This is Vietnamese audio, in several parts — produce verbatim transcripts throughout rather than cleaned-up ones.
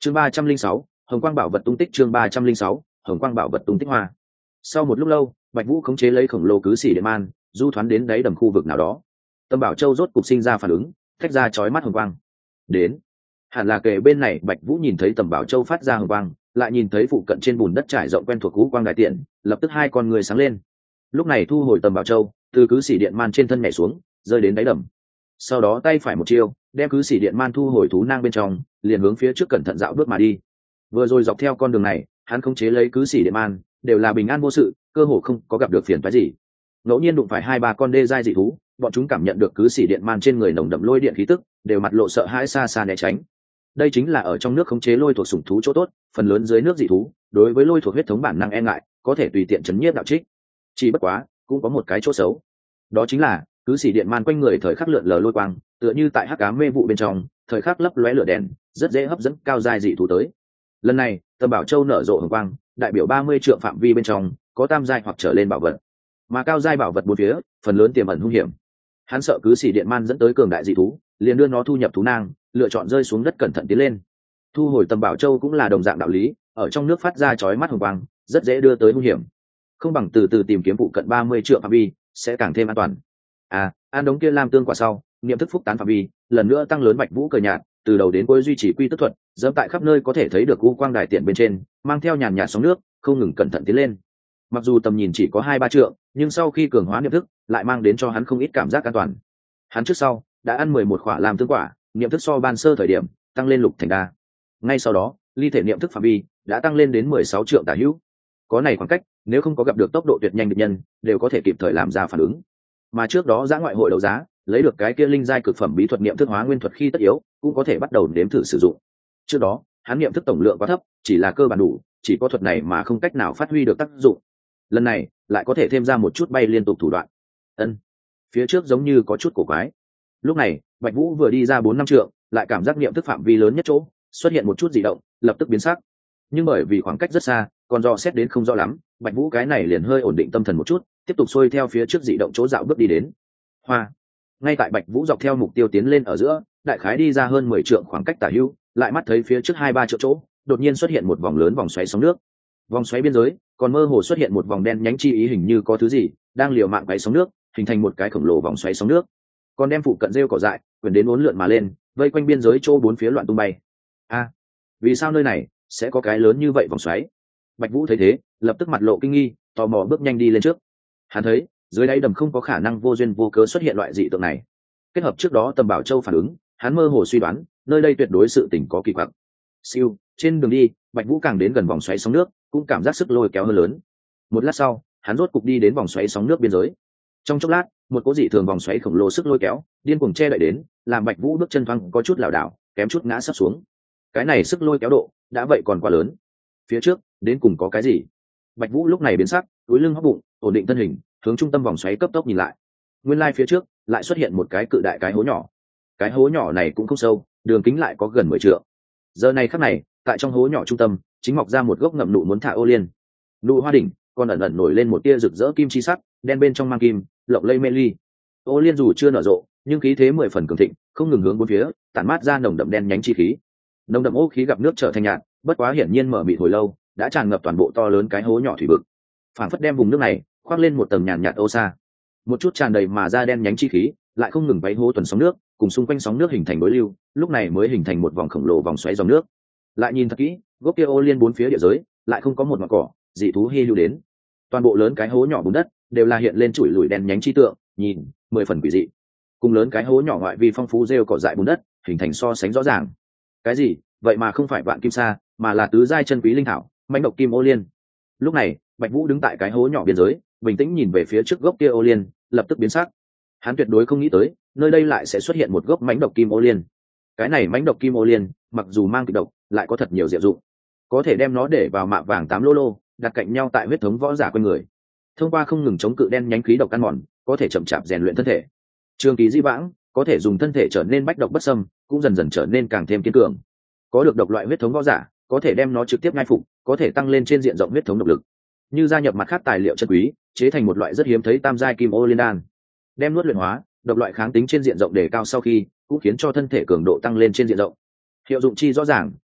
chương ba trăm linh sáu hồng quang bảo vật tung tích chương ba trăm linh sáu hồng quang bảo vật tung tích hoa. Sau một lúc lâu, Bạch Vũ khống chế lấy khổng lồ cứ xỉ điện man du thoán đến đáy đầm khu vực nào đó. Tâm Bảo Châu rốt cục sinh ra phản ứng, tách ra chói mắt hồng quang. Đến, hẳn là kề bên này. Bạch Vũ nhìn thấy Tầm Bảo Châu phát ra hồng quang, lại nhìn thấy phụ cận trên bùn đất trải rộng quen thuộc cú quang đại tiện, lập tức hai con người sáng lên. Lúc này thu hồi Tầm Bảo Châu, từ cứ xỉ điện man trên thân nhảy xuống, rơi đến đáy đầm. Sau đó tay phải một chiêu, đem cứ xỉ điện man thu hồi thú nang bên trong, liền hướng phía trước cẩn thận dạo bước mà đi. Vừa rồi dọc theo con đường này, hắn khống chế lấy cứ xỉ điện man, đều là bình an vô sự, cơ hồ không có gặp được phiền phức gì. Ngẫu nhiên đụng phải hai ba con đê giai dị thú, bọn chúng cảm nhận được cứ xỉ điện man trên người nồng đậm lôi điện khí tức, đều mặt lộ sợ hãi xa xa né tránh. Đây chính là ở trong nước khống chế lôi thuộc sủng thú chỗ tốt, phần lớn dưới nước dị thú, đối với lôi thuộc huyết thống bản năng e ngại, có thể tùy tiện chấn nhiếp đạo trích. Chỉ bất quá, cũng có một cái chỗ xấu. Đó chính là, cứ xỉ điện man quanh người thời khắc lượn lờ lôi quang, tựa như tại hắc ám mê vụ bên trong, thời khắc lấp lóe lửa đèn, rất dễ hấp dẫn cao giai dị thú tới. Lần này, Tâm Bảo Châu nở rộ hồng quang, đại biểu ba mươi trượng phạm vi bên trong, có tam giai hoặc trở lên bảo vật. Mà cao giai bảo vật bốn phía, phần lớn tiềm ẩn hung hiểm. Hắn sợ cứ xỉ điện man dẫn tới cường đại dị thú, liền đưa nó thu nhập thú nang, lựa chọn rơi xuống đất cẩn thận tiến lên. Thu hồi Tâm Bảo Châu cũng là đồng dạng đạo lý, ở trong nước phát ra chói mắt hồng quang, rất dễ đưa tới hung hiểm. Không bằng từ từ tìm kiếm phụ cận ba mươi trượng phạm vi, sẽ càng thêm an toàn. À, an đống kia lam tương quả sau, niệm thức phúc tán phạm vi, lần nữa tăng lớn. Bạch Vũ cười nhạt, từ đầu đến cuối duy trì quy tức thuật, dẫm tại khắp nơi có thể thấy được u quang đài tiện bên trên, mang theo nhàn nhạt sóng nước, không ngừng cẩn thận tiến lên. Mặc dù tầm nhìn chỉ có hai ba trượng, nhưng sau khi cường hóa niệm thức, lại mang đến cho hắn không ít cảm giác an toàn. Hắn trước sau đã ăn mười một quả lam tương quả, niệm thức so ban sơ thời điểm tăng lên lục thành đa. Ngay sau đó, ly thể niệm thức phạm vi đã tăng lên đến mười sáu trượng tả hữu. Có này khoảng cách, nếu không có gặp được tốc độ tuyệt nhanh địch nhân, đều có thể kịp thời làm ra phản ứng. Mà trước đó giã ngoại hội đấu giá, lấy được cái kia linh giai cực phẩm bí thuật niệm thức hóa nguyên thuật khi tất yếu, cũng có thể bắt đầu nếm thử sử dụng. Trước đó, hắn niệm thức tổng lượng quá thấp, chỉ là cơ bản đủ, chỉ có thuật này mà không cách nào phát huy được tác dụng. Lần này, lại có thể thêm ra một chút bay liên tục thủ đoạn. Ân, phía trước giống như có chút cổ quái. Lúc này, Bạch Vũ vừa đi ra bốn năm trượng, lại cảm giác niệm thức phạm vi lớn nhất chỗ xuất hiện một chút dị động, lập tức biến sắc. Nhưng bởi vì khoảng cách rất xa, còn do xét đến không rõ lắm, Bạch Vũ cái này liền hơi ổn định tâm thần một chút, tiếp tục xuôi theo phía trước dị động chỗ dạo bước đi đến. Hoa. Ngay tại Bạch Vũ dọc theo mục tiêu tiến lên ở giữa, đại khái đi ra hơn mười trượng khoảng cách tả hữu, lại mắt thấy phía trước hai ba trượng chỗ, đột nhiên xuất hiện một vòng lớn vòng xoáy sóng nước. Vòng xoáy biên giới, còn mơ hồ xuất hiện một vòng đen nhánh chi ý, hình như có thứ gì đang liều mạng quấy sóng nước, hình thành một cái khổng lồ vòng xoáy sóng nước. Còn đem phụ cận rêu cỏ dại, quyển đến uốn lượn mà lên, vây quanh biên giới chỗ bốn phía loạn tung bay. A, vì sao nơi này sẽ có cái lớn như vậy vòng xoáy? Bạch Vũ thấy thế, lập tức mặt lộ kinh nghi, tò mò bước nhanh đi lên trước. Hắn thấy, dưới đáy đầm không có khả năng vô duyên vô cớ xuất hiện loại dị tượng này. Kết hợp trước đó Tầm Bảo Châu phản ứng, hắn mơ hồ suy đoán, nơi đây tuyệt đối sự tình có kỳ quặc. Siêu, trên đường đi, Bạch Vũ càng đến gần vòng xoáy sóng nước, cũng cảm giác sức lôi kéo hơn lớn. Một lát sau, hắn rốt cục đi đến vòng xoáy sóng nước biên giới. Trong chốc lát, một cỗ dị thường vòng xoáy khổng lồ sức lôi kéo, điên cuồng che đậy đến, làm Bạch Vũ bước chân thoáng có chút lảo đảo, kém chút ngã sắp xuống. Cái này sức lôi kéo độ, đã vậy còn quá lớn. Phía trước, đến cùng có cái gì? Bạch Vũ lúc này biến sắc, túi lưng hóc bụng, ổn định thân hình, hướng trung tâm vòng xoáy cấp tốc nhìn lại. Nguyên lai phía trước lại xuất hiện một cái cự đại cái hố nhỏ. Cái hố nhỏ này cũng không sâu, đường kính lại có gần mười trượng. Giờ này khắc này, tại trong hố nhỏ trung tâm, chính mọc ra một gốc ngậm nụ muốn thả ô liên. Nụ hoa đỉnh còn ẩn ẩn nổi lên một tia rực rỡ kim chi sắc, đen bên trong mang kim, lộng lẫy mê ly. Ô liên dù chưa nở rộ, nhưng khí thế mười phần cường thịnh, không ngừng hướng bốn phía, tản mát ra nồng đậm đen nhánh chi khí. Nồng đậm ô khí gặp nước trở thành nhạt, bất quá hiển nhiên mở mịt hồi lâu, đã tràn ngập toàn bộ to lớn cái hố nhỏ thủy vực. Phảng phất đem vùng nước này khoác lên một tầng nhàn nhạt ô sa. Một chút tràn đầy mà ra đen nhánh chi khí, lại không ngừng váy hố tuần sóng nước, cùng xung quanh sóng nước hình thành đối lưu, lúc này mới hình thành một vòng khổng lồ vòng xoáy dòng nước. Lại nhìn thật kỹ, gốc kia ô liên bốn phía địa giới, lại không có một ngọn cỏ, dị thú hi lưu đến. Toàn bộ lớn cái hố nhỏ bùn đất đều là hiện lên chùi lùi đen nhánh chi tượng, nhìn mười phần quỷ dị. Cùng lớn cái hố nhỏ ngoại vi phong phú rêu cỏ dại bùn đất, hình thành so sánh rõ ràng. Cái gì? Vậy mà không phải vạn kim sa, mà là tứ giai chân quý linh thảo, mãnh độc kim ô liên. Lúc này, Bạch Vũ đứng tại cái hố nhỏ biên giới, bình tĩnh nhìn về phía trước gốc kia ô liên, lập tức biến sắc. Hắn tuyệt đối không nghĩ tới, nơi đây lại sẽ xuất hiện một gốc mãnh độc kim ô liên. Cái này mãnh độc kim ô liên, mặc dù mang kịch độc, lại có thật nhiều diệu dụng, có thể đem nó để vào mạ vàng tám lô lô, đặt cạnh nhau tại huyết thống võ giả quanh người. Thông qua không ngừng chống cự đen nhánh khí độc ăn mòn, có thể chậm chạp rèn luyện thân thể. Trường kỳ di vãng, có thể dùng thân thể trở nên bách độc bất xâm, cũng dần dần trở nên càng thêm kiên cường. Có được độc loại huyết thống võ giả, có thể đem nó trực tiếp ngay phục, có thể tăng lên trên diện rộng huyết thống độc lực. Như gia nhập mặt khác tài liệu chân quý, chế thành một loại rất hiếm thấy tam giai kim ô liên đan. Đem nuốt luyện hóa, độc loại kháng tính trên diện rộng đề cao sau khi, cũng khiến cho thân thể cường độ tăng lên trên diện rộng. Hiệu dụng chi rõ ràng,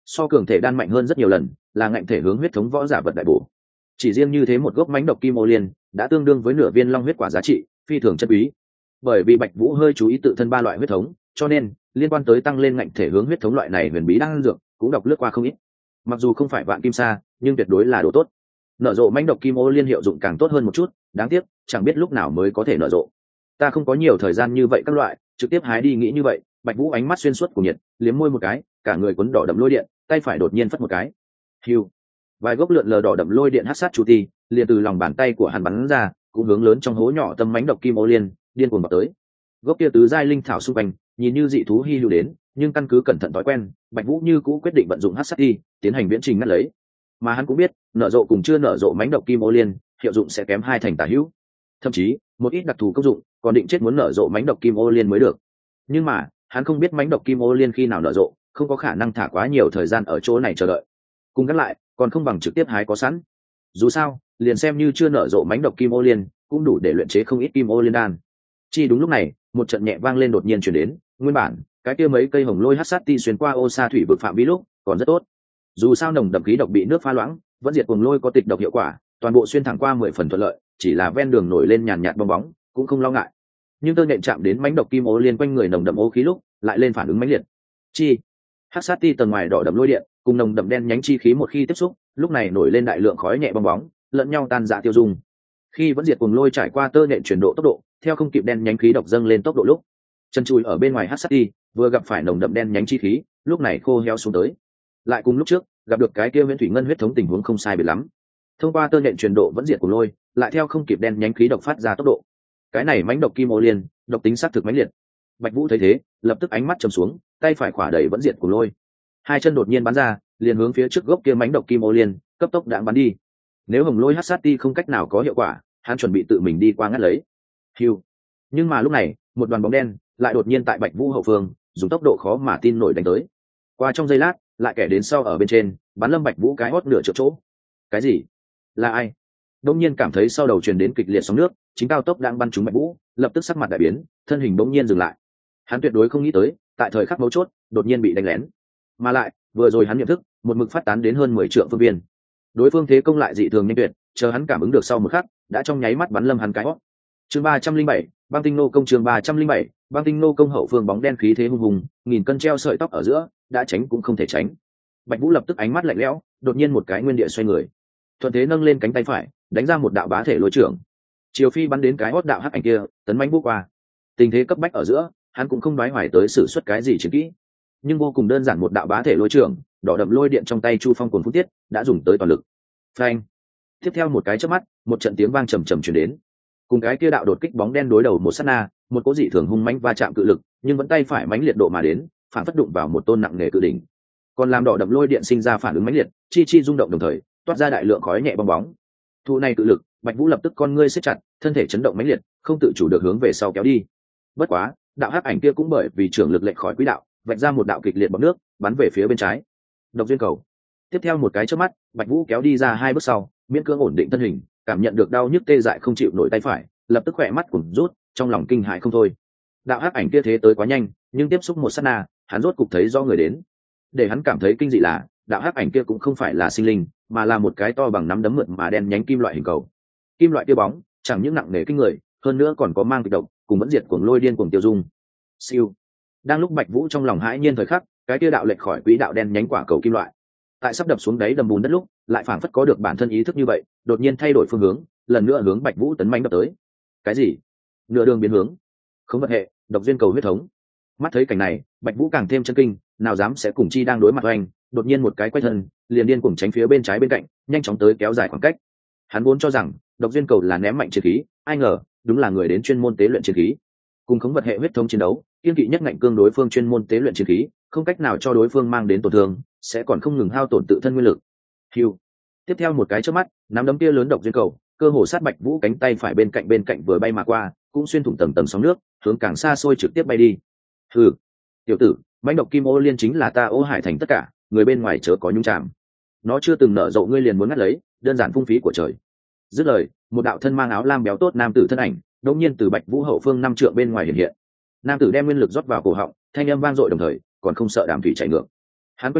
so cường thể đan mạnh hơn rất nhiều lần, là ngạnh thể hướng huyết thống võ giả vật đại bổ. Chỉ riêng như thế một gốc mãnh độc kim ô liên đã tương đương với nửa viên long huyết quả giá trị, phi thường chất quý. Bởi vì Bạch Vũ hơi chú ý tự thân ba loại huyết thống, cho nên liên quan tới tăng lên ngạnh thể hướng huyết thống loại này huyền bí đang dược cũng đọc lướt qua không ít. Mặc dù không phải vạn kim sa, nhưng tuyệt đối là đồ tốt. Nở rộ mãnh độc kim ô liên hiệu dụng càng tốt hơn một chút, đáng tiếc chẳng biết lúc nào mới có thể nở rộ. Ta không có nhiều thời gian như vậy các loại, trực tiếp hái đi nghĩ như vậy. Bạch Vũ ánh mắt xuyên suốt của nhiệt, liếm môi một cái, cả người cuốn đỏ đậm lôi điện, tay phải đột nhiên phất một cái. Hưu, vài gốc lượn lờ đỏ đậm lôi điện hắc sát chu ti, liền từ lòng bàn tay của hắn bắn ra, cũng hướng lớn trong hố nhỏ tâm mãnh độc kim ô liên, điên cuồng vào tới. Gốc kia tứ giai linh thảo xung quanh, nhìn như dị thú hi hữu đến, nhưng căn cứ cẩn thận thói quen, Bạch Vũ như cũ quyết định vận dụng hắc sát ti, tiến hành viễn trình ngắt lấy. Mà hắn cũng biết, nở rộ cùng chưa nở rộ mãnh độc kim ô liên, hiệu dụng sẽ kém hai thành tả hữu. Thậm chí, một ít đặc thù công dụng, còn định chết muốn nở rộ mãnh độc kim ô liên mới được. Nhưng mà, hắn không biết mãnh độc kim ô liên khi nào nở rộ, không có khả năng thả quá nhiều thời gian ở chỗ này chờ đợi. Cùng gắt lại, còn không bằng trực tiếp hái có sẵn. Dù sao, liền xem như chưa nở rộ mãnh độc kim ô liên, cũng đủ để luyện chế không ít kim ô liên đan. Chi đúng lúc này, một trận nhẹ vang lên đột nhiên truyền đến, nguyên bản, cái kia mấy cây hồng lôi hắc sát ti xuyên qua ô sa thủy vực phạm vi lúc, còn rất tốt. Dù sao nồng đậm khí độc bị nước pha loãng, vẫn diệt cuồng lôi có tịch độc hiệu quả, toàn bộ xuyên thẳng qua mười phần thuận lợi, chỉ là ven đường nổi lên nhàn nhạt bong bóng, cũng không lo ngại. Nhưng tơ nhện chạm đến mãnh độc kim ô liên quanh người nồng đậm ô khí lúc, lại lên phản ứng mãnh liệt. Chi, hắc sát ti tầng ngoài đỏ đậm lôi điện, cùng nồng đậm đen nhánh chi khí một khi tiếp xúc, lúc này nổi lên đại lượng khói nhẹ bong bóng, lẫn nhau tan rã tiêu dung. Khi vẫn diệt cuồng lôi trải qua tơ nhện chuyển độ tốc độ, theo không kịp đen nhánh khí độc dâng lên tốc độ lúc, chân chui ở bên ngoài hắc sát ti, vừa gặp phải nồng đậm đen nhánh chi khí, lúc này khô héo xuống tới. Lại cùng lúc trước, gặp được cái kia Viễn Thủy Ngân huyết thống tình huống không sai biệt lắm. Thông qua tơ nhện truyền độ vẫn diệt cuồng lôi, lại theo không kịp đen nhánh khí độc phát ra tốc độ. Cái này mãnh độc kim ô liên, độc tính sát thực mãnh liệt. Bạch Vũ thấy thế, lập tức ánh mắt trầm xuống, tay phải khỏa đẩy vẫn diệt cuồng lôi. Hai chân đột nhiên bắn ra, liền hướng phía trước gốc kia mãnh độc kim ô liên, cấp tốc đạn bắn đi. Nếu hồng lôi hắc sát ti không cách nào có hiệu quả, hắn chuẩn bị tự mình đi qua ngắt lấy. Hiu. Nhưng mà lúc này, một đoàn bóng đen lại đột nhiên tại Bạch Vũ hậu phương, dùng tốc độ khó mà tin nổi đánh tới. Qua trong giây lát, lại kẻ đến sau ở bên trên, bắn Lâm Bạch Vũ cái hót nửa chỗ chỗ. Cái gì? Là ai? Đông nhiên cảm thấy sau đầu truyền đến kịch liệt sóng nước, chính cao tốc đang bắn trúng Bạch Vũ, lập tức sắc mặt đại biến, thân hình bỗng nhiên dừng lại. Hắn tuyệt đối không nghĩ tới, tại thời khắc mấu chốt, đột nhiên bị đánh lén. Mà lại, vừa rồi hắn nhận thức, một mực phát tán đến hơn mười trượng phương viên. Đối phương thế công lại dị thường nhanh tuyệt, chờ hắn cảm ứng được sau một khắc, đã trong nháy mắt bắn Lâm hắn cái hót. Chương ba trăm linh bảy, Băng Tinh nô công chương ba trăm linh bảy, Băng Tinh nô công hậu phương bóng đen khí thế hung hùng, nghìn cân treo sợi tóc ở giữa, đã tránh cũng không thể tránh. Bạch Vũ lập tức ánh mắt lạnh lẽo, đột nhiên một cái nguyên địa xoay người, thuận thế nâng lên cánh tay phải, đánh ra một đạo bá thể lôi trưởng. Chiều phi bắn đến cái hót đạo hắc ảnh kia, tấn mãnh bước qua. Tình thế cấp bách ở giữa, hắn cũng không đoái hoài tới sử xuất cái gì chiến kỹ, nhưng vô cùng đơn giản một đạo bá thể lôi trưởng, đỏ đậm lôi điện trong tay Chu Phong cuồn phun tiết, đã dùng tới toàn lực. Phanh! Tiếp theo một cái chớp mắt, một trận tiếng vang trầm trầm truyền đến. Cùng cái kia đạo đột kích bóng đen đối đầu một sát na, một cỗ dị thường hung mãnh va chạm cự lực, nhưng vẫn tay phải mãnh liệt độ mà đến, phản phất đụng vào một tôn nặng nề cự đỉnh. Còn làm đỏ đậm lôi điện sinh ra phản ứng mãnh liệt, chi chi rung động đồng thời, toát ra đại lượng khói nhẹ bong bóng. Thu này cự lực, Bạch Vũ lập tức con ngươi siết chặt, thân thể chấn động mãnh liệt, không tự chủ được hướng về sau kéo đi. Bất quá, đạo hắc ảnh kia cũng bởi vì trưởng lực lệch khỏi quỹ đạo, vạch ra một đạo kịch liệt bọt nước, bắn về phía bên trái. Độc duyên cầu. Tiếp theo một cái chớp mắt, Bạch Vũ kéo đi ra hai bước sau, miễn cưỡng ổn định thân hình, cảm nhận được đau nhức tê dại không chịu nổi tay phải, lập tức khỏe mắt cuồng rút, trong lòng kinh hãi không thôi. Đạo hắc ảnh kia thế tới quá nhanh, nhưng tiếp xúc một sát na, hắn rốt cục thấy do người đến. Để hắn cảm thấy kinh dị là, đạo hắc ảnh kia cũng không phải là sinh linh, mà là một cái to bằng nắm đấm mượt mà đen nhánh kim loại hình cầu. Kim loại tia bóng, chẳng những nặng nề kinh người, hơn nữa còn có mang kịch độc, cùng vẫn diệt cuồng lôi điên cuồng tiêu dung. Siêu. Đang lúc Bạch Vũ trong lòng hãi nhiên thời khắc, cái tia đạo lệch khỏi quỹ đạo đen nhánh quả cầu kim loại, tại sắp đập xuống đáy đầm bùn đất lúc, lại phảng phất có được bản thân ý thức như vậy, đột nhiên thay đổi phương hướng, lần nữa hướng Bạch Vũ tấn mãnh đập tới. Cái gì? Nửa đường biến hướng. Không vật hệ, độc duyên cầu huyết thống. Mắt thấy cảnh này, Bạch Vũ càng thêm chân kinh, nào dám sẽ cùng chi đang đối mặt oanh, đột nhiên một cái quay thân, liền điên cuồng tránh phía bên trái bên cạnh, nhanh chóng tới kéo dài khoảng cách. Hắn vốn cho rằng, độc duyên cầu là ném mạnh chiến khí, ai ngờ, đúng là người đến chuyên môn tế luyện chiến khí. Cùng khống vật hệ huyết thống chiến đấu, kiên kỵ nhất ngạnh cương đối phương chuyên môn tế luyện chiến khí, không cách nào cho đối phương mang đến tổn thương, sẽ còn không ngừng hao tổn tự thân nguyên lực. Hưu. Tiếp theo một cái chớp mắt, nắm đấm kia lớn độc duyên cầu, cơ hồ sát Bạch Vũ cánh tay phải bên cạnh bên cạnh vừa bay mà qua, cũng xuyên thủng tầng tầng sóng nước, hướng càng xa xôi trực tiếp bay đi. Hừ, tiểu tử, mãnh độc kim ô liên chính là ta Ô Hải thành tất cả, người bên ngoài chớ có nhúng chạm. Nó chưa từng nở rộ ngươi liền muốn ngắt lấy, đơn giản phung phí của trời. Dứt lời, một đạo thân mang áo lam béo tốt nam tử thân ảnh, đột nhiên từ Bạch Vũ hậu phương năm trượng bên ngoài hiện hiện. Nam tử đem nguyên lực rót vào cổ họng, thanh âm vang dội đồng thời, còn không sợ đàm thủy chảy ngược. Hắn quay người,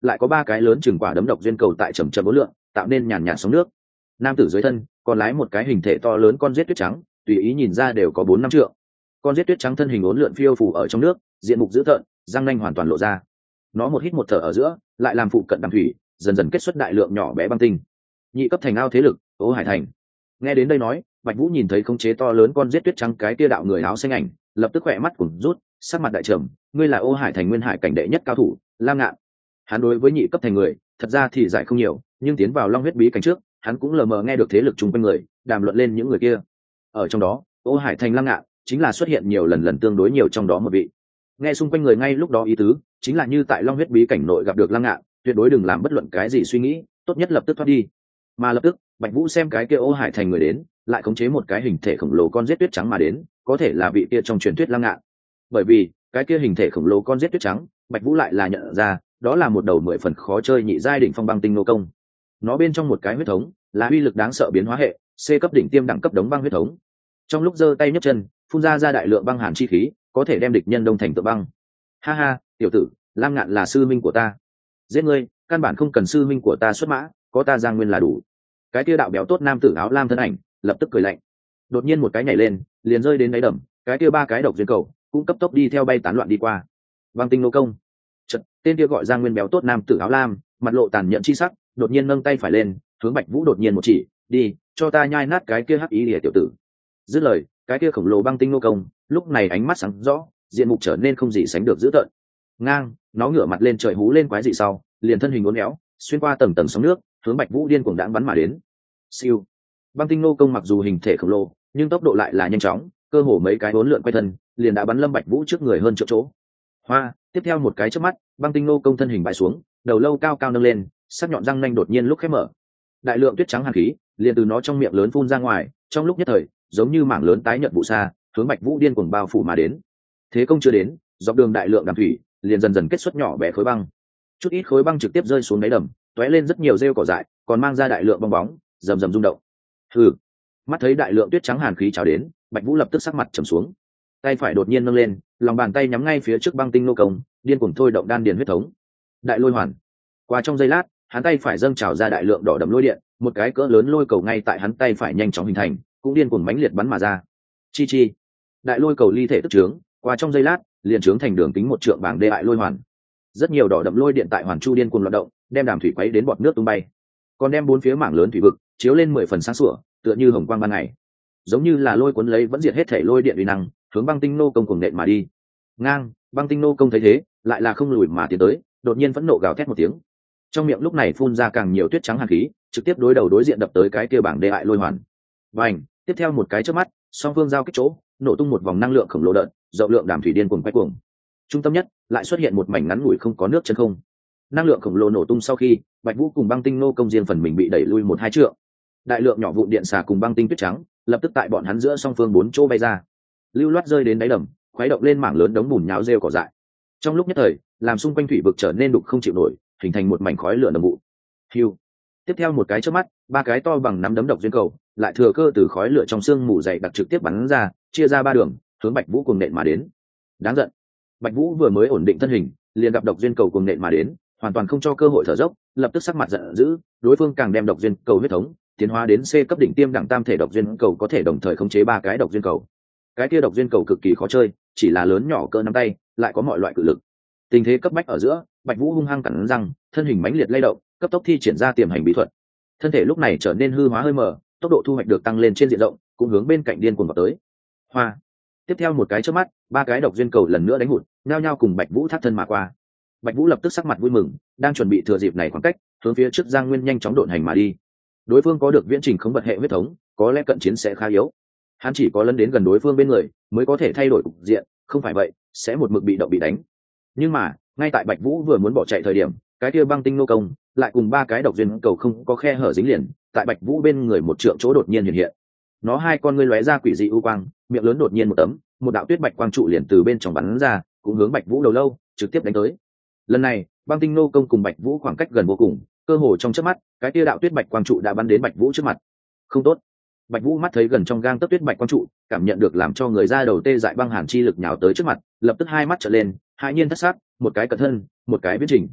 lại có ba cái lớn chừng quả đấm độc duyên cầu tại trầm trầm ố lượng, tạo nên nhàn nhạt sóng nước. Nam tử dưới thân còn lái một cái hình thể to lớn con giết tuyết trắng, tùy ý nhìn ra đều có bốn năm trượng. Con giết tuyết trắng thân hình uốn lượn phiêu phù ở trong nước, diện mục dữ tợn, răng nanh hoàn toàn lộ ra. Nó một hít một thở ở giữa, lại làm phụ cận đàm thủy, dần dần kết xuất đại lượng nhỏ bé băng tinh. Nhị cấp thành ao thế lực, Ô Hải Thành. Nghe đến đây nói, Bạch Vũ nhìn thấy khống chế to lớn con giết tuyết trắng cái kia đạo người áo xanh ảnh, lập tức khỏe mắt cùng rút, sắc mặt đại trầm, ngươi là Ô Hải Thành nguyên hải cảnh đệ nhất cao thủ, Lam Ngạn. Hắn đối với nhị cấp thành người, thật ra thì giải không nhiều, nhưng tiến vào long huyết bí cảnh trước, hắn cũng lờ mờ nghe được thế lực chung quanh người đàm luận lên những người kia. Ở trong đó, Ô Hải Thành Lam Ngạn chính là xuất hiện nhiều lần lần tương đối nhiều trong đó một vị. Nghe xung quanh người ngay lúc đó ý tứ, chính là như tại long huyết bí cảnh nội gặp được Lam Ngạn, tuyệt đối đừng làm bất luận cái gì suy nghĩ, tốt nhất lập tức thoát đi. Mà lập tức, Bạch Vũ xem cái kia Ô Hải Thành người đến, lại khống chế một cái hình thể khổng lồ con giết tuyết trắng mà đến, có thể là vị kia trong truyền thuyết Lam Ngạn. Bởi vì, cái kia hình thể khổng lồ con giết tuyết trắng, Bạch Vũ lại là nhận ra, đó là một đầu mười phần khó chơi nhị giai đỉnh phong băng tinh nô công. Nó bên trong một cái huyết thống, là uy lực đáng sợ biến hóa hệ, C cấp đỉnh tiêm đẳng cấp đống băng huyết thống. Trong lúc giơ tay nhấc chân, phun ra ra đại lượng băng hàn chi khí, có thể đem địch nhân đông thành tượng băng. Ha ha, tiểu tử, Lam Ngạn là sư minh của ta. Giết ngươi, căn bản không cần sư minh của ta xuất mã, có ta Giang Nguyên là đủ. Cái kia đạo béo tốt nam tử áo lam thân ảnh, lập tức cười lạnh. Đột nhiên một cái nhảy lên, liền rơi đến đáy đầm, cái kia ba cái độc duyên cầu, cũng cấp tốc đi theo bay tán loạn đi qua. Băng tinh nô công. Chợt, tên kia gọi Giang Nguyên béo tốt nam tử áo lam, mặt lộ tàn nhẫn chi sắc, đột nhiên nâng tay phải lên, hướng Bạch Vũ đột nhiên một chỉ, đi, cho ta nhai nát cái kia hắc ý liệt tiểu tử. Dứt lời, cái kia khổng lồ băng tinh nô công, lúc này ánh mắt sáng rõ, diện mục trở nên không gì sánh được dữ tợn. Ngang, nó ngửa mặt lên trời hú lên quái dị sau, liền thân hình uốn éo, xuyên qua tầng tầng sóng nước, hướng Bạch Vũ điên cuồng đãng bắn mà đến. Siêu. Băng tinh nô công mặc dù hình thể khổng lồ, nhưng tốc độ lại là nhanh chóng, cơ hồ mấy cái uốn lượn quay thân, liền đã bắn lâm Bạch Vũ trước người hơn triệu chỗ. Hoa, tiếp theo một cái chớp mắt, băng tinh nô công thân hình bại xuống, đầu lâu cao cao nâng lên, sắc nhọn răng nanh đột nhiên lúc khép mở. Đại lượng tuyết trắng hàn khí, liền từ nó trong miệng lớn phun ra ngoài, trong lúc nhất thời, giống như mảng lớn tái nhợt vụ xa, hướng Bạch Vũ điên cuồng bao phủ mà đến. Thế công chưa đến, dọc đường đại lượng đàm thủy, liền dần dần kết xuất nhỏ bé khối băng. Chút ít khối băng trực tiếp rơi xuống đáy đầm, tóe lên rất nhiều rêu cỏ dại, còn mang ra đại lượng bong bóng, rầm rầm rung động. Hừ. Mắt thấy đại lượng tuyết trắng hàn khí trào đến, Bạch Vũ lập tức sắc mặt trầm xuống. Tay phải đột nhiên nâng lên, lòng bàn tay nhắm ngay phía trước băng tinh nô công, điên cuồng thôi động đan điền huyết thống. Đại lôi hoàn. Qua trong giây lát, hắn tay phải dâng trào ra đại lượng đỏ đậm lôi điện, một cái cỡ lớn lôi cầu ngay tại hắn tay phải nhanh chóng hình thành, cũng điên cuồng mãnh liệt bắn mà ra. Chi chi. Đại lôi cầu ly thể tức trướng, qua trong giây lát, liền trướng thành đường kính một trượng bảng đê đại lôi hoàn. Rất nhiều đỏ đậm lôi điện tại hoàn chu điên cuồng loạn động, đem đàm thủy quấy đến bọt nước tung bay. Còn đem bốn phía mảng lớn thủy vực chiếu lên mười phần sáng sủa, tựa như hồng quang ban ngày. Giống như là lôi cuốn lấy vẫn diệt hết thể lôi điện uy năng, hướng băng tinh nô công cuồng nện mà đi. Ngang, băng tinh nô công thấy thế, lại là không lùi mà tiến tới, đột nhiên phẫn nộ gào thét một tiếng. Trong miệng lúc này phun ra càng nhiều tuyết trắng hàn khí, trực tiếp đối đầu đối diện đập tới cái kia bảng đê hại lôi hoàn. Vành, tiếp theo một cái chớp mắt, song phương giao kích chỗ, nổ tung một vòng năng lượng khổng lồ đợt, rộng lượng đàm thủy điên cuồng quay cuồng. Trung tâm nhất, lại xuất hiện một mảnh ngắn ngủi không có nước chân không. Năng lượng khổng lồ nổ tung sau khi, Bạch Vũ cùng băng tinh nô công riêng phần mình bị đẩy lui một hai trượng. Đại lượng nhỏ vụn điện xà cùng băng tinh tuyết trắng, lập tức tại bọn hắn giữa song phương bốn chỗ bay ra, lưu loát rơi đến đáy đầm, khuấy động lên mảng lớn đống bùn nhão rêu cỏ dại. Trong lúc nhất thời, làm xung quanh thủy vực trở nên đục không chịu nổi, hình thành một mảnh khói lửa nồng vụ. Hưu. Tiếp theo một cái chớp mắt, ba cái to bằng nắm đấm độc duyên cầu, lại thừa cơ từ khói lửa trong xương mù dày đặc trực tiếp bắn ra, chia ra ba đường, hướng Bạch Vũ cùng nện mà đến. Đáng giận. Bạch Vũ vừa mới ổn định thân hình, liền gặp độc duyên cầu cùng nện mà đến, hoàn toàn không cho cơ hội thở dốc, lập tức sắc mặt giận dữ, đối phương càng đem độc duyên cầu huyết thống tiến hóa đến C cấp đỉnh tiêm đẳng tam thể độc duyên cầu có thể đồng thời khống chế ba cái độc duyên cầu. Cái kia độc duyên cầu cực kỳ khó chơi, chỉ là lớn nhỏ cỡ nắm tay, lại có mọi loại cự lực. Tình thế cấp bách ở giữa, Bạch Vũ hung hăng cắn răng, thân hình mãnh liệt lay động, cấp tốc thi triển ra tiềm hành bí thuật. Thân thể lúc này trở nên hư hóa hơi mờ, tốc độ thu hoạch được tăng lên trên diện rộng, cũng hướng bên cạnh điên cuồng vào tới. Hoa. Tiếp theo một cái chớp mắt, ba cái độc duyên cầu lần nữa đánh hụt, nhao nhao cùng Bạch Vũ thác thân mà qua. Bạch Vũ lập tức sắc mặt vui mừng, đang chuẩn bị thừa dịp này khoảng cách, hướng phía trước Giang Nguyên nhanh chóng độn hành mà đi. Đối phương có được viễn trình không bật hệ huyết thống, có lẽ cận chiến sẽ khá yếu. Hắn chỉ có lấn đến gần đối phương bên người, mới có thể thay đổi cục diện, không phải vậy, sẽ một mực bị động bị đánh. Nhưng mà, ngay tại Bạch Vũ vừa muốn bỏ chạy thời điểm, cái kia băng tinh nô công lại cùng ba cái độc duyên cầu không có khe hở dính liền, tại Bạch Vũ bên người một trượng chỗ đột nhiên hiện hiện. Nó hai con ngươi lóe ra quỷ dị u quang, miệng lớn đột nhiên một tấm, một đạo tuyết bạch quang trụ liền từ bên trong bắn ra, cũng hướng Bạch Vũ đầu lâu trực tiếp đánh tới. Lần này, băng tinh nô công cùng Bạch Vũ khoảng cách gần vô cùng, cơ hồ trong chớp mắt, cái kia đạo tuyết bạch quang trụ đã bắn đến Bạch Vũ trước mặt. Không tốt. Bạch Vũ mắt thấy gần trong gang tấc tuyết bạch quang trụ, cảm nhận được làm cho người da đầu tê dại băng hàn chi lực nhào tới trước mặt, lập tức hai mắt trợn lên, hai nhiên thất sắc, một cái cẩn thân, một cái viễn trình.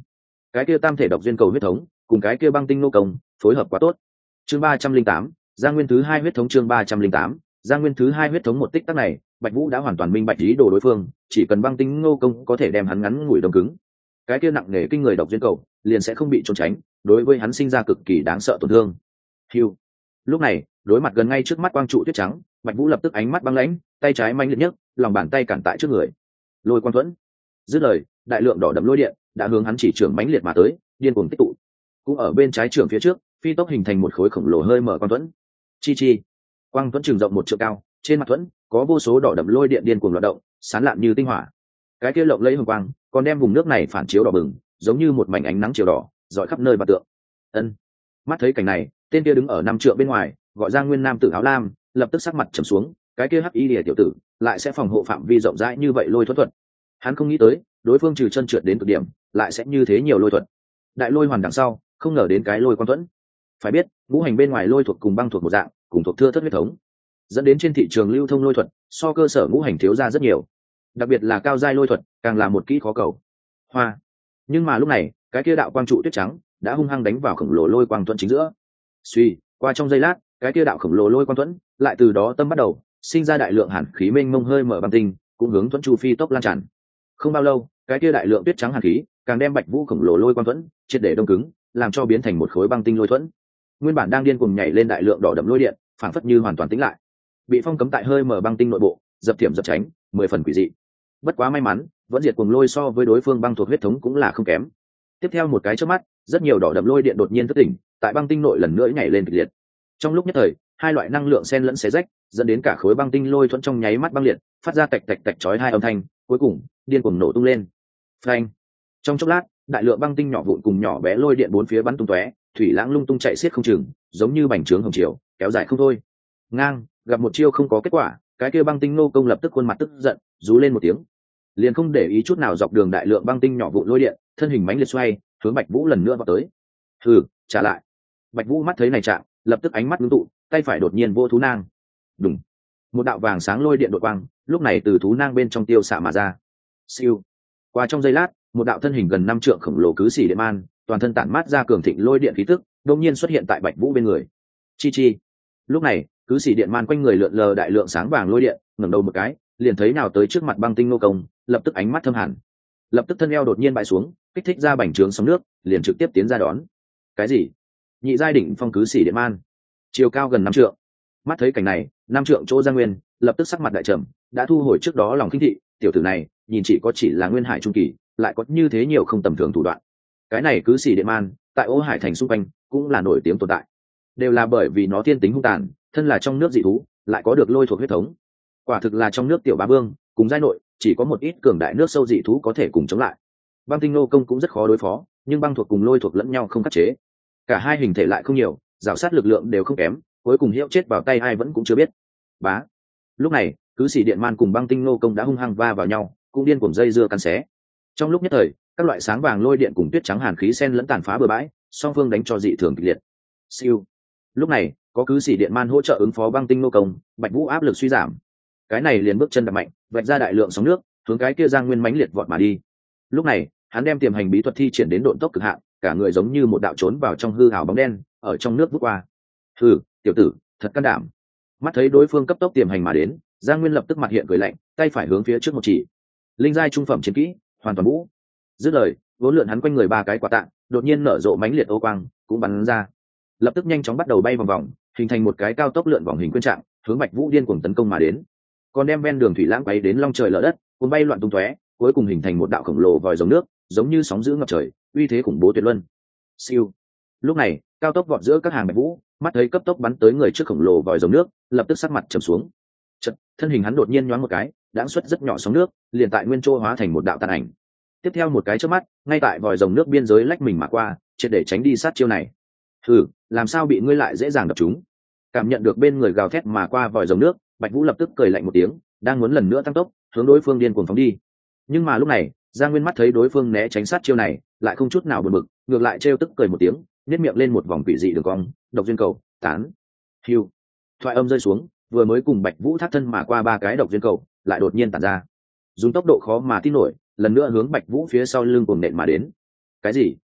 cái kia tam thể độc duyên cầu huyết thống cùng cái kia băng tinh nô công phối hợp quá tốt. Chương ba trăm linh tám, Giang Nguyên thứ hai huyết thống. Chương ba trăm linh tám, Giang Nguyên thứ hai huyết thống. Một tích tắc này, Bạch Vũ đã hoàn toàn minh bạch ý đồ đối phương, chỉ cần băng tinh nô công có thể đem hắn ngắn ngủi đông cứng, cái kia nặng nề kinh người độc duyên cầu liền sẽ không bị trốn tránh, đối với hắn sinh ra cực kỳ đáng sợ tổn thương. Hưu. Lúc này, đối mặt gần ngay trước mắt quang trụ tuyết trắng, Bạch Vũ lập tức ánh mắt băng lãnh, tay trái manh liệt nhất, lòng bàn tay cản tại trước người. Lôi quang thuẫn. Dứt lời, đại lượng đỏ đậm lôi điện đã hướng hắn chỉ trưởng mãnh liệt mà tới, điên cuồng tích tụ. Cũng ở bên trái trưởng phía trước, phi tốc hình thành một khối khổng lồ hơi mở quang thuẫn. Chi chi. Quang thuẫn trường rộng một trượng cao, trên mặt thuẫn có vô số đỏ đậm lôi điện điên cuồng loạn động, sáng lạn như tinh hỏa. Cái kia lộng lẫy hồng quang, còn đem vùng nước này phản chiếu đỏ bừng, giống như một mảnh ánh nắng chiều đỏ, rọi khắp nơi và tượng. Ân. Mắt thấy cảnh này, tên kia đứng ở năm trượng bên ngoài, gọi Giang Nguyên nam tử áo lam, lập tức sắc mặt trầm xuống, cái kia hắc y lìa tiểu tử lại sẽ phòng hộ phạm vi rộng rãi như vậy lôi thuật thuật. Hắn không nghĩ tới, đối phương trừ chân trượt đến cực điểm, lại sẽ như thế nhiều lôi thuật. Đại lôi hoàn đằng sau, không ngờ đến cái lôi quang thuẫn. Phải biết, ngũ hành bên ngoài lôi thuộc cùng băng thuộc một dạng, cùng thuộc thưa thất huyết thống, dẫn đến trên thị trường lưu thông lôi thuật so cơ sở ngũ hành thiếu ra rất nhiều. Đặc biệt là cao giai lôi thuật, càng là một kỹ khó cầu. Hoa. Nhưng mà lúc này, cái kia đạo quang trụ tuyết trắng đã hung hăng đánh vào khổng lồ lôi quang thuẫn chính giữa. Suy, qua trong giây lát, cái kia đạo khổng lồ lôi quang thuẫn lại từ đó tâm bắt đầu sinh ra đại lượng hàn khí mênh mông hơi mở băng tinh, cũng hướng thuẫn chu phi tốc lan tràn. Không bao lâu, cái kia đại lượng tuyết trắng hàn khí càng đem Bạch Vũ khổng lồ lôi quang thuẫn triệt để đông cứng, làm cho biến thành một khối băng tinh lôi thuẫn. Nguyên bản đang điên cuồng nhảy lên đại lượng đỏ đậm lôi điện, phản phất như hoàn toàn tĩnh lại, bị phong cấm tại hơi mở băng tinh nội bộ, dập thiểm dập tránh, mười phần quỷ dị. Bất quá may mắn, vẫn diệt cuồng lôi so với đối phương băng thuộc huyết thống cũng là không kém. Tiếp theo một cái chớp mắt, rất nhiều đỏ đậm lôi điện đột nhiên thức tỉnh, tại băng tinh nội lần nữa nhảy lên kịch liệt. Trong lúc nhất thời, hai loại năng lượng xen lẫn xé rách, dẫn đến cả khối băng tinh lôi thuẫn trong nháy mắt băng liệt, phát ra tạch tạch tạch chói hai âm thanh, cuối cùng điên cuồng nổ tung lên. Phanh! Trong chốc lát, đại lượng băng tinh nhỏ vụn cùng nhỏ bé lôi điện bốn phía bắn tung tóe, thủy lãng lung tung chạy xiết không chừng, giống như bành trướng hồng triều, kéo dài không thôi. Ngang, gặp một chiêu không có kết quả, cái kia băng tinh nô công lập tức khuôn mặt tức giận, rú lên một tiếng, liền không để ý chút nào dọc đường đại lượng băng tinh nhỏ vụn lôi điện, thân hình mãnh liệt xoay, hướng Bạch Vũ lần nữa vào tới. Hừ, trả lại. Bạch Vũ mắt thấy này trạng, lập tức ánh mắt ngưng tụ, tay phải đột nhiên vô thú nang. Đùng. Một đạo vàng sáng lôi điện đột quang, lúc này từ thú nang bên trong tiêu xạ mà ra. Siêu. Qua trong giây lát, một đạo thân hình gần năm trượng khổng lồ cứ xỉ điện man, toàn thân tản mát ra cường thịnh lôi điện khí tức, đột nhiên xuất hiện tại Bạch Vũ bên người. Chi chi. Lúc này, cứ xỉ điện man quanh người lượn lờ đại lượng sáng vàng lôi điện, ngẩng đầu một cái, liền thấy nào tới trước mặt băng tinh nô công, lập tức ánh mắt thâm hẳn, lập tức thân eo đột nhiên bại xuống, kích thích ra bành trướng sóng nước, liền trực tiếp tiến ra đón. Cái gì? Nhị giai đỉnh phong cứ xỉ điện man, chiều cao gần năm trượng. Mắt thấy cảnh này, năm trượng chỗ Giang Nguyên lập tức sắc mặt đại trầm, đã thu hồi trước đó lòng khinh thị, tiểu tử này nhìn chỉ có chỉ là nguyên hải trung kỳ, lại có như thế nhiều không tầm thường thủ đoạn. Cái này cứ xỉ điện man tại Ô Hải thành xung quanh cũng là nổi tiếng tồn tại, đều là bởi vì nó thiên tính hung tàn, thân là trong nước dị thú, lại có được lôi thuộc huyết thống. Quả thực là trong nước tiểu bá vương, cùng giai nội chỉ có một ít cường đại nước sâu dị thú có thể cùng chống lại. Băng tinh nô công cũng rất khó đối phó, nhưng băng thuộc cùng lôi thuộc lẫn nhau không khắc chế, cả hai hình thể lại không nhiều, rào sát lực lượng đều không kém, cuối cùng hiệu chết vào tay ai vẫn cũng chưa biết. Bá. Lúc này, cứ xỉ điện man cùng băng tinh nô công đã hung hăng va vào nhau, cũng điên cuồng dây dưa cắn xé. Trong lúc nhất thời, các loại sáng vàng lôi điện cùng tuyết trắng hàn khí xen lẫn tàn phá bừa bãi, song phương đánh cho dị thường kịch liệt. Siêu. Lúc này, có cứ xỉ điện man hỗ trợ ứng phó băng tinh nô công, Bạch Vũ áp lực suy giảm, cái này liền bước chân đập mạnh, vạch ra đại lượng sóng nước, hướng cái kia Giang Nguyên mãnh liệt vọt mà đi. Lúc này, hắn đem tiềm hành bí thuật thi triển đến độn tốc cực hạn, cả người giống như một đạo trốn vào trong hư ảo bóng đen, ở trong nước vút qua. Hừ, tiểu tử, thật can đảm. Mắt thấy đối phương cấp tốc tiềm hành mà đến, Giang Nguyên lập tức mặt hiện cười lạnh, tay phải hướng phía trước một chỉ. Linh giai trung phẩm chiến kỹ, hoàn toàn vũ. Dứt lời, vốn lượn hắn quanh người ba cái quả tạng, đột nhiên nở rộ mãnh liệt ô quang, cũng bắn ra. Lập tức nhanh chóng bắt đầu bay vòng vòng, hình thành một cái cao tốc lượn vòng hình quyên trạng, hướng Bạch Vũ điên cuồng tấn công mà đến. Còn đem ven đường thủy lãng bay đến long trời lở đất, cuốn bay loạn tung tóe, cuối cùng hình thành một đạo khổng lồ vòi rồng nước, giống như sóng dữ ngập trời, uy thế khủng bố tuyệt luân. Siêu. Lúc này, cao tốc vọt giữa các hàng Bạch Vũ, mắt thấy cấp tốc bắn tới người trước khổng lồ vòi rồng nước, lập tức sắc mặt trầm xuống. Chợt, thân hình hắn đột nhiên nhoáng một cái, đãng xuất rất nhỏ sóng nước, liền tại nguyên châu hóa thành một đạo tàn ảnh. Tiếp theo một cái chớp mắt, ngay tại vòi rồng nước biên giới lách mình mà qua, triệt để tránh đi sát chiêu này. Hừ, làm sao bị ngươi lại dễ dàng đập chúng? Cảm nhận được bên người gào thét mà qua vòi rồng nước, Bạch Vũ lập tức cười lạnh một tiếng, đang muốn lần nữa tăng tốc, hướng đối phương điên cuồng phóng đi. Nhưng mà lúc này, Giang Nguyên mắt thấy đối phương né tránh sát chiêu này, lại không chút nào buồn bực, ngược lại trêu tức cười một tiếng, nhếch miệng lên một vòng quỷ dị đường cong, độc duyên cầu, tán. Hưu. Thoại âm rơi xuống, vừa mới cùng Bạch Vũ thác thân mà qua ba cái độc duyên cầu, lại đột nhiên tản ra. Dùng tốc độ khó mà tin nổi, lần nữa hướng Bạch Vũ phía sau lưng cuồng nện mà đến. Cái gì?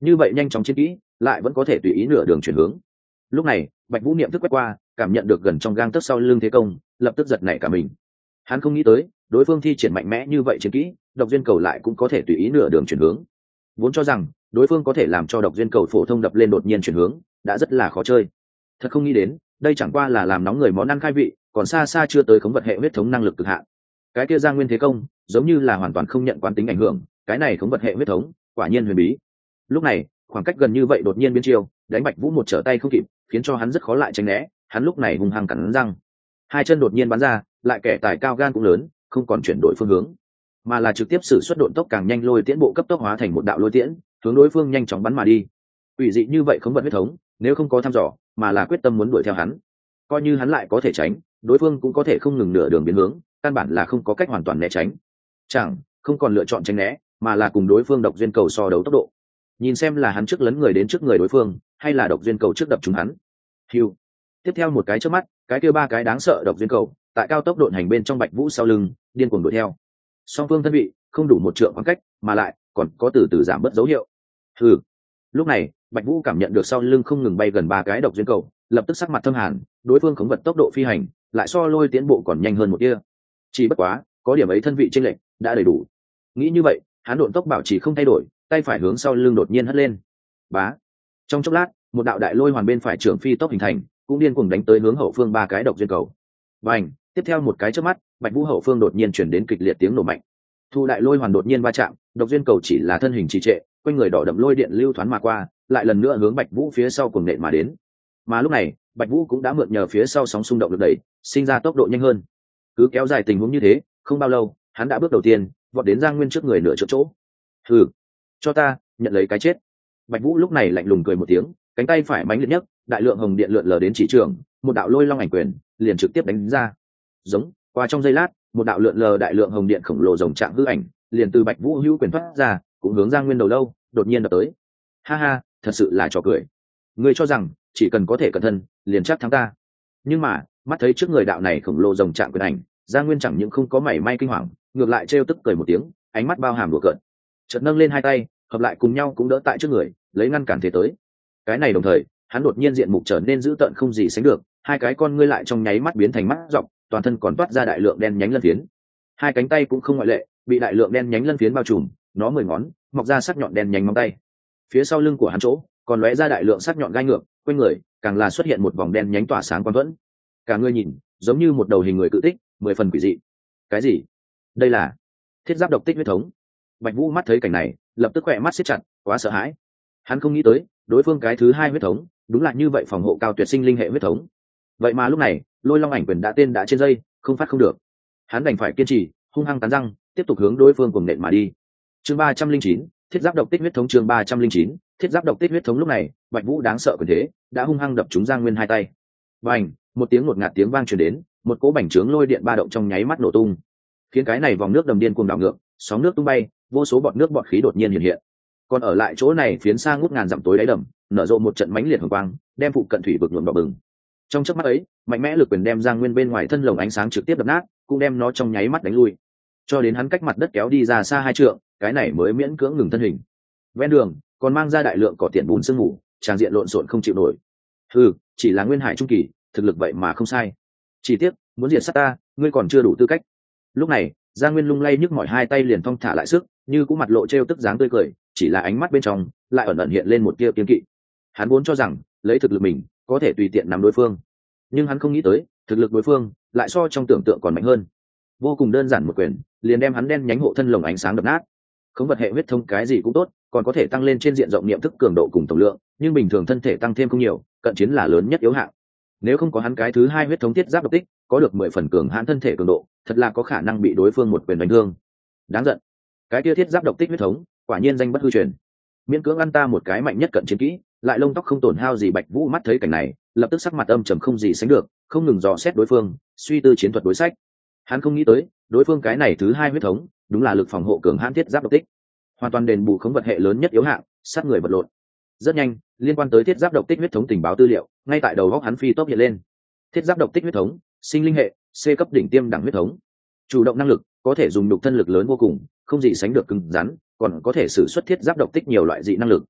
như vậy nhanh chóng chiến kỹ lại vẫn có thể tùy ý nửa đường chuyển hướng. Lúc này Bạch Vũ niệm thức quét qua, cảm nhận được gần trong gang tấc sau lưng thế công, lập tức giật nảy cả mình. Hắn không nghĩ tới đối phương thi triển mạnh mẽ như vậy chiến kỹ, độc duyên cầu lại cũng có thể tùy ý nửa đường chuyển hướng. Vốn cho rằng đối phương có thể làm cho độc duyên cầu phổ thông đập lên đột nhiên chuyển hướng đã rất là khó chơi, thật không nghĩ đến đây chẳng qua là làm nóng người món ăn khai vị, còn xa xa chưa tới khống vật hệ huyết thống năng lực cực hạn. Cái kia Giang Nguyên thế công giống như là hoàn toàn không nhận quán tính ảnh hưởng, cái này khống vật hệ huyết thống quả nhiên huyền bí. Lúc này khoảng cách gần như vậy đột nhiên biến chiêu, đánh Bạch Vũ một trở tay không kịp, khiến cho hắn rất khó lại tránh né. Hắn lúc này hung hăng cắn răng, hai chân đột nhiên bắn ra, lại kẻ tài cao gan cũng lớn, không còn chuyển đổi phương hướng, mà là trực tiếp sử xuất độn tốc càng nhanh, lôi tiễn bộ cấp tốc hóa thành một đạo lôi tiễn, hướng đối phương nhanh chóng bắn mà đi. Ủy dị như vậy không vật huyết thống, nếu không có thăm dò, mà là quyết tâm muốn đuổi theo hắn, coi như hắn lại có thể tránh, đối phương cũng có thể không ngừng nửa đường biến hướng, căn bản là không có cách hoàn toàn né tránh. Chẳng không còn lựa chọn tránh né, mà là cùng đối phương độc duyên cầu so đấu tốc độ, nhìn xem là hắn trước lấn người đến trước người đối phương, hay là độc duyên cầu trước đập trúng hắn. Hiu. Tiếp theo một cái chớp mắt, cái kia ba cái đáng sợ độc duyên cầu tại cao tốc độn hành bên trong Bạch Vũ sau lưng điên cuồng đuổi theo. Song phương thân vị không đủ một trượng khoảng cách, mà lại còn có từ từ giảm bớt dấu hiệu. Hừ. Lúc này Bạch Vũ cảm nhận được sau lưng không ngừng bay gần ba cái độc duyên cầu, lập tức sắc mặt thâm hàn. Đối phương khống vật tốc độ phi hành lại so lôi tiến bộ còn nhanh hơn một tia, chỉ bất quá có điểm ấy thân vị chênh lệch đã đầy đủ. Nghĩ như vậy, hắn độn tốc bảo trì không thay đổi, tay phải hướng sau lưng đột nhiên hất lên. Bá. Trong chốc lát, một đạo đại lôi hoàn bên phải trưởng phi tốc hình thành, cũng điên cuồng đánh tới hướng hậu phương ba cái độc duyên cầu. Bành. Tiếp theo một cái chớp mắt, Bạch Vũ hậu phương đột nhiên chuyển đến kịch liệt tiếng nổ mạnh. Thu đại lôi hoàn đột nhiên va chạm, độc duyên cầu chỉ là thân hình trì trệ, quanh người đỏ đậm lôi điện lưu thoáng mà qua, lại lần nữa hướng Bạch Vũ phía sau cuồng nện mà đến. Mà lúc này, Bạch Vũ cũng đã mượn nhờ phía sau sóng xung động lực đẩy, sinh ra tốc độ nhanh hơn. Cứ kéo dài tình huống như thế, không bao lâu, hắn đã bước đầu tiên vọt đến Giang Nguyên trước người nửa chỗ chỗ. Hừ, cho ta nhận lấy cái chết. Bạch Vũ lúc này lạnh lùng cười một tiếng, cánh tay phải mãnh liệt nhất, đại lượng hồng điện lượn lờ đến chỉ trường, một đạo lôi long ảnh quyền liền trực tiếp đánh ra. Giống, qua trong giây lát, một đạo lượn lờ đại lượng hồng điện khổng lồ rồng trạng hư ảnh liền từ Bạch Vũ hữu quyền thoát ra, cũng hướng Giang Nguyên đầu lâu đột nhiên đập tới. Ha ha, thật sự là trò cười. Ngươi cho rằng chỉ cần có thể cẩn thận, liền chắc thắng ta. Nhưng mà, mắt thấy trước người đạo này khổng lồ rồng trạng quyền ảnh, Giang Nguyên chẳng những không có mảy may kinh hoàng, ngược lại trêu tức cười một tiếng, ánh mắt bao hàm đùa cợt. Chợt nâng lên hai tay, hợp lại cùng nhau cũng đỡ tại trước người, lấy ngăn cản thế tới. Cái này đồng thời, hắn đột nhiên diện mục trở nên dữ tợn không gì sánh được, hai cái con ngươi lại trong nháy mắt biến thành mắt dọc, toàn thân còn toát ra đại lượng đen nhánh lân phiến. Hai cánh tay cũng không ngoại lệ, bị đại lượng đen nhánh lân phiến bao trùm, nó mười ngón mọc ra sắc nhọn đen nhánh móng tay. Phía sau lưng của hắn chỗ còn lóe ra đại lượng sắc nhọn gai ngược, quanh người càng là xuất hiện một vòng đen nhánh tỏa sáng quang vẫn. Cả người nhìn giống như một đầu hình người cự tích, mười phần quỷ dị. Cái gì? Đây là thiết giáp độc tích huyết thống. Bạch Vũ mắt thấy cảnh này, lập tức khỏe mắt siết chặt, quá sợ hãi. Hắn không nghĩ tới, đối phương cái thứ hai huyết thống, đúng là như vậy phòng hộ cao tuyệt sinh linh hệ huyết thống. Vậy mà lúc này, lôi long ảnh quyền đã tên đã trên dây, không phát không được. Hắn đành phải kiên trì, hung hăng cắn răng, tiếp tục hướng đối phương cuồng nện mà đi. Chương ba trăm linh chín, thiết giáp độc tích huyết thống. Chương ba trăm linh chín, thiết giáp độc tích huyết thống. Lúc này, Bạch Vũ đáng sợ quyền thế, đã hung hăng đập trúng Giang Nguyên hai tay. Bành, một tiếng ngột ngạt tiếng vang truyền đến, một cỗ bành trướng lôi điện ba động trong nháy mắt nổ tung, khiến cái này vòng nước đầm điên cuồng đảo ngược, sóng nước tung bay, vô số bọt nước bọt khí đột nhiên hiện hiện. Còn ở lại chỗ này phiến xa ngút ngàn dặm tối đáy đầm, nở rộ một trận mãnh liệt hồng quang, đem phụ cận thủy vực nhuộm đỏ bừng. Trong chớp mắt ấy, mạnh mẽ lực quyền đem Giang Nguyên bên ngoài thân lồng ánh sáng trực tiếp đập nát, cũng đem nó trong nháy mắt đánh lui, cho đến hắn cách mặt đất kéo đi ra xa hai trượng, cái này mới miễn cưỡng ngừng thân hình. Ven đường còn mang ra đại lượng cỏ tiện bùn sương mù, tràng diện lộn xộn không chịu nổi. Hừ, chỉ là Nguyên Hải trung kỳ, thực lực vậy mà không sai. Chỉ tiếc, muốn diệt sát ta, ngươi còn chưa đủ tư cách. Lúc này, Giang Nguyên lung lay nhức mỏi hai tay liền thong thả lại sức, như cũng mặt lộ trêu tức dáng tươi cười, chỉ là ánh mắt bên trong lại ẩn ẩn hiện lên một tia kiên kỵ. Hắn vốn cho rằng lấy thực lực mình có thể tùy tiện nắm đối phương, nhưng hắn không nghĩ tới thực lực đối phương lại so trong tưởng tượng còn mạnh hơn. Vô cùng đơn giản một quyền liền đem hắn đen nhánh hộ thân lồng ánh sáng đập nát. Không vật hệ huyết thống cái gì cũng tốt, còn có thể tăng lên trên diện rộng niệm thức cường độ cùng tổng lượng, nhưng bình thường thân thể tăng thêm không nhiều, cận chiến là lớn nhất yếu hạng. Nếu không có hắn cái thứ hai huyết thống thiết giáp độc tích, có được mười phần cường hãn thân thể cường độ, thật là có khả năng bị đối phương một quyền đánh thương. Đáng giận, cái kia thiết giáp độc tích huyết thống quả nhiên danh bất hư truyền, miễn cưỡng ăn ta một cái mạnh nhất cận chiến kỹ, lại lông tóc không tổn hao gì. Bạch Vũ mắt thấy cảnh này, lập tức sắc mặt âm trầm không gì sánh được, không ngừng dò xét đối phương, suy tư chiến thuật đối sách. Hắn không nghĩ tới đối phương cái này thứ hai huyết thống đúng là lực phòng hộ cường hãn thiết giáp độc tích, hoàn toàn đền bù khống vật hệ lớn nhất yếu hạng, sát người vật lộn. Rất nhanh, liên quan tới thiết giáp độc tích huyết thống tình báo tư liệu ngay tại đầu góc hắn phi tốc hiện lên. Thiết giáp độc tích huyết thống, sinh linh hệ, C cấp đỉnh tiêm đẳng huyết thống, chủ động năng lực, có thể dùng đục thân lực lớn vô cùng, không gì sánh được cứng rắn, còn có thể sử xuất thiết giáp độc tích nhiều loại dị năng lực.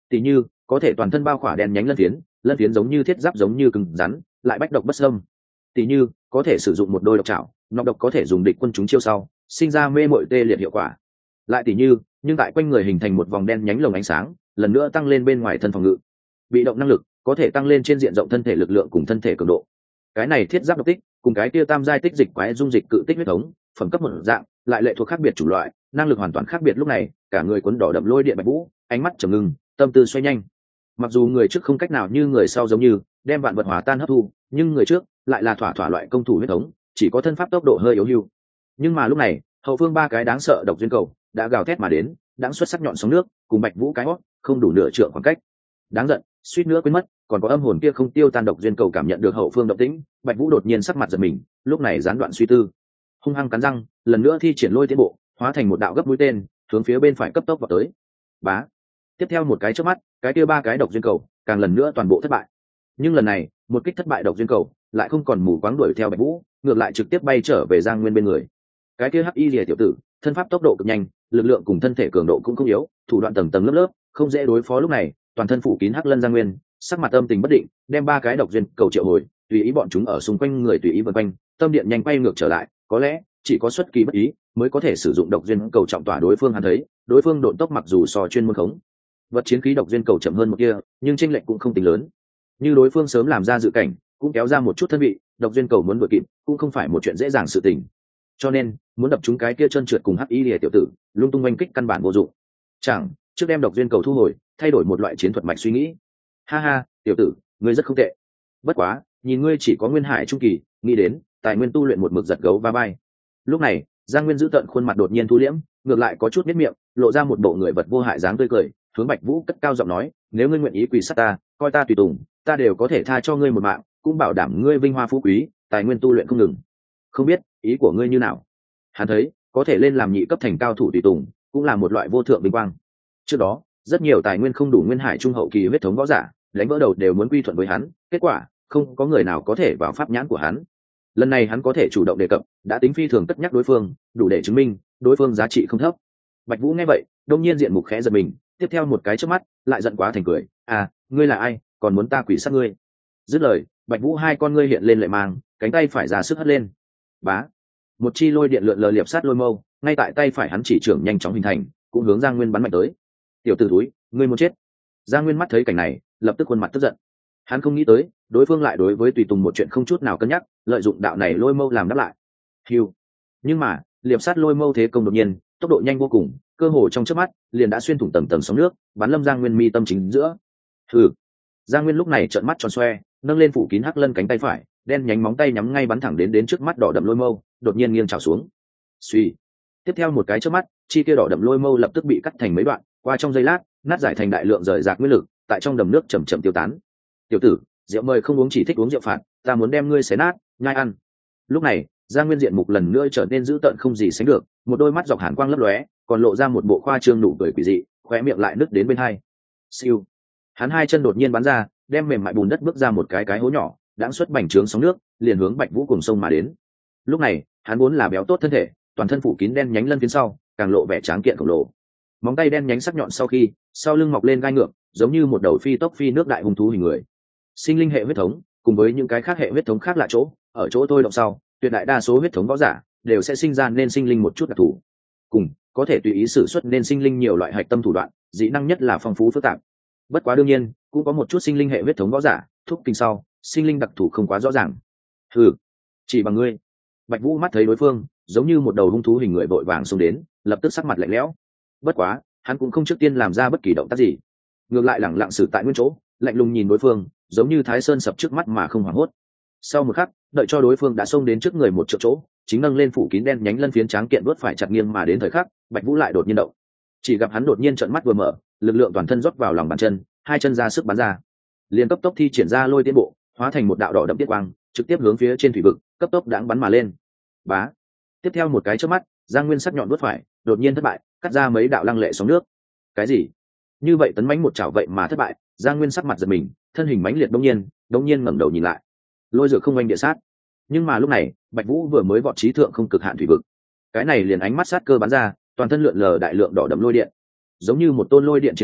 Tỷ như có thể toàn thân bao khỏa đen nhánh lân phiến, lân phiến giống như thiết giáp giống như cứng rắn, lại bách độc bất xâm. Tỷ như có thể sử dụng một đôi độc trảo, nọc độc có thể dùng địch quân chúng chiêu sau sinh ra mê mội tê liệt hiệu quả. Lại tỷ như nhưng tại quanh người hình thành một vòng đen nhánh lồng ánh sáng, lần nữa tăng lên bên ngoài thân phòng ngự. Bị động năng lực có thể tăng lên trên diện rộng thân thể lực lượng cùng thân thể cường độ. Cái này thiết giáp độc tích cùng cái kia tam giai tích dịch quái dung dịch cự tích huyết thống phẩm cấp một dạng, lại lệ thuộc khác biệt chủng loại, năng lực hoàn toàn khác biệt. Lúc này cả người cuốn đỏ đậm lôi điện Bạch Vũ, ánh mắt trầm ngưng, tâm tư xoay nhanh. Mặc dù người trước không cách nào như người sau giống như đem vạn vật hòa tan hấp thu, nhưng người trước lại là thỏa thỏa loại công thủ huyết thống, chỉ có thân pháp tốc độ hơi yếu hưu. Nhưng mà lúc này hậu phương ba cái đáng sợ độc duyên cầu đã gào thét mà đến, đáng xuất sắc nhọn sóng nước cùng Bạch Vũ cái hót không đủ nửa trượng khoảng cách. Đáng giận, suýt nữa quên mất còn có âm hồn kia không tiêu tan độc duyên cầu cảm nhận được hậu phương động tĩnh, Bạch Vũ đột nhiên sắc mặt giật mình, lúc này gián đoạn suy tư, hung hăng cắn răng, lần nữa thi triển lôi tiến bộ, hóa thành một đạo gấp mũi tên, hướng phía bên phải cấp tốc vào tới. Bá. Tiếp theo một cái chớp mắt, cái kia ba cái độc duyên cầu càng lần nữa toàn bộ thất bại. Nhưng lần này, một kích thất bại độc duyên cầu lại không còn mù quáng đuổi theo Bạch Vũ, ngược lại trực tiếp bay trở về Giang Nguyên bên người. Cái kia Hắc Y Liễu tiểu tử, thân pháp tốc độ cực nhanh, lực lượng cùng thân thể cường độ cũng không yếu, thủ đoạn tầng tầng lớp lớp, không dễ đối phó. Lúc này, toàn thân phủ kín hắc lân Giang Nguyên, sắc mặt âm tình bất định, đem ba cái độc duyên cầu triệu hồi, tùy ý bọn chúng ở xung quanh người tùy ý vần quanh, tâm điện nhanh quay ngược trở lại, có lẽ chỉ có xuất kỳ bất ý mới có thể sử dụng độc duyên cầu trọng tỏa đối phương. Hắn thấy, đối phương độn tốc mặc dù so chuyên môn khống vật chiến khí độc duyên cầu chậm hơn một kia, nhưng chênh lệch cũng không tính lớn. Như đối phương sớm làm ra dự cảnh, cũng kéo ra một chút thân vị, độc duyên cầu muốn đuổi kịp, cũng không phải một chuyện dễ dàng sự tình. Cho nên, muốn đập chúng cái kia chân trượt cùng Hắc Y Liễu tiểu tử, lung tung oanh kích căn bản vô dụng. Chẳng, trước đem độc duyên cầu thu hồi, thay đổi một loại chiến thuật mạch suy nghĩ. Ha ha, tiểu tử, ngươi rất không tệ. Bất quá, nhìn ngươi chỉ có nguyên hải trung kỳ, nghĩ đến tài nguyên tu luyện một mực giật gấu va vai. Lúc này, Giang Nguyên giữ tận khuôn mặt đột nhiên thu liễm, ngược lại có chút miết miệng, lộ ra một bộ người vật vô hại dáng tươi cười, hướng Bạch Vũ cất cao giọng nói, nếu ngươi nguyện ý quỳ sát ta, coi ta tùy tùng, ta đều có thể tha cho ngươi một mạng, cũng bảo đảm ngươi vinh hoa phú quý, tài nguyên tu luyện không ngừng. Không biết ý của ngươi như nào? Hắn thấy, có thể lên làm nhị cấp thành cao thủ tùy tùng, cũng là một loại vô thượng vinh quang. Trước đó, rất nhiều tài nguyên không đủ nguyên hải trung hậu kỳ huyết thống võ giả, lãnh vỡ đầu đều muốn quy thuận với hắn, kết quả không có người nào có thể vào pháp nhãn của hắn. Lần này hắn có thể chủ động đề cập, đã tính phi thường cất nhắc đối phương, đủ để chứng minh đối phương giá trị không thấp. Bạch Vũ nghe vậy, đông nhiên diện mục khẽ giật mình, tiếp theo một cái chớp mắt, lại giận quá thành cười, à, ngươi là ai, còn muốn ta quỷ sát ngươi? Dứt lời, Bạch Vũ hai con ngươi hiện lên lệ mang, cánh tay phải ra sức hất lên. Bá, một chi lôi điện lượn lờ liệp sát lôi mâu, ngay tại tay phải hắn chỉ trưởng nhanh chóng hình thành, cũng hướng Giang Nguyên bắn mạnh tới. Tiểu tử túi, ngươi muốn chết? Giang Nguyên mắt thấy cảnh này, lập tức khuôn mặt tức giận. Hắn không nghĩ tới, đối phương lại đối với tùy tùng một chuyện không chút nào cân nhắc, lợi dụng đạo này lôi mâu làm đáp lại. Hiu. Nhưng mà, liệp sát lôi mâu thế công đột nhiên, tốc độ nhanh vô cùng, cơ hồ trong chớp mắt, liền đã xuyên thủng tầng tầng sóng nước, bắn lâm Giang Nguyên mi tâm chính giữa. Hừ. Giang Nguyên lúc này trợn mắt tròn xoe, nâng lên phủ kín hắc lân cánh tay phải, đen nhánh móng tay nhắm ngay bắn thẳng đến đến trước mắt đỏ đậm lôi mâu, đột nhiên nghiêng chảo xuống. Suy. Tiếp theo một cái chớp mắt, chi kia đỏ đậm lôi mâu lập tức bị cắt thành mấy đoạn, qua trong giây lát, nát giải thành đại lượng rời rạc nguyên lực, tại trong đầm nước chậm chậm tiêu tán. Tiểu tử, rượu mời không uống chỉ thích uống rượu phạt, ta muốn đem ngươi xé nát, nhai ăn. Lúc này, Giang Nguyên diện mục lần nữa trở nên dữ tợn không gì sánh được, một đôi mắt dọc hàn quang lấp lóe, còn lộ ra một bộ khoa trương nụ cười quỷ dị, khóe miệng lại nứt đến bên hai. Siêu. Hắn hai chân đột nhiên bắn ra, đem mềm mại bùn đất bước ra một cái cái hố nhỏ, đãng xuất bành trướng sóng nước, liền hướng Bạch Vũ cùng sông mà đến. Lúc này, hắn vốn là béo tốt thân thể, toàn thân phủ kín đen nhánh lân phiến sau, càng lộ vẻ tráng kiện khổng lồ. Móng tay đen nhánh sắc nhọn sau khi, sau lưng mọc lên gai ngược, giống như một đầu phi tốc phi nước đại hung thú hình người. Sinh linh hệ huyết thống, cùng với những cái khác hệ huyết thống khác lạ chỗ, ở chỗ tôi động sau, tuyệt đại đa số huyết thống võ giả đều sẽ sinh ra nên sinh linh một chút đặc thù, cùng có thể tùy ý sử xuất nên sinh linh nhiều loại hạch tâm thủ đoạn, dĩ năng nhất là phong phú phức tạp. Bất quá đương nhiên, cũng có một chút sinh linh hệ huyết thống võ giả, thúc kinh sau, sinh linh đặc thù không quá rõ ràng. Hừ, chỉ bằng ngươi. Bạch Vũ mắt thấy đối phương giống như một đầu hung thú hình người vội vàng xông đến, lập tức sắc mặt lạnh lẽo. Bất quá, hắn cũng không trước tiên làm ra bất kỳ động tác gì, ngược lại lẳng lặng xử tại nguyên chỗ, lạnh lùng nhìn đối phương, giống như Thái Sơn sập trước mắt mà không hoảng hốt. Sau một khắc, đợi cho đối phương đã xông đến trước người một chỗ chỗ, chính nâng lên phủ kín đen nhánh lân phiến tráng kiện đuốt phải chặt nghiêng mà đến thời khắc, Bạch Vũ lại đột nhiên động. Chỉ gặp hắn đột nhiên trợn mắt vừa mở, lực lượng toàn thân rót vào lòng bàn chân, hai chân ra sức bắn ra, liền cấp tốc thi triển ra lôi tiến bộ, hóa thành một đạo đỏ đậm tiết quang, trực tiếp hướng phía trên thủy vực, cấp tốc đãng bắn mà lên. Bá. Tiếp theo một cái chớp mắt, Giang Nguyên sắc nhọn đuốt phải, đột nhiên thất bại, cắt ra mấy đạo lăng lệ sóng nước. Cái gì? Như vậy tấn mãnh một chảo vậy mà thất bại, Giang Nguyên sắc mặt giật mình, thân hình mãnh liệt đống nhiên, đống nhiên ngẩng đầu nhìn lại. Lôi dược không oanh địa sát. Nhưng mà lúc này, Bạch Vũ vừa mới vọt trí thượng không cực hạn thủy vực. Cái này liền ánh mắt sát cơ bắn ra, toàn thân lượn lờ đại lượng đỏ đậm lôi điện, giống như một tôn lôi điện chiến thần,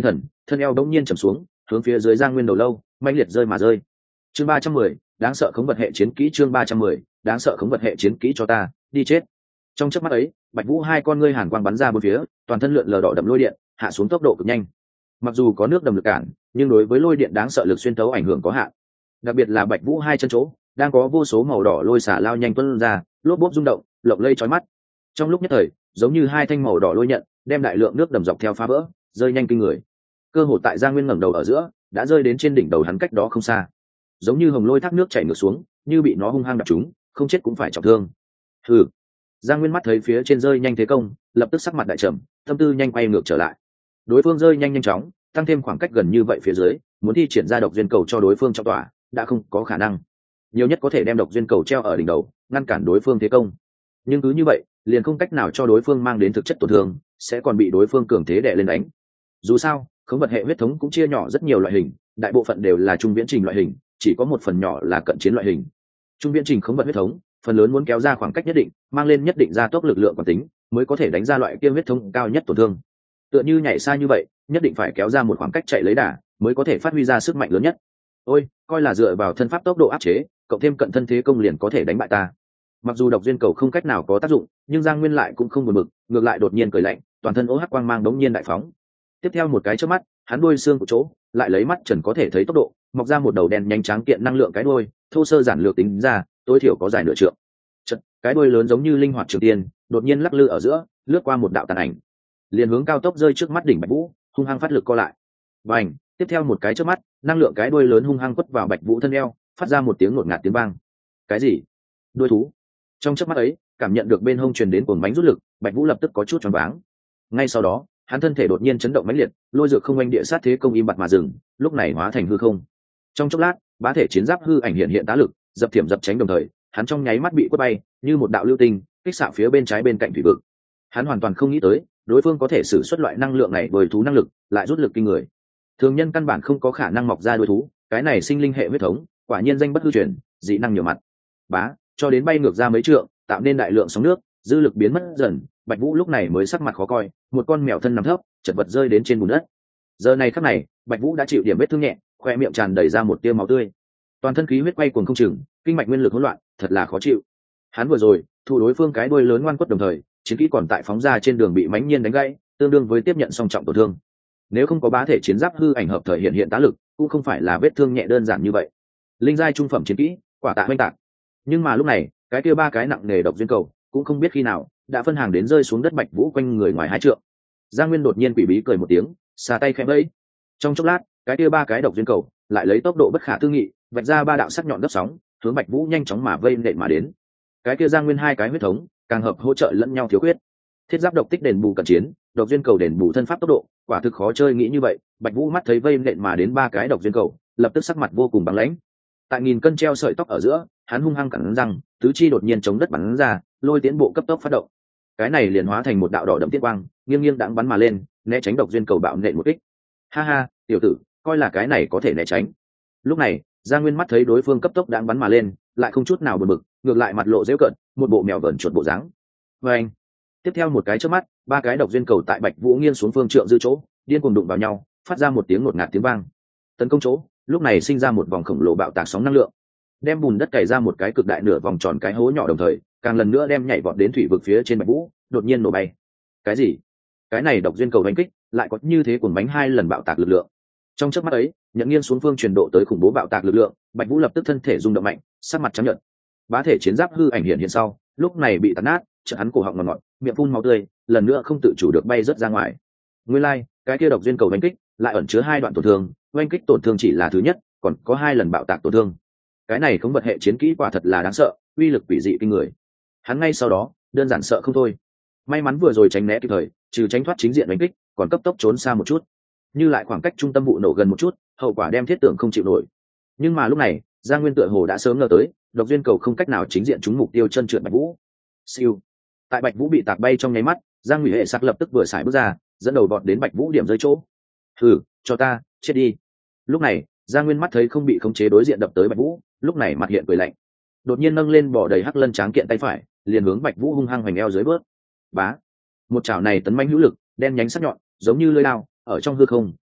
thân eo bỗng nhiên trầm xuống, hướng phía dưới Giang Nguyên đầu lâu mãnh liệt rơi mà rơi. Chương ba trăm mười, đáng sợ khống vật hệ chiến kỹ. Chương ba trăm mười, đáng sợ khống vật hệ chiến kỹ. Cho ta đi chết. Trong chớp mắt ấy, Bạch Vũ hai con ngươi hàn quang bắn ra bốn phía, toàn thân lượn lờ đỏ đậm lôi điện, hạ xuống tốc độ cực nhanh. Mặc dù có nước đầm lực cản, nhưng đối với lôi điện đáng sợ lực xuyên thấu ảnh hưởng có hạn. Đặc biệt là Bạch Vũ hai chân chỗ, đang có vô số màu đỏ lôi xả lao nhanh tuôn ra, lốp bốp rung động, lộng lây chói mắt. Trong lúc nhất thời, giống như hai thanh màu đỏ lôi nhận, đem đại lượng nước đầm dọc theo phá vỡ, rơi nhanh kinh người. Cơ hồ tại Giang Nguyên ngẩng đầu ở giữa, đã rơi đến trên đỉnh đầu hắn cách đó không xa. Giống như hồng lôi thác nước chảy ngược xuống, như bị nó hung hăng đập trúng, không chết cũng phải trọng thương. Hừ. Giang Nguyên mắt thấy phía trên rơi nhanh thế công, lập tức sắc mặt đại trầm, tâm tư nhanh quay ngược trở lại. Đối phương rơi nhanh nhanh chóng, tăng thêm khoảng cách gần như vậy phía dưới, muốn thi triển ra độc duyên cầu cho đối phương trong tỏa, đã không có khả năng. Nhiều nhất có thể đem độc duyên cầu treo ở đỉnh đầu, ngăn cản đối phương thế công. Nhưng cứ như vậy, liền không cách nào cho đối phương mang đến thực chất tổn thương, sẽ còn bị đối phương cường thế đè lên đánh. Dù sao, khống vật hệ huyết thống cũng chia nhỏ rất nhiều loại hình, đại bộ phận đều là trung viễn trình loại hình, chỉ có một phần nhỏ là cận chiến loại hình. Trung viễn trình khống vật huyết thống, phần lớn muốn kéo ra khoảng cách nhất định, mang lên nhất định gia tốc lực lượng quản tính, mới có thể đánh ra loại kia huyết thống cao nhất tổn thương. Tựa như nhảy xa như vậy, nhất định phải kéo ra một khoảng cách chạy lấy đà, mới có thể phát huy ra sức mạnh lớn nhất. Ôi, coi là dựa vào thân pháp tốc độ áp chế, cộng thêm cận thân thế công liền có thể đánh bại ta. Mặc dù độc duyên cầu không cách nào có tác dụng, nhưng Giang Nguyên lại cũng không buồn bực, ngược lại đột nhiên cười lạnh, toàn thân ố hắc quang mang đống nhiên đại phóng. Tiếp theo một cái chớp mắt, hắn đuôi xương của chỗ, lại lấy mắt trần có thể thấy tốc độ, mọc ra một đầu đen nhanh trắng kiện năng lượng cái đuôi, thô sơ giản lược tính ra, tối thiểu có dài nửa trượng. Chật, cái đuôi lớn giống như linh hoạt trường tiên, đột nhiên lắc lư ở giữa, lướt qua một đạo tàn ảnh, liền hướng cao tốc rơi trước mắt đỉnh Bạch Vũ, hung hăng phát lực co lại. Bành, tiếp theo một cái chớp mắt, năng lượng cái đuôi lớn hung hăng quất vào Bạch Vũ thân eo, phát ra một tiếng ngột ngạt tiếng vang. Cái gì? Đuôi thú? Trong chớp mắt ấy, cảm nhận được bên hông truyền đến cuồng bánh rút lực, Bạch Vũ lập tức có chút choáng váng. Ngay sau đó, hắn thân thể đột nhiên chấn động mãnh liệt, lôi dược không anh địa sát thế công im bặt mà dừng, lúc này hóa thành hư không. Trong chốc lát, bá thể chiến giáp hư ảnh hiện hiện tá lực, dập thiểm dập tránh đồng thời, hắn trong nháy mắt bị quất bay, như một đạo lưu tinh, kích xạ phía bên trái bên cạnh thủy vực. Hắn hoàn toàn không nghĩ tới, đối phương có thể sử xuất loại năng lượng này bởi thú năng lực, lại rút lực kinh người. Thường nhân căn bản không có khả năng mọc ra đuôi thú, cái này sinh linh hệ huyết thống, quả nhiên danh bất hư truyền, dị năng nhiều mặt. Bá, cho đến bay ngược ra mấy trượng, tạo nên đại lượng sóng nước, dư lực biến mất dần, Bạch Vũ lúc này mới sắc mặt khó coi, một con mèo thân nằm thấp, chật vật rơi đến trên bùn đất. Giờ này khắc này, Bạch Vũ đã chịu điểm vết thương nhẹ, khoe miệng tràn đầy ra một tia máu tươi, toàn thân khí huyết quay cuồng không chừng, kinh mạch nguyên lực hỗn loạn, thật là khó chịu. Hắn vừa rồi, thu đối phương cái đuôi lớn ngoan quất đồng thời, chiến kỹ còn tại phóng ra trên đường bị mãnh nhiên đánh gãy, tương đương với tiếp nhận song trọng tổn thương. Nếu không có bá thể chiến giáp hư ảnh hợp thời hiện hiện tá lực, cũng không phải là vết thương nhẹ đơn giản như vậy. Linh giai trung phẩm chiến kỹ, quả tạ hoành tạc. Nhưng mà lúc này, cái kia ba cái nặng nề độc duyên cầu, cũng không biết khi nào đã phân hàng đến rơi xuống đất Bạch Vũ quanh người ngoài hai trượng. Giang Nguyên đột nhiên quỷ bí cười một tiếng, xà tay khẽ vẫy. Trong chốc lát, cái kia ba cái độc duyên cầu lại lấy tốc độ bất khả tư nghị, vạch ra ba đạo sắc nhọn gấp sóng, hướng Bạch Vũ nhanh chóng mà vây nện mà đến. Cái kia Giang Nguyên hai cái huyết thống, càng hợp hỗ trợ lẫn nhau thiếu khuyết. Thiết giáp độc tích đền bù cận chiến, độc duyên cầu đền bù thân pháp tốc độ, quả thực khó chơi nghĩ như vậy. Bạch Vũ mắt thấy vây nện mà đến ba cái độc duyên cầu, lập tức sắc mặt vô cùng băng lãnh. Tại nghìn cân treo sợi tóc ở giữa, hắn hung hăng cắn răng, tứ chi đột nhiên chống đất bắn ra, lôi tiến bộ cấp tốc phát động. Cái này liền hóa thành một đạo đỏ đậm tiết quang, nghiêng nghiêng đãng bắn mà lên, né tránh độc duyên cầu bạo nện một kích. Ha ha, tiểu tử, coi là cái này có thể né tránh. Lúc này, Giang Nguyên mắt thấy đối phương cấp tốc đãng bắn mà lên, lại không chút nào buồn bực, ngược lại mặt lộ giễu cợt, một bộ mèo vờn chuột bộ dáng. Oeng! Tiếp theo một cái chớp mắt, ba cái độc duyên cầu tại Bạch Vũ nghiêng xuống phương trượng dư chỗ, điên cuồng đụng vào nhau, phát ra một tiếng ngột ngạt tiếng vang. Tấn công chỗ, lúc này sinh ra một vòng khổng lồ bạo tạc sóng năng lượng, đem bùn đất cày ra một cái cực đại nửa vòng tròn cái hố nhỏ đồng thời, càng lần nữa đem nhảy vọt đến thủy vực phía trên Bạch Vũ, đột nhiên nổ bay. Cái gì? Cái này độc duyên cầu đánh kích, lại có như thế cuồng bánh hai lần bạo tạc lực lượng. Trong chớp mắt ấy, nhận nghiêng xuống phương truyền độ tới khủng bố bạo tạc lực lượng, Bạch Vũ lập tức thân thể rung động mạnh, sắc mặt trắng nhợt. Bá thể chiến giáp hư ảnh hiện hiện sau, lúc này bị tàn nát, chợt hắn cổ họng ngọt ngọt, miệng phun máu tươi, lần nữa không tự chủ được bay rớt ra ngoài. Nguyên lai, like, cái kia độc duyên cầu đánh kích, lại ẩn chứa hai đoạn tổn thương, oanh kích tổn thương chỉ là thứ nhất, còn có hai lần bạo tạc tổn thương. Cái này không vật hệ chiến kỹ quả thật là đáng sợ, uy lực quỷ dị kinh người. Hắn ngay sau đó, đơn giản sợ không thôi. May mắn vừa rồi tránh né kịp thời, trừ tránh thoát chính diện đánh kích, còn cấp tốc trốn xa một chút. Như lại khoảng cách trung tâm vụ nổ gần một chút, hậu quả đem thiết tưởng không chịu nổi. Nhưng mà lúc này, Giang Nguyên tựa hồ đã sớm ngờ tới, độc duyên cầu không cách nào chính diện trúng mục tiêu chân trượt Bạch Vũ. Siêu. Tại Bạch Vũ bị tạc bay trong nháy mắt, Giang Ngụy Hệ sắc lập tức vừa xài bước ra, dẫn đầu vọt đến Bạch Vũ điểm rơi chỗ. Hừ, cho ta chết đi. Lúc này, Giang Nguyên mắt thấy không bị khống chế đối diện đập tới Bạch Vũ, lúc này mặt hiện cười lạnh, đột nhiên nâng lên bỏ đầy hắc lân tráng kiện tay phải, liền hướng Bạch Vũ hung hăng hoành eo dưới bước. Bá, một chảo này tấn mãnh hữu lực, đen nhánh sắc nhọn, giống như lưỡi dao, ở trong hư không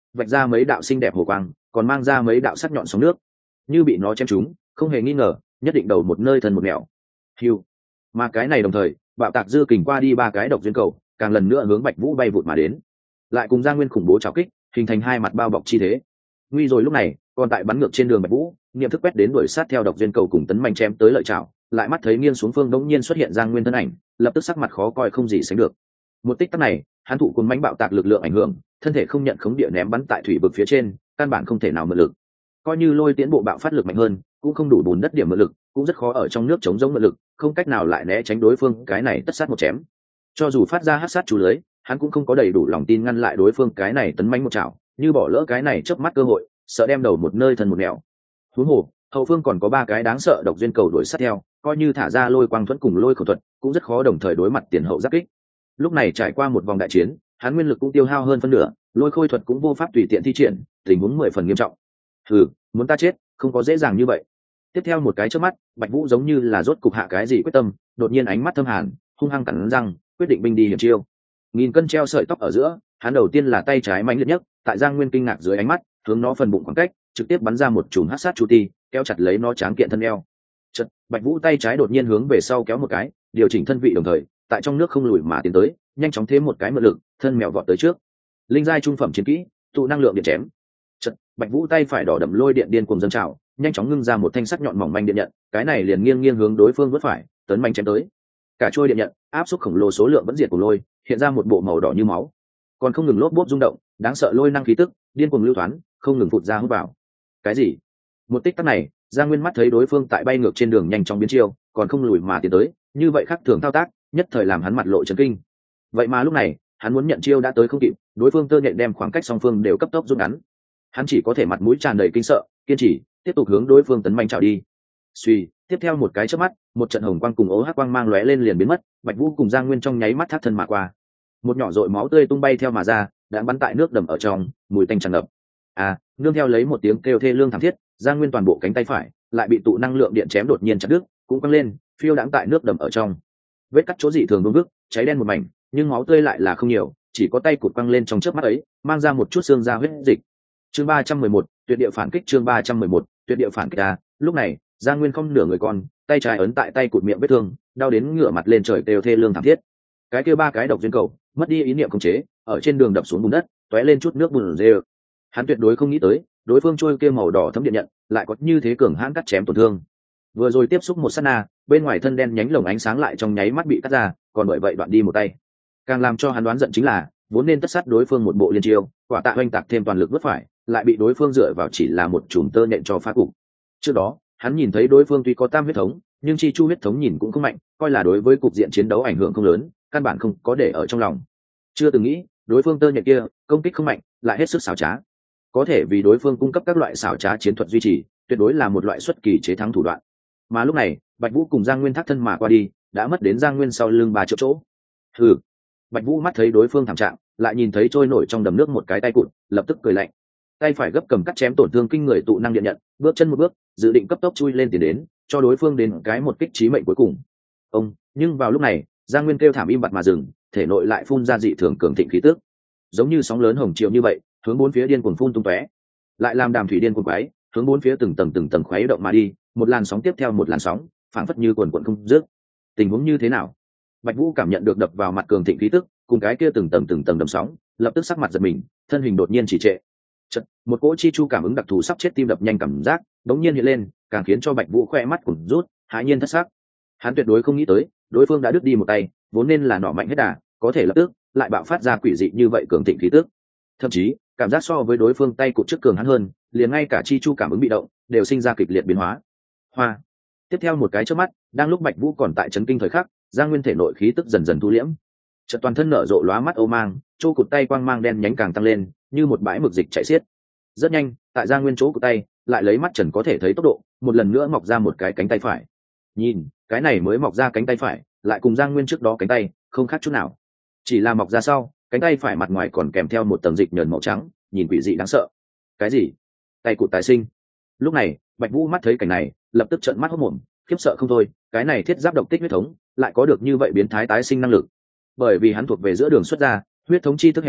vạch ra mấy đạo xinh đẹp hồ quang, còn mang ra mấy đạo sắc nhọn sóng nước, như bị nó chém trúng, không hề nghi ngờ, nhất định đầu một nơi thân một nẻo. Hiu. Mà cái này đồng thời, bạo tạc dư kình qua đi ba cái độc duyên cầu, càng lần nữa hướng Bạch Vũ bay vụt mà đến, lại cùng Giang Nguyên khủng bố trào kích, hình thành hai mặt bao bọc chi thế. Nguy rồi lúc này, còn tại bắn ngược trên đường Bạch Vũ, niệm thức quét đến đuổi sát theo độc duyên cầu cùng tấn manh chém tới lợi chảo, lại mắt thấy nghiêng xuống phương đống nhiên xuất hiện Giang Nguyên thân ảnh, lập tức sắc mặt khó coi không gì sánh được. Một tích tắc này, hắn thụ cuốn mãnh bạo tạc lực lượng ảnh hưởng, thân thể không nhận khống địa ném bắn tại thủy vực phía trên, căn bản không thể nào mượn lực. Coi như lôi tiến bộ bạo phát lực mạnh hơn, cũng không đủ bùn đất điểm mượn lực, cũng rất khó ở trong nước chống giống mượn lực, không cách nào lại né tránh đối phương cái này tất sát một chém. Cho dù phát ra hắc sát chú lưới, hắn cũng không có đầy đủ lòng tin ngăn lại đối phương cái này tấn mãnh một chảo, như bỏ lỡ cái này chớp mắt cơ hội, sợ đem đầu một nơi thân một nẻo. Huống hồ, hậu phương còn có ba cái đáng sợ độc duyên cầu đuổi sát theo, coi như thả ra lôi quang thuẫn cùng lôi khẩu thuật, cũng rất khó đồng thời đối mặt tiền hậu giáp kích. Lúc này trải qua một vòng đại chiến, hắn nguyên lực cũng tiêu hao hơn phân nửa, lôi khôi thuật cũng vô pháp tùy tiện thi triển, tình huống mười phần nghiêm trọng. Hừ, muốn ta chết, không có dễ dàng như vậy. Tiếp theo một cái chớp mắt, Bạch Vũ giống như là rốt cục hạ cái gì quyết tâm, đột nhiên ánh mắt thâm hàn, hung hăng cắn răng, quyết định binh đi hiểm chiêu. Nghìn cân treo sợi tóc ở giữa, hắn đầu tiên là tay trái mạnh liệt nhất, tại Giang Nguyên kinh ngạc dưới ánh mắt, hướng nó phần bụng khoảng cách, trực tiếp bắn ra một chùm hắc sát chu ti, kéo chặt lấy nó tráng kiện thân eo. Chợt, Bạch Vũ tay trái đột nhiên hướng về sau kéo một cái, điều chỉnh thân vị đồng thời, tại trong nước không lùi mà tiến tới, nhanh chóng thêm một cái mượn lực, thân mèo vọt tới trước. Linh giai trung phẩm chiến kỹ, tụ năng lượng điện chém. Chợt, Bạch Vũ tay phải đỏ đậm lôi điện điên cuồng dâng trào, nhanh chóng ngưng ra một thanh sắc nhọn mỏng manh điện nhận, cái này liền nghiêng nghiêng hướng đối phương vớt phải, tấn manh chém tới. Cả trôi điện nhận, áp suất khổng lồ số lượng vẫn diệt của lôi, hiện ra một bộ màu đỏ như máu, còn không ngừng lốp bốp rung động, đáng sợ lôi năng khí tức, điên cuồng lưu thoán, không ngừng phụt ra hút vào. Cái gì? Một tích tắc này, Giang Nguyên mắt thấy đối phương tại bay ngược trên đường nhanh chóng biến chiêu, còn không lùi mà tiến tới, như vậy khác thường thao tác, nhất thời làm hắn mặt lộ chấn kinh. Vậy mà lúc này, hắn muốn nhận chiêu đã tới không kịp, đối phương tơ nhện đem khoảng cách song phương đều cấp tốc rút ngắn. Hắn chỉ có thể mặt mũi tràn đầy kinh sợ, kiên trì, tiếp tục hướng đối phương tấn manh chảo đi. Suy, tiếp theo một cái chớp mắt, một trận hồng quang cùng ố hắc quang mang lóe lên liền biến mất, Bạch Vũ cùng Giang Nguyên trong nháy mắt thác thân mà qua. Một nhỏ dội máu tươi tung bay theo mà ra, đã bắn tại nước đầm ở trong, mùi tanh tràn ngập. À, nương theo lấy một tiếng kêu thê lương thảm thiết, Giang Nguyên toàn bộ cánh tay phải lại bị tụ năng lượng điện chém đột nhiên chặt đứt, cũng căng lên, phiêu đãng tại nước đầm ở trong. Vết cắt chỗ dị thường vương vức, cháy đen một mảnh, nhưng máu tươi lại là không nhiều, chỉ có tay cụt căng lên trong chớp mắt ấy, mang ra một chút xương ra huyết dịch. Chương ba trăm mười một, tuyệt địa phản kích. Chương ba trăm mười một, tuyệt địa phản kích. À, lúc này, Giang Nguyên không nửa người con, tay trái ấn tại tay cụt miệng vết thương, đau đến ngửa mặt lên trời kêu thê lương thảm thiết. Cái kia ba cái độc duyên cầu, mất đi ý niệm khống chế, ở trên đường đập xuống bùn đất, tóe lên chút nước bùn rê. Hắn tuyệt đối không nghĩ tới, đối phương trôi kia màu đỏ thấm điện nhận, lại có như thế cường hãn cắt chém tổn thương. Vừa rồi tiếp xúc một sát na, bên ngoài thân đen nhánh lồng ánh sáng lại trong nháy mắt bị cắt ra, còn bởi vậy đoạn đi một tay. Càng làm cho hắn đoán giận chính là, vốn nên tất sát đối phương một bộ liên chiêu, quả tạ oanh tạc thêm toàn lực vứt phải, lại bị đối phương dựa vào chỉ là một chùm tơ nhện cho phá cục. Trước đó, hắn nhìn thấy đối phương tuy có tam huyết thống, nhưng chi chu huyết thống nhìn cũng không mạnh, coi là đối với cục diện chiến đấu ảnh hưởng không lớn, căn bản không có để ở trong lòng. Chưa từng nghĩ, đối phương tơ nhện kia, công kích không mạnh, lại hết sức xảo trá. Có thể vì đối phương cung cấp các loại xảo trá chiến thuật duy trì, tuyệt đối là một loại xuất kỳ chế thắng thủ đoạn. Mà lúc này, Bạch Vũ cùng Giang Nguyên thác thân mà qua đi, đã mất đến Giang Nguyên sau lưng ba triệu chỗ. Hừ. Bạch Vũ mắt thấy đối phương thảm trạng, lại nhìn thấy trôi nổi trong đầm nước một cái tay cụt, lập tức cười lạnh. Tay phải gấp cầm cắt chém tổn thương kinh người tụ năng điện nhận, bước chân một bước, dự định cấp tốc chui lên tiền đến, cho đối phương đến cái một kích chí mệnh cuối cùng. Ông, nhưng vào lúc này, Giang Nguyên kêu thảm im bặt mà dừng, thể nội lại phun ra dị thường cường thịnh khí tức, giống như sóng lớn hồng triều như vậy, hướng bốn phía điên cuồng phun tung tóe, lại làm đàm thủy điên cuồng quái, hướng bốn phía từng tầng từng tầng khuấy động mà đi, một làn sóng tiếp theo một làn sóng, phảng phất như quần quần không dứt. Tình huống như thế nào? Bạch Vũ cảm nhận được đập vào mặt cường thịnh khí tức, cùng cái kia từng tầng từng tầng đầm sóng, lập tức sắc mặt giật mình, thân hình đột nhiên chỉ trệ. Chợt, một cỗ chi chu cảm ứng đặc thù sắp chết tim đập nhanh cảm giác, đống nhiên hiện lên, càng khiến cho Bạch Vũ khoe mắt cùng rút, hãi nhiên thất sắc. Hắn tuyệt đối không nghĩ tới, đối phương đã đứt đi một tay, vốn nên là nọ mạnh hết đà, có thể lập tức lại bạo phát ra quỷ dị như vậy cường thịnh khí tức. Thậm chí, cảm giác so với đối phương tay cụt trước cường hắn hơn, liền ngay cả chi chu cảm ứng bị động đều sinh ra kịch liệt biến hóa. Hoa. Tiếp theo một cái chớp mắt, đang lúc Bạch Vũ còn tại chấn kinh thời khắc, Giang Nguyên thể nội khí tức dần dần thu liễm, chợt toàn thân nở rộ lóa mắt ô mang, chỗ cụt tay quang mang đen nhánh càng tăng lên, như một bãi mực dịch chảy xiết. Rất nhanh, tại Giang Nguyên chỗ cụt tay, lại lấy mắt trần có thể thấy tốc độ, một lần nữa mọc ra một cái cánh tay phải. Nhìn, cái này mới mọc ra cánh tay phải, lại cùng Giang Nguyên trước đó cánh tay không khác chút nào. Chỉ là mọc ra sau, cánh tay phải mặt ngoài còn kèm theo một tầng dịch nhờn màu trắng, nhìn quỷ dị đáng sợ. Cái gì? Tay cụt tái sinh? Lúc này, Bạch Vũ mắt thấy cảnh này, lập tức trợn mắt hốt mồm, khiếp sợ không thôi, cái này thiết giáp độc tích huyết thống, lại có được như vậy biến thái tái sinh năng lực. Bởi vì hắn thuộc về giữa đường xuất ra, huyết thống chi thức hệ thống,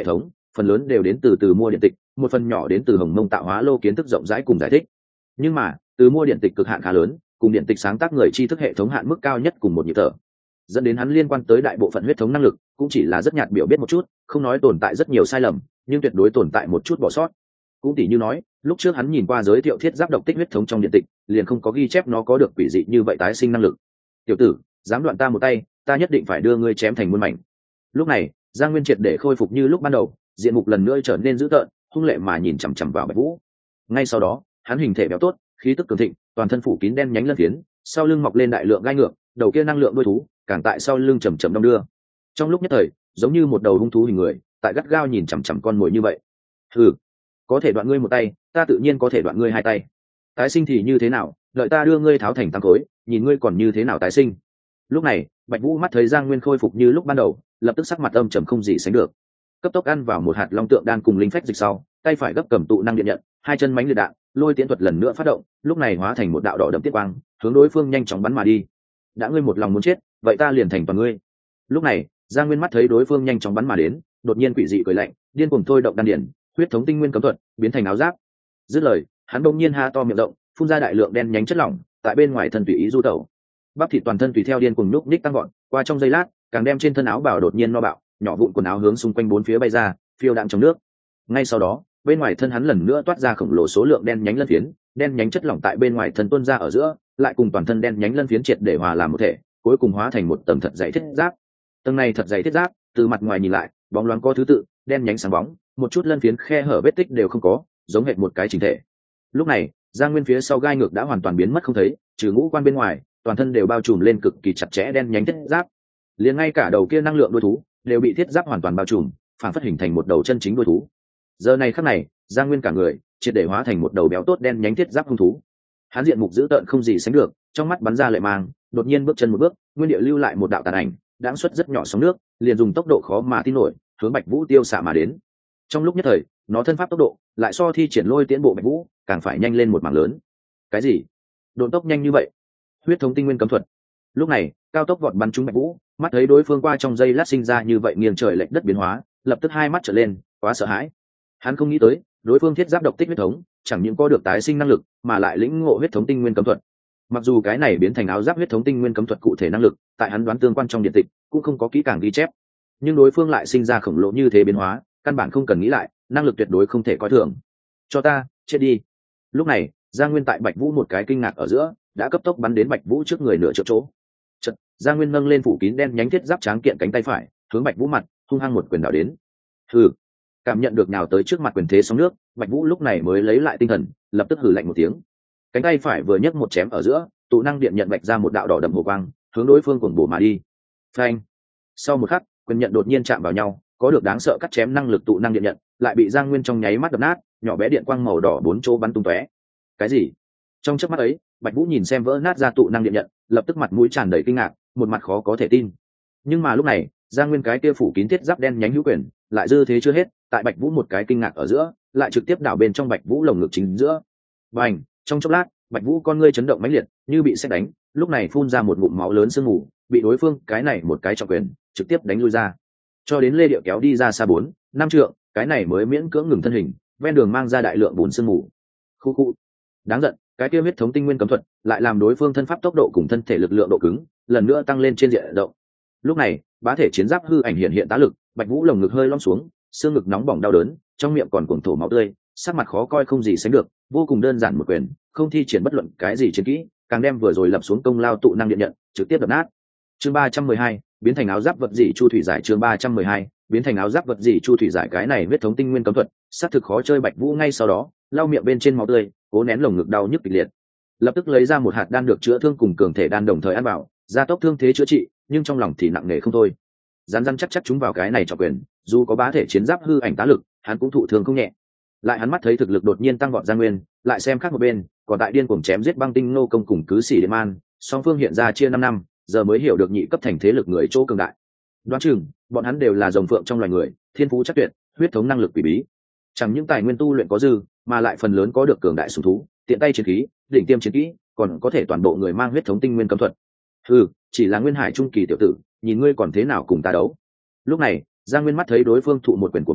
phần lớn đều đến từ từ mua điện tịch, một phần nhỏ đến từ Hồng Mông tạo hóa lô kiến thức rộng rãi cùng giải thích. Nhưng mà từ mua điện tịch cực hạn khá lớn, cùng điện tịch sáng tác người tri thức hệ thống hạn mức cao nhất cùng một nhịp thở, dẫn đến hắn liên quan tới đại bộ phận huyết thống năng lực cũng chỉ là rất nhạt biểu biết một chút, không nói tồn tại rất nhiều sai lầm, nhưng tuyệt đối tồn tại một chút bỏ sót. Cũng tỉ như nói, lúc trước hắn nhìn qua giới thiệu thiết giáp độc tích huyết thống trong điện tịch, liền không có ghi chép nó có được quỷ dị như vậy tái sinh năng lực. Tiểu tử, dám đoạn ta một tay, ta nhất định phải đưa ngươi chém thành muôn mảnh. Lúc này, Giang Nguyên triệt để khôi phục như lúc ban đầu, diện mục lần nữa trở nên dữ tợn, hung lệ mà nhìn chằm chằm vào Bạch Vũ. Ngay sau đó, hắn hình thể béo tốt, khí tức cường thịnh, toàn thân phủ kín đen nhánh lân phiến, sau lưng mọc lên đại lượng gai ngược, đầu kia năng lượng đuôi thú, càng tại sau lưng chầm chậm đong đưa. Trong lúc nhất thời, giống như một đầu hung thú hình người, tại gắt gao nhìn chằm chằm con mồi như vậy. Hừ, có thể đoạn ngươi một tay, ta tự nhiên có thể đoạn ngươi hai tay. Tái sinh thì như thế nào, đợi ta đưa ngươi tháo thành tăng khối, nhìn ngươi còn như thế nào tái sinh. Lúc này, Bạch Vũ mắt thấy Giang Nguyên khôi phục như lúc ban đầu, lập tức sắc mặt âm trầm không gì sánh được. Cấp tốc ăn vào một hạt long tượng đan cùng linh phách dịch sau, tay phải gấp cầm tụ năng điện nhận, hai chân mánh liệt đạn, lôi tiễn thuật lần nữa phát động, lúc này hóa thành một đạo đỏ đậm tiết quang, hướng đối phương nhanh chóng bắn mà đi. Đã ngươi một lòng muốn chết, vậy ta liền thành toàn ngươi. Lúc này, Giang Nguyên mắt thấy đối phương nhanh chóng bắn mà đến, đột nhiên quỷ dị cười lạnh, điên cuồng thôi động đan điển, huyết thống tinh nguyên cấm thuật, biến thành áo giáp. Dứt lời, hắn bỗng nhiên ha to miệng rộng, phun ra đại lượng đen nhánh chất lỏng, tại bên ngoài thân tùy ý du tẩu. Bắp thịt toàn thân tùy theo điên cuồng núc ních tăng gọn, qua trong giây lát, càng đem trên thân áo bào đột nhiên no bạo, nhỏ vụn quần áo hướng xung quanh bốn phía bay ra, phiêu đạm trong nước. Ngay sau đó, bên ngoài thân hắn lần nữa toát ra khổng lồ số lượng đen nhánh lân phiến, đen nhánh chất lỏng tại bên ngoài thân tuôn ra ở giữa, lại cùng toàn thân đen nhánh lân phiến triệt để hòa làm một thể, cuối cùng hóa thành một tầng thật dày thiết giáp. Tầng này thật dày thiết giáp, từ mặt ngoài nhìn lại, bóng loáng có thứ tự, đen nhánh sáng bóng, một chút lân phiến khe hở vết tích đều không có, giống hệt một cái chỉnh thể. Lúc này, Giang Nguyên phía sau gai ngược đã hoàn toàn biến mất không thấy, trừ ngũ quan bên ngoài, toàn thân đều bao trùm lên cực kỳ chặt chẽ đen nhánh thiết giáp. Liền ngay cả đầu kia năng lượng đuôi thú đều bị thiết giáp hoàn toàn bao trùm, phản phất hình thành một đầu chân chính đuôi thú. Giờ này khắc này, Giang Nguyên cả người triệt để hóa thành một đầu béo tốt đen nhánh thiết giáp hung thú. Hắn diện mục dữ tợn không gì sánh được, trong mắt bắn ra lệ mang, đột nhiên bước chân một bước, nguyên địa lưu lại một đạo tàn ảnh, đãng xuất rất nhỏ sóng nước, liền dùng tốc độ khó mà tin nổi, hướng Bạch Vũ tiêu xạ mà đến. Trong lúc nhất thời, nó thân pháp tốc độ lại so thi triển lôi tiến bộ Bạch Vũ càng phải nhanh lên một mảng lớn. Cái gì? Độn tốc nhanh như vậy? Huyết thống tinh nguyên cấm thuật. Lúc này, cao tốc vọt bắn trúng Bạch Vũ, mắt thấy đối phương qua trong giây lát sinh ra như vậy nghiêng trời lệch đất biến hóa, lập tức hai mắt trợn lên, quá sợ hãi. Hắn không nghĩ tới, đối phương thiết giáp độc tích huyết thống, chẳng những có được tái sinh năng lực, mà lại lĩnh ngộ huyết thống tinh nguyên cấm thuật. Mặc dù cái này biến thành áo giáp huyết thống tinh nguyên cấm thuật cụ thể năng lực, tại hắn đoán tương quan trong điện tịch cũng không có kỹ càng ghi chép, nhưng đối phương lại sinh ra khổng lồ như thế biến hóa, căn bản không cần nghĩ lại, năng lực tuyệt đối không thể coi thường. Cho ta chết đi. Lúc này, Giang Nguyên tại Bạch Vũ một cái kinh ngạc ở giữa, đã cấp tốc bắn đến Bạch Vũ trước người nửa triệu chỗ. Chợt, Giang Nguyên nâng lên phủ kín đen nhánh thiết giáp tráng kiện cánh tay phải, hướng Bạch Vũ mặt hung hăng một quyền đảo đến. Hừ. Cảm nhận được nào tới trước mặt quyền thế sóng nước, Bạch Vũ lúc này mới lấy lại tinh thần, lập tức hừ lạnh một tiếng. Cánh tay phải vừa nhấc một chém ở giữa, tụ năng điện nhận bạch ra một đạo đỏ đậm hồ quang, hướng đối phương cuồng bổ mà đi. Phanh. Sau một khắc, quyền nhận đột nhiên chạm vào nhau, có được đáng sợ cắt chém năng lực tụ năng điện nhận, lại bị Giang Nguyên trong nháy mắt đập nát, nhỏ bé điện quang màu đỏ bốn chỗ bắn tung tóe. Cái gì? Trong chớp mắt ấy, Bạch Vũ nhìn xem vỡ nát ra tụ năng điện nhận, lập tức mặt mũi tràn đầy kinh ngạc, một mặt khó có thể tin. Nhưng mà lúc này, Giang Nguyên cái kia phủ kín thiết giáp đen nhánh hữu quyền, lại dư thế chưa hết, tại Bạch Vũ một cái kinh ngạc ở giữa, lại trực tiếp đảo bên trong Bạch Vũ lồng ngực chính giữa. Bành, trong chốc lát, Bạch Vũ con ngươi chấn động mãnh liệt, như bị sét đánh, lúc này phun ra một ngụm máu lớn sương mù, bị đối phương cái này một cái trọng quyền trực tiếp đánh lui ra. Cho đến Lê Điệu kéo đi ra xa bốn, năm trượng, cái này mới miễn cưỡng ngừng thân hình, ven đường mang ra đại lượng bùn sương mù. Khu khu. Đáng giận, cái kia huyết thống tinh nguyên cấm thuật, lại làm đối phương thân pháp tốc độ cùng thân thể lực lượng độ cứng, lần nữa tăng lên trên diện rộng. Lúc này, bá thể chiến giáp hư ảnh hiện hiện tá lực, Bạch Vũ lồng ngực hơi lõm xuống, xương ngực nóng bỏng đau đớn, trong miệng còn cuồng thổ máu tươi, sắc mặt khó coi không gì sánh được, vô cùng đơn giản một quyền, không thi triển bất luận cái gì chiến kỹ, càng đem vừa rồi lập xuống công lao tụ năng điện nhận, trực tiếp đập nát. Chương ba trăm mười hai, biến thành áo giáp vật dị chu thủy giải. Chương ba trăm mười hai, biến thành áo giáp vật dị chu thủy giải. Cái này huyết thống tinh nguyên cấm thuật, sát thực khó chơi. Bạch Vũ ngay sau đó, lau miệng bên trên máu tươi, cố nén lồng ngực đau nhức kịch liệt, lập tức lấy ra một hạt đan được chữa thương cùng cường thể đan đồng thời ăn vào, gia tốc thương thế chữa trị, nhưng trong lòng thì nặng nề không thôi. Rắn rắn chắc chắc chúng vào cái này cho quyền, dù có bá thể chiến giáp hư ảnh tá lực, hắn cũng thụ thương không nhẹ. Lại hắn mắt thấy thực lực đột nhiên tăng vọt Giang Nguyên, lại xem khác một bên, còn tại điên cuồng chém giết băng tinh nô công cùng cứ sĩ Điện Man, song phương hiện ra chia năm năm, giờ mới hiểu được nhị cấp thành thế lực người chỗ cường đại. Đoán chừng, bọn hắn đều là rồng phượng trong loài người, thiên phú chắc tuyệt, huyết thống năng lực quỷ bí. Chẳng những tài nguyên tu luyện có dư, mà lại phần lớn có được cường đại sủng thú, tiện tay chiến khí, đỉnh tiêm chiến kỹ, còn có thể toàn bộ người mang huyết thống tinh nguyên cấm thuật. Ừ, chỉ là Nguyên Hải trung kỳ tiểu tử, nhìn ngươi còn thế nào cùng ta đấu. Lúc này, Giang Nguyên mắt thấy đối phương thụ một quyền của mình,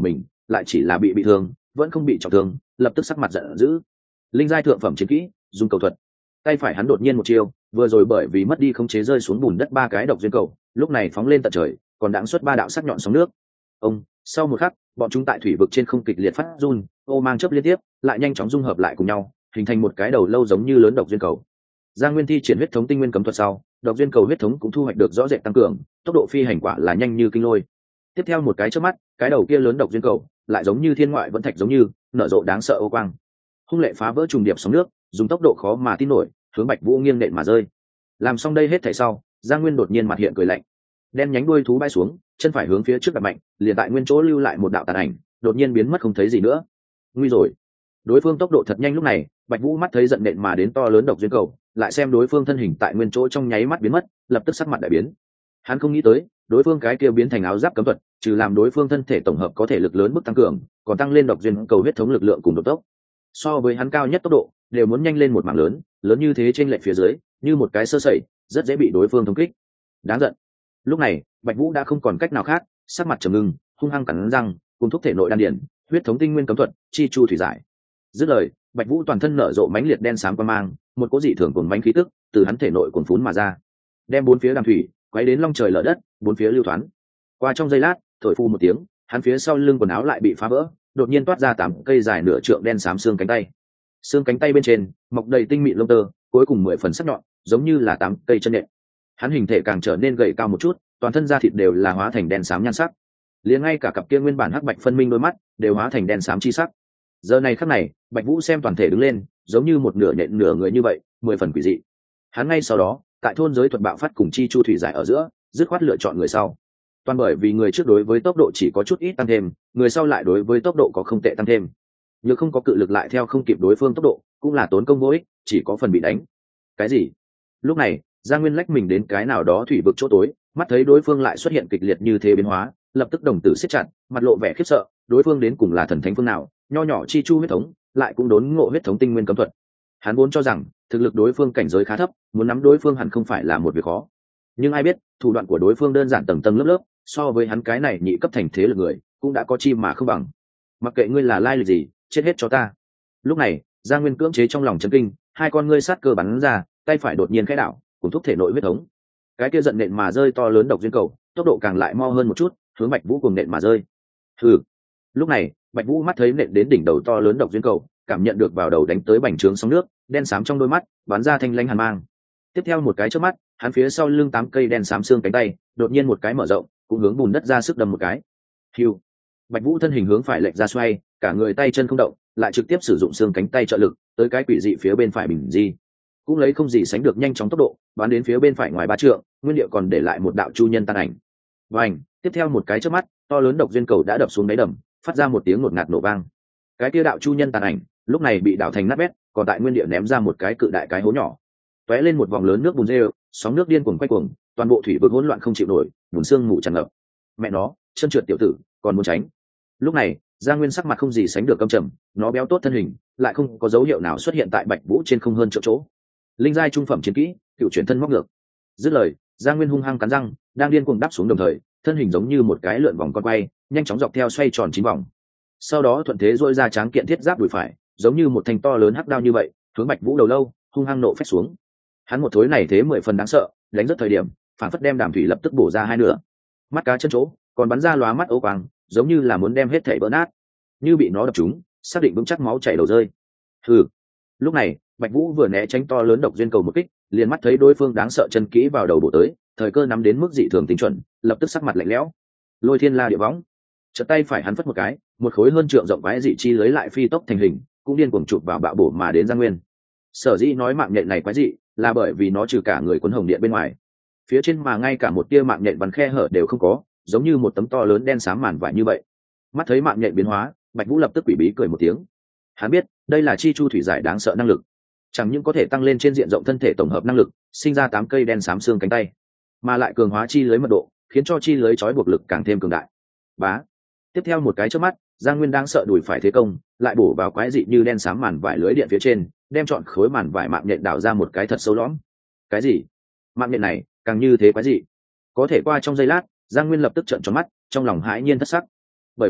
lại chỉ là bị bị thương vẫn không bị trọng thương, lập tức sắc mặt giận dữ. Linh giai thượng phẩm chiến kỹ dùng cầu thuật, tay phải hắn đột nhiên một chiêu, vừa rồi bởi vì mất đi khống chế rơi xuống bùn đất ba cái độc duyên cầu, lúc này phóng lên tận trời, còn đãng xuất ba đạo sắc nhọn sóng nước. Ông, sau một khắc, bọn chúng tại thủy vực trên không kịch liệt phát run, ô mang chớp liên tiếp, lại nhanh chóng dung hợp lại cùng nhau, hình thành một cái đầu lâu giống như lớn độc duyên cầu. Giang Nguyên thi triển huyết thống tinh nguyên cấm thuật sau, độc duyên cầu huyết thống cũng thu hoạch được rõ rệt tăng cường, tốc độ phi hành quả là nhanh như kinh lôi. Tiếp theo một cái chớp mắt, cái đầu kia lớn độc duyên cầu lại giống như thiên ngoại vẫn thạch giống như nở rộ đáng sợ ô quang, hung lệ phá vỡ trùng điệp sóng nước, dùng tốc độ khó mà tin nổi hướng Bạch Vũ nghiêng nện mà rơi. Làm xong đây hết thảy sau, Giang Nguyên đột nhiên mặt hiện cười lạnh, đen nhánh đuôi thú bay xuống, chân phải hướng phía trước đặt mạnh, liền tại nguyên chỗ lưu lại một đạo tàn ảnh, đột nhiên biến mất không thấy gì nữa. Nguy rồi, đối phương tốc độ thật nhanh. Lúc này Bạch Vũ mắt thấy giận nện mà đến to lớn độc duyên cầu, lại xem đối phương thân hình tại nguyên chỗ trong nháy mắt biến mất, lập tức sắc mặt đại biến. Hắn không nghĩ tới đối phương cái kia biến thành áo giáp cấm thuật, trừ làm đối phương thân thể tổng hợp có thể lực lớn mức tăng cường, còn tăng lên độc duyên cầu huyết thống lực lượng cùng độ tốc, so với hắn cao nhất tốc độ đều muốn nhanh lên một mảng lớn, lớn như thế trên lệch phía dưới, như một cái sơ sẩy rất dễ bị đối phương thống kích. Đáng giận. Lúc này Bạch Vũ đã không còn cách nào khác, sắc mặt trầm ngưng, hung hăng cắn răng, cùng thúc thể nội đan điển, huyết thống tinh nguyên cấm thuật, chi chu thủy giải. Dứt lời, Bạch Vũ toàn thân nở rộ mãnh liệt đen xám quang mang, một cỗ dị thường cuồng mãnh khí tức từ hắn thể nội cuồn phún mà ra, đem bốn phía đàm thủy quấy đến long trời lở đất, bốn phía lưu thoáng. Qua trong giây lát, thổi phu một tiếng, hắn phía sau lưng quần áo lại bị phá vỡ, đột nhiên toát ra tám cây dài nửa trượng đen xám xương cánh tay. Xương cánh tay bên trên mọc đầy tinh mịn lông tơ, cuối cùng mười phần sắc nhọn, giống như là tám cây chân nhện. Hắn hình thể càng trở nên gầy cao một chút, toàn thân da thịt đều là hóa thành đen xám nhan sắc, liền ngay cả cặp kia nguyên bản hắc bạch phân minh đôi mắt đều hóa thành đen xám chi sắc. Giờ này khắc này, Bạch Vũ xem toàn thể đứng lên, giống như một nửa nhện nửa người như vậy, mười phần quỷ dị. Hắn ngay sau đó, tại thôn giới thuật bạo phát cùng chi chu thủy giải ở giữa, dứt khoát lựa chọn người sau. Toàn bởi vì người trước đối với tốc độ chỉ có chút ít tăng thêm, người sau lại đối với tốc độ có không tệ tăng thêm. Nhưng không có cự lực lại theo không kịp đối phương tốc độ, cũng là tốn công vô ích, chỉ có phần bị đánh. Cái gì? Lúc này, Giang Nguyên lách mình đến cái nào đó thủy vực chỗ tối, mắt thấy đối phương lại xuất hiện kịch liệt như thế biến hóa, lập tức đồng tử siết chặt, mặt lộ vẻ khiếp sợ, đối phương đến cùng là thần thánh phương nào, nho nhỏ chi chu huyết thống, lại cũng đốn ngộ huyết thống tinh nguyên cấm thuật. Hắn vốn cho rằng thực lực đối phương cảnh giới khá thấp, muốn nắm đối phương hẳn không phải là một việc khó. Nhưng ai biết, thủ đoạn của đối phương đơn giản tầng tầng lớp lớp, so với hắn cái này nhị cấp thành thế lực người, cũng đã có chi mà không bằng. Mặc kệ ngươi là lai lịch gì, chết hết cho ta. Lúc này, Giang Nguyên cưỡng chế trong lòng chấn kinh, hai con ngươi sát cơ bắn ra, tay phải đột nhiên khẽ đảo, cùng thúc thể nội huyết thống. Cái kia giận nện mà rơi to lớn độc duyên cầu, tốc độ càng lại mo hơn một chút, hướng Bạch Vũ cùng nện mà rơi. Hừ. Lúc này, Bạch Vũ mắt thấy nện đến đỉnh đầu to lớn độc duyên cầu, cảm nhận được vào đầu đánh tới bành trướng sóng nước, đen xám trong đôi mắt bắn ra thanh lãnh hàn mang. Tiếp theo một cái chớp mắt, hắn phía sau lưng tám cây đen xám xương cánh tay đột nhiên một cái mở rộng, cũng hướng bùn đất ra sức đâm một cái. Hưu. Bạch Vũ thân hình hướng phải lệch ra xoay, cả người tay chân không động, lại trực tiếp sử dụng xương cánh tay trợ lực, tới cái quỷ dị phía bên phải bình di, cũng lấy không gì sánh được nhanh chóng tốc độ, bắn đến phía bên phải ngoài ba trượng, nguyên địa còn để lại một đạo chu nhân tàn ảnh. Vành, tiếp theo một cái chớp mắt, to lớn độc duyên cầu đã đập xuống đáy đầm, phát ra một tiếng ngột ngạt nổ vang. Cái kia đạo chu nhân tàn ảnh, lúc này bị đảo thành nát bét, còn tại nguyên địa ném ra một cái cự đại cái hố nhỏ, tóe lên một vòng lớn nước bùn rêu, sóng nước điên cuồng quay cuồng, toàn bộ thủy vực hỗn loạn không chịu nổi, bùn sương mù tràn ngập. Mẹ nó, chân trượt tiểu tử, còn muốn tránh. Lúc này, Giang Nguyên sắc mặt không gì sánh được căm trầm, nó béo tốt thân hình, lại không có dấu hiệu nào xuất hiện tại Bạch Vũ trên không hơn chỗ chỗ. Linh giai trung phẩm chiến kỹ, cựu chuyển thân móc ngược. Dứt lời, Giang Nguyên hung hăng cắn răng, đang điên cuồng đáp xuống đồng thời, thân hình giống như một cái lượn vòng con quay, nhanh chóng dọc theo xoay tròn chín vòng. Sau đó thuận thế duỗi ra tráng kiện thiết giáp đùi phải, giống như một thanh to lớn hắc đao như vậy, hướng Bạch Vũ đầu lâu, hung hăng nộ phách xuống. Hắn một thối này thế mười phần đáng sợ, đánh rất thời điểm, phản phất đem đàm thủy lập tức bổ ra hai nửa. Mắt cá chân chỗ, còn bắn ra lóa mắt ấu quang, giống như là muốn đem hết thảy vỡ nát. Như bị nó đập trúng, xác định vững chắc máu chảy đầu rơi. Hừ. Lúc này, Bạch Vũ vừa né tránh to lớn độc duyên cầu một kích, liền mắt thấy đối phương đáng sợ chân kỹ vào đầu bổ tới, thời cơ nắm đến mức dị thường tinh chuẩn, lập tức sắc mặt lạnh lẽo. Lôi thiên la địa võng. Chợt tay phải hắn phất một cái, một khối hơn trượng rộng quái dị chi lưới lại phi tốc thành hình, cũng điên cuồng chụp vào bạo bổ mà đến Giang Nguyên. Sở dĩ nói mạng nhện này quái dị, là bởi vì nó trừ cả người quấn hồng điện bên ngoài, phía trên mà ngay cả một tia mạng nhện bắn khe hở đều không có, giống như một tấm to lớn đen xám màn vải như vậy. Mắt thấy mạng nhện biến hóa, Bạch Vũ lập tức quỷ bí cười một tiếng. Hắn biết, đây là chi chu thủy giải đáng sợ năng lực, chẳng những có thể tăng lên trên diện rộng thân thể tổng hợp năng lực, sinh ra tám cây đen xám xương cánh tay, mà lại cường hóa chi lưới mật độ, khiến cho chi lưới trói buộc lực càng thêm cường đại. Bá. Tiếp theo một cái chớp mắt, Giang Nguyên đang sợ đùi phải thế công, lại bổ vào quái dị như đen xám màn vải lưới điện phía trên, đem chọn khối màn vải mạng nhện đào ra một cái thật sâu lõm. Cái gì? Mạng nhện này, càng như thế quái dị. Có thể qua trong giây lát, Giang Nguyên lập tức trợn tròn mắt, trong lòng hãi nhiên thất sắc. Bởi vì,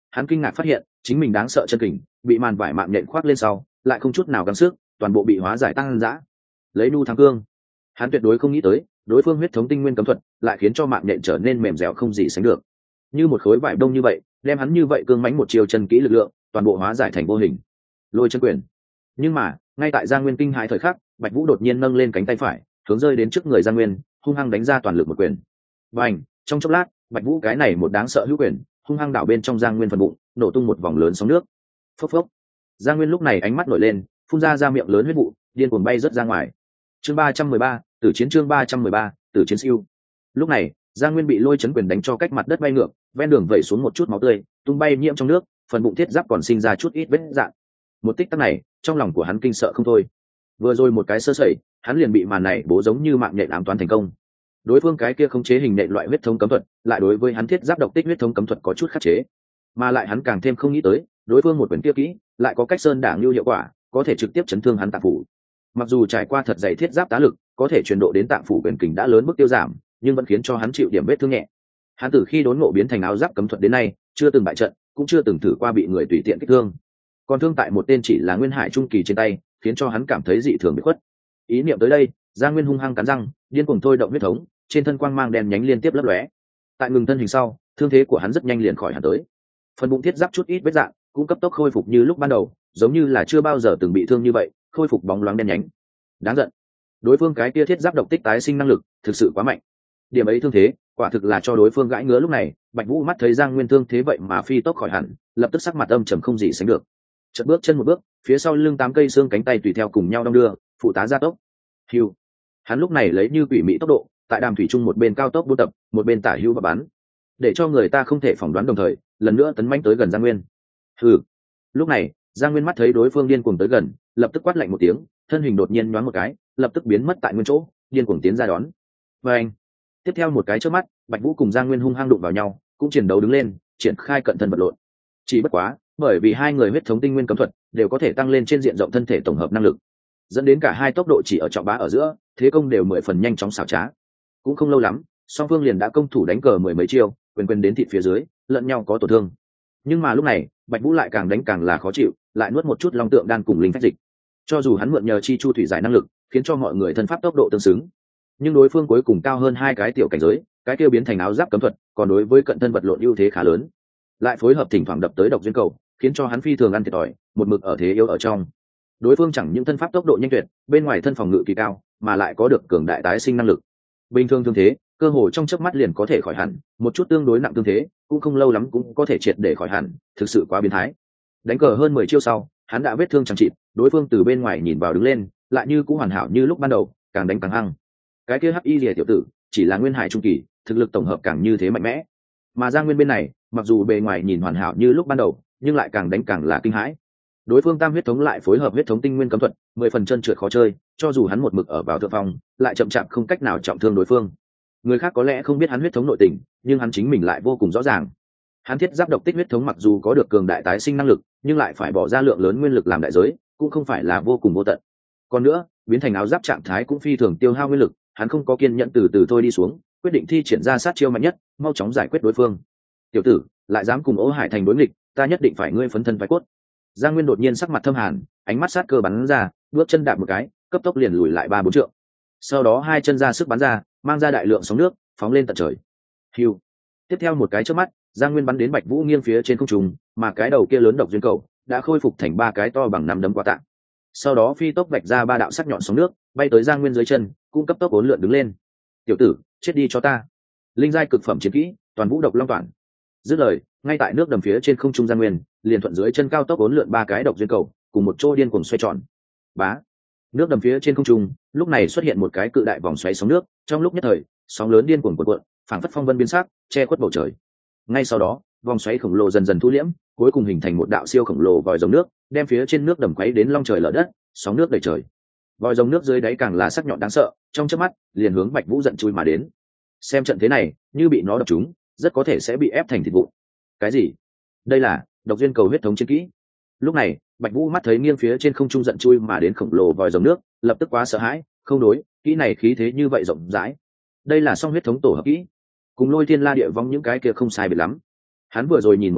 hắn kinh ngạc phát hiện chính mình đáng sợ chân kình bị màn vải mạng nhện khoác lên sau lại không chút nào gắng sức, toàn bộ bị hóa giải tăng dã. Lấy nu thắng cương, hắn tuyệt đối không nghĩ tới đối phương huyết thống tinh nguyên cấm thuật lại khiến cho mạng nhện trở nên mềm dẻo không gì sánh được, như một khối vải đông như vậy đem hắn như vậy cương mãnh một chiều chân kỹ lực lượng toàn bộ hóa giải thành vô hình. Lôi chân quyền. Nhưng mà ngay tại Giang Nguyên kinh hãi thời khắc, Bạch Vũ đột nhiên nâng lên cánh tay phải hướng rơi đến trước người Giang Nguyên, hung hăng đánh ra toàn lực một quyền. Bành! Trong chốc lát, Bạch Vũ cái này một đáng sợ hữu quyền hung hăng đảo bên trong Giang Nguyên phần bụng, nổ tung một vòng lớn sóng nước. Phốc phốc. Giang Nguyên lúc này ánh mắt nổi lên, phun ra ra miệng lớn huyết vụ, điên cuồng bay rất ra ngoài. Chương ba trăm mười ba, Tử chiến chương ba trăm mười ba, Tử chiến siêu. Lúc này, Giang Nguyên bị lôi chấn quyền đánh cho cách mặt đất bay ngược, ven đường vẩy xuống một chút máu tươi, tung bay nhiễm trong nước, phần bụng thiết giáp còn sinh ra chút ít vết rạn. Một tích tắc này, trong lòng của hắn kinh sợ không thôi. Vừa rồi một cái sơ sẩy, hắn liền bị màn này bố giống như mạng nhện ám toán thành công. Đối phương cái kia khống chế hình nện loại huyết thống cấm thuật, lại đối với hắn thiết giáp độc tích huyết thống cấm thuật có chút khắc chế, mà lại hắn càng thêm không nghĩ tới, đối phương một quyền kia kỹ, lại có cách sơn đảng lưu hiệu quả, có thể trực tiếp chấn thương hắn tạng phủ. Mặc dù trải qua thật dày thiết giáp tá lực, có thể truyền độ đến tạng phủ quyền kình đã lớn mức tiêu giảm, nhưng vẫn khiến cho hắn chịu điểm vết thương nhẹ. Hắn từ khi đốn ngộ biến thành áo giáp cấm thuật đến nay, chưa từng bại trận, cũng chưa từng thử qua bị người tùy tiện kích thương. Còn thương tại một tên chỉ là nguyên hải trung kỳ trên tay, khiến cho hắn cảm thấy dị thường bị khuất. Ý niệm tới đây, Giang Nguyên hung hăng cắn răng, điên cuồng thôi động huyết thống, trên thân quang mang đen nhánh liên tiếp lấp lóe. Tại ngừng thân hình sau, thương thế của hắn rất nhanh liền khỏi hẳn tới. Phần bụng thiết giáp chút ít vết rạn, cũng cấp tốc khôi phục như lúc ban đầu, giống như là chưa bao giờ từng bị thương như vậy, khôi phục bóng loáng đen nhánh. Đáng giận, đối phương cái kia thiết giáp độc tích tái sinh năng lực thực sự quá mạnh. Điểm ấy thương thế, quả thực là cho đối phương gãi ngứa. Lúc này, Bạch Vũ mắt thấy Giang Nguyên thương thế vậy mà phi tốc khỏi hẳn, lập tức sắc mặt âm trầm không gì sánh được. Chợt bước chân một bước, phía sau lưng tám cây xương cánh tay tùy theo cùng nhau đong đưa, phụ tá gia tốc. Hưu. Hắn lúc này lấy như quỷ mị tốc độ, tại đàm thủy trung một bên cao tốc buôn tập, một bên tả hữu và bắn, để cho người ta không thể phỏng đoán, đồng thời lần nữa tấn mãnh tới gần Giang Nguyên. Hừ. Lúc này, Giang Nguyên mắt thấy đối phương điên cuồng tới gần, lập tức quát lạnh một tiếng, thân hình đột nhiên nhoáng một cái, lập tức biến mất tại nguyên chỗ, điên cuồng tiến ra đón. Và anh. Tiếp theo một cái chớp mắt, Bạch Vũ cùng Giang Nguyên hung hăng đụng vào nhau, cũng chiến đấu đứng lên, triển khai cận thân vật lộn. Chỉ bất quá, bởi vì hai người huyết thống tinh nguyên cấm thuật đều có thể tăng lên trên diện rộng thân thể tổng hợp năng lực, dẫn đến cả hai tốc độ chỉ ở trọng bá ở giữa, thế công đều mười phần nhanh chóng xảo trá. Cũng không lâu lắm, song phương liền đã công thủ đánh cờ mười mấy chiêu, quyền quyền đến thịt phía dưới, lẫn nhau có tổn thương. Nhưng mà lúc này, Bạch Vũ lại càng đánh càng là khó chịu, lại nuốt một chút long tượng đan cùng linh phách dịch. Cho dù hắn mượn nhờ chi chu thủy giải năng lực, khiến cho mọi người thân pháp tốc độ tương xứng, nhưng đối phương cuối cùng cao hơn hai cái tiểu cảnh giới, cái kia biến thành áo giáp cấm thuật, còn đối với cận thân vật lộn ưu thế khá lớn. Lại phối hợp thỉnh thoảng đập tới độc duyên cầu, khiến cho hắn phi thường ăn thiệt thòi, một mực ở thế yếu ở trong. Đối phương chẳng những thân pháp tốc độ nhanh tuyệt, bên ngoài thân phòng ngự kỳ cao, mà lại có được cường đại tái sinh năng lực. Bình thường thương thế, cơ hồ trong chớp mắt liền có thể khỏi hẳn, một chút tương đối nặng thương thế, cũng không lâu lắm cũng có thể triệt để khỏi hẳn, thực sự quá biến thái. Đánh cờ hơn mười chiêu sau, hắn đã vết thương chẳng chịt, đối phương từ bên ngoài nhìn vào đứng lên, lại như cũng hoàn hảo như lúc ban đầu, càng đánh càng hăng. Cái kia hắc y liễu tiểu tử, chỉ là nguyên hải trung kỳ, thực lực tổng hợp càng như thế mạnh mẽ. Mà Giang Nguyên bên này, mặc dù bề ngoài nhìn hoàn hảo như lúc ban đầu, nhưng lại càng đánh càng là kinh hãi. Đối phương tam huyết thống lại phối hợp huyết thống tinh nguyên cấm thuật, mười phần chân trượt khó chơi, cho dù hắn một mực ở vào thượng phong, lại chậm chạp không cách nào trọng thương đối phương. Người khác có lẽ không biết hắn huyết thống nội tình, nhưng hắn chính mình lại vô cùng rõ ràng. Hắn thiết giáp độc tích huyết thống mặc dù có được cường đại tái sinh năng lực, nhưng lại phải bỏ ra lượng lớn nguyên lực làm đại giới, cũng không phải là vô cùng vô tận. Còn nữa, biến thành áo giáp trạng thái cũng phi thường tiêu hao nguyên lực, hắn không có kiên nhẫn từ từ thôi đi xuống, quyết định thi triển ra sát chiêu mạnh nhất, mau chóng giải quyết đối phương. Tiểu tử, lại dám cùng Ô Hải Thành đối nghịch, ta nhất định phải ngươi phấn thân phái cốt. Giang Nguyên đột nhiên sắc mặt thâm hàn, ánh mắt sát cơ bắn ra, bước chân đạp một cái, cấp tốc liền lùi lại ba bốn trượng. Sau đó hai chân ra sức bắn ra, mang ra đại lượng sóng nước, phóng lên tận trời. Hưu. Tiếp theo một cái chớp mắt, Giang Nguyên bắn đến Bạch Vũ nghiêng phía trên không trung, mà cái đầu kia lớn độc duyên cầu đã khôi phục thành ba cái to bằng nắm đấm quả tạ. Sau đó phi tốc vạch ra ba đạo sắc nhọn sóng nước, bay tới Giang Nguyên dưới chân, cũng cấp tốc uốn lượn đứng lên. Tiểu tử, chết đi cho ta. Linh giai cực phẩm chiến kỹ, toàn vũ độc long toàn. Dứt lời, ngay tại nước đầm phía trên không trung Giang Nguyên, liền thuận dưới chân cao tốc uốn lượn ba cái độc duyên cầu, cùng một chỗ điên cuồng xoay tròn. Bá. Nước đầm phía trên không trung, lúc này xuất hiện một cái cự đại vòng xoáy sóng nước, trong lúc nhất thời, sóng lớn điên cuồng cuộn cuộn, phảng phất phong vân biến sắc, che khuất bầu trời. Ngay sau đó, vòng xoáy khổng lồ dần dần thu liễm, cuối cùng hình thành một đạo siêu khổng lồ vòi rồng nước, đem phía trên nước đầm quấy đến long trời lở đất, sóng nước đầy trời. Vòi rồng nước dưới đáy càng là sắc nhọn đáng sợ, trong chớp mắt liền hướng Bạch Vũ giận chui mà đến. Xem trận thế này, như bị nó đập trúng, rất có thể sẽ bị ép thành thịt vụn. Cái gì? Đây là độc duyên cầu huyết thống chiến kỹ. Lúc này, Bạch Vũ mắt thấy nghiêng phía trên không trung giận chui mà đến khổng lồ vòi rồng nước, lập tức quá sợ hãi, không đối, kỹ này khí thế như vậy rộng rãi. Đây là song huyết thống tổ hợp kỹ, cùng Lôi Thiên La Địa Vong những cái kia không sai biệt lắm. Hắn vừa rồi nhìn một cái,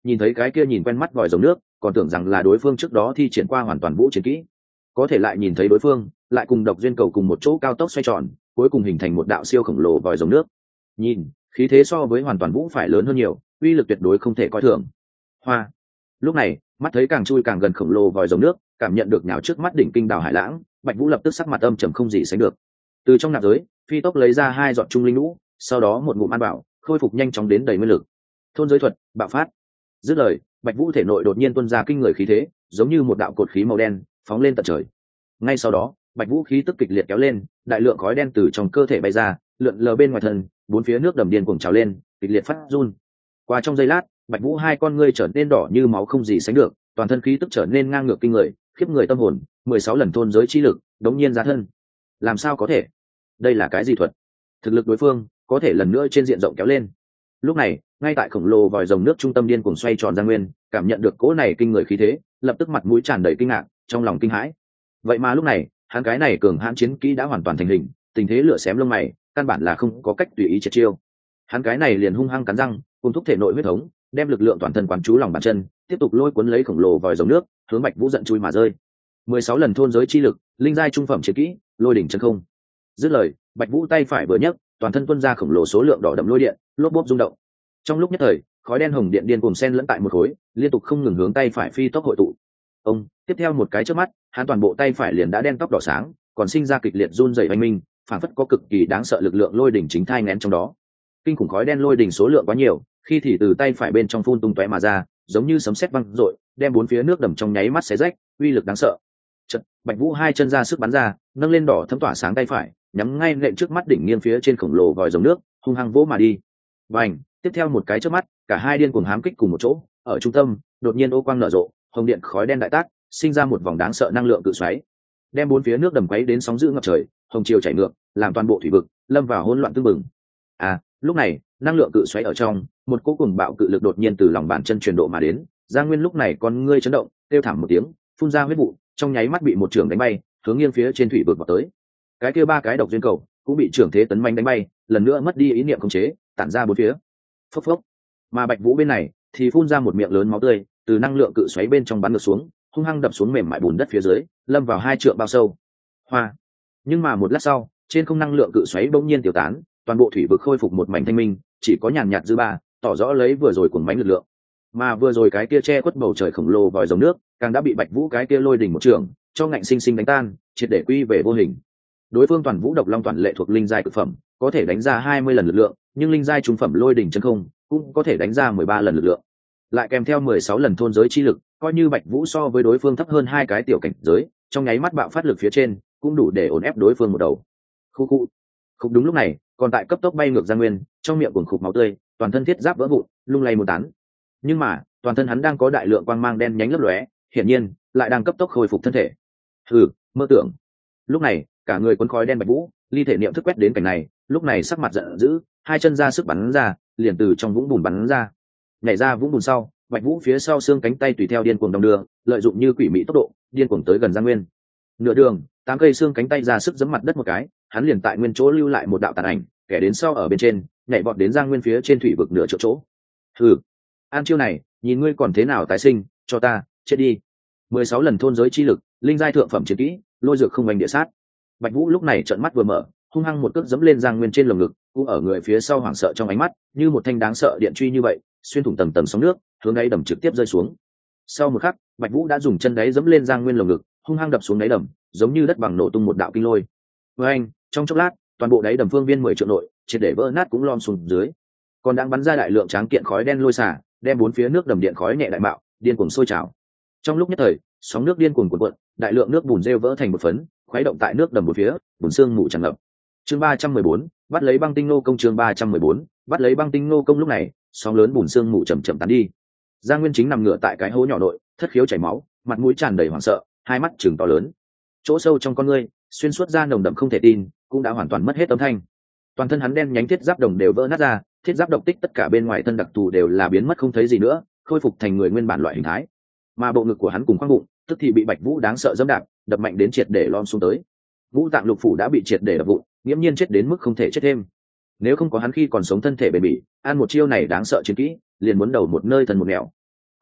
nhìn thấy cái kia nhìn quen mắt vòi rồng nước còn tưởng rằng là đối phương trước đó thi triển qua hoàn toàn vũ chiến kỹ, có thể lại nhìn thấy đối phương lại cùng độc duyên cầu cùng một chỗ cao tốc xoay tròn, cuối cùng hình thành một đạo siêu khổng lồ vòi rồng nước. Nhìn khí thế so với hoàn toàn vũ phải lớn hơn nhiều, uy lực tuyệt đối không thể coi thường. Hoa. Lúc này mắt thấy càng chui càng gần khổng lồ vòi rồng nước, cảm nhận được nhào trước mắt đỉnh kinh đảo hải lãng, Bạch Vũ lập tức sắc mặt âm trầm không gì sánh được. Từ trong nạp giới phi tốc lấy ra hai giọt trung linh lũ, sau đó một ngụm ăn bảo khôi phục nhanh chóng đến đầy nguyên lực. Thôn giới thuật bạo phát. Dứt lời, Bạch Vũ thể nội đột nhiên tuôn ra kinh người khí thế, giống như một đạo cột khí màu đen phóng lên tận trời. Ngay sau đó Bạch Vũ khí tức kịch liệt kéo lên, đại lượng khói đen từ trong cơ thể bay ra, lượn lờ bên ngoài thân, bốn phía nước đầm điên cuồng trào lên, kịch liệt phát run. Qua trong giây lát, Bạch Vũ hai con ngươi trở nên đỏ như máu không gì sánh được, toàn thân khí tức trở nên ngang ngược kinh người, khiếp người tâm hồn, mười sáu lần thôn giới chi lực đống nhiên ra thân. Làm sao có thể? Đây là cái gì thuật? Thực lực đối phương có thể lần nữa trên diện rộng kéo lên. Lúc này, ngay tại khổng lồ vòi rồng nước trung tâm điên cuồng xoay tròn Giang Nguyên, cảm nhận được cỗ này kinh người khí thế, lập tức mặt mũi tràn đầy kinh ngạc, trong lòng kinh hãi. Vậy mà lúc này, hắn cái này cường hãn chiến kỹ đã hoàn toàn thành hình, tình thế lửa xém lông mày, căn bản là không có cách tùy ý triệt chiêu. Hắn cái này liền hung hăng cắn răng, cùng thúc thể nội huyết thống, đem lực lượng toàn thân quán chú lòng bàn chân, tiếp tục lôi cuốn lấy khổng lồ vòi rồng nước, hướng Bạch Vũ giận chui mà rơi. mười sáu lần thôn giới chi lực, linh giai trung phẩm chiến kỹ, lôi đỉnh chân không. Dứt lời, Bạch Vũ tay phải vừa nhấc, toàn thân tuôn ra khổng lồ số lượng đỏ đậm lôi điện, lốp bốp rung động. Trong lúc nhất thời, khói đen hồng điện điên cuồng xen lẫn tại một khối, liên tục không ngừng hướng tay phải phi tốc hội tụ. Ông, tiếp theo một cái chớp mắt, hắn toàn bộ tay phải liền đã đen tóc đỏ sáng, còn sinh ra kịch liệt run rẩy oanh minh, phản phất có cực kỳ đáng sợ lực lượng lôi đỉnh chính thai nghén trong đó. Kinh khủng khói đen lôi đỉnh số lượng quá nhiều, khi thì từ tay phải bên trong phun tung tóe mà ra, giống như sấm sét vang dội, đem bốn phía nước đầm trong nháy mắt xé rách, uy lực đáng sợ. Chợt, Bạch Vũ hai chân ra sức bắn ra, nâng lên đỏ thấm tỏa sáng tay phải, nhắm ngay nện trước mắt đỉnh nghiêng phía trên khổng lồ vòi rồng nước, hung hăng vỗ mà đi. Bành, tiếp theo một cái chớp mắt, cả hai điên cuồng hám kích cùng một chỗ, ở trung tâm, đột nhiên ô quang nở rộ, hồng điện khói đen đại tác, sinh ra một vòng đáng sợ năng lượng cự xoáy, đem bốn phía nước đầm quấy đến sóng dữ ngập trời, hồng chiều chảy ngược, làm toàn bộ thủy vực lâm vào hỗn loạn tương mừng. À, lúc này, năng lượng cự xoáy ở trong, một cỗ cùng bạo cự lực đột nhiên từ lòng bàn chân truyền độ mà đến, Giang Nguyên lúc này con ngươi chấn động, kêu thảm một tiếng, phun ra huyết vụ, trong nháy mắt bị một trường đánh bay, hướng nghiêng phía trên thủy vực vào tới. Cái kia ba cái độc duyên cầu cũng bị trưởng thế tấn manh đánh bay, lần nữa mất đi ý niệm khống chế, tản ra bốn phía. Phốc phốc. Mà Bạch Vũ bên này thì phun ra một miệng lớn máu tươi, từ năng lượng cự xoáy bên trong bắn ngược xuống, hung hăng đập xuống mềm mại bùn đất phía dưới, lâm vào hai trượng bao sâu. Hoa. Nhưng mà một lát sau, trên không năng lượng cự xoáy bỗng nhiên tiêu tán, toàn bộ thủy vực khôi phục một mảnh thanh minh, chỉ có nhàn nhạt dư ba, tỏ rõ lấy vừa rồi cuồng mãnh lực lượng. Mà vừa rồi cái kia che khuất bầu trời khổng lồ vòi rồng nước, càng đã bị Bạch Vũ cái kia lôi đỉnh một trường, cho ngạnh sinh sinh đánh tan, triệt để quy về vô hình. Đối phương toàn vũ độc long toàn lệ thuộc linh giai cực phẩm, có thể đánh ra hai mươi lần lực lượng, nhưng linh giai trung phẩm lôi đỉnh chân không, cũng có thể đánh ra mười ba lần lực lượng. Lại kèm theo mười sáu lần thôn giới chi lực, coi như Bạch Vũ so với đối phương thấp hơn hai cái tiểu cảnh giới, trong nháy mắt bạo phát lực phía trên, cũng đủ để ổn ép đối phương một đầu. Khu khu. Khúc đúng lúc này, còn tại cấp tốc bay ngược Giang Nguyên, trong miệng cuồng khục máu tươi, toàn thân thiết giáp vỡ vụn, lung lay một tán. Nhưng mà, toàn thân hắn đang có đại lượng quang mang đen nhánh lấp lóe, hiển nhiên lại đang cấp tốc khôi phục thân thể. Hừ, mơ tưởng. Lúc này, cả người cuốn khói đen Bạch Vũ, ly thể niệm thức quét đến cảnh này, lúc này sắc mặt giận dữ, hai chân ra sức bắn ra, liền từ trong vũng bùn bắn ra. Nhảy ra vũng bùn sau, Bạch Vũ phía sau xương cánh tay tùy theo điên cuồng đồng đưa, lợi dụng như quỷ mị tốc độ, điên cuồng tới gần Giang Nguyên. Nửa đường, tám cây xương cánh tay ra sức giẫm mặt đất một cái, hắn liền tại nguyên chỗ lưu lại một đạo tàn ảnh, kẻ đến sau ở bên trên, nhảy vọt đến Giang Nguyên phía trên thủy vực nửa chỗ chỗ. Hừ, an chiêu này, nhìn ngươi còn thế nào tái sinh, cho ta chết đi. mười sáu lần thôn giới chi lực, linh giai thượng phẩm chiến kỹ, lôi dược không hành địa sát. Bạch Vũ lúc này trợn mắt vừa mở, hung hăng một cước giẫm lên Giang Nguyên trên lồng ngực, cũng ở người phía sau hoảng sợ trong ánh mắt, như một thanh đáng sợ điện truy như vậy, xuyên thủng tầng tầng sóng nước, hướng đáy đầm trực tiếp rơi xuống. Sau một khắc, Bạch Vũ đã dùng chân đáy giẫm lên Giang Nguyên lồng ngực, hung hăng đập xuống đáy đầm, giống như đất bằng nổ tung một đạo kinh lôi. Với anh, trong chốc lát, toàn bộ đáy đầm phương viên mười triệu nội, triệt để vỡ nát cũng lom xuống dưới. Còn đang bắn ra đại lượng tráng kiện khói đen lôi xả, đem bốn phía nước đầm điện khói nhẹ đại bạo, điên cuồng sôi trào. Trong lúc nhất thời, sóng nước điên cuồng cuộn cuộn, đại lượng nước bùn rêu vỡ thành một phấn, khuấy động tại nước đầm một phía, bùn xương mù tràn ngập. Chương ba trăm mười bốn, bắt lấy băng tinh nô công. Chương ba trăm mười bốn, bắt lấy băng tinh nô công. Lúc này, sóng lớn bùn xương mù chậm chậm tán đi. Giang Nguyên chính nằm ngửa tại cái hố nhỏ nội, thất khiếu chảy máu, mặt mũi tràn đầy hoảng sợ, hai mắt trừng to lớn. Chỗ sâu trong con ngươi, xuyên suốt ra nồng đậm không thể tin, cũng đã hoàn toàn mất hết âm thanh. Toàn thân hắn đen nhánh thiết giáp đồng đều vỡ nát ra, thiết giáp độc tích tất cả bên ngoài thân đặc thù đều là biến mất không thấy gì nữa, khôi phục thành người nguyên bản loại hình thái. Mà bộ ngực của hắn cùng khoang bụng, tức thì bị Bạch Vũ đáng sợ dẫm đạp, đập mạnh đến triệt để lom xuống tới. Ngũ tạng lục phủ đã bị triệt để đập vụn, nghiễm nhiên chết đến mức không thể chết thêm. Nếu không có hắn khi còn sống thân thể bền bỉ, ăn một chiêu này đáng sợ chiến kỹ, liền muốn đầu một nơi thần một nẻo.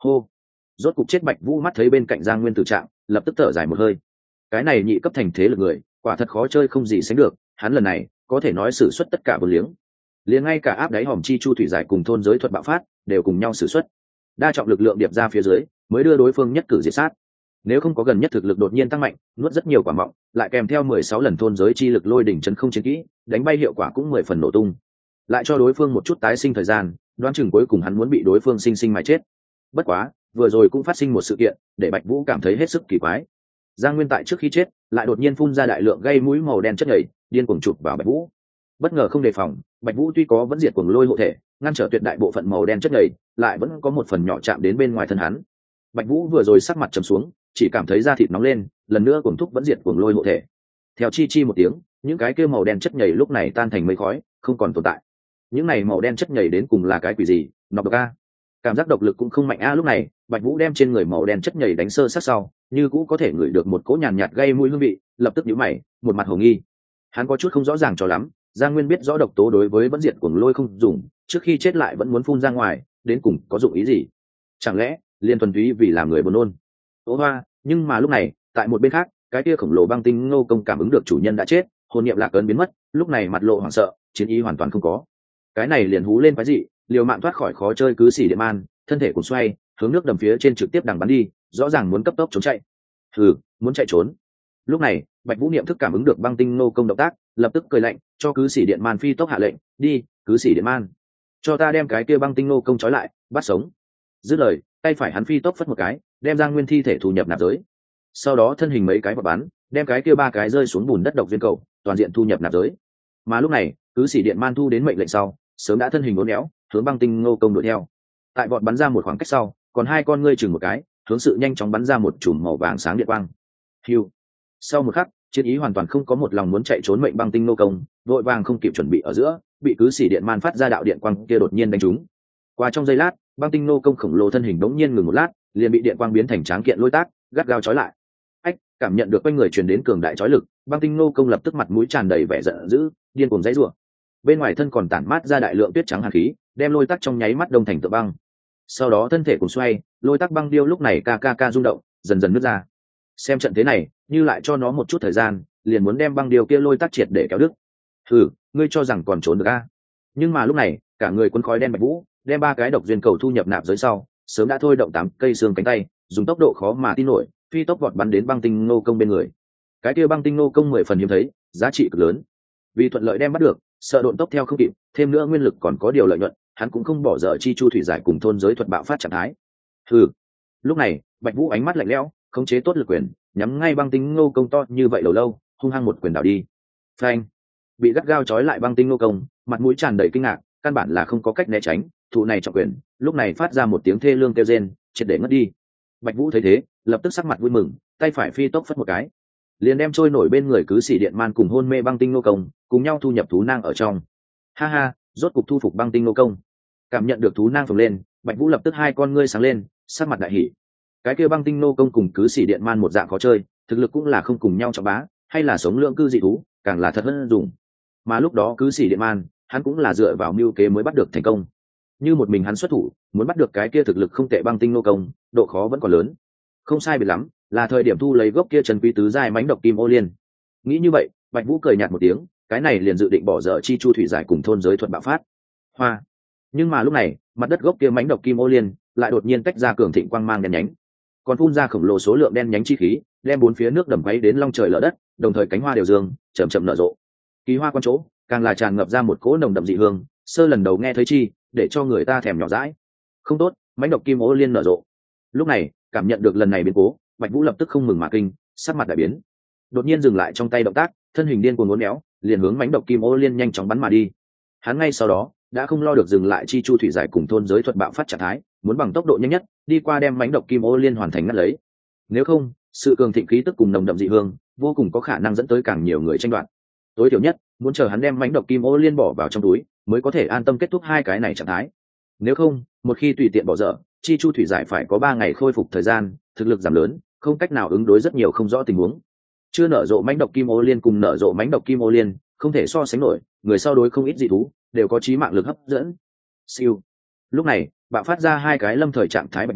hô. Rốt cục chết. Bạch Vũ mắt thấy bên cạnh Giang Nguyên tử trạng, lập tức thở dài một hơi. Cái này nhị cấp thành thế lực người, quả thật khó chơi không gì sánh được. Hắn lần này có thể nói sử xuất tất cả vô liếng, liền ngay cả áp đáy hòm chi chu thủy giải cùng thôn giới thuật bạo phát đều cùng nhau sử xuất, đa trọng lực lượng điệp ra phía dưới mới đưa đối phương nhất cử diệt sát. Nếu không có gần nhất thực lực đột nhiên tăng mạnh, nuốt rất nhiều quả mọng, lại kèm theo mười sáu lần thôn giới chi lực lôi đỉnh chấn không chiến kỹ, đánh bay hiệu quả cũng mười phần nổ tung. Lại cho đối phương một chút tái sinh thời gian, đoán chừng cuối cùng hắn muốn bị đối phương sinh sinh mà chết. Bất quá, vừa rồi cũng phát sinh một sự kiện, để Bạch Vũ cảm thấy hết sức kỳ quái. Giang Nguyên tại trước khi chết, lại đột nhiên phun ra đại lượng gây mũi màu đen chất nhầy, điên cuồng chụp vào Bạch Vũ. Bất ngờ không đề phòng, Bạch Vũ tuy có vẫn diệt cuồng lôi hộ thể, ngăn trở tuyệt đại bộ phận màu đen chất nhầy, lại vẫn có một phần nhỏ chạm đến bên ngoài thân hắn. Bạch Vũ vừa rồi sắc mặt trầm xuống, chỉ cảm thấy da thịt nóng lên, lần nữa cuồng thúc vẫn diệt cuồng lôi hộ thể. Theo chi chi một tiếng, những cái kia màu đen chất nhầy lúc này tan thành mây khói, không còn tồn tại. Những này màu đen chất nhầy đến cùng là cái quỷ gì? Nọc độc a. Cảm giác độc lực cũng không mạnh a. Lúc này, Bạch Vũ đem trên người màu đen chất nhầy đánh sơ sát sau, như cũ có thể ngửi được một cỗ nhàn nhạt gây mũi hương vị, lập tức nhíu mày, một mặt hồ nghi. Hắn có chút không rõ ràng cho lắm, Giang Nguyên biết rõ độc tố đối với vẫn diệt cuồng lôi không dùng, trước khi chết lại vẫn muốn phun ra ngoài, đến cùng có dụng ý gì? Chẳng lẽ liên thuần túy vì làm người buồn nôn? Ô hoa, nhưng mà lúc này, tại một bên khác, cái kia khổng lồ băng tinh Ngô Công cảm ứng được chủ nhân đã chết, hồn niệm lạc ấn biến mất, lúc này mặt lộ hoảng sợ, chiến ý hoàn toàn không có. Cái này liền hú lên cái gì, liều mạng thoát khỏi khó chơi cứ xỉ điện man, thân thể cuốn xoay, hướng nước đầm phía trên trực tiếp đằng bắn đi, rõ ràng muốn cấp tốc trốn chạy. Hừ, muốn chạy trốn. Lúc này, Bạch Vũ niệm thức cảm ứng được băng tinh Ngô Công động tác, lập tức cười lạnh, cho cứ xỉ điện man phi tốc hạ lệnh, đi, cứ xỉ điện man, cho ta đem cái kia băng tinh Ngô Công trói lại, bắt sống. Dứt lời, tay phải hắn phi tốc phất một cái, đem Giang Nguyên thi thể thu nhập nạp giới. Sau đó thân hình mấy cái bật bắn, đem cái kia ba cái rơi xuống bùn đất độc viên cầu toàn diện thu nhập nạp giới. Mà lúc này, cứ xỉ điện man thu đến mệnh lệnh sau, sớm đã thân hình uốn éo, hướng băng tinh Ngô Công đuổi theo. Tại vọt bắn ra một khoảng cách sau, còn hai con ngươi chừng một cái, hướng sự nhanh chóng bắn ra một chùm màu vàng sáng điện quang. Hưu. Sau một khắc, chiến ý hoàn toàn không có một lòng muốn chạy trốn mệnh băng tinh Ngô Công, vội vàng không kịp chuẩn bị ở giữa, bị cứ xỉ điện man phát ra đạo điện quang kia đột nhiên đánh trúng. Qua trong giây lát, băng tinh Ngô Công khổng lồ thân hình đống nhiên ngừng một lát, liền bị điện quang biến thành tráng kiện lôi tác, gắt gao trói lại. Ách, cảm nhận được quanh người truyền đến cường đại trói lực, băng tinh Ngô Công lập tức mặt mũi tràn đầy vẻ giận dữ, điên cuồng giãy giụa. Bên ngoài thân còn tản mát ra đại lượng tuyết trắng hàn khí, đem lôi tác trong nháy mắt đông thành tượng băng. Sau đó thân thể cùng xoay, lôi tác băng điêu lúc này ca ca ca rung động, dần dần nứt ra. Xem trận thế này, như lại cho nó một chút thời gian, liền muốn đem băng điêu kia lôi tác triệt để kéo đứt. Hừ, ngươi cho rằng còn trốn được a? Nhưng mà lúc này, cả người cuốn khói đen Bạch Vũ, đem ba cái độc duyên cầu thu nhập nạp giới sau, sớm đã thôi động tám cây xương cánh tay, dùng tốc độ khó mà tin nổi, phi tốc vọt bắn đến băng tinh Ngô Công bên người. Cái kia băng tinh Ngô Công mười phần hiếm thấy, giá trị cực lớn. Vì thuận lợi đem bắt được, sợ độn tốc theo không kịp, thêm nữa nguyên lực còn có điều lợi nhuận, hắn cũng không bỏ dở chi chu thủy giải cùng thôn giới thuật bạo phát trạng thái. Hừ. Lúc này, Bạch Vũ ánh mắt lạnh lẽo, khống chế tốt lực quyền, nhắm ngay băng tinh Ngô Công to như vậy lâu lâu, hung hăng một quyền đảo đi. Phanh. Bị gắt gao trói lại băng tinh Ngô Công, mặt mũi tràn đầy kinh ngạc, căn bản là không có cách né tránh, thụ này trọng quyền, lúc này phát ra một tiếng thê lương kêu rên, triệt để ngất đi. Bạch Vũ thấy thế, lập tức sắc mặt vui mừng, tay phải phi tốc phất một cái, liền đem trôi nổi bên người cứ xỉ điện man cùng hôn mê băng tinh Ngô Công, cùng nhau thu nhập thú nang ở trong. Ha ha, rốt cục thu phục băng tinh Ngô Công. Cảm nhận được thú nang phồng lên, Bạch Vũ lập tức hai con ngươi sáng lên, sắc mặt đại hỉ. Cái kia băng tinh Ngô Công cùng cứ xỉ điện man một dạng khó chơi, thực lực cũng là không cùng nhau trọng bá, hay là sống lượng cư dị thú, càng là thật hơn dùng. Mà lúc đó cứ xỉ điện man, hắn cũng là dựa vào mưu kế mới bắt được thành công. Như một mình hắn xuất thủ, muốn bắt được cái kia thực lực không tệ băng tinh Ngô Công, độ khó vẫn còn lớn. Không sai biệt lắm, là thời điểm thu lấy gốc kia trần quý tứ giai mãnh độc kim ô liên. Nghĩ như vậy, Bạch Vũ cười nhạt một tiếng, cái này liền dự định bỏ dở chi chu thủy giải cùng thôn giới thuật bạo phát. Hoa. Nhưng mà lúc này, mặt đất gốc kia mãnh độc kim ô liên lại đột nhiên tách ra cường thịnh quang mang đen nhánh, còn phun ra khổng lồ số lượng đen nhánh chi khí, đem bốn phía nước đầm quấy đến long trời lở đất, đồng thời cánh hoa đều dương, chậm chậm nở rộ. Kỳ hoa quan chỗ, càng là tràn ngập ra một cỗ nồng đậm dị hương, sơ lần đầu nghe thấy chi, để cho người ta thèm nhỏ dãi. Không tốt, mãnh độc kim ô liên nở rộ. Lúc này, cảm nhận được lần này biến cố, Bạch Vũ lập tức không mừng mà kinh, sắc mặt đại biến. Đột nhiên dừng lại trong tay động tác, thân hình điên cuồng uốn éo, liền hướng mãnh độc kim ô liên nhanh chóng bắn mà đi. Hắn ngay sau đó đã không lo được dừng lại chi chu thủy giải cùng thôn giới thuật bạo phát trạng thái, muốn bằng tốc độ nhanh nhất đi qua đem mãnh độc kim ô liên hoàn thành ngắt lấy. Nếu không, sự cường thịnh khí tức cùng nồng đậm dị hương, vô cùng có khả năng dẫn tới càng nhiều người tranh đoạt. Tối thiểu nhất, muốn chờ hắn đem mãnh độc kim ô liên bỏ vào trong túi, mới có thể an tâm kết thúc hai cái này trạng thái. Nếu không, một khi tùy tiện bỏ dở, chi chu thủy giải phải có ba ngày khôi phục thời gian, thực lực giảm lớn, không cách nào ứng đối rất nhiều không rõ tình huống. Chưa nở rộ mãnh độc kim ô liên cùng nở rộ mãnh độc kim ô liên, không thể so sánh nổi, người sau đối không ít dị thú, đều có chí mạng lực hấp dẫn. Siêu. Lúc này, bạo phát ra hai cái lâm thời trạng thái Bạch Vũ,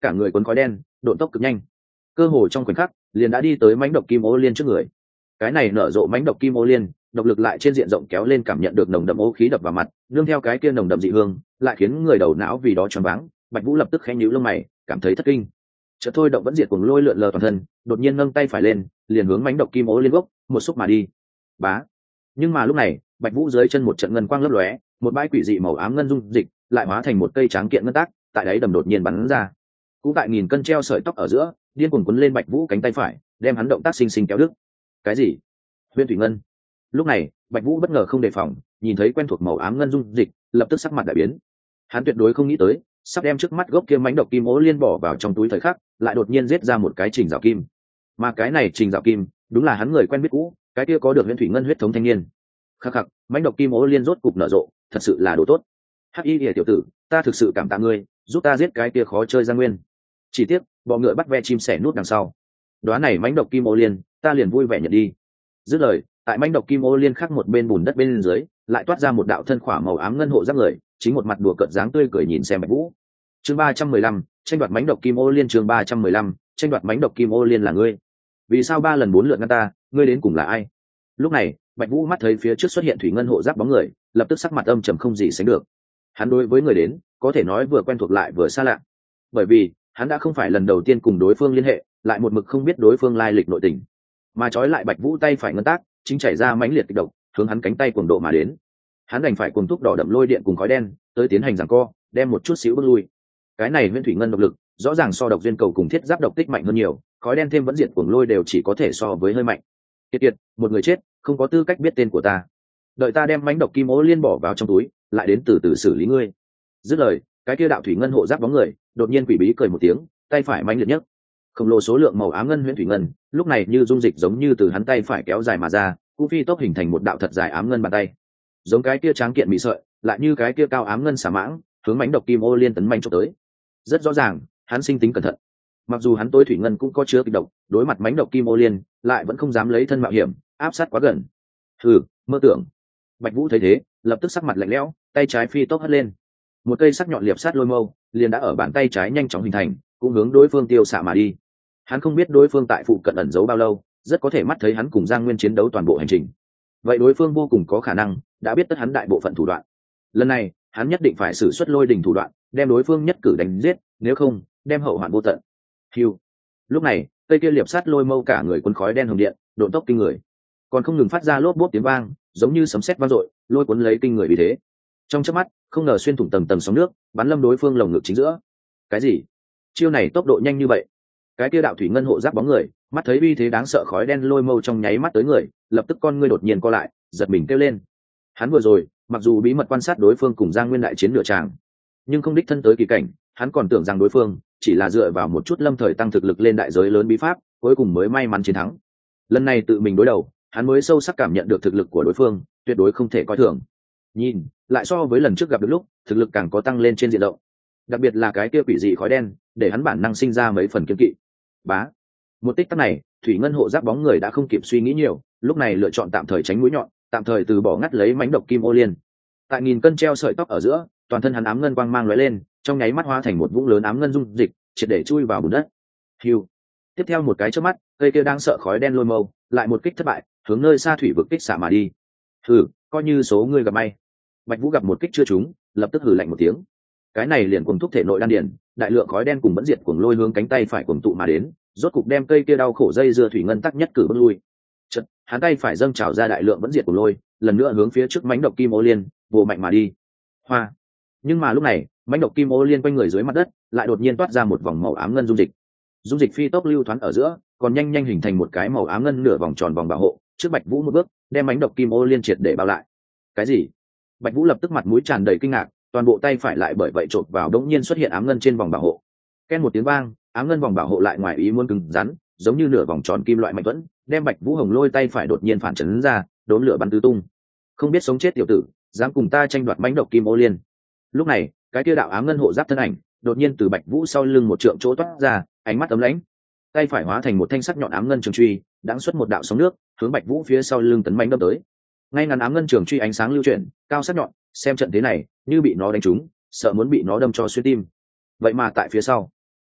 cả người cuốn khói đen độn tốc cực nhanh, cơ hồ trong khoảnh khắc liền đã đi tới mãnh độc kim ô liên trước người. Cái này nở rộ mãnh độc kim ô liên độc lực lại trên diện rộng kéo lên, cảm nhận được nồng đậm ô khí đập vào mặt, nương theo cái kia nồng đậm dị hương lại khiến người đầu não vì đó choáng váng. Bạch Vũ lập tức khẽ nhíu lông mày, cảm thấy thất kinh. Chợt thôi động vẫn diệt cuồng lôi lượn lờ toàn thân, đột nhiên nâng tay phải lên, liền hướng mãnh độc kim ô liên gốc một xúc mà đi. Bá. Nhưng mà lúc này, Bạch Vũ dưới chân một trận ngân quang lấp lóe, một bãi quỷ dị màu ám ngân dung dịch lại hóa thành một cây tráng kiện ngân tác, tại đáy đầm đột nhiên bắn ra. Cũng tại nghìn cân treo sợi tóc ở giữa, điên cuồng cuốn lên Bạch Vũ cánh tay phải, đem hắn động tác sinh sinh kéo đứt. Cái gì? Huyễn thủy ngân. Lúc này, Bạch Vũ bất ngờ không đề phòng, nhìn thấy quen thuộc màu ám ngân dung dịch, lập tức sắc mặt đại biến. Hắn tuyệt đối không nghĩ tới, sắp đem trước mắt gốc kia mãnh độc kim ố liên bỏ vào trong túi thời khắc, lại đột nhiên giết ra một cái trình rào kim. Mà cái này trình rào kim, đúng là hắn người quen biết cũ, cái kia có được huyễn thủy ngân huyết thống thanh niên. Khắc khắc, mãnh độc kim ố liên rốt cục nở rộ, thật sự là đồ tốt. Hắc Y Liễu tiểu tử, ta thực sự cảm tạ ngươi, giúp ta giết cái kia khó chơi Giang Nguyên. Chỉ tiếc, bọ ngựa bắt ve chim sẻ nút đằng sau. Đóa này mãnh độc kim ô liên, ta liền vui vẻ nhận đi. Dứt lời, tại mãnh độc kim ô liên khác một bên bùn đất bên dưới, lại toát ra một đạo thân khỏa màu ám ngân hộ giáp người, chính một mặt đùa cợt dáng tươi cười nhìn xem Bạch Vũ. Chương ba trăm mười lăm, tranh đoạt mãnh độc kim ô liên. Chương ba trăm mười lăm, tranh đoạt mãnh độc kim ô liên là ngươi. Vì sao ba lần bốn lượt ngăn ta, ngươi đến cùng là ai? Lúc này, Bạch Vũ mắt thấy phía trước xuất hiện thủy ngân hộ giáp bóng người, lập tức sắc mặt âm trầm không gì sánh được. Hắn đối với người đến, có thể nói vừa quen thuộc lại vừa xa lạ. Bởi vì, hắn đã không phải lần đầu tiên cùng đối phương liên hệ, lại một mực không biết đối phương lai lịch nội tình, mà trói lại Bạch Vũ tay phải ngân tác, chính chảy ra mãnh liệt kịch độc, hướng hắn cánh tay cuồng độ mà đến. Hắn đành phải cuồng thúc đỏ đậm lôi điện cùng khói đen, tới tiến hành giằng co, đem một chút xíu bước lui. Cái này nguyên thủy ngân độc lực, rõ ràng so độc duyên cầu cùng thiết giáp độc tích mạnh hơn nhiều, khói đen thêm vẫn diệt cuồng lôi đều chỉ có thể so với hơi mạnh. Kiệt kiệt, một người chết, không có tư cách biết tên của ta. Đợi ta đem mãnh độc kim ố liên bỏ vào trong túi, lại đến từ từ xử lý ngươi. Dứt lời, cái kia đạo thủy ngân hộ giáp bóng người, đột nhiên quỷ bí cười một tiếng, tay phải mãnh liệt nhất. Khổng lồ số lượng màu ám ngân huyễn thủy ngân, lúc này như dung dịch giống như từ hắn tay phải kéo dài mà ra, cũng phi tốc hình thành một đạo thật dài ám ngân bàn tay. Giống cái kia tráng kiện bị sợi, lại như cái kia cao ám ngân xả mãng, hướng mãnh độc kim ô liên tấn manh chụp tới. Rất rõ ràng, hắn sinh tính cẩn thận. Mặc dù hắn tối thủy ngân cũng có chứa kịch độc, đối mặt mãnh độc kim ô liên, lại vẫn không dám lấy thân mạo hiểm, áp sát quá gần. Hừ, mơ tưởng. Bạch Vũ thấy thế, lập tức sắc mặt lạnh lẽo, tay trái phi tốc hất lên. Một cây sắc nhọn liệp sát lôi mâu, liền đã ở bàn tay trái nhanh chóng hình thành, cũng hướng đối phương tiêu xạ mà đi. Hắn không biết đối phương tại phụ cận ẩn giấu bao lâu, rất có thể mắt thấy hắn cùng Giang Nguyên chiến đấu toàn bộ hành trình. Vậy đối phương vô cùng có khả năng đã biết tất hắn đại bộ phận thủ đoạn. Lần này, hắn nhất định phải sử xuất lôi đình thủ đoạn, đem đối phương nhất cử đánh giết, nếu không, đem hậu hoạn vô tận. Hưu. Lúc này, cây kia liệp sát lôi mâu cả người cuốn khói đen hồng điện, độn tốc kinh người, còn không ngừng phát ra lốp bốp tiếng vang, giống như sấm sét vang dội, lôi cuốn lấy kinh người vì thế. Trong chớp mắt, không ngờ xuyên thủng tầng tầng sóng nước, bắn lâm đối phương lồng ngực chính giữa. Cái gì? Chiêu này tốc độ nhanh như vậy? Cái kia đạo thủy ngân hộ giáp bóng người, mắt thấy uy thế đáng sợ khói đen lôi mâu trong nháy mắt tới người, lập tức con ngươi đột nhiên co lại, giật mình kêu lên. Hắn vừa rồi, mặc dù bí mật quan sát đối phương cùng Giang Nguyên đại chiến nửa tràng, nhưng không đích thân tới kỳ cảnh, hắn còn tưởng rằng đối phương chỉ là dựa vào một chút lâm thời tăng thực lực lên đại giới lớn bí pháp, cuối cùng mới may mắn chiến thắng. Lần này tự mình đối đầu, hắn mới sâu sắc cảm nhận được thực lực của đối phương, tuyệt đối không thể coi thường. Nhìn, lại so với lần trước gặp được lúc, thực lực càng có tăng lên trên diện rộng. Đặc biệt là cái kia quỷ dị khói đen, để hắn bản năng sinh ra mấy phần kiêng kỵ. Bá. Một tích tắc này, thủy ngân hộ giáp bóng người đã không kịp suy nghĩ nhiều, lúc này lựa chọn tạm thời tránh mũi nhọn, tạm thời từ bỏ ngắt lấy mãnh độc kim ô liên. Tại nghìn cân treo sợi tóc ở giữa, toàn thân hắn ám ngân quang mang lóe lên, trong nháy mắt hóa thành một vũng lớn ám ngân dung dịch, triệt để chui vào bùn đất. Hưu. Tiếp theo một cái chớp mắt, cây kia đang sợ khói đen lôi mâu, lại một kích thất bại, hướng nơi xa thủy vực kích xả mà đi. Hừ, coi như số ngươi gặp may. Bạch Vũ gặp một kích chưa trúng, lập tức hừ lạnh một tiếng. Cái này liền cuồng thúc thể nội đan điền, đại lượng khói đen cùng bẫn diệt cuồng lôi hướng cánh tay phải cuồng tụ mà đến, rốt cục đem cây kia đau khổ dây dưa thủy ngân tắc nhất cử bước lui. Chợt, hắn tay phải dâng trào ra đại lượng bẫn diệt cuồng lôi, lần nữa hướng phía trước mãnh độc kim ô liên, vồ mạnh mà đi. Hoa. Nhưng mà lúc này, mãnh độc kim ô liên quanh người dưới mặt đất, lại đột nhiên toát ra một vòng màu ám ngân dung dịch. Dung dịch phi tốc lưu thoáng ở giữa, còn nhanh nhanh hình thành một cái màu ám ngân nửa vòng tròn vòng bảo hộ, trước Bạch Vũ một bước, đem mãnh độc kim ô liên triệt để bao lại. Cái gì? Bạch Vũ lập tức mặt mũi tràn đầy kinh ngạc, toàn bộ tay phải lại bởi vậy chộp vào đống nhiên xuất hiện ám ngân trên vòng bảo hộ. Ken một tiếng vang, ám ngân vòng bảo hộ lại ngoài ý muốn cứng rắn, giống như nửa vòng tròn kim loại mạnh thuẫn, đem Bạch Vũ Hồng lôi tay phải đột nhiên phản chấn ra, đốn lửa bắn tứ tung. Không biết sống chết tiểu tử, dám cùng ta tranh đoạt mãnh độc kim ô liên. Lúc này, cái kia đạo ám ngân hộ giáp thân ảnh, đột nhiên từ Bạch Vũ sau lưng một trượng chỗ toát ra, ánh mắt ấm lãnh. Tay phải hóa thành một thanh sắc nhọn ám ngân trường truy, đãng xuất một đạo sóng nước, hướng Bạch Vũ phía sau lưng tấn mãnh đâm tới. Ngay ngắn ám ngân trường truy ánh sáng lưu chuyển, cao sắc nhọn, xem trận thế này, như bị nó đánh trúng, sợ muốn bị nó đâm cho xuyên tim. Vậy mà tại phía sau,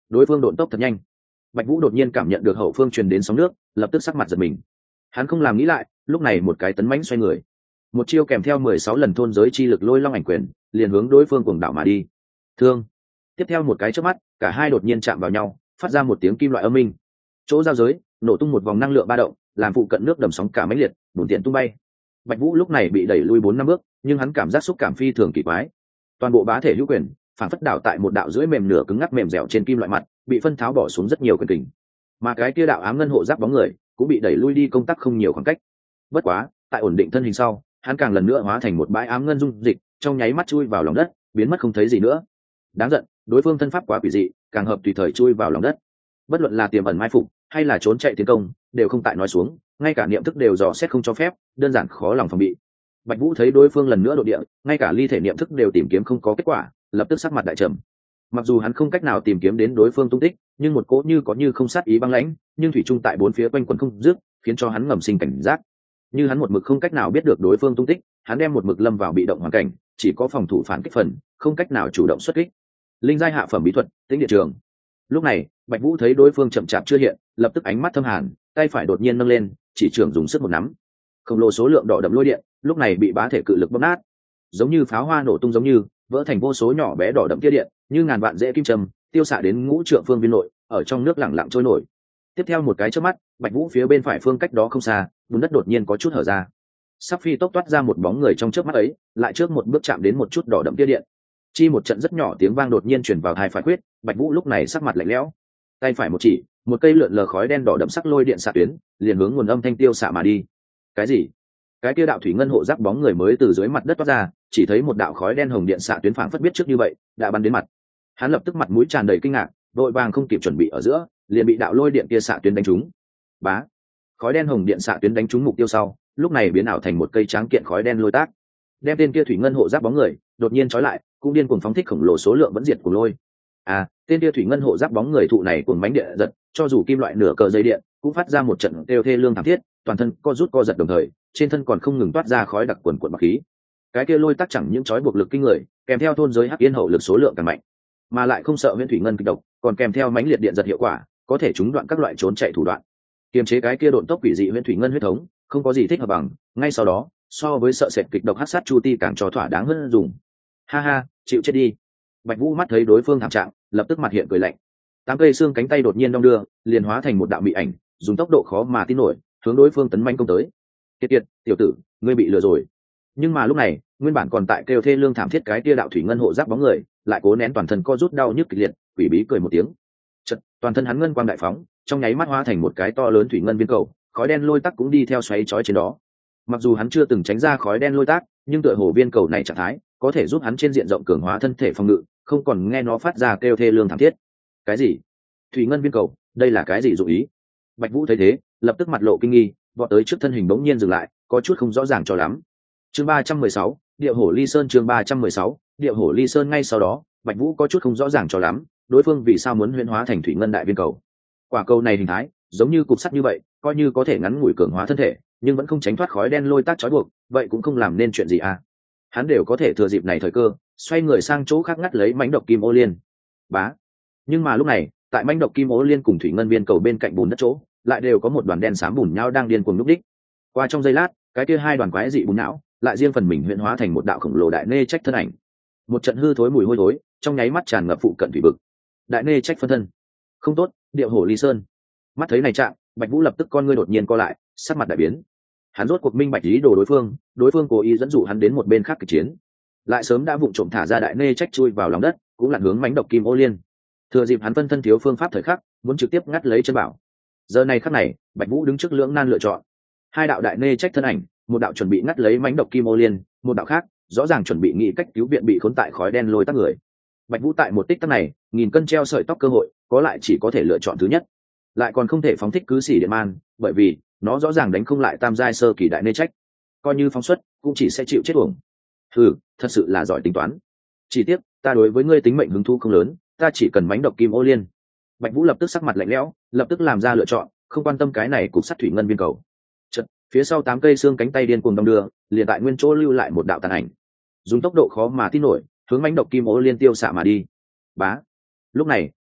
đối phương độn tốc thật nhanh. Bạch Vũ đột nhiên cảm nhận được hậu phương truyền đến sóng nước, lập tức sắc mặt giật mình. Hắn không làm nghĩ lại, lúc này một cái tấn mãnh xoay người, một chiêu kèm theo mười sáu lần thôn giới chi lực lôi long ảnh quyền, liền hướng đối phương cuồng đảo mà đi. Thương. Tiếp theo một cái chớp mắt, cả hai đột nhiên chạm vào nhau, phát ra một tiếng kim loại âm minh. Chỗ giao giới, nổ tung một vòng năng lượng ba động, làm phụ cận nước đầm sóng cả mãnh liệt, bùn tiện tung bay. Bạch Vũ lúc này bị đẩy lui bốn năm bước, nhưng hắn cảm giác xúc cảm phi thường kỳ quái. Toàn bộ bá thể hữu quyền, phản phất đảo tại một đạo dưới mềm nửa cứng ngắc mềm dẻo trên kim loại mặt, bị phân tháo bỏ xuống rất nhiều quyền kình. Mà cái kia đạo ám ngân hộ giáp bóng người, cũng bị đẩy lui đi công tác không nhiều khoảng cách. Bất quá, tại ổn định thân hình sau, hắn càng lần nữa hóa thành một bãi ám ngân dung dịch, trong nháy mắt chui vào lòng đất, biến mất không thấy gì nữa. Đáng giận, đối phương thân pháp quá quỷ dị, càng hợp tùy thời chui vào lòng đất. Bất luận là tiềm ẩn mai phục hay là trốn chạy tiến công, đều không tại nói xuống, ngay cả niệm thức đều dò xét không cho phép, đơn giản khó lòng phòng bị. Bạch Vũ thấy đối phương lần nữa độ địa, ngay cả ly thể niệm thức đều tìm kiếm không có kết quả, lập tức sắc mặt đại trầm. Mặc dù hắn không cách nào tìm kiếm đến đối phương tung tích, nhưng một cỗ như có như không sát ý băng lãnh, nhưng thủy chung tại bốn phía quanh quẩn không dứt, khiến cho hắn ngầm sinh cảnh giác. Như hắn một mực không cách nào biết được đối phương tung tích, hắn đem một mực lâm vào bị động hoàn cảnh, chỉ có phòng thủ phản kích phần, không cách nào chủ động xuất kích. Linh giai hạ phẩm bí thuật, Tĩnh Điện Trường. Lúc này, Bạch Vũ thấy đối phương chậm chạp chưa hiện, lập tức ánh mắt thâm hàn, tay phải đột nhiên nâng lên, chỉ trường dùng sức một nắm. Khổng lồ số lượng đỏ đậm lôi điện, lúc này bị bá thể cự lực bóp nát, giống như pháo hoa nổ tung giống như, vỡ thành vô số nhỏ bé đỏ đậm tia điện, như ngàn vạn rễ kim châm, tiêu xạ đến ngũ trượng phương viên nội, ở trong nước lặng lặng trôi nổi. Tiếp theo một cái chớp mắt, Bạch Vũ phía bên phải phương cách đó không xa, bùn đất đột nhiên có chút hở ra. Sắp phi tốc toát ra một bóng người trong chớp mắt ấy, lại trước một bước chạm đến một chút đỏ đậm tia điện. Chi một trận rất nhỏ tiếng vang đột nhiên truyền vào tai phải quyết, Bạch Vũ lúc này sắc mặt lạnh lẽo, tay phải một chỉ, một cây lượn lờ khói đen đỏ đậm sắc lôi điện xạ tuyến, liền hướng nguồn âm thanh tiêu xạ mà đi. Cái gì? Cái kia đạo thủy ngân hộ giáp bóng người mới từ dưới mặt đất toát ra, chỉ thấy một đạo khói đen hồng điện xạ tuyến phảng phất biết trước như vậy, đã bắn đến mặt. Hắn lập tức mặt mũi tràn đầy kinh ngạc, đội vàng không kịp chuẩn bị ở giữa, liền bị đạo lôi điện kia xạ tuyến đánh trúng. Bá, khói đen hồng điện xạ tuyến đánh trúng mục tiêu sau, lúc này biến ảo thành một cây tráng kiện khói đen lôi tác, đem tên kia thủy ngân hộ giáp bóng người đột nhiên trói lại, cũng điên cuồng phóng thích khổng lồ số lượng vẫn diệt của lôi. À, tên kia thủy ngân hộ giáp bóng người thụ này cuồng bánh địa giật, cho dù kim loại nửa cờ dây điện, cũng phát ra một trận kêu thê lương thảm thiết, toàn thân co rút co giật đồng thời, trên thân còn không ngừng toát ra khói đặc quần quần bạc khí. Cái kia lôi tác chẳng những trói buộc lực kinh người, kèm theo thôn giới hắc yên hậu lực số lượng càng mạnh, mà lại không sợ huyễn thủy ngân kịch độc, còn kèm theo mãnh liệt điện giật hiệu quả, có thể trúng đoạn các loại trốn chạy thủ đoạn. Kiềm chế cái kia độn tốc quỷ dị huyễn thủy ngân huyết thống, không có gì thích hợp bằng, ngay sau đó, so với sợ sệt kịch độc hắc sát chu ti càng cho thỏa đáng hơn dùng. Ha ha, chịu chết đi. Bạch Vũ mắt thấy đối phương thảm trạng, lập tức mặt hiện cười lạnh. Tám cây xương cánh tay đột nhiên đong đưa, liền hóa thành một đạo mị ảnh, dùng tốc độ khó mà tin nổi, hướng đối phương tấn manh công tới. Kiệt kiệt, tiểu tử, ngươi bị lừa rồi. Nhưng mà lúc này, nguyên bản còn tại kêu thê lương thảm thiết cái kia đạo thủy ngân hộ giáp bóng người, lại cố nén toàn thân co rút đau nhức kịch liệt, quỷ bí cười một tiếng. Chợt, toàn thân hắn ngân quang đại phóng, trong nháy mắt hóa thành một cái to lớn thủy ngân viên cầu, khói đen lôi tắc cũng đi theo xoáy chói trên đó. Mặc dù hắn chưa từng tránh ra khói đen lôi tác, nhưng tựa hồ viên cầu này trạng thái có thể giúp hắn trên diện rộng cường hóa thân thể phòng ngự, không còn nghe nó phát ra kêu thê lương thảm thiết. Cái gì? Thủy ngân viên cầu, đây là cái gì dụ ý? Bạch Vũ thấy thế, lập tức mặt lộ kinh nghi, vọt tới trước thân hình bỗng nhiên dừng lại, có chút không rõ ràng cho lắm. Chương ba trăm mười sáu, Điệu hổ ly sơn. Chương ba trăm mười sáu, Điệu hổ ly sơn. Ngay sau đó, Bạch Vũ có chút không rõ ràng cho lắm, đối phương vì sao muốn huyễn hóa thành thủy ngân đại viên cầu? Quả cầu này hình thái giống như cục sắt như vậy, coi như có thể ngắn ngủi cường hóa thân thể, nhưng vẫn không tránh thoát khói đen lôi tác trói buộc, vậy cũng không làm nên chuyện gì à? Hắn đều có thể thừa dịp này thời cơ, xoay người sang chỗ khác ngắt lấy mãnh độc kim ô liên. Bá. Nhưng mà lúc này, tại mãnh độc kim ô liên cùng thủy ngân viên cầu bên cạnh bùn đất chỗ, lại đều có một đoàn đen xám bùn nhão đang điên cuồng núp đích. Qua trong giây lát, cái kia hai đoàn quái dị bùn nhão lại riêng phần mình huyễn hóa thành một đạo khổng lồ đại nê trách thân ảnh. Một trận hư thối mùi hôi thối, trong nháy mắt tràn ngập phụ cận thủy vực. Đại nê trách phân thân. Không tốt, Điệu hổ ly sơn. Mắt thấy này trạng, Bạch Vũ lập tức con ngươi đột nhiên co lại, sắc mặt đại biến. Hắn rốt cuộc minh bạch ý đồ đối phương, đối phương cố ý dẫn dụ hắn đến một bên khác kịch chiến, lại sớm đã vụng trộm thả ra đại nê trách chui vào lòng đất, cũng lặn hướng mãnh độc kim ô liên. Thừa dịp hắn phân thân thiếu phương pháp thời khắc, muốn trực tiếp ngắt lấy chân bảo. Giờ này khắc này, Bạch Vũ đứng trước lưỡng nan lựa chọn. Hai đạo đại nê trách thân ảnh, một đạo chuẩn bị ngắt lấy mãnh độc kim ô liên, một đạo khác, rõ ràng chuẩn bị nghĩ cách cứu viện bị khốn tại khói đen lôi tắc người. Bạch Vũ tại một tích tắc này, nghìn cân treo sợi tóc cơ hội, có lại chỉ có thể lựa chọn thứ nhất. Lại còn không thể phóng thích cứ xỉ điện man, bởi vì nó rõ ràng đánh không lại tam giai sơ kỳ đại nê trách, coi như phóng xuất cũng chỉ sẽ chịu chết uổng. Ừ, thật sự là giỏi tính toán. Chỉ tiếc, ta đối với ngươi tính mệnh hứng thú không lớn, ta chỉ cần mãnh độc kim ô liên. Bạch Vũ lập tức sắc mặt lạnh lẽo, lập tức làm ra lựa chọn, không quan tâm cái này cục sắt thủy ngân viên cầu. Chợt, phía sau tám cây xương cánh tay điên cuồng đong đưa, liền tại nguyên chỗ lưu lại một đạo tàn ảnh, dùng tốc độ khó mà tin nổi, hướng mãnh độc kim ô liên tiêu xạ mà đi. Bá. Lúc này,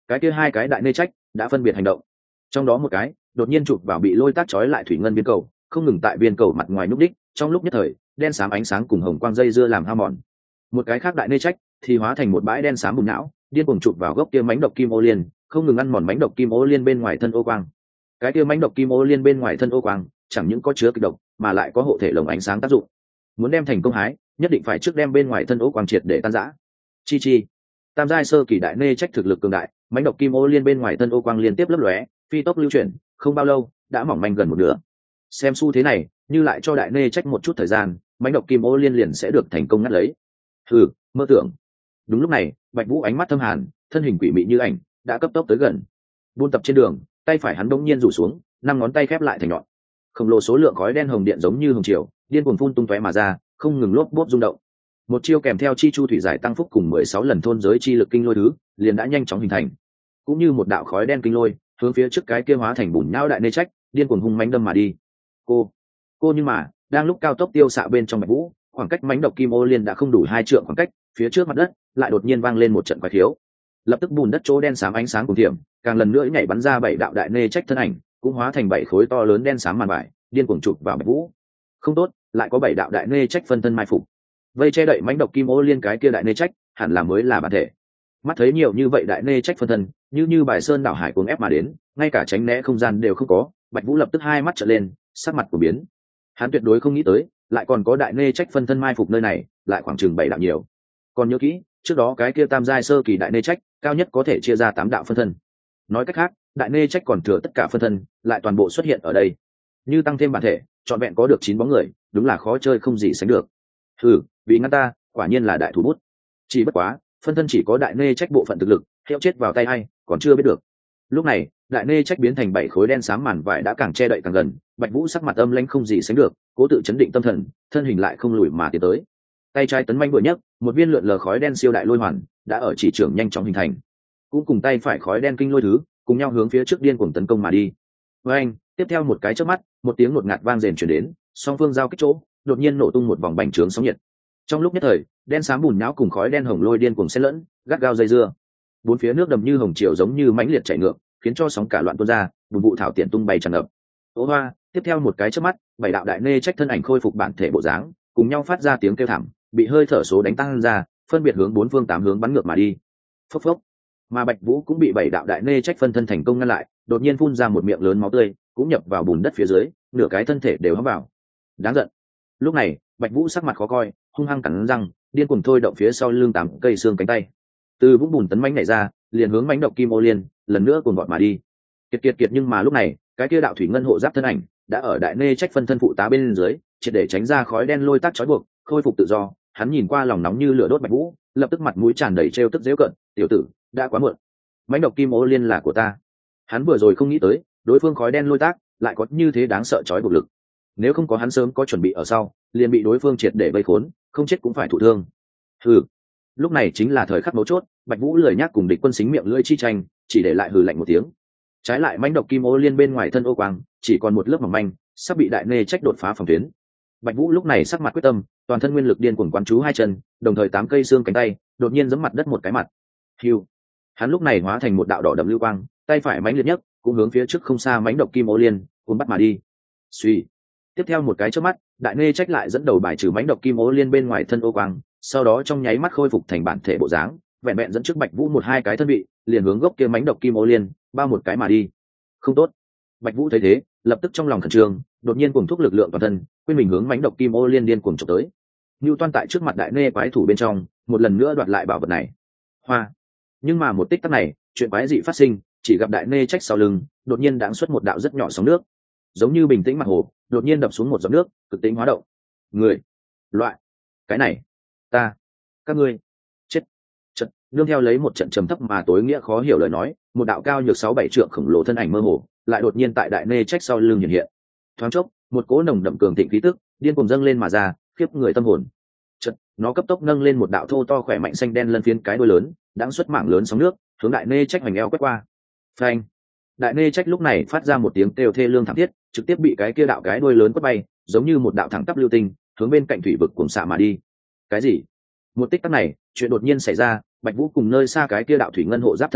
cái kia hai cái đại nê trách đã phân biệt hành động. Trong đó một cái đột nhiên chụp vào bị lôi tác trói lại thủy ngân biên cầu, không ngừng tại biên cầu mặt ngoài núp đích, trong lúc nhất thời đen xám ánh sáng cùng hồng quang dây dưa làm hao mòn. Một cái khác đại nê trách thì hóa thành một bãi đen xám bùn não, điên cuồng chụp vào gốc kia mánh độc kim ô liên, không ngừng ăn mòn mánh độc kim ô liên bên ngoài thân ô quang. Cái kia mánh độc kim ô liên bên ngoài thân ô quang chẳng những có chứa kịch độc mà lại có hộ thể lồng ánh sáng tác dụng. Muốn đem thành công hái, nhất định phải trước đem bên ngoài thân ô quang triệt để tan rã. Chi chi, tam giai sơ kỳ đại nê trách thực lực cường đại, mánh độc kim ô liên bên ngoài thân ô quang liên tiếp lấp lóe, phi tốc lưu chuyển, không bao lâu đã mỏng manh gần một nửa. Xem xu thế này, như lại cho đại nê trách một chút thời gian, mánh độc kim ô liên liền sẽ được thành công ngắt lấy. Hừ, mơ tưởng. Đúng lúc này, Bạch Vũ ánh mắt thâm hàn, thân hình quỷ mị như ảnh, đã cấp tốc tới gần. Buôn tập trên đường, tay phải hắn bỗng nhiên rủ xuống, năm ngón tay khép lại thành nhọn. Khổng lồ số lượng khói đen hồng điện giống như hồng triều, điên cuồng phun tung tóe mà ra, không ngừng lốp bốp rung động. Một chiêu kèm theo chi chu thủy giải tăng phúc cùng mười sáu lần thôn giới chi lực kinh lôi thứ, liền đã nhanh chóng hình thành. Cũng như một đạo khói đen kinh lôi, hướng phía trước cái kia hóa thành bùn nhão đại nê trách, điên cuồng hung mãnh đâm mà đi. Cô, cô nhưng mà, đang lúc cao tốc tiêu xạ bên trong Bạch Vũ, khoảng cách mãnh độc kim ô liên đã không đủ hai trượng khoảng cách, phía trước mặt đất lại đột nhiên vang lên một trận quái thiếu. Lập tức bùn đất chỗ đen xám ánh sáng cùng tiệm, càng lần nữa nhảy bắn ra bảy đạo đại nê trách thân ảnh, cũng hóa thành bảy khối to lớn đen xám màn vải, điên cuồng chụp vào Bạch Vũ. Không tốt, lại có bảy đạo đại nê trách phân thân mai phục. Vây che đậy mãnh độc kim ô liên cái kia đại nê trách, hẳn là mới là bản thể. Mắt thấy nhiều như vậy đại nê trách phân thân, như như bài sơn đảo hải cuồng ép mà đến, ngay cả tránh né không gian đều không có, Bạch Vũ lập tức hai mắt trợn lên, sắc mặt của biến. Hắn tuyệt đối không nghĩ tới, lại còn có đại nê trách phân thân mai phục nơi này, lại khoảng chừng bảy đạo nhiều. Còn nhớ kỹ, trước đó cái kia tam giai sơ kỳ đại nê trách, cao nhất có thể chia ra tám đạo phân thân. Nói cách khác, đại nê trách còn thừa tất cả phân thân, lại toàn bộ xuất hiện ở đây. Như tăng thêm bản thể, trọn vẹn có được chín bóng người, đúng là khó chơi không gì sánh được. Hừ, vì ngăn ta, quả nhiên là đại thủ bút. Chỉ bất quá, phân thân chỉ có đại nê trách bộ phận thực lực, heo chết vào tay ai, còn chưa biết được. Lúc này, đại nê trách biến thành bảy khối đen xám màn vải đã càng che đậy càng gần, Bạch Vũ sắc mặt âm lãnh không gì sánh được, cố tự chấn định tâm thần, thân hình lại không lùi mà tiến tới. Tay trái tấn manh vừa nhấc, một viên lượn lờ khói đen siêu đại lôi hoàn đã ở chỉ trường nhanh chóng hình thành, cũng cùng tay phải khói đen kinh lôi thứ, cùng nhau hướng phía trước điên cuồng tấn công mà đi. Với anh, tiếp theo một cái chớp mắt, một tiếng ngột ngạt vang rền truyền đến, song phương giao kích chỗ, đột nhiên nổ tung một vòng bành trướng sóng nhiệt. Trong lúc nhất thời, đen xám bùn nhão cùng khói đen hồng lôi điên cuồng xen lẫn, gắt gao dây dưa. Bốn phía nước đầm như hồng triều giống như mãnh liệt chảy ngược, khiến cho sóng cả loạn tuôn ra, bùn vụ thảo tiện tung bay tràn ngập. Ô hoa, tiếp theo một cái chớp mắt, bảy đạo đại nê trách thân ảnh khôi phục bản thể bộ dáng, cùng nhau phát ra tiếng kêu thảm, bị hơi thở số đánh tăng ra, phân biệt hướng bốn phương tám hướng bắn ngược mà đi. Phốc phốc. Mà Bạch Vũ cũng bị bảy đạo đại nê trách phân thân thành công ngăn lại, đột nhiên phun ra một miệng lớn máu tươi, cũng nhập vào bùn đất phía dưới, nửa cái thân thể đều hấp vào. Đáng giận. Lúc này, Bạch Vũ sắc mặt khó coi, hung hăng cắn răng, điên cuồng thôi động phía sau lưng tám cây xương cánh tay. Từ vũng bùn tấn mãnh nhảy ra, liền hướng mãnh độc kim ô liên, lần nữa cuồng vọt mà đi. Kiệt kiệt kiệt nhưng mà lúc này, cái kia đạo thủy ngân hộ giáp thân ảnh đã ở đại nê trách phân thân phụ tá bên dưới, triệt để tránh ra khói đen lôi tác trói buộc, khôi phục tự do. Hắn nhìn qua lòng nóng như lửa đốt Bạch Vũ, lập tức mặt mũi tràn đầy trêu tức giễu cợt, "Tiểu tử, đã quá muộn. Mãnh độc kim ô liên là của ta." Hắn vừa rồi không nghĩ tới, đối phương khói đen lôi tác lại có như thế đáng sợ trói buộc lực. Nếu không có hắn sớm có chuẩn bị ở sau, liền bị đối phương triệt để vây khốn, không chết cũng phải thụ thương. Hừ. Lúc này chính là thời khắc mấu chốt, Bạch Vũ lười nhác cùng địch quân xính miệng lưỡi chi tranh, chỉ để lại hừ lạnh một tiếng. Trái lại mãnh độc kim ô liên bên ngoài thân ô quang, chỉ còn một lớp mỏng manh, sắp bị đại nê trách đột phá phòng tuyến. Bạch Vũ lúc này sắc mặt quyết tâm, toàn thân nguyên lực điên cuồng quán chú hai chân, đồng thời tám cây xương cánh tay đột nhiên giẫm mặt đất một cái mặt. Hưu. Hắn lúc này hóa thành một đạo đỏ đậm lưu quang, tay phải mãnh liệt nhất, cũng hướng phía trước không xa mãnh độc kim ô liên, cuốn bắt mà đi. Suy. Tiếp theo một cái chớp mắt, đại nê trách lại dẫn đầu bài trừ mãnh độc kim ô liên bên ngoài thân ô quang, sau đó trong nháy mắt khôi phục thành bản thể bộ dáng, vẹn vẹn dẫn trước Bạch Vũ một hai cái thân vị, liền hướng gốc kia mãnh độc kim ô liên, bao một cái mà đi. Không tốt. Bạch Vũ thấy thế, lập tức trong lòng khẩn trương, đột nhiên cuồng thúc lực lượng toàn thân, quên mình hướng mãnh độc kim ô liên điên cuồng chụp tới. Nưu Toan tại trước mặt đại nê quái thủ bên trong, một lần nữa đoạt lại bảo vật này. Hoa. Nhưng mà một tích tắc này, chuyện quái dị phát sinh, chỉ gặp đại nê trách sau lưng, đột nhiên đãng xuất một đạo rất nhỏ sóng nước, giống như bình tĩnh mặt hồ, đột nhiên đập xuống một giọt nước, cực tính hóa động. Người, loại, cái này, ta, các ngươi, chết. Trận, nương theo lấy một trận trầm thấp mà tối nghĩa khó hiểu lời nói, một đạo cao nhược sáu bảy trượng khổng lồ thân ảnh mơ hồ, lại đột nhiên tại đại nê trách sau lưng hiện hiện. Thoáng chốc, một cỗ nồng đậm cường thịnh khí tức, điên cuồng dâng lên mà ra, khiếp người tâm hồn. Trận, nó cấp tốc nâng lên một đạo thô to khỏe mạnh xanh đen lân phiến cái đuôi lớn, đãng xuất mảng lớn sóng nước, hướng đại nê trách hoành eo quét qua. Phanh. Đại nê trách lúc này phát ra một tiếng kêu thê lương thảm thiết, trực tiếp bị cái kia đạo cái đuôi lớn quất bay, giống như một đạo thẳng tắp lưu tinh, hướng bên cạnh thủy vực cuồng xạ mà đi. Cái gì? Một tích tắc này, chuyện đột nhiên xảy ra, Bạch Vũ cùng nơi xa cái kia đạo thủy ngân hộ giáp thân ảnh,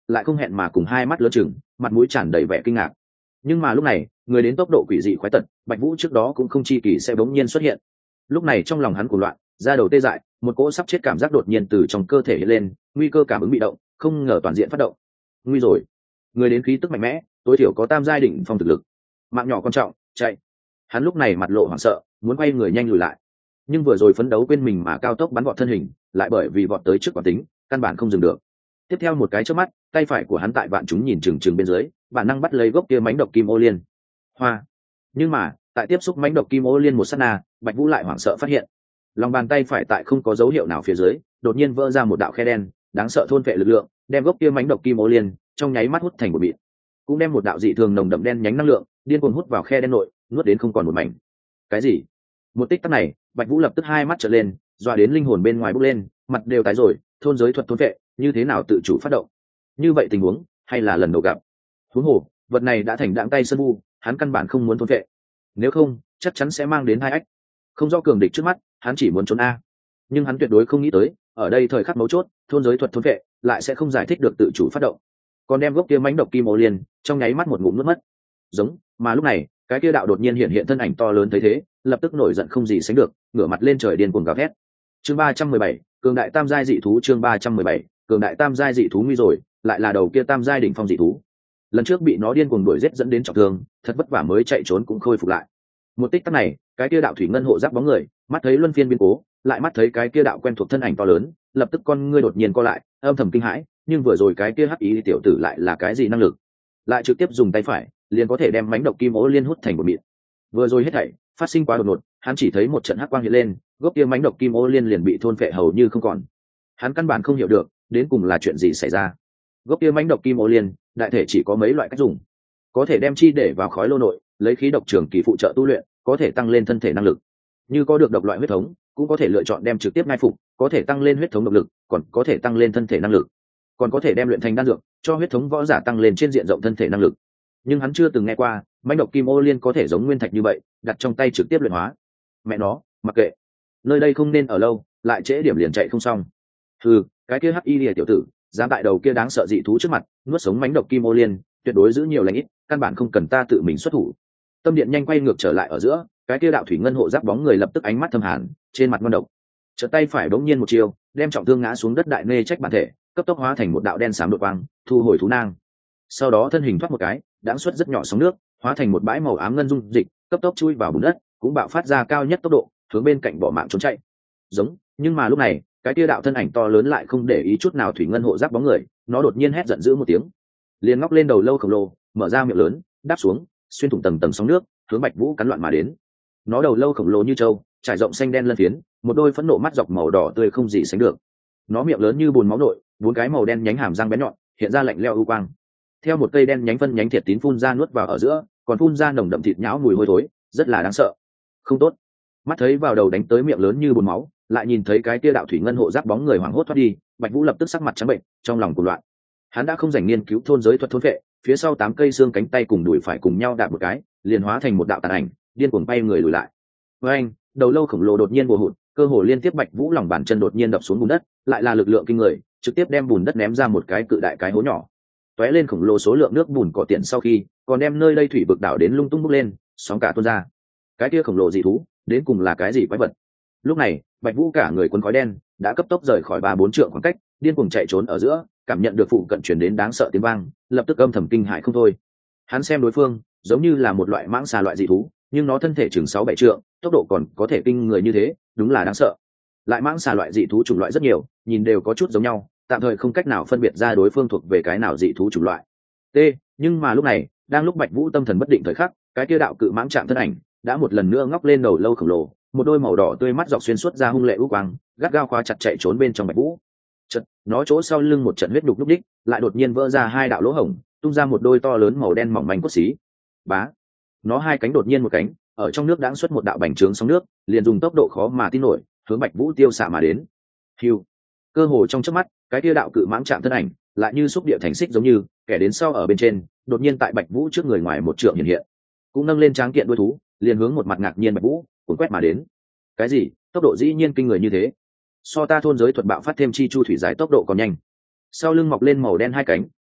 lại không hẹn mà cùng hai mắt lớn chừng, mặt mũi tràn đầy vẻ kinh ngạc. Nhưng mà lúc này người đến tốc độ quỷ dị khoái tật, Bạch Vũ trước đó cũng không chi kỳ sẽ bỗng nhiên xuất hiện. Lúc này trong lòng hắn cuồng loạn, da đầu tê dại, một cỗ sắp chết cảm giác đột nhiên từ trong cơ thể hiện lên, nguy cơ cảm ứng bị động, không ngờ toàn diện phát động. Nguy rồi, người đến khí tức mạnh mẽ, tối thiểu có tam giai đỉnh phong thực lực, mạng nhỏ quan trọng, chạy. Hắn lúc này mặt lộ hoảng sợ, muốn quay người nhanh lùi lại, nhưng vừa rồi phấn đấu quên mình mà cao tốc bắn vọt thân hình, lại bởi vì vọt tới trước quán tính, căn bản không dừng được. Tiếp theo một cái chớp mắt, tay phải của hắn tại vạn chúng nhìn chừng chừng bên dưới, bản năng bắt lấy gốc kia mánh độc kim ô liên hoa. Nhưng mà tại tiếp xúc mánh độc kim ô liên một sát na, Bạch Vũ lại hoảng sợ phát hiện lòng bàn tay phải tại không có dấu hiệu nào phía dưới đột nhiên vỡ ra một đạo khe đen, đáng sợ thôn vệ lực lượng đem gốc kia mánh độc kim ô liên trong nháy mắt hút thành một bịt, cũng đem một đạo dị thường nồng đậm đen nhánh năng lượng điên cuồng hút vào khe đen nội, nuốt đến không còn một mảnh. Cái gì? Một tích tắc này, Bạch Vũ lập tức hai mắt trợn lên, dọa đến linh hồn bên ngoài bốc lên, mặt đều tái rồi. Thôn giới thuật thôn vệ như thế nào tự chủ phát động? Như vậy tình huống hay là lần đầu gặp? Huống hồ vật này đã thành đãng tay sơn bu, hắn căn bản không muốn thôn vệ, nếu không chắc chắn sẽ mang đến hai ách. Không do cường địch trước mắt, hắn chỉ muốn trốn a. Nhưng hắn tuyệt đối không nghĩ tới, ở đây thời khắc mấu chốt, thôn giới thuật thôn vệ lại sẽ không giải thích được tự chủ phát động, còn đem gốc kia mãnh độc kim ô liên trong nháy mắt một ngụm nuốt mất. Giống, mà lúc này cái kia đạo đột nhiên hiện hiện thân ảnh to lớn thấy thế, lập tức nổi giận không gì sánh được, ngửa mặt lên trời điên cuồng gào thét. Chương ba trăm mười bảy, cường đại tam giai dị thú. Chương ba trăm mười bảy, cường đại tam giai dị thú. Nguy rồi, lại là đầu kia tam giai đỉnh phong dị thú. Lần trước bị nó điên cuồng đuổi giết dẫn đến trọng thương, thật vất vả mới chạy trốn cũng khôi phục lại. Một tích tắc này, cái kia đạo thủy ngân hộ giáp bóng người, mắt thấy luân phiên biến cố, lại mắt thấy cái kia đạo quen thuộc thân ảnh to lớn, lập tức con ngươi đột nhiên co lại, âm thầm kinh hãi, nhưng vừa rồi cái kia hắc ý tiểu tử lại là cái gì năng lực? Lại trực tiếp dùng tay phải, liền có thể đem mãnh độc kim ô liên hút thành một mịn. Vừa rồi hết thảy phát sinh quá đột ngột, hắn chỉ thấy một trận hắc quang hiện lên, gốc kia mãnh độc kim ô liên liền bị thôn phệ hầu như không còn. Hắn căn bản không hiểu được đến cùng là chuyện gì xảy ra. Gốc kia mãnh độc kim ô liên, đại thể chỉ có mấy loại cách dùng, có thể đem chi để vào khói lô nội, lấy khí độc trường kỳ phụ trợ tu luyện, có thể tăng lên thân thể năng lực. Như có được độc loại huyết thống, cũng có thể lựa chọn đem trực tiếp nai phục, có thể tăng lên huyết thống độc lực, còn có thể tăng lên thân thể năng lực, còn có thể đem luyện thành đan dược, cho huyết thống võ giả tăng lên trên diện rộng thân thể năng lực. Nhưng hắn chưa từng nghe qua mãnh độc kim ô liên có thể giống nguyên thạch như vậy, đặt trong tay trực tiếp luyện hóa. Mẹ nó, mặc kệ, nơi đây không nên ở lâu, lại trễ điểm liền chạy không xong. Ừ, cái kia hắc y lìa tiểu tử, dám tại đầu kia đáng sợ dị thú trước mặt nuốt sống mãnh độc kim ô liên, tuyệt đối giữ nhiều lành ít, căn bản không cần ta tự mình xuất thủ. Tâm điện nhanh quay ngược trở lại ở giữa, cái kia đạo thủy ngân hộ giáp bóng người lập tức ánh mắt thâm hàn, trên mặt ngon độc, trở tay phải bỗng nhiên một chiêu, đem trọng thương ngã xuống đất đại nê trách bản thể cấp tốc hóa thành một đạo đen xám đột quang, thu hồi thú nang. Sau đó thân hình thoát một cái, đãng xuất rất nhỏ sóng nước, hóa thành một bãi màu ám ngân dung dịch, cấp tốc chui vào bùn đất, cũng bạo phát ra cao nhất tốc độ, hướng bên cạnh bỏ mạng trốn chạy. Giống, nhưng mà lúc này, cái kia đạo thân ảnh to lớn lại không để ý chút nào thủy ngân hộ giáp bóng người, nó đột nhiên hét giận dữ một tiếng, liền ngóc lên đầu lâu khổng lồ, mở ra miệng lớn, đáp xuống, xuyên thủng tầng tầng sóng nước, hướng Bạch Vũ cắn loạn mà đến. Nó đầu lâu khổng lồ như trâu, trải rộng xanh đen lân phiến, một đôi phẫn nộ mắt dọc màu đỏ tươi không gì sánh được. Nó miệng lớn như bùn máu nội, bốn cái màu đen nhánh hàm răng bén nhọn, hiện ra lạnh lẽo u quang. Theo một cây đen nhánh phân nhánh thiệt tín phun ra nuốt vào ở giữa, còn phun ra nồng đậm thịt nhão mùi hôi thối, rất là đáng sợ. Không tốt. Mắt thấy vào đầu đánh tới miệng lớn như bùn máu, lại nhìn thấy cái kia đạo thủy ngân hộ giáp bóng người hoảng hốt thoát đi, Bạch Vũ lập tức sắc mặt trắng bệnh, trong lòng cuồng loạn. Hắn đã không dành nghiên cứu thôn giới thuật thôn vệ, phía sau tám cây xương cánh tay cùng đùi phải cùng nhau đạp một cái, liền hóa thành một đạo tàn ảnh, điên cuồng bay người lùi lại. Với anh, đầu lâu khổng lồ đột nhiên bổ hụt, cơ hồ liên tiếp Bạch Vũ lòng bàn chân đột nhiên đập xuống bùn đất, lại là lực lượng kinh người, trực tiếp đem bùn đất ném ra một cái cự đại cái hố nhỏ. Tóe lên khổng lồ số lượng nước bùn cỏ tiện sau khi, còn đem nơi đây thủy vực đảo đến lung tung bốc lên, sóng cả tuôn ra. Cái kia khổng lồ dị thú, đến cùng là cái gì quái vật? Lúc này, Bạch Vũ cả người quấn khói đen, đã cấp tốc rời khỏi ba bốn trượng khoảng cách, điên cuồng chạy trốn ở giữa, cảm nhận được phụ cận truyền đến đáng sợ tiếng vang, lập tức âm thầm kinh hãi không thôi. Hắn xem đối phương, giống như là một loại mãng xà loại dị thú, nhưng nó thân thể chừng sáu bảy trượng, tốc độ còn có thể kinh người như thế, đúng là đáng sợ. Lại mãng xà loại dị thú chủng loại rất nhiều, nhìn đều có chút giống nhau, tạm thời không cách nào phân biệt ra đối phương thuộc về cái nào dị thú chủng loại. T, nhưng mà lúc này, đang lúc Bạch Vũ tâm thần bất định thời khắc, cái kia đạo cự mãng trạng thân ảnh đã một lần nữa ngóc lên đầu lâu khổng lồ, một đôi màu đỏ tươi mắt dọc xuyên suốt ra hung lệ u quang, gắt gao khóa chặt chạy trốn bên trong Bạch Vũ. Chợt, nó chỗ sau lưng một trận huyết đục lúc đích, lại đột nhiên vỡ ra hai đạo lỗ hổng, tung ra một đôi to lớn màu đen mỏng manh cốt xí. Bá, nó hai cánh đột nhiên một cánh, ở trong nước đãng xuất một đạo bành trướng sóng nước, liền dùng tốc độ khó mà tin nổi, hướng Bạch Vũ tiêu xạ mà đến. Hưu, cơ hồ trong chớp mắt, cái kia đạo cự mãng chạm thân ảnh, lại như xúc địa thành xích giống như, kẻ đến sau ở bên trên, đột nhiên tại Bạch Vũ trước người ngoài một trượng hiện hiện, cũng nâng lên tráng kiện đuôi thú, liền hướng một mặt ngạc nhiên Bạch Vũ, cuốn quét mà đến. Cái gì? Tốc độ dĩ nhiên kinh người như thế? So ta thôn giới thuật bạo phát thêm chi chu thủy giải tốc độ còn nhanh. Sau lưng mọc lên màu đen hai cánh,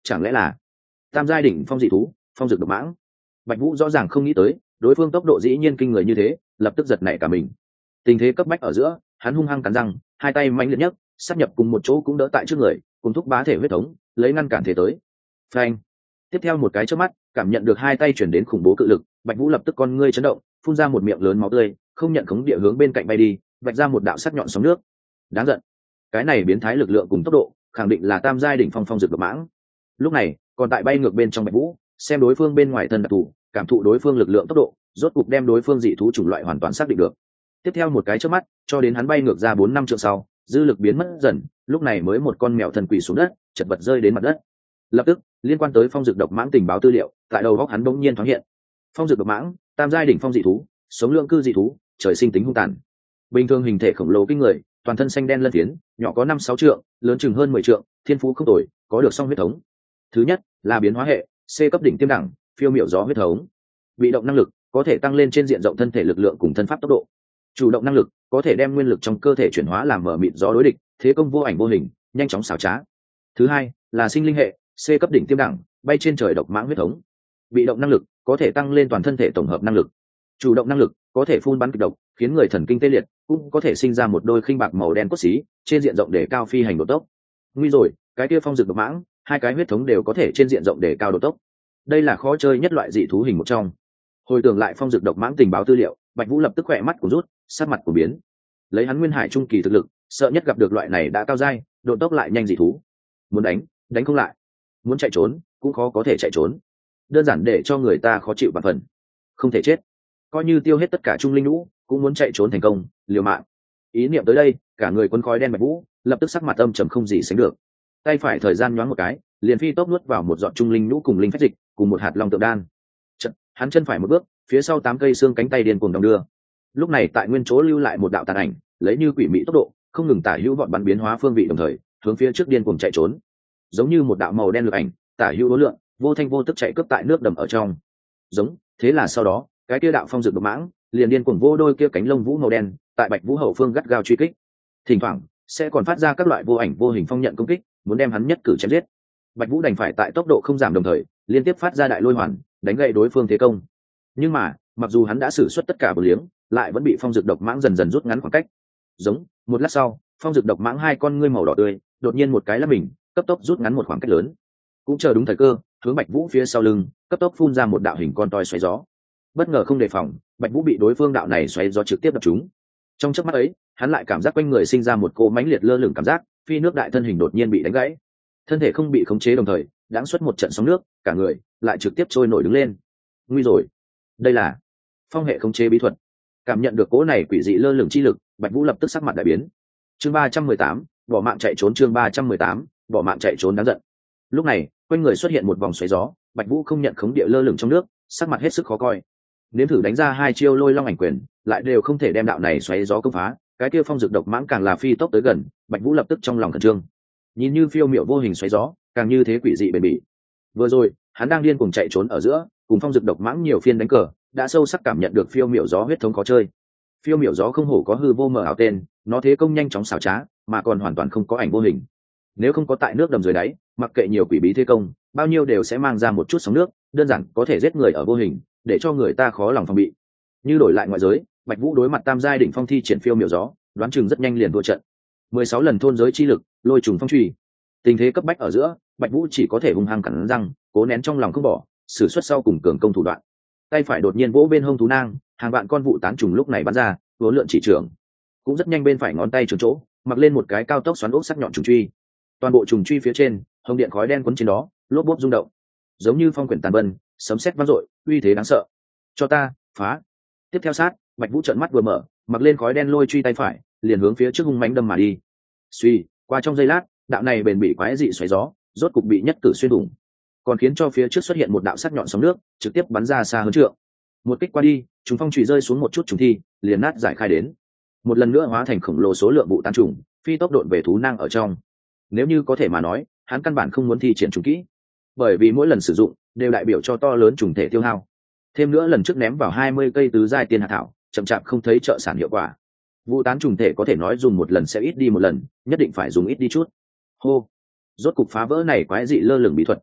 chẳng lẽ là tam giai đỉnh phong dị thú phong dực độc mãng? Bạch Vũ rõ ràng không nghĩ tới đối phương tốc độ dĩ nhiên kinh người như thế, lập tức giật nảy cả mình. Tình thế cấp bách ở giữa, hắn hung hăng cắn răng, hai tay mạnh liệt nhất sát nhập cùng một chỗ cũng đỡ tại trước người, cùng thúc bá thể huyết thống lấy ngăn cản thể tới. Phanh! Tiếp theo một cái chớp mắt, cảm nhận được hai tay chuyển đến khủng bố cự lực, Bạch Vũ lập tức con ngươi chấn động, phun ra một miệng lớn máu tươi, không nhận khống địa hướng bên cạnh bay đi, vạch ra một đạo sắc nhọn sóng nước. Đáng giận, cái này biến thái lực lượng cùng tốc độ, khẳng định là tam giai đỉnh phong phong dược độc mãng. Lúc này, còn tại bay ngược bên trong Bạch Vũ, xem đối phương bên ngoài thân đặc thù, cảm thụ đối phương lực lượng tốc độ, rốt cục đem đối phương dị thú chủng loại hoàn toàn xác định được. Tiếp theo một cái chớp mắt, cho đến hắn bay ngược ra bốn năm trượng sau, dư lực biến mất dần, lúc này mới một con mèo thần quỷ xuống đất, chật vật rơi đến mặt đất. Lập tức, liên quan tới phong dược độc mãng tình báo tư liệu, tại đầu góc hắn bỗng nhiên thoáng hiện. Phong dược độc mãng, tam giai đỉnh phong dị thú, sống lượng cư dị thú, trời sinh tính hung tàn. Bình thường hình thể khổng lồ kinh người, toàn thân xanh đen lân phiến, nhỏ có năm sáu trượng, lớn chừng hơn mười trượng, thiên phú không tồi, có được song huyết thống. Thứ nhất là biến hóa hệ, C cấp đỉnh tiêm đẳng, phiêu miểu gió huyết thống. Bị động năng lực, có thể tăng lên trên diện rộng thân thể lực lượng cùng thân pháp tốc độ. Chủ động năng lực, có thể đem nguyên lực trong cơ thể chuyển hóa làm mở mịt gió đối địch, thế công vô ảnh vô hình, nhanh chóng xảo trá. Thứ hai là sinh linh hệ, C cấp đỉnh tiêm đẳng, bay trên trời độc mãng huyết thống. Bị động năng lực, có thể tăng lên toàn thân thể tổng hợp năng lực. Chủ động năng lực, có thể phun bắn kịch độc, khiến người thần kinh tê liệt, cũng có thể sinh ra một đôi khinh bạc màu đen cốt xí, trên diện rộng để cao phi hành độ tốc. Nguy rồi, cái kia phong dược độc mãng, hai cái huyết thống đều có thể trên diện rộng để cao độ tốc. Đây là khó chơi nhất loại dị thú hình một trong. Hồi tưởng lại phong dược độc mãng tình báo tư liệu, Bạch Vũ lập tức khỏe mắt của rút, sát mặt của biến. Lấy hắn nguyên hải trung kỳ thực lực, sợ nhất gặp được loại này đã cao dai, độ tốc lại nhanh dị thú. Muốn đánh, đánh không lại. Muốn chạy trốn, cũng khó có thể chạy trốn. Đơn giản để cho người ta khó chịu bản phần. Không thể chết. Coi như tiêu hết tất cả trung linh lũ, cũng muốn chạy trốn thành công, liều mạng. Ý niệm tới đây, cả người quân khói đen Bạch Vũ, lập tức sắc mặt âm trầm không gì sánh được. Tay phải thời gian nhoáng một cái, liền phi tốc nuốt vào một giọt trung linh nhũ cùng linh phách dịch, cùng một hạt long tượng đan. Chật, hắn chân phải một bước, phía sau tám cây xương cánh tay điên cuồng đong đưa. Lúc này tại nguyên chỗ lưu lại một đạo tàn ảnh, lấy như quỷ mị tốc độ, không ngừng tả hữu vọt bắn biến hóa phương vị đồng thời, hướng phía trước điên cuồng chạy trốn. Giống như một đạo màu đen lực ảnh, tả hữu đối lượng, vô thanh vô tức chạy cướp tại nước đầm ở trong. Giống, thế là sau đó, cái kia đạo phong dược độc mãng, liền điên cuồng vô đôi kia cánh lông vũ màu đen, tại Bạch Vũ hậu phương gắt gao truy kích. Thỉnh thoảng sẽ còn phát ra các loại vô ảnh vô hình phong nhận công kích, muốn đem hắn nhất cử chém giết. Bạch Vũ đành phải tại tốc độ không giảm đồng thời, liên tiếp phát ra đại lôi hoàn, đánh gậy đối phương thế công. Nhưng mà, mặc dù hắn đã sử xuất tất cả bổ liếng, lại vẫn bị phong dược độc mãng dần dần rút ngắn khoảng cách. Giống, một lát sau, phong dược độc mãng hai con ngươi màu đỏ tươi, đột nhiên một cái lắp mình, cấp tốc rút ngắn một khoảng cách lớn. Cũng chờ đúng thời cơ, hướng Bạch Vũ phía sau lưng, cấp tốc phun ra một đạo hình con toi xoáy gió. Bất ngờ không đề phòng, Bạch Vũ bị đối phương đạo này xoáy gió trực tiếp đập trúng. Trong chớp mắt ấy, hắn lại cảm giác quanh người sinh ra một cỗ mãnh liệt lơ lửng cảm giác, phi nước đại thân hình đột nhiên bị đánh gãy. Thân thể không bị khống chế đồng thời, đãng xuất một trận sóng nước, cả người lại trực tiếp trôi nổi đứng lên. Nguy rồi, đây là phong hệ khống chế bí thuật. Cảm nhận được cỗ này quỷ dị lơ lửng chi lực, Bạch Vũ lập tức sắc mặt đại biến. Chương ba trăm mười tám, bỏ mạng chạy trốn. Chương ba trăm mười tám, bỏ mạng chạy trốn đáng giận. Lúc này, quanh người xuất hiện một vòng xoáy gió, Bạch Vũ không nhận khống địa lơ lửng trong nước, sắc mặt hết sức khó coi. Nếm thử đánh ra hai chiêu lôi long ảnh quyền, lại đều không thể đem đạo này xoáy gió công phá, cái kia phong dược độc mãng càng là phi tốc tới gần, Bạch Vũ lập tức trong lòng khẩn trương. Nhìn như phiêu miểu vô hình xoáy gió, càng như thế quỷ dị bền bỉ. Vừa rồi, hắn đang điên cuồng chạy trốn ở giữa, cùng phong dược độc mãng nhiều phiên đánh cờ, đã sâu sắc cảm nhận được phiêu miểu gió huyết thống khó chơi. Phiêu miểu gió không hổ có hư vô mờ ảo tên, nó thế công nhanh chóng xảo trá, mà còn hoàn toàn không có ảnh vô hình. Nếu không có tại nước đầm dưới đáy, mặc kệ nhiều quỷ bí thế công, bao nhiêu đều sẽ mang ra một chút sóng nước, đơn giản có thể giết người ở vô hình, để cho người ta khó lòng phòng bị. Như đổi lại ngoại giới, Bạch Vũ đối mặt tam giai đỉnh phong thi triển phiêu miểu gió, đoán chừng rất nhanh liền thua trận. mười sáu lần thôn giới chi lực, lôi trùng phong truy. Tình thế cấp bách ở giữa, Bạch Vũ chỉ có thể hung hăng cắn răng, cố nén trong lòng không bỏ, sử xuất sau cùng cường công thủ đoạn. Tay phải đột nhiên vỗ bên hông thú nang, hàng vạn con vụ tán trùng lúc này bắn ra, vốn lượn chỉ trường. Cũng rất nhanh bên phải ngón tay trường chỗ, mặc lên một cái cao tốc xoắn ốc sắc nhọn trùng truy. Toàn bộ trùng truy phía trên, hồng điện khói đen quấn trên đó, lốp bốp rung động, giống như phong quyển tàn bân, sấm sét vang dội, uy thế đáng sợ. Cho ta, phá! Tiếp theo sát, Bạch Vũ trợn mắt vừa mở, mặc lên khói đen lôi truy tay phải, liền hướng phía trước hung mãnh đâm mà đi. Suy, qua trong giây lát, đạo này bền bỉ quái dị xoáy gió, rốt cục bị nhất cử xuyên thủng, còn khiến cho phía trước xuất hiện một đạo sắc nhọn sóng nước, trực tiếp bắn ra xa hơn trượng. Một kích qua đi, chúng phong chùy rơi xuống một chút trùng thi, liền nát giải khai đến. Một lần nữa hóa thành khổng lồ số lượng vụ tán trùng, phi tốc độn về thú nang ở trong. Nếu như có thể mà nói, hắn căn bản không muốn thi triển trùng kỹ, bởi vì mỗi lần sử dụng đều đại biểu cho to lớn trùng thể tiêu hao. Thêm nữa lần trước ném vào hai mươi cây tứ giai tiên hạt thảo, chậm chạp không thấy trợ sản hiệu quả. Vụ tán trùng thể có thể nói dùng một lần sẽ ít đi một lần, nhất định phải dùng ít đi chút. Hô, rốt cục phá vỡ này quái dị lơ lửng bí thuật.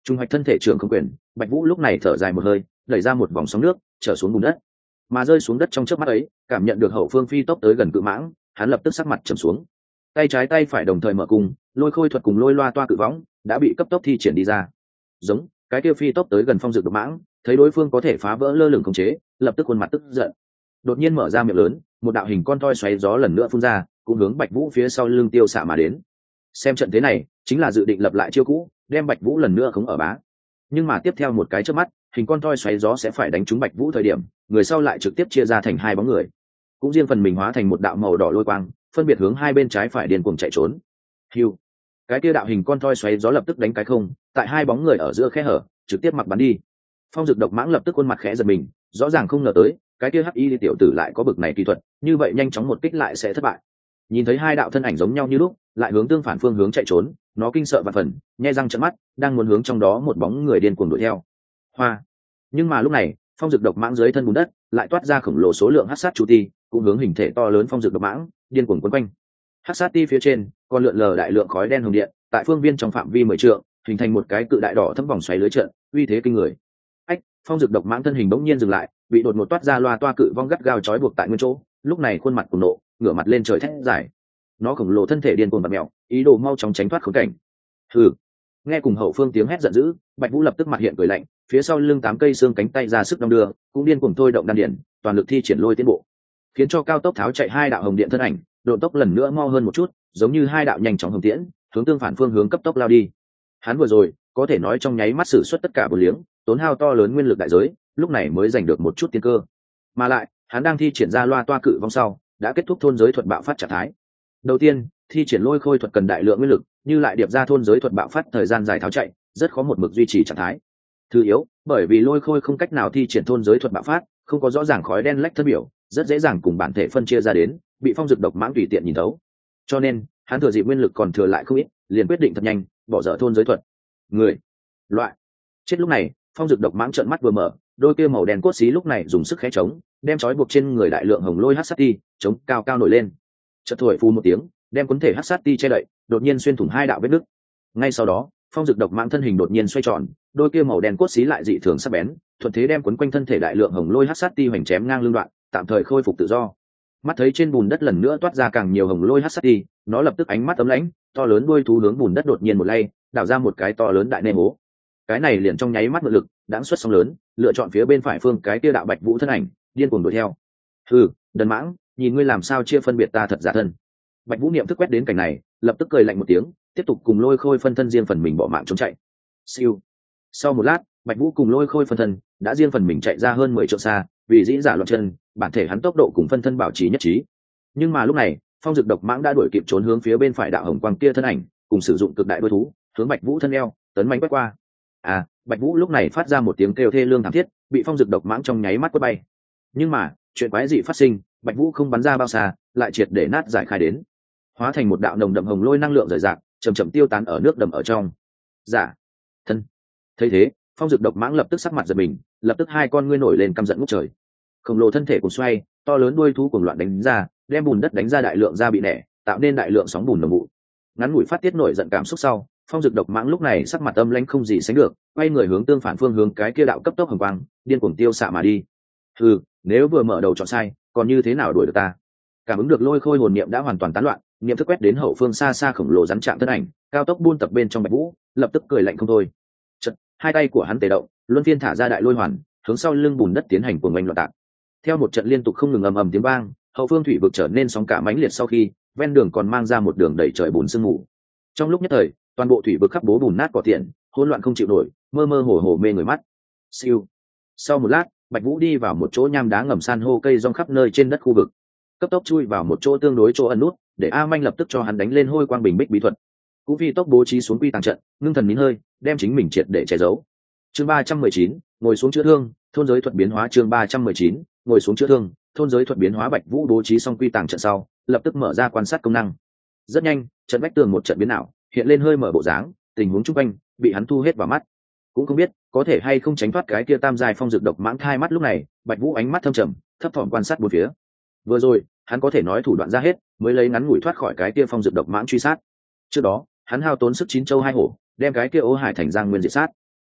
Trung hoạch thân thể trường không quyền, Bạch Vũ lúc này thở dài một hơi, đẩy ra một vòng sóng nước, trở xuống bùn đất. Mà rơi xuống đất trong chớp mắt ấy, cảm nhận được hậu phương phi tốc tới gần cự mãng, hắn lập tức sắc mặt trầm xuống. Tay trái tay phải đồng thời mở cung, lôi khôi thuật cùng lôi loa toa cự võng đã bị cấp tốc thi triển đi ra. Giống, cái kia phi tốc tới gần phong dược độc mãng, thấy đối phương có thể phá vỡ lơ lửng khống chế, lập tức khuôn mặt tức giận. Đột nhiên mở ra miệng lớn, một đạo hình con toi xoáy gió lần nữa phun ra, cũng hướng Bạch Vũ phía sau lưng tiêu xạ mà đến. Xem trận thế này, chính là dự định lập lại chiêu cũ, đem Bạch Vũ lần nữa khống ở bá. Nhưng mà tiếp theo một cái chớp mắt, hình con toi xoáy gió sẽ phải đánh trúng Bạch Vũ thời điểm, người sau lại trực tiếp chia ra thành hai bóng người, cũng riêng phần mình hóa thành một đạo màu đỏ lôi quang, phân biệt hướng hai bên trái phải điên cuồng chạy trốn. Hưu, cái kia đạo hình con toi xoáy gió lập tức đánh cái không, tại hai bóng người ở giữa khe hở, trực tiếp mặc bắn đi. Phong Dực Độc Mãng lập tức khuôn mặt khẽ giật mình, rõ ràng không ngờ tới, cái kia hắc y tiểu tử lại có bực này kỹ thuật, như vậy nhanh chóng một kích lại sẽ thất bại. Nhìn thấy hai đạo thân ảnh giống nhau như lúc, lại hướng tương phản phương hướng chạy trốn, nó kinh sợ vạn phần, nhe răng trợn mắt, đang muốn hướng trong đó một bóng người điên cuồng đuổi theo. Hoa. Nhưng mà lúc này, Phong Dực Độc Mãng dưới thân bùn đất lại toát ra khổng lồ số lượng hắc sát chu ti, cũng hướng hình thể to lớn Phong Dực Độc Mãng điên cuồng quấn quanh. Hắc sát ti phía trên còn lượn lờ đại lượng khói đen hồng điện, tại phương viên trong phạm vi mười trượng, hình thành một cái cự đại đỏ thấm vòng xoáy lưới trận, uy thế kinh người. Ách, Phong Dực Độc Mãng thân hình bỗng nhiên dừng lại, bị đột ngột toát ra loa toa cự vong gắt gao trói buộc tại nguyên chỗ, lúc này khuôn mặt cuồng nộ, ngửa mặt lên trời thét giải. Nó khổng lồ thân thể điên cuồng bật mèo, ý đồ mau chóng tránh thoát khốn cảnh. Hừ. Nghe cùng hậu phương tiếng hét giận dữ, Bạch Vũ lập tức mặt hiện cười lạnh, phía sau lưng tám cây xương cánh tay ra sức đong đưa, cũng điên cuồng thôi động đan điển, toàn lực thi triển lôi tiến bộ, khiến cho cao tốc tháo chạy hai đạo hồng điện thân ảnh, độ tốc lần nữa mau hơn một chút, giống như hai đạo nhanh chóng hồng tiễn, hướng tương phản phương hướng cấp tốc lao đi. Hắn vừa rồi có thể nói trong nháy mắt sử xuất tất cả bổ liếng, tốn hao to lớn nguyên lực đại giới, lúc này mới giành được một chút tiên cơ. Mà lại, hắn đang thi triển ra loa toa cự vong sau, đã kết thúc thôn giới thuật bạo phát trạng thái. Đầu tiên, thi triển lôi khôi thuật cần đại lượng nguyên lực, như lại điệp ra thôn giới thuật bạo phát thời gian dài tháo chạy, rất khó một mực duy trì trạng thái. Thứ yếu, bởi vì lôi khôi không cách nào thi triển thôn giới thuật bạo phát, không có rõ ràng khói đen lách thân biểu, rất dễ dàng cùng bản thể phân chia ra đến, bị Phong Dực Độc Mãng tùy tiện nhìn thấu. Cho nên, hắn thừa dịp nguyên lực còn thừa lại không ít, liền quyết định thật nhanh, bỏ dở thôn giới thuật. Người, loại. Chết lúc này, Phong Dực Độc Mãng trợn mắt vừa mở, đôi kia màu đen cốt xí lúc này dùng sức khẽ chống, đem trói buộc trên người đại lượng hồng lôi hắc sát ti, chống cao cao nổi lên. Chợt thổi phù một tiếng, đem cuốn thể hắc sát ti che đậy, đột nhiên xuyên thủng hai đạo vết nứt. Ngay sau đó, Phong Dực Độc Mãng thân hình đột nhiên xoay tròn, đôi kia màu đen cốt xí lại dị thường sắc bén, thuận thế đem cuốn quanh thân thể đại lượng hồng lôi hắc sát ti hoành chém ngang lưng đoạn, tạm thời khôi phục tự do. Mắt thấy trên bùn đất lần nữa toát ra càng nhiều hồng lôi hắc sát ti, nó lập tức ánh mắt ấm lãnh, to lớn đuôi thú hướng bùn đất đột nhiên một lay, đảo ra một cái to lớn đại nê hố. Cái này liền trong nháy mắt mượn lực, đãng xuất sóng lớn, lựa chọn phía bên phải phương cái kia đạo Bạch Vũ thân ảnh, điên cuồng đuổi theo. Hừ, đần mãng, nhìn ngươi làm sao chia phân biệt ta thật giả thân. Bạch Vũ niệm thức quét đến cảnh này, lập tức cười lạnh một tiếng, tiếp tục cùng lôi khôi phân thân riêng phần mình bỏ mạng chống chạy. Siêu. Sau một lát, Bạch Vũ cùng lôi khôi phân thân đã riêng phần mình chạy ra hơn mười trượng xa, vì dĩ giả loạn chân, bản thể hắn tốc độ cùng phân thân bảo trì nhất trí. Nhưng mà lúc này, Phong Dực Độc Mãng đã đuổi kịp trốn hướng phía bên phải đạo hồng quang kia thân ảnh, cùng sử dụng cực đại đuôi thú, hướng Bạch Vũ thân eo, tấn mãnh quét qua. À, Bạch Vũ lúc này phát ra một tiếng kêu thê lương thảm thiết, bị Phong Dực Độc Mãng trong nháy mắt quét bay. Nhưng mà, chuyện quái dị phát sinh, Bạch Vũ không bắn ra bao xa, lại triệt để nát giải khai đến, hóa thành một đạo nồng đậm hồng lôi năng lượng rời rạc, chậm chậm tiêu tán ở nước đầm ở trong. Giả thân. Thấy thế, Phong Dực Độc Mãng lập tức sắc mặt giật mình, lập tức hai con ngươi nổi lên căm giận ngút trời. Khổng lồ thân thể cuồng xoay, to lớn đuôi thú cuồng loạn đánh ra, đem bùn đất đánh ra đại lượng ra bị nẻ, tạo nên đại lượng sóng bùn đồng vụ. Ngắn ngủi phát tiết nổi giận cảm xúc sau, Phong Dực Độc Mãng lúc này sắc mặt âm lãnh không gì sánh được, quay người hướng tương phản phương hướng cái kia đạo cấp tốc hồng quang, điên cuồng tiêu xạ mà đi. Hừ, nếu vừa mở đầu chọn sai, còn như thế nào đuổi được ta? Cảm ứng được lôi khôi hồn niệm đã hoàn toàn tán loạn, niệm thức quét đến hậu phương xa xa khổng lồ rắn chạm thân ảnh, cao tốc buôn tập bên trong Bạch Vũ, lập tức cười lạnh không thôi. Chợt, hai tay của hắn tề động, luân phiên thả ra đại lôi hoàn, hướng sau lưng bùn đất tiến hành cuồng oanh loạn tạc. Theo một trận liên tục không ngừng ầm ầm tiếng vang, hậu phương thủy vực trở nên sóng cả mãnh liệt sau khi, ven đường còn mang ra một đường đầy trời bùn sương mù. Trong lúc nhất thời, toàn bộ thủy vực khắp bố bùn nát cỏ tiện, hỗn loạn không chịu nổi, mơ mơ hồ hồ mê người mắt. Siêu. Sau một lát, Bạch Vũ đi vào một chỗ nham đá ngầm san hô cây rong khắp nơi trên đất khu vực, cấp tốc chui vào một chỗ tương đối chỗ ẩn nút, để A Manh lập tức cho hắn đánh lên hôi quang bình bích bí thuật, cũng phi tốc bố trí xuống quy tàng trận, ngưng thần nín hơi, đem chính mình triệt để che giấu. Chương ba trăm mười chín, ngồi xuống chữa thương, thôn giới thuật biến hóa. Chương ba trăm mười chín, ngồi xuống chữa thương, thôn giới thuật biến hóa. Bạch Vũ bố trí xong quy tàng trận sau, lập tức mở ra quan sát công năng. Rất nhanh, trận vách tường một trận biến ảo, hiện lên hơi mở bộ dáng, tình huống chung quanh bị hắn thu hết vào mắt. Cũng không biết có thể hay không tránh thoát cái kia tam giai Phong Dực Độc Mãng thai mắt. Lúc này, Bạch Vũ ánh mắt thâm trầm, thấp thỏm quan sát bốn phía. Vừa rồi, hắn có thể nói thủ đoạn ra hết, mới lấy ngắn ngủi thoát khỏi cái kia Phong Dực Độc Mãng truy sát. Trước đó, hắn hao tốn sức chín châu hai hổ, đem cái kia Ô Hải Thành Giang Nguyên diệt sát.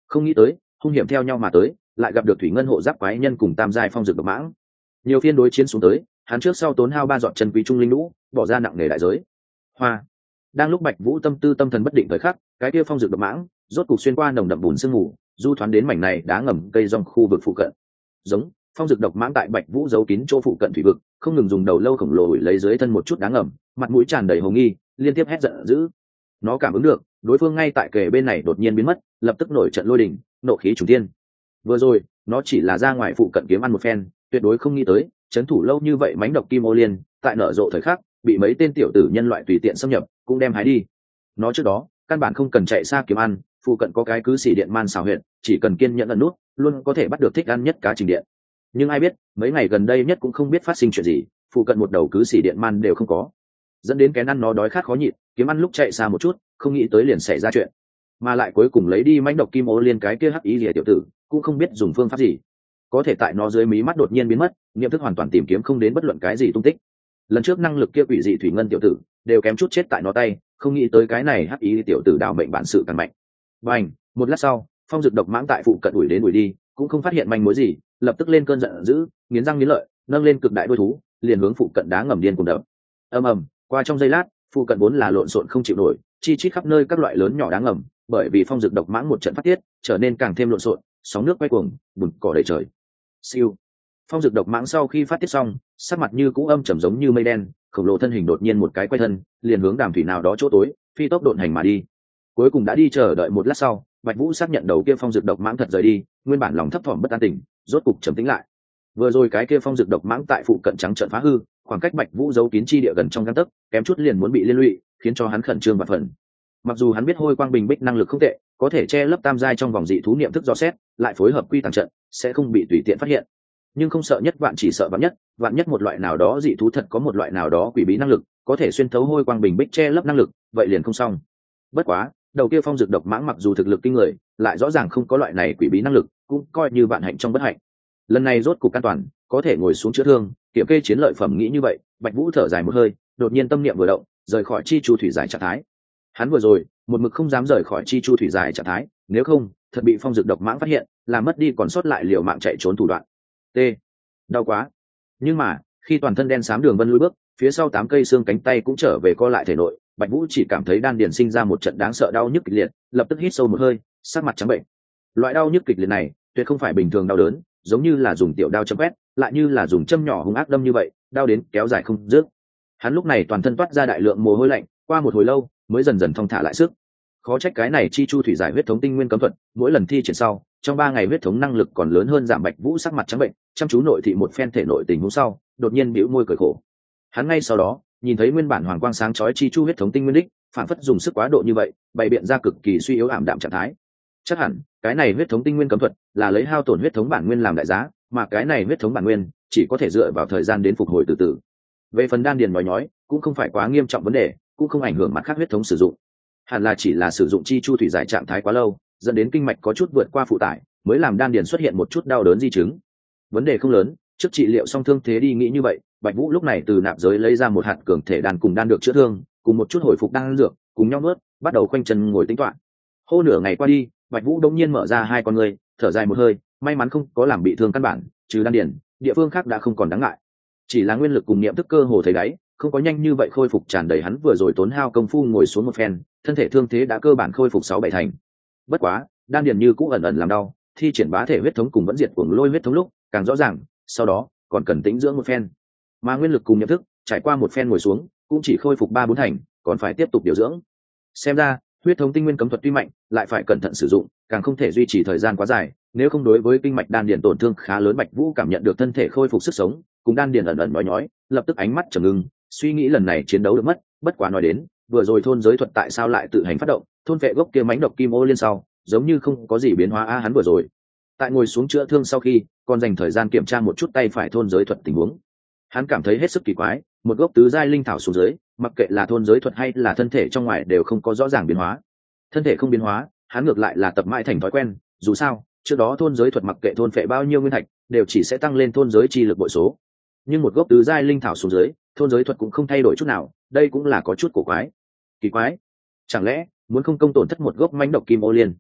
Không nghĩ tới hung hiểm theo nhau mà tới, lại gặp được thủy ngân hộ giáp quái nhân cùng tam giai phong dược độc mãng. Nhiều phiên đối chiến xuống tới, hắn trước sau tốn hao ba dọn chân quý trung linh lũ, bỏ ra nặng nề đại giới. Hoa. Đang lúc Bạch Vũ tâm tư tâm thần bất định thời khắc, cái kia phong dược độc mãng rốt cục xuyên qua nồng đậm bùn sương mù, du thoán đến mảnh này đá ngầm cây rong khu vực phụ cận. Giống phong dược độc mãng tại Bạch Vũ giấu kín chỗ phụ cận thủy vực, không ngừng dùng đầu lâu khổng lồ lấy dưới thân một chút đá ngầm, mặt mũi tràn đầy hồ nghi, liên tiếp hét giận dữ. Nó cảm ứng được đối phương ngay tại kề bên này đột nhiên biến mất, lập tức nổi trận lôi đình, nộ khí trùng thiên. Vừa rồi nó chỉ là ra ngoài phụ cận kiếm ăn một phen, tuyệt đối không nghĩ tới chấn thủ lâu như vậy mãnh độc kim ô liên tại nở rộ thời khắc bị mấy tên tiểu tử nhân loại tùy tiện xâm nhập cũng đem hái đi. Nó trước đó căn bản không cần chạy xa kiếm ăn, phụ cận có cái cứ xỉ điện man xào huyện, chỉ cần kiên nhẫn ẩn nút luôn có thể bắt được thích ăn nhất cá trình điện. Nhưng ai biết mấy ngày gần đây nhất cũng không biết phát sinh chuyện gì, phụ cận một đầu cứ xỉ điện man đều không có, dẫn đến cái ăn nó đói khát khó nhịn, kiếm ăn lúc chạy xa một chút không nghĩ tới liền xảy ra chuyện, mà lại cuối cùng lấy đi mãnh độc kim ô liên cái kia hắc ý rìa tiểu tử cũng không biết dùng phương pháp gì, có thể tại nó dưới mí mắt đột nhiên biến mất, nghiệm thức hoàn toàn tìm kiếm không đến bất luận cái gì tung tích. Lần trước năng lực kia quỷ dị thủy ngân tiểu tử đều kém chút chết tại nó tay, không nghĩ tới cái này hắc ý tiểu tử đào mệnh bản sự càng mạnh. Bành, một lát sau phong dực độc mãng tại phụ cận đuổi đến đuổi đi cũng không phát hiện manh mối gì, lập tức lên cơn giận dữ, nghiến răng nghiến lợi, nâng lên cực đại đuôi thú liền hướng phụ cận đá ngầm điên cùng đập. Ầm ầm, qua trong giây lát phụ cận vốn là lộn xộn không chịu nổi, chi chít khắp nơi các loại lớn nhỏ đá ngầm bởi vì phong dực độc mãng một trận phát tiết trở nên càng thêm lộn xộn, sóng nước quay cuồng, bùn cỏ đầy trời. Siêu. Phong dực độc mãng sau khi phát tiết xong, sắc mặt như cũ âm trầm giống như mây đen, khổng lồ thân hình đột nhiên một cái quay thân, liền hướng đàm thủy nào đó chỗ tối, phi tốc độn hành mà đi. Cuối cùng đã đi chờ đợi một lát sau, Bạch Vũ xác nhận đầu kia phong dực độc mãng thật rời đi, nguyên bản lòng thấp thỏm bất an tỉnh, rốt cục trầm tĩnh lại. Vừa rồi cái kia phong dực độc mãng tại phụ cận trắng trợn phá hư, khoảng cách Bạch Vũ giấu kín chi địa gần trong gang tấc, kém chút liền muốn bị liên lụy, khiến cho hắn khẩn trương và phần. Mặc dù hắn biết hôi quang bình bích năng lực không tệ, có thể che lấp tam giai trong vòng dị thú niệm thức do xét, lại phối hợp quy tàng trận, sẽ không bị tùy tiện phát hiện. Nhưng không sợ nhất vạn chỉ sợ vạn nhất, vạn nhất một loại nào đó dị thú thật có một loại nào đó quỷ bí năng lực, có thể xuyên thấu hôi quang bình bích che lấp năng lực, vậy liền không xong. Bất quá, đầu kia phong dực độc mãng mặc dù thực lực kinh người, lại rõ ràng không có loại này quỷ bí năng lực, cũng coi như vạn hạnh trong bất hạnh. Lần này rốt cục an toàn, có thể ngồi xuống chữa thương, kiểm kê chiến lợi phẩm nghĩ như vậy, Bạch Vũ thở dài một hơi, đột nhiên tâm niệm vừa động, rời khỏi chi chu thủy giải trạng thái. Hắn vừa rồi một mực không dám rời khỏi chi chu thủy giải trạng thái, nếu không thật bị phong dực độc mãng phát hiện, làm mất đi còn sót lại liều mạng chạy trốn thủ đoạn. T. Đau quá. Nhưng mà khi toàn thân đen xám đường vân lùi bước, phía sau tám cây xương cánh tay cũng trở về co lại thể nội, Bạch Vũ chỉ cảm thấy đan điền sinh ra một trận đáng sợ đau nhức kịch liệt, lập tức hít sâu một hơi, sắc mặt trắng bệnh. Loại đau nhức kịch liệt này tuyệt không phải bình thường đau đớn, giống như là dùng tiểu đao chấm quét, lại như là dùng châm nhỏ hung ác đâm như vậy, đau đến kéo dài không dứt. Hắn lúc này toàn thân toát ra đại lượng mồ hôi lạnh, qua một hồi lâu mới dần dần thong thả lại sức. Khó trách cái này chi chu thủy giải huyết thống tinh nguyên cấm thuật, mỗi lần thi triển sau, trong ba ngày huyết thống năng lực còn lớn hơn. Giảm Bạch Vũ sắc mặt trắng bệnh, chăm chú nội thị một phen thể nội tình huống sau, đột nhiên bĩu môi cười khổ. Hắn ngay sau đó nhìn thấy nguyên bản hoàng quang sáng chói chi chu huyết thống tinh nguyên đích, phản phất dùng sức quá độ như vậy, bày biện ra cực kỳ suy yếu ảm đạm trạng thái. Chắc hẳn cái này huyết thống tinh nguyên cấm thuật là lấy hao tổn huyết thống bản nguyên làm đại giá, mà cái này huyết thống bản nguyên chỉ có thể dựa vào thời gian đến phục hồi từ từ. Về phần đan điền nói nhói, cũng không phải quá nghiêm trọng vấn đề, cũng không ảnh hưởng mặt khác huyết thống sử dụng. Hẳn là chỉ là sử dụng chi chu thủy giải trạng thái quá lâu, dẫn đến kinh mạch có chút vượt qua phụ tải, mới làm đan điền xuất hiện một chút đau đớn di chứng. Vấn đề không lớn, trước trị liệu xong thương thế đi nghĩ như vậy, Bạch Vũ lúc này từ nạp giới lấy ra một hạt cường thể đan cùng đan được chữa thương, cùng một chút hồi phục đan dược, cùng nhau nuốt, bắt đầu khoanh chân ngồi tĩnh tọa. Hô nửa ngày qua đi, Bạch Vũ đột nhiên mở ra hai con ngươi, thở dài một hơi, may mắn không có làm bị thương căn bản, trừ đan điền, địa phương khác đã không còn đáng ngại. Chỉ là nguyên lực cùng niệm thức cơ hồ thấy đáy, không có nhanh như vậy khôi phục tràn đầy. Hắn vừa rồi tốn hao công phu ngồi xuống một phen, thân thể thương thế đã cơ bản khôi phục sáu bảy thành. Bất quá, đan điền như cũ ẩn ẩn làm đau, thi triển bá thể huyết thống cùng vẫn diệt cuồng lôi huyết thống lúc càng rõ ràng, sau đó còn cần tĩnh dưỡng một phen. Mà nguyên lực cùng niệm thức trải qua một phen ngồi xuống, cũng chỉ khôi phục ba bốn thành, còn phải tiếp tục điều dưỡng. Xem ra, huyết thống tinh nguyên cấm thuật tuy mạnh, lại phải cẩn thận sử dụng, càng không thể duy trì thời gian quá dài, nếu không đối với kinh mạch đan điền tổn thương khá lớn. Bạch Vũ cảm nhận được thân thể khôi phục sức sống, cùng đan điền ẩn ẩn nói nhói, lập tức ánh mắt trầm ngưng, suy nghĩ lần này chiến đấu được mất. Bất quá nói đến, vừa rồi thôn giới thuật tại sao lại tự hành phát động, thôn vệ gốc kia mãnh độc kim ô liên sau, giống như không có gì biến hóa a. Hắn vừa rồi tại ngồi xuống chữa thương sau khi, còn dành thời gian kiểm tra một chút tay phải thôn giới thuật tình huống. Hắn cảm thấy hết sức kỳ quái, một gốc tứ giai linh thảo xuống dưới, mặc kệ là thôn giới thuật hay là thân thể trong ngoài đều không có rõ ràng biến hóa. Thân thể không biến hóa, hắn ngược lại là tập mãi thành thói quen, dù sao trước đó thôn giới thuật mặc kệ thôn phệ bao nhiêu nguyên thạch, đều chỉ sẽ tăng lên thôn giới chi lực bội số. Nhưng một gốc tứ giai linh thảo xuống dưới, thôn giới thuật cũng không thay đổi chút nào, đây cũng là có chút cổ quái. Kỳ quái, chẳng lẽ muốn không công tổn thất một gốc mãnh độc kim ô liên?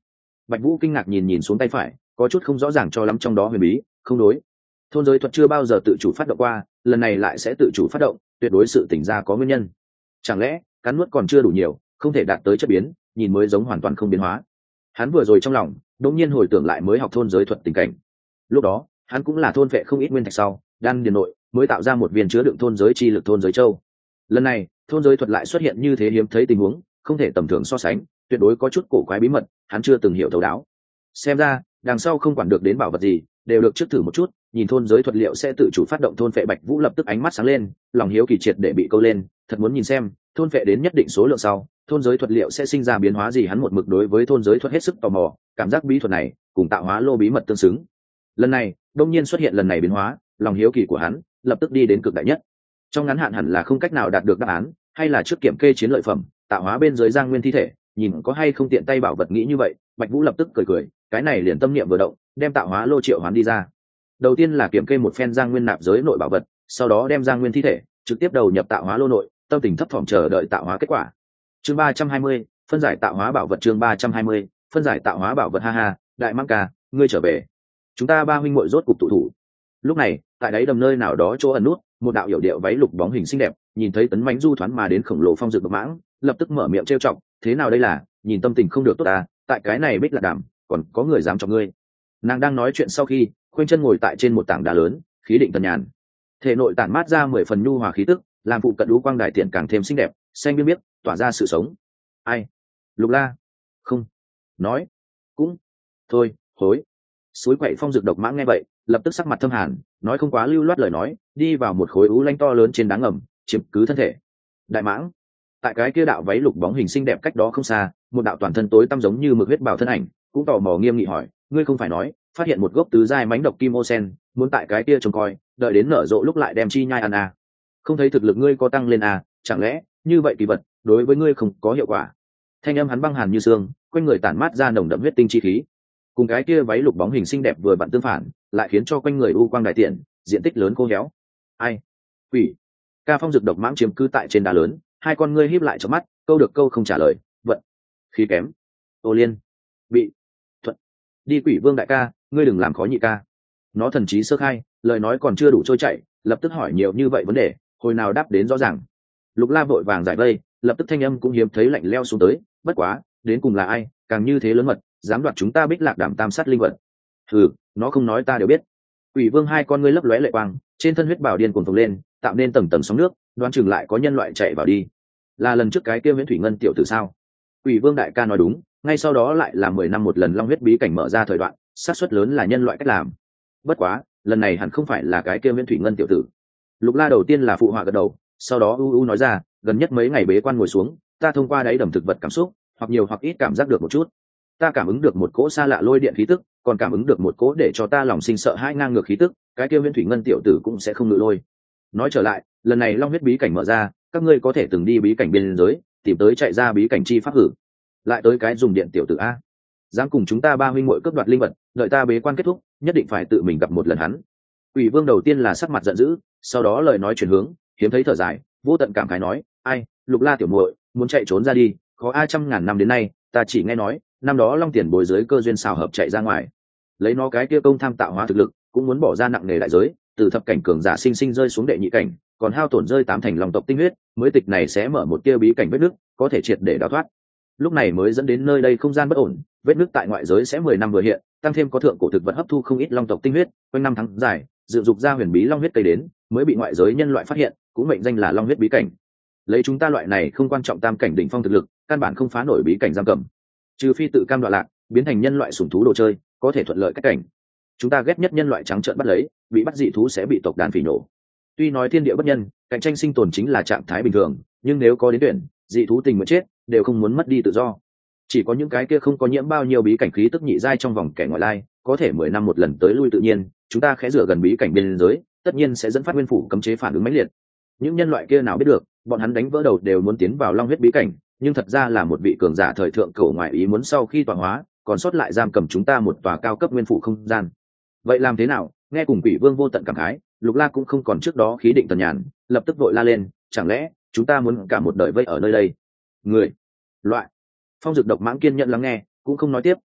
Bạch Vũ kinh ngạc nhìn nhìn xuống tay phải, có chút không rõ ràng cho lắm trong đó huyền bí. Không đối, thôn giới thuật chưa bao giờ tự chủ phát động qua, lần này lại sẽ tự chủ phát động, tuyệt đối sự tỉnh ra có nguyên nhân. Chẳng lẽ cắn nuốt còn chưa đủ nhiều, không thể đạt tới chất biến, nhìn mới giống hoàn toàn không biến hóa. Hắn vừa rồi trong lòng đột nhiên hồi tưởng lại mới học thôn giới thuật tình cảnh. Lúc đó hắn cũng là thôn vệ không ít nguyên thạch sau đan điền nội mới tạo ra một viên chứa đựng thôn giới chi lực thôn giới châu. Lần này thôn giới thuật lại xuất hiện như thế hiếm thấy tình huống, không thể tầm thường so sánh, tuyệt đối có chút cổ quái bí mật hắn chưa từng hiểu thấu đáo. Xem ra đằng sau không quản được đến bảo vật gì đều được trước thử một chút, nhìn thôn giới thuật liệu sẽ tự chủ phát động thôn phệ. Bạch Vũ lập tức ánh mắt sáng lên, lòng hiếu kỳ triệt để bị câu lên, thật muốn nhìn xem thôn phệ đến nhất định số lượng sau thôn giới thuật liệu sẽ sinh ra biến hóa gì. Hắn một mực đối với thôn giới thuật hết sức tò mò, cảm giác bí thuật này cùng tạo hóa lô bí mật tương xứng. Lần này đông nhiên xuất hiện lần này biến hóa, lòng hiếu kỳ của hắn lập tức đi đến cực đại nhất. Trong ngắn hạn hẳn là không cách nào đạt được đáp án, hay là trước kiểm kê chiến lợi phẩm tạo hóa bên dưới giang nguyên thi thể, nhìn có hay không tiện tay bảo vật. Nghĩ như vậy Bạch Vũ lập tức cười cười, cái này liền tâm niệm vừa động, đem tạo hóa lô triệu hoán đi ra. Đầu tiên là kiểm kê một phen giang nguyên nạp giới nội bảo vật, sau đó đem giang nguyên thi thể trực tiếp đầu nhập tạo hóa lô nội, tâm tình thấp thỏm chờ đợi tạo hóa kết quả. Chương ba trăm hai mươi, phân giải tạo hóa bảo vật. Chương ba trăm hai mươi, phân giải tạo hóa bảo vật. Ha ha, đại mang ca, ngươi trở về. Chúng ta ba huynh muội rốt cục tụ thủ. Lúc này tại đáy đầm nơi nào đó chỗ ẩn nút, một đạo hiểu điệu váy lục bóng hình xinh đẹp nhìn thấy tấn mãnh du thoán mà đến khổng lồ phong dược độc mãng, lập tức mở miệng trêu chọc, thế nào đây là, nhìn tâm tình không được tốt à, tại cái này Bích Lạc Đàm còn có người dám chọc ngươi. Nàng đang nói chuyện sau khi khoanh chân ngồi tại trên một tảng đá lớn, khí định tần nhàn, thể nội tản mát ra mười phần nhu hòa khí tức, làm phụ cận đũ quang đại tiện càng thêm xinh đẹp xanh biếc biếc, tỏa ra sự sống. Ai? Lục La? Không nói cũng thôi hối. Suối quậy phong dược độc mãng nghe vậy lập tức sắc mặt thâm hàn, nói không quá lưu loát lời nói, đi vào một khối ú lanh to lớn trên đá ngầm chiếm cứ thân thể. Đại mãng. Tại cái kia đạo váy lục bóng hình xinh đẹp cách đó không xa, một đạo toàn thân tối tăm giống như mực huyết bào thân ảnh cũng tò mò nghiêm nghị hỏi, ngươi không phải nói phát hiện một gốc tứ giai mãnh độc kim ô sen, muốn tại cái kia trông coi, đợi đến nở rộ lúc lại đem chi nhai ăn à? Không thấy thực lực ngươi có tăng lên à? Chẳng lẽ như vậy kỳ vật đối với ngươi không có hiệu quả? Thanh âm hắn băng hàn như xương, quanh người tản mát ra nồng đậm huyết tinh chi khí, cùng cái kia váy lục bóng hình xinh đẹp vừa vặn tương phản, lại khiến cho quanh người u quang đại tiện diện tích lớn khô héo. Ai? Quỷ. Ca phong dược độc mãng chiếm cư tại trên đá lớn, hai con ngươi híp lại trong mắt, câu được câu không trả lời. Vận khí kém. Ô Liên. Bị. Thuận. Đi Quỷ Vương đại ca, ngươi đừng làm khó nhị ca. Nó thần trí sơ khai, lời nói còn chưa đủ trôi chảy, lập tức hỏi nhiều như vậy vấn đề, hồi nào đáp đến rõ ràng. Lục La vội vàng giải vây, lập tức thanh âm cũng hiếm thấy lạnh leo xuống tới, bất quá đến cùng là ai càng như thế lớn mật, dám đoạt chúng ta Bích Lạc Đàm tam sát linh vật? Hừ, nó không nói ta đều biết. Quỷ Vương hai con ngươi lấp lóe lệ quang, trên thân huyết bảo điên cuồng phồng lên, tạo nên tầng tầng sóng nước, đoán chừng lại có nhân loại chạy vào đi. Là lần trước cái kia Viễn Thủy Ngân tiểu tử sao? Quỷ Vương đại ca nói đúng, ngay sau đó lại là mười năm một lần long huyết bí cảnh mở ra thời đoạn, xác suất lớn là nhân loại cách làm. Bất quá lần này hẳn không phải là cái kia Viễn Thủy Ngân tiểu tử. Lục La đầu tiên là phụ họa gật đầu, sau đó u u nói ra, gần nhất mấy ngày bế quan ngồi xuống, ta thông qua đáy đầm thực vật cảm xúc, hoặc nhiều hoặc ít cảm giác được một chút. Ta cảm ứng được một cỗ xa lạ lôi điện khí tức, còn cảm ứng được một cỗ để cho ta lòng sinh sợ hãi ngang ngược khí tức, cái kia Viễn Thủy Ngân tiểu tử cũng sẽ không ngự lôi. Nói trở lại, lần này long huyết bí cảnh mở ra, các ngươi có thể từng đi bí cảnh biên giới, tìm tới chạy ra bí cảnh chi pháp hử. Lại tới cái dùng điện tiểu tử a, dám cùng chúng ta ba huynh muội cướp đoạt linh vật, đợi ta bế quan kết thúc, nhất định phải tự mình gặp một lần hắn. Quỷ Vương đầu tiên là sắc mặt giận dữ, sau đó lời nói chuyển hướng, hiếm thấy thở dài, vô tận cảm khái nói, ai, Lục La tiểu muội, muốn chạy trốn ra đi, có ai trăm ngàn năm đến nay, ta chỉ nghe nói, năm đó long tiền bồi dưới cơ duyên xào hợp chạy ra ngoài, lấy nó cái kia công tham tạo hóa thực lực, cũng muốn bỏ ra nặng nề đại giới, từ thập cảnh cường giả sinh sinh rơi xuống đệ nhị cảnh, còn hao tổn rơi tám thành long tộc tinh huyết, mới tịch này sẽ mở một kia bí cảnh vết nước, có thể triệt để đào thoát. Lúc này mới dẫn đến nơi đây không gian bất ổn, vết nước tại ngoại giới sẽ mười năm vừa hiện, tăng thêm có thượng cổ thực vật hấp thu không ít long tộc tinh huyết, quanh năm tháng dài, dự dục ra huyền bí long huyết cây đến, mới bị ngoại giới nhân loại phát hiện, cũng mệnh danh là long huyết bí cảnh. Lấy chúng ta loại này không quan trọng tam cảnh đỉnh phong thực lực, căn bản không phá nổi bí cảnh giam cầm, trừ phi tự cam đoạn lạc, biến thành nhân loại sủng thú đồ chơi, có thể thuận lợi cách cảnh. Chúng ta ghét nhất nhân loại trắng trợn bắt lấy, bị bắt dị thú sẽ bị tộc đàn phỉ nổ. Tuy nói thiên địa bất nhân, cạnh tranh sinh tồn chính là trạng thái bình thường, nhưng nếu có đến tuyển, dị thú tình nguyện chết, đều không muốn mất đi tự do. Chỉ có những cái kia không có nhiễm bao nhiêu bí cảnh khí tức nhị giai trong vòng kẻ ngoại lai, có thể mười năm một lần tới lui tự nhiên, chúng ta khẽ rửa gần bí cảnh biên giới, tất nhiên sẽ dẫn phát nguyên phủ cấm chế phản ứng mãnh liệt. Những nhân loại kia nào biết được, bọn hắn đánh vỡ đầu đều muốn tiến vào long huyết bí cảnh, nhưng thật ra là một vị cường giả thời thượng cổ ngoại ý muốn sau khi tọa hóa, còn sót lại giam cầm chúng ta một tòa cao cấp nguyên phủ không gian. Vậy làm thế nào? Nghe cùng Quỷ Vương vô tận cảm khái, Lục La cũng không còn trước đó khí định tần nhàn, lập tức vội la lên, chẳng lẽ chúng ta muốn cả một đời vây ở nơi đây? Người, loại. Phong Dực độc mãng kiên nhẫn lắng nghe, cũng không nói tiếp,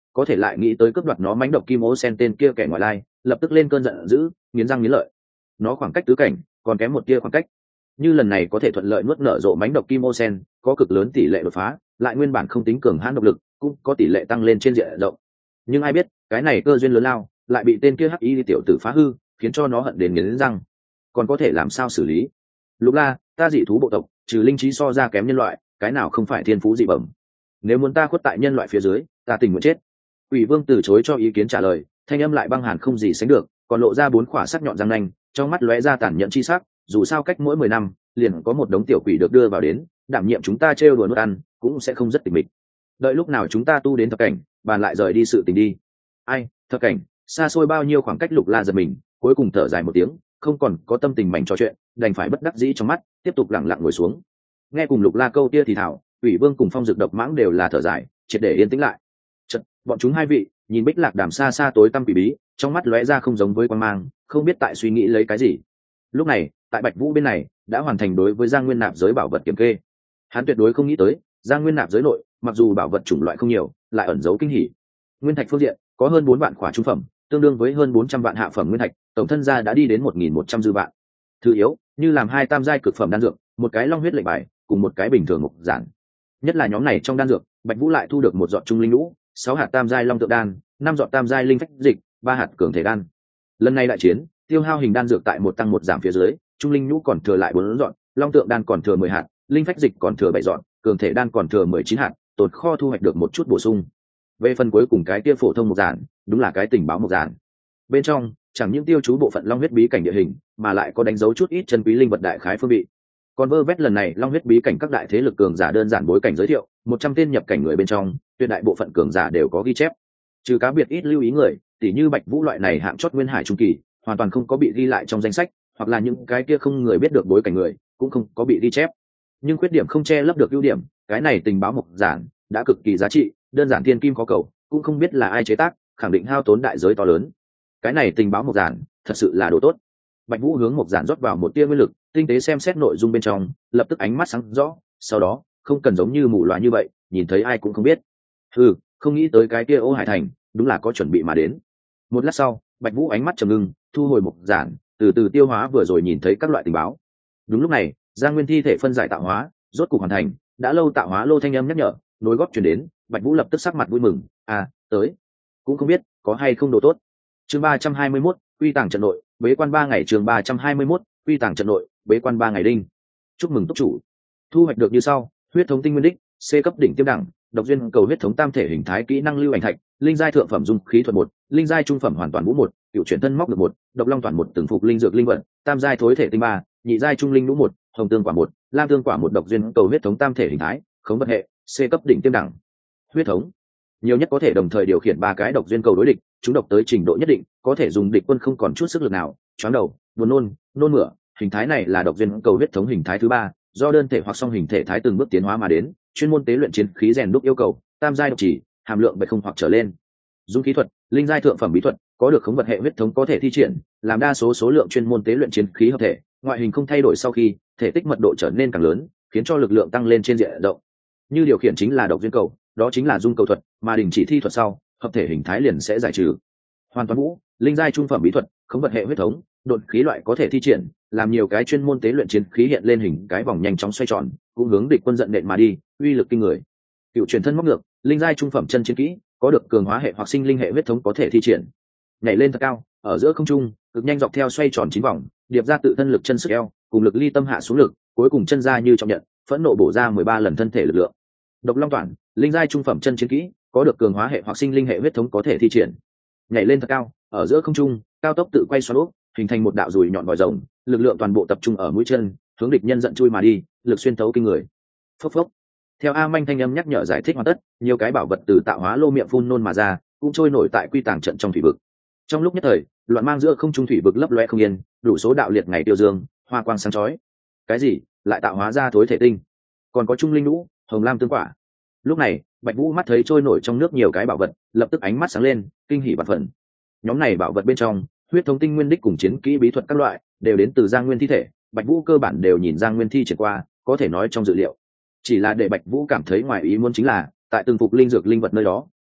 có thể lại nghĩ tới cướp đoạt nó mánh độc kim ô sen tên kia kẻ ngoại lai, lập tức lên cơn giận dữ, nghiến răng nghiến lợi. Nó khoảng cách tứ cảnh còn kém một tia khoảng cách, như lần này có thể thuận lợi nuốt nở rộ mánh độc kim ô sen, có cực lớn tỷ lệ đột phá, lại nguyên bản không tính cường hãn độc lực cũng có tỷ lệ tăng lên trên diện rộng. Nhưng ai biết cái này cơ duyên lớn lao lại bị tên kia hắc y tiểu tử phá hư, khiến cho nó hận đến nghiến răng. Còn có thể làm sao xử lý? Lục La, ta dị thú bộ tộc, trừ linh trí so ra kém nhân loại, cái nào không phải thiên phú dị bẩm. Nếu muốn ta khuất tại nhân loại phía dưới, ta tình nguyện chết. Quỷ Vương từ chối cho ý kiến trả lời, thanh âm lại băng hàn không gì sánh được, còn lộ ra bốn khỏa sắc nhọn răng nanh, trong mắt lóe ra tàn nhẫn chi sắc. Dù sao cách mỗi mười năm liền có một đống tiểu quỷ được đưa vào đến, đảm nhiệm chúng ta trêu đùa nuốt ăn, cũng sẽ không rất tịch mịch. Đợi lúc nào chúng ta tu đến thập cảnh, bàn lại rời đi sự tình đi. Ai, thập cảnh, xa xôi bao nhiêu khoảng cách. Lục La giật mình, cuối cùng thở dài một tiếng, không còn có tâm tình mảnh trò chuyện, đành phải bất đắc dĩ trong mắt, tiếp tục lặng lặng ngồi xuống. Nghe cùng Lục La câu tia thì thảo, Ủy Vương cùng Phong Dực Độc Mãng đều là thở dài, triệt để yên tĩnh lại. Chợt, bọn chúng hai vị nhìn Bích Lạc Đàm xa xa tối tăm quỷ bí, trong mắt lóe ra không giống với quan mang, không biết tại suy nghĩ lấy cái gì. Lúc này, tại Bạch Vũ bên này đã hoàn thành đối với Giang Nguyên Nạp giới bảo vật kiểm kê. Hắn tuyệt đối không nghĩ tới, Giang Nguyên Nạp giới nội, mặc dù bảo vật chủng loại không nhiều, lại ẩn giấu kinh hỉ. Nguyên thạch phương diện, có hơn bốn vạn khỏa trung phẩm, tương đương với hơn bốn trăm vạn hạ phẩm nguyên thạch, tổng thân gia đã đi đến một nghìn một trăm dư vạn. Thứ yếu, như làm hai tam giai cực phẩm đan dược, một cái long huyết lệnh bài, cùng một cái bình thường mục giản. Nhất là nhóm này trong đan dược, Bạch Vũ lại thu được một giọt trung linh lũ, sáu hạt tam giai long tượng đan, năm giọt tam giai linh phách dịch, ba hạt cường thể đan. Lần này đại chiến, tiêu hao hình đan dược tại một tăng một giảm phía dưới, trung linh lũ còn thừa lại bốn giọt, long tượng đan còn thừa mười hạt, linh phách dịch còn thừa bảy giọt, cường thể đan còn thừa mười chín hạt, tồn kho thu hoạch được một chút bổ sung. Về phần cuối cùng cái kia phổ thông một giản, đúng là cái tình báo một giản. Bên trong chẳng những tiêu chú bộ phận long huyết bí cảnh địa hình, mà lại có đánh dấu chút ít chân quý linh vật đại khái phương vị. Còn vơ vét lần này long huyết bí cảnh các đại thế lực cường giả đơn giản bối cảnh giới thiệu, một trăm tên nhập cảnh người bên trong, tuyệt đại bộ phận cường giả đều có ghi chép. Trừ cá biệt ít lưu ý người, tỉ như Bạch Vũ loại này hạng chót nguyên hải trung kỳ, hoàn toàn không có bị ghi lại trong danh sách, hoặc là những cái kia không người biết được bối cảnh người, cũng không có bị ghi chép. Nhưng khuyết điểm không che lấp được ưu điểm, cái này tình báo mục giản đã cực kỳ giá trị, đơn giản thiên kim có cầu, cũng không biết là ai chế tác, khẳng định hao tốn đại giới to lớn. Cái này tình báo mục giản thật sự là đồ tốt. Bạch Vũ hướng mục giản rót vào một tia nguyên lực, tinh tế xem xét nội dung bên trong, lập tức ánh mắt sáng rõ, sau đó không cần giống như mù loà như vậy, nhìn thấy ai cũng không biết. Ừ, không nghĩ tới cái kia Ô Hải Thành, đúng là có chuẩn bị mà đến. Một lát sau, Bạch Vũ ánh mắt trầm ngưng, thu hồi mục giản, từ từ tiêu hóa vừa rồi nhìn thấy các loại tình báo. Đúng lúc này, Giang Nguyên thi thể phân giải tạo hóa, rốt cục hoàn thành, đã lâu tạo hóa lô thanh âm nhắc nhở, nối góp truyền đến, Bạch Vũ lập tức sắc mặt vui mừng, à, tới, cũng không biết có hay không đồ tốt. Chương ba trăm hai mươi mốt, quy tàng trận nội, bế quan ba ngày. Chương ba trăm hai mươi mốt, quy tàng trận nội, bế quan ba ngày đinh. Chúc mừng túc chủ, thu hoạch được như sau: huyết thống tinh nguyên đích, C cấp đỉnh tiêm đẳng, độc duyên cầu huyết thống tam thể hình thái kỹ năng lưu ảnh thạch, linh giai thượng phẩm dung khí thuật một, linh giai trung phẩm hoàn toàn vũ một, cựu chuyển thân móc được một, độc long toàn một từng phục linh dược linh vật, tam giai thối thể tinh ba, nhị giai trung linh lũ một, hồng tương quả một, lam tương quả một. Độc duyên cầu huyết thống tam thể hình thái, khống vật hệ, C cấp đỉnh tiêm đẳng. Huyết thống nhiều nhất có thể đồng thời điều khiển ba cái độc duyên cầu đối địch, chúng độc tới trình độ nhất định, có thể dùng địch quân không còn chút sức lực nào, choáng đầu, buồn nôn, nôn mửa. Hình thái này là độc duyên cầu huyết thống hình thái thứ ba, do đơn thể hoặc song hình thể thái từng bước tiến hóa mà đến, chuyên môn tế luyện chiến khí rèn đúc yêu cầu tam giai độc chỉ, hàm lượng bạch không hoặc trở lên. Dung khí thuật, linh giai thượng phẩm bí thuật, có được khống vật hệ huyết thống có thể thi triển, làm đa số số lượng chuyên môn tế luyện chiến khí hợp thể, ngoại hình không thay đổi sau khi thể tích mật độ trở nên càng lớn, khiến cho lực lượng tăng lên trên diện rộng. Như điều khiển chính là độc duyên cầu, đó chính là dung cầu thuật, mà đình chỉ thi thuật sau, hợp thể hình thái liền sẽ giải trừ. Hoàn toàn vũ, linh giai trung phẩm bí thuật, khống vật hệ huyết thống, đột khí loại có thể thi triển, làm nhiều cái chuyên môn tế luyện chiến khí hiện lên hình cái vòng nhanh chóng xoay tròn, cũng hướng địch quân giận nện mà đi, uy lực kinh người. Cựu truyền thân móc ngược, linh giai trung phẩm chân chiến kỹ, có được cường hóa hệ hoặc sinh linh hệ huyết thống có thể thi triển. Nhảy lên thật cao, ở giữa không trung, cực nhanh dọc theo xoay tròn chín vòng, điệp ra tự thân lực chân sức eo, cùng lực ly tâm hạ xuống lực, cuối cùng chân ra như trọng nhận, phẫn nộ bổ ra mười ba lần thân thể lực lượng. Độc long toàn, linh giai trung phẩm chân chiến kỹ, có được cường hóa hệ hoặc sinh linh hệ huyết thống có thể thi triển. Nhảy lên thật cao, ở giữa không trung, cao tốc tự quay xoắn úp, hình thành một đạo dùi nhọn vòi rồng, lực lượng toàn bộ tập trung ở mũi chân, hướng địch nhân giận chui mà đi, lực xuyên thấu kinh người. Phốc phốc. Theo A Manh thanh âm nhắc nhở giải thích hoàn tất, nhiều cái bảo vật từ tạo hóa lô miệng phun nôn mà ra, cũng trôi nổi tại quy tàng trận trong thủy vực. Trong lúc nhất thời, loạn mang giữa không trung thủy vực lấp loe không yên, đủ số đạo liệt ngày tiêu dương, hoa quang sáng chói. Cái gì? Lại tạo hóa ra thối thể tinh? Còn có trung linh lũ, hồng lam tương quả. Lúc này, Bạch Vũ mắt thấy trôi nổi trong nước nhiều cái bảo vật, lập tức ánh mắt sáng lên, kinh hỉ vạn phần. Nhóm này bảo vật bên trong, huyết thống tinh nguyên đích cùng chiến kỹ bí thuật các loại, đều đến từ Giang Nguyên thi thể, Bạch Vũ cơ bản đều nhìn Giang Nguyên thi triển qua, có thể nói trong dự liệu. Chỉ là để Bạch Vũ cảm thấy ngoài ý muốn chính là, tại từng phục linh dược linh vật nơi đó,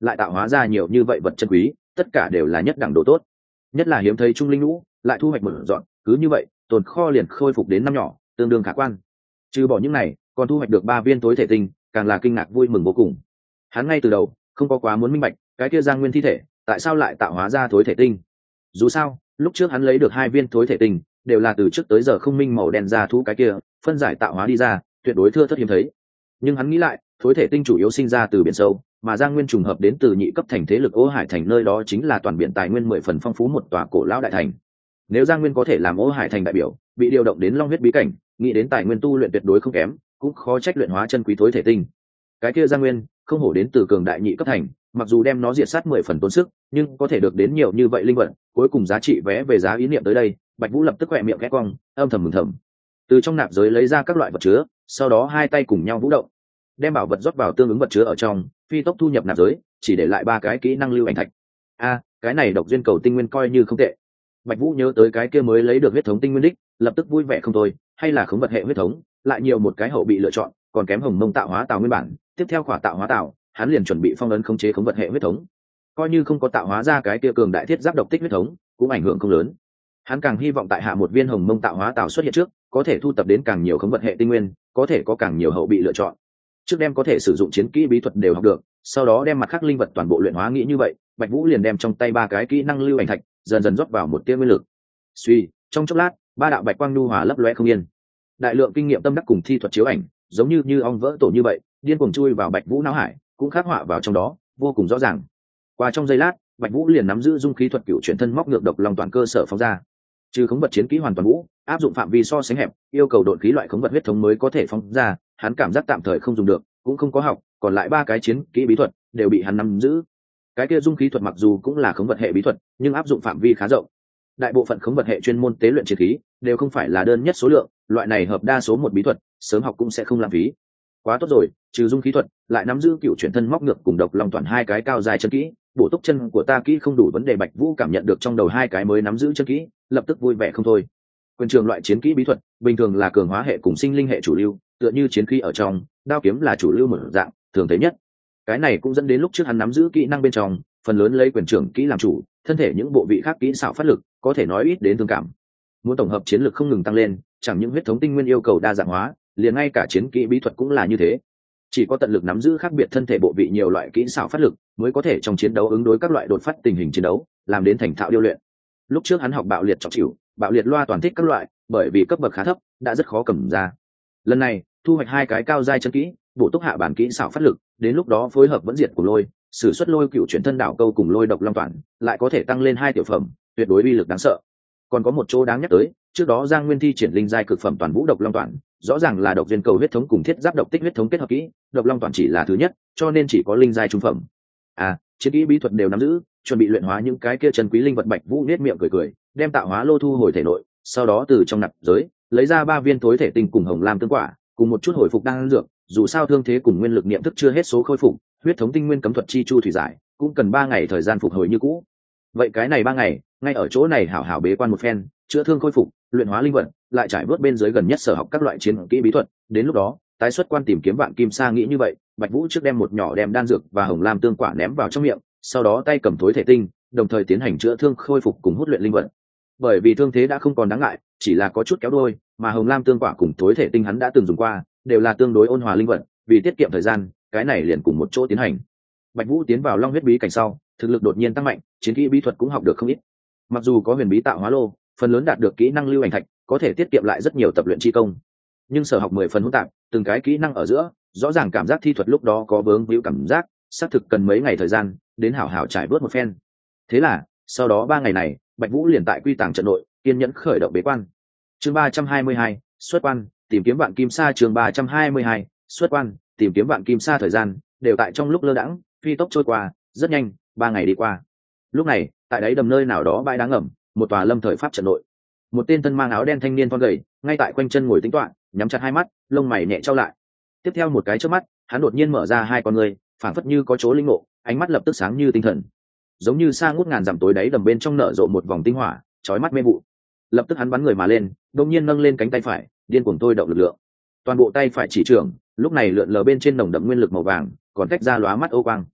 lại tạo hóa ra nhiều như vậy vật chân quý, tất cả đều là nhất đẳng độ tốt. Nhất là hiếm thấy trung linh lũ, lại thu hoạch một dọn, cứ như vậy, tồn kho liền khôi phục đến năm nhỏ, tương đương khả quan. Trừ bỏ những này, còn thu hoạch được ba viên tối thể tinh, càng là kinh ngạc vui mừng vô cùng. Hắn ngay từ đầu không có quá muốn minh bạch, cái kia Giang Nguyên thi thể, tại sao lại tạo hóa ra tối thể tinh? Dù sao, lúc trước hắn lấy được hai viên tối thể tinh, đều là từ trước tới giờ không minh màu đen ra thú cái kia, phân giải tạo hóa đi ra, tuyệt đối thưa thớt hiếm thấy. Nhưng hắn nghĩ lại, tối thể tinh chủ yếu sinh ra từ biển sâu, mà Giang Nguyên trùng hợp đến từ nhị cấp thành thế lực Ô Hải thành, nơi đó chính là toàn biển tài nguyên mười phần phong phú một tòa cổ lão đại thành. Nếu Giang Nguyên có thể làm Ô Hải thành đại biểu, bị điều động đến Long huyết bí cảnh, nghĩ đến tài nguyên tu luyện tuyệt đối không kém, cũng khó trách luyện hóa chân quý tối thể tinh. Cái kia Giang Nguyên không hổ đến từ cường đại nhị cấp thành, mặc dù đem nó diệt sát mười phần tốn sức, nhưng có thể được đến nhiều như vậy linh vật, cuối cùng giá trị vé về giá ý niệm tới đây, Bạch Vũ lập tức quẹ miệng khẽ cong, âm thầm mừng thầm. Từ trong nạp giới lấy ra các loại vật chứa, sau đó hai tay cùng nhau vũ động, đem bảo vật rót vào tương ứng vật chứa ở trong, phi tốc thu nhập nạp giới, chỉ để lại ba cái kỹ năng lưu ảnh thạch. A, cái này độc duyên cầu tinh nguyên coi như không tệ. Bạch Vũ nhớ tới cái kia mới lấy được huyết thống tinh nguyên đích, lập tức vui vẻ không thôi, hay là khống vật hệ huyết thống, lại nhiều một cái hậu bị lựa chọn, còn kém hồng mông tạo hóa tạo nguyên bản, tiếp theo khỏa tạo hóa tạo, hắn liền chuẩn bị phong ấn khống chế khống vật hệ huyết thống. Coi như không có tạo hóa ra cái kia cường đại thiết giáp độc tích huyết thống, cũng ảnh hưởng không lớn. Hắn càng hy vọng tại hạ một viên hồng mông tạo hóa tạo xuất hiện trước, có thể thu tập đến càng nhiều khống vật hệ tinh nguyên, có thể có càng nhiều hậu bị lựa chọn. Trước đem có thể sử dụng chiến kỹ bí thuật đều học được, sau đó đem mặt khác linh vật toàn bộ luyện hóa, nghĩ như vậy, Bạch Vũ liền đem trong tay ba cái kỹ năng lưu ảnh thạch dần dần rót vào một tia nguyên lực. Suy, trong chốc lát, ba đạo bạch quang nhu hòa lấp lóe không yên. Đại lượng kinh nghiệm tâm đắc cùng thi thuật chiếu ảnh, giống như như ong vỡ tổ như vậy, điên cuồng chui vào Bạch Vũ não hải, cũng khắc họa vào trong đó, vô cùng rõ ràng. Qua trong giây lát, Bạch Vũ liền nắm giữ dung khí thuật cựu chuyển thân móc ngược độc long toàn cơ sở phóng ra. Trừ khống vật chiến kỹ hoàn toàn vũ, áp dụng phạm vi so sánh hẹp, yêu cầu độn khí loại khống vật huyết thống mới có thể phóng ra, hắn cảm giác tạm thời không dùng được, cũng không có học, còn lại ba cái chiến kỹ bí thuật đều bị hắn nắm giữ. Cái kia dung khí thuật mặc dù cũng là khống vật hệ bí thuật, nhưng áp dụng phạm vi khá rộng. Đại bộ phận khống vật hệ chuyên môn tế luyện chiến khí đều không phải là đơn nhất số lượng, loại này hợp đa số một bí thuật, sớm học cũng sẽ không lãng phí. Quá tốt rồi, trừ dung khí thuật, lại nắm giữ cựu chuyển thân móc ngược cùng độc long toàn hai cái cao dài chân kỹ, bổ túc chân của ta kỹ không đủ vấn đề. Bạch Vũ cảm nhận được trong đầu hai cái mới nắm giữ chân kỹ, lập tức vui vẻ không thôi. Quyền trường loại chiến kỹ bí thuật, bình thường là cường hóa hệ cùng sinh linh hệ chủ lưu, tựa như chiến khí ở trong, đao kiếm là chủ lưu một dạng, thường thấy nhất. Cái này cũng dẫn đến lúc trước hắn nắm giữ kỹ năng bên trong, phần lớn lấy quyền trưởng kỹ làm chủ, thân thể những bộ vị khác kỹ xảo phát lực, có thể nói ít đến thương cảm. Muốn tổng hợp chiến lược không ngừng tăng lên, chẳng những huyết thống tinh nguyên yêu cầu đa dạng hóa, liền ngay cả chiến kỹ bí thuật cũng là như thế. Chỉ có tận lực nắm giữ khác biệt thân thể bộ vị nhiều loại kỹ xảo phát lực, mới có thể trong chiến đấu ứng đối các loại đột phát tình hình chiến đấu, làm đến thành thạo điêu luyện. Lúc trước hắn học bạo liệt trọng chịu, bạo liệt loa toàn thích các loại, bởi vì cấp bậc khá thấp, đã rất khó cầm ra. Lần này, thu hoạch hai cái cao giai chân kỹ, bổ túc hạ bản kỹ xảo phát lực, đến lúc đó phối hợp vẫn diệt của lôi, sử xuất lôi cựu chuyển thân đảo câu cùng lôi độc long toàn, lại có thể tăng lên hai tiểu phẩm, tuyệt đối uy lực đáng sợ. Còn có một chỗ đáng nhắc tới, trước đó Giang Nguyên thi triển linh giai cực phẩm toàn vũ độc long toàn, rõ ràng là độc duyên cầu huyết thống cùng thiết giáp độc tích huyết thống kết hợp kỹ, độc long toàn chỉ là thứ nhất, cho nên chỉ có linh giai trung phẩm. À, chiến kỹ bí thuật đều nắm giữ, chuẩn bị luyện hóa những cái kia chân quý linh vật. Bạch Vũ nét miệng cười cười, đem tạo hóa lô thu hồi thể nội, sau đó từ trong nạp giới lấy ra ba viên tối thể tinh cùng hồng lam tương quả, cùng một chút hồi phục đan dược, dù sao thương thế cùng nguyên lực niệm thức chưa hết số khôi phục, huyết thống tinh nguyên cấm thuật chi chu thủy giải, cũng cần ba ngày thời gian phục hồi như cũ. Vậy cái này ba ngày, ngay ở chỗ này hảo hảo bế quan một phen, chữa thương khôi phục, luyện hóa linh vật, lại trải bước bên dưới gần nhất sở học các loại chiến kỹ bí thuật, đến lúc đó, tái xuất quan tìm kiếm vạn kim sa. Nghĩ như vậy, Bạch Vũ trước đem một nhỏ đem đan dược và hồng lam tương quả ném vào trong miệng, sau đó tay cầm tối thể tinh, đồng thời tiến hành chữa thương khôi phục cùng hút luyện linh vật. Bởi vì thương thế đã không còn đáng ngại, chỉ là có chút kéo đôi, mà hồng lam tương quả cùng tối thể tinh hắn đã từng dùng qua, đều là tương đối ôn hòa linh vật, vì tiết kiệm thời gian, cái này liền cùng một chỗ tiến hành. Bạch Vũ tiến vào Long huyết bí cảnh sau, thực lực đột nhiên tăng mạnh, chiến kỹ bí thuật cũng học được không ít. Mặc dù có huyền bí tạo hóa lô, phần lớn đạt được kỹ năng lưu ảnh thạch, có thể tiết kiệm lại rất nhiều tập luyện chi công. Nhưng sở học mười phần hỗn tạp, từng cái kỹ năng ở giữa, rõ ràng cảm giác thi thuật lúc đó có vướng víu cảm giác, xác thực cần mấy ngày thời gian, đến hảo hảo trải bớt một phen. Thế là, sau đó ba ngày này, Bạch Vũ liền tại quy tàng trận nội, kiên nhẫn khởi động bế quan. Chương ba trăm hai mươi hai, xuất quan, tìm kiếm vạn kim sa. Chương ba trăm hai mươi hai, xuất quan, tìm kiếm vạn kim sa. Thời gian đều tại trong lúc lơ đãng, phi tốc trôi qua, rất nhanh, ba ngày đi qua. Lúc này, tại đáy đầm nơi nào đó bãi đá ngầm, một tòa lâm thời pháp trận nội, một tên thân mang áo đen thanh niên thon gầy, ngay tại quanh chân ngồi tính toán, nhắm chặt hai mắt, lông mày nhẹ trao lại. Tiếp theo một cái chớp mắt, hắn đột nhiên mở ra hai con người, phảng phất như có chỗ linh ngộ, ánh mắt lập tức sáng như tinh thần, giống như xa ngút ngàn dặm tối đáy đầm bên trong nở rộ một vòng tinh hỏa, chói mắt mê vụ. Lập tức hắn bắn người mà lên, đột nhiên nâng lên cánh tay phải, điên cuồng thôi động lực lượng. Toàn bộ tay phải chỉ trường, lúc này lượn lờ bên trên nồng đậm nguyên lực màu vàng, còn tách ra lóa mắt ô quang.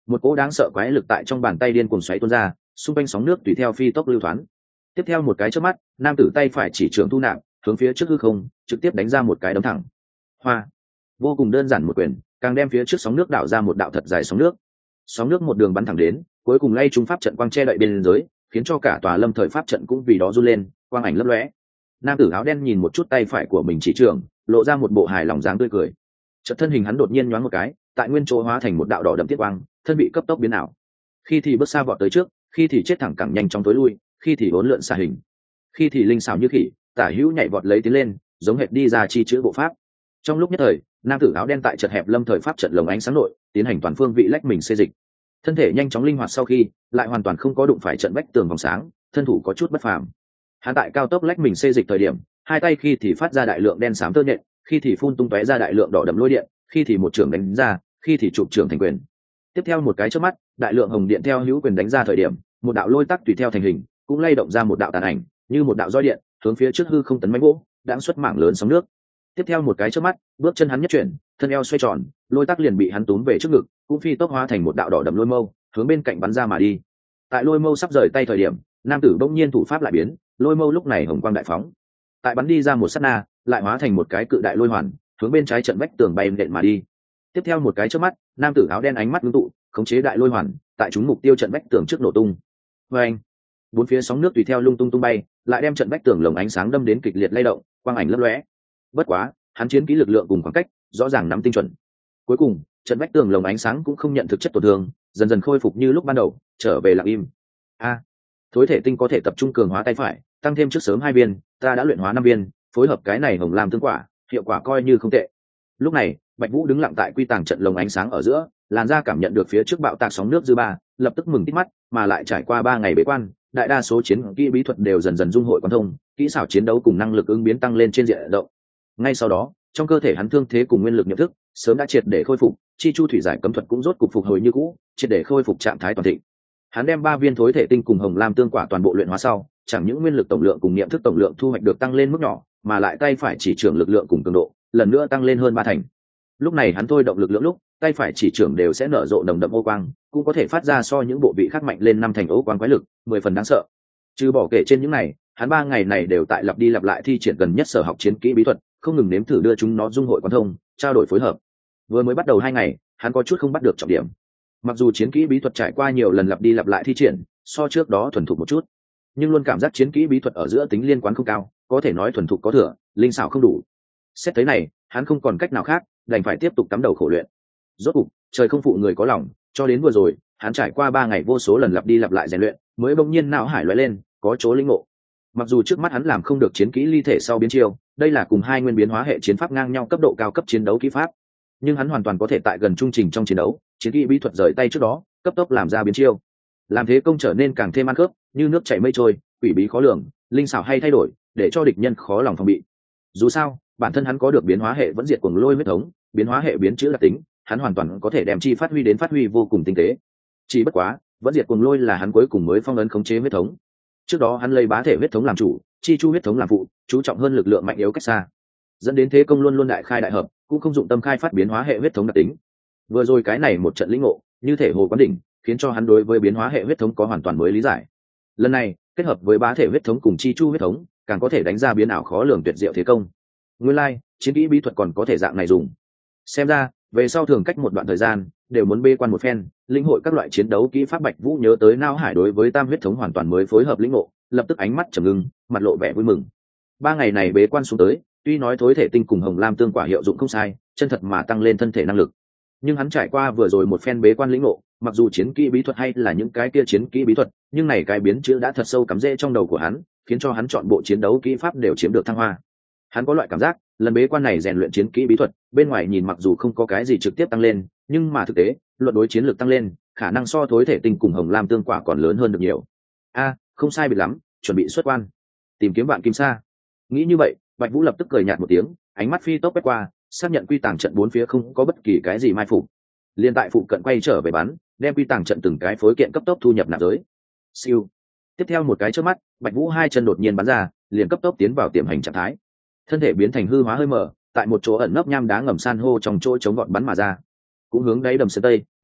một cỗ đáng sợ quái lực tại trong bàn tay điên cuồng xoáy tuôn ra, xung quanh sóng nước tùy theo phi tốc lưu thoáng. Tiếp theo một cái chớp mắt, nam tử tay phải chỉ trường thu nạp, hướng phía trước hư không trực tiếp đánh ra một cái đấm thẳng. Hoa, vô cùng đơn giản một quyền, càng đem phía trước sóng nước đảo ra một đạo thật dài sóng nước. Sóng nước một đường bắn thẳng đến, cuối cùng lay trung pháp trận quang che đậy bên dưới, khiến cho cả tòa lâm thời pháp trận cũng vì đó run lên, quang ảnh lấp lóe. Nam tử áo đen nhìn một chút tay phải của mình chỉ trường, lộ ra một bộ hài lòng dáng tươi cười. Chợt thân hình hắn đột nhiên nhoáng một cái, tại nguyên chỗ hóa thành một đạo đỏ đậm tiết quang, thân bị cấp tốc biến ảo. Khi thì bước xa vọt tới trước, khi thì chết thẳng cẳng nhanh trong tối lui, khi thì uốn lượn xả hình, khi thì linh xảo như khỉ, tả hữu nhảy vọt lấy tiến lên, giống hệt đi ra chi chữ bộ pháp. Trong lúc nhất thời, nam tử áo đen tại chật hẹp lâm thời pháp trận lồng ánh sáng nội, tiến hành toàn phương vị lách mình xê dịch. Thân thể nhanh chóng linh hoạt sau khi, lại hoàn toàn không có đụng phải trận vách tường vòng sáng, thân thủ có chút bất phàm. Hắn tại cao tốc lách mình xê dịch thời điểm, hai tay khi thì phát ra đại lượng đen xám tơ nhện, khi thì phun tung tóe ra đại lượng đỏ đậm lôi điện, khi thì một trường đánh ra, khi thì chụp trường thành quyền. Tiếp theo một cái chớp mắt, đại lượng hồng điện theo hữu quyền đánh ra thời điểm, một đạo lôi tắc tùy theo thành hình, cũng lay động ra một đạo tàn ảnh, như một đạo roi điện, hướng phía trước hư không tấn mãnh gỗ, đãng xuất mảng lớn sóng nước. Tiếp theo một cái chớp mắt, bước chân hắn nhất chuyển, thân eo xoay tròn, lôi tắc liền bị hắn túm về trước ngực, cũng phi tốc hóa thành một đạo đỏ đậm lôi mâu, hướng bên cạnh bắn ra mà đi. Tại lôi mâu sắp rời tay thời điểm, nam tử bỗng nhiên thủ pháp lại biến, lôi mâu lúc này hồng quang đại phóng. Tại bắn đi ra một sát na, lại hóa thành một cái cự đại lôi hoàn, hướng bên trái trận vách tường bay nện mà đi. Tiếp theo một cái chớp mắt, nam tử áo đen ánh mắt ngưng tụ, khống chế đại lôi hoàn, tại chúng mục tiêu trận vách tường trước nổ tung. Oeng! Bốn phía sóng nước tùy theo lung tung tung bay, lại đem trận vách tường lồng ánh sáng đâm đến kịch liệt lay động, quang ảnh lấp lóe. Bất quá, hắn chiến kỹ lực lượng cùng khoảng cách, rõ ràng nắm tinh chuẩn. Cuối cùng, trận vách tường lồng ánh sáng cũng không nhận thực chất tổn thương, dần dần khôi phục như lúc ban đầu, trở về lặng im. A, thối thể tinh có thể tập trung cường hóa tay phải, tăng thêm trước sớm hai viên, ta đã luyện hóa năm viên, phối hợp cái này hồng lam tương quả, hiệu quả coi như không tệ. Lúc này, Bạch Vũ đứng lặng tại quy tàng trận lồng ánh sáng ở giữa, làn da cảm nhận được phía trước bạo tạc sóng nước dư ba, lập tức mừng tít mắt, mà lại trải qua ba ngày bế quan, đại đa số chiến kỹ bí thuật đều dần dần dung hội quan thông, kỹ xảo chiến đấu cùng năng lực ứng biến tăng lên trên diện rộng. Ngay sau đó, trong cơ thể hắn thương thế cùng nguyên lực nhận thức sớm đã triệt để khôi phục, chi chu thủy giải cấm thuật cũng rốt cục phục hồi như cũ, triệt để khôi phục trạng thái toàn thịnh. Hắn đem ba viên thối thể tinh cùng hồng lam tương quả toàn bộ luyện hóa sau, chẳng những nguyên lực tổng lượng cùng niệm thức tổng lượng thu hoạch được tăng lên mức nhỏ, mà lại tay phải chỉ trưởng lực lượng cùng cường độ lần nữa tăng lên hơn ba thành. Lúc này hắn thôi động lực lượng lúc, tay phải chỉ trưởng đều sẽ nở rộ nồng đậm ô quang, cũng có thể phát ra so những bộ vị khác mạnh lên năm thành ô quang quái lực, mười phần đáng sợ. Trừ bỏ kể trên những này, hắn ba ngày này đều tại lặp đi lặp lại thi triển gần nhất sở học chiến kỹ bí thuật, không ngừng nếm thử đưa chúng nó dung hội quan thông, trao đổi phối hợp. Vừa mới bắt đầu hai ngày, hắn có chút không bắt được trọng điểm. Mặc dù chiến kỹ bí thuật trải qua nhiều lần lặp đi lặp lại thi triển, so trước đó thuần thục một chút, nhưng luôn cảm giác chiến kỹ bí thuật ở giữa tính liên quan không cao, có thể nói thuần thục có thừa, linh xảo không đủ. Xét tới này, hắn không còn cách nào khác, đành phải tiếp tục cắm đầu khổ luyện. Rốt cục, trời không phụ người có lòng, cho đến vừa rồi, hắn trải qua ba ngày vô số lần lặp đi lặp lại rèn luyện, mới bỗng nhiên não hải lóe lên, có chỗ linh ngộ. Mặc dù trước mắt hắn làm không được chiến kỹ ly thể sau biến chiêu, đây là cùng hai nguyên biến hóa hệ chiến pháp ngang nhau cấp độ cao cấp chiến đấu kỹ pháp, nhưng hắn hoàn toàn có thể tại gần trung trình trong chiến đấu, chiến kỹ bí thuật rời tay trước đó, cấp tốc làm ra biến chiêu, làm thế công trở nên càng thêm ăn khớp, như nước chảy mây trôi, quỷ bí khó lường, linh xảo hay thay đổi, để cho địch nhân khó lòng phòng bị. Dù sao, bản thân hắn có được biến hóa hệ vẫn diệt cuồng lôi huyết thống, biến hóa hệ biến chữ đặc tính, hắn hoàn toàn có thể đem chi phát huy đến phát huy vô cùng tinh tế. Chỉ bất quá, vẫn diệt cuồng lôi là hắn cuối cùng mới phong ấn khống chế huyết thống. Trước đó hắn lấy bá thể huyết thống làm chủ, chi chu huyết thống làm phụ, chú trọng hơn lực lượng mạnh yếu cách xa, dẫn đến thế công luôn luôn đại khai đại hợp, cũng không dụng tâm khai phát biến hóa hệ huyết thống đặc tính. Vừa rồi cái này một trận lĩnh ngộ, như thể hồ quán đỉnh, khiến cho hắn đối với biến hóa hệ huyết thống có hoàn toàn mới lý giải. Lần này, kết hợp với bá thể huyết thống cùng chi chu huyết thống, càng có thể đánh ra biến ảo khó lường tuyệt diệu thế công. Nguyên lai, like, chiến kỹ bí thuật còn có thể dạng này dùng. Xem ra, về sau thường cách một đoạn thời gian, đều muốn bê quan một phen, lĩnh hội các loại chiến đấu kỹ pháp. Bạch Vũ nhớ tới Nao Hải đối với tam huyết thống hoàn toàn mới phối hợp lĩnh ngộ, lập tức ánh mắt trầm ngưng, mặt lộ vẻ vui mừng. Ba ngày này bế quan xuống tới, tuy nói thối thể tinh cùng hồng lam tương quả hiệu dụng không sai, chân thật mà tăng lên thân thể năng lực. Nhưng hắn trải qua vừa rồi một phen bế quan lĩnh ngộ, mặc dù chiến kỹ bí thuật hay là những cái kia chiến kỹ bí thuật, nhưng này cái biến chữ đã thật sâu cắm rễ trong đầu của hắn, khiến cho hắn chọn bộ chiến đấu kỹ pháp đều chiếm được thăng hoa. Hắn có loại cảm giác, lần bế quan này rèn luyện chiến kỹ bí thuật, bên ngoài nhìn mặc dù không có cái gì trực tiếp tăng lên, nhưng mà thực tế, luận đối chiến lược tăng lên, khả năng so thối thể tinh cùng hồng lam tương quả còn lớn hơn được nhiều. A, không sai biệt lắm, chuẩn bị xuất quan, tìm kiếm bạn kim sa. Nghĩ như vậy, Bạch Vũ lập tức cười nhạt một tiếng, ánh mắt phi tốc quét qua, xác nhận quy tàng trận bốn phía không có bất kỳ cái gì mai phục, liên tại phụ cận quay trở về bắn, đem quy tàng trận từng cái phối kiện cấp tốc thu nhập nạp giới. Siêu. Tiếp theo một cái chớp mắt, Bạch Vũ hai chân đột nhiên bắn ra, liền cấp tốc tiến vào tiềm hành trạng thái. Thân thể biến thành hư hóa hơi mở, tại một chỗ ẩn nấp nham đá ngầm san hô trong chỗ chống gọn bắn mà ra, cũng hướng đáy đầm sơn tây,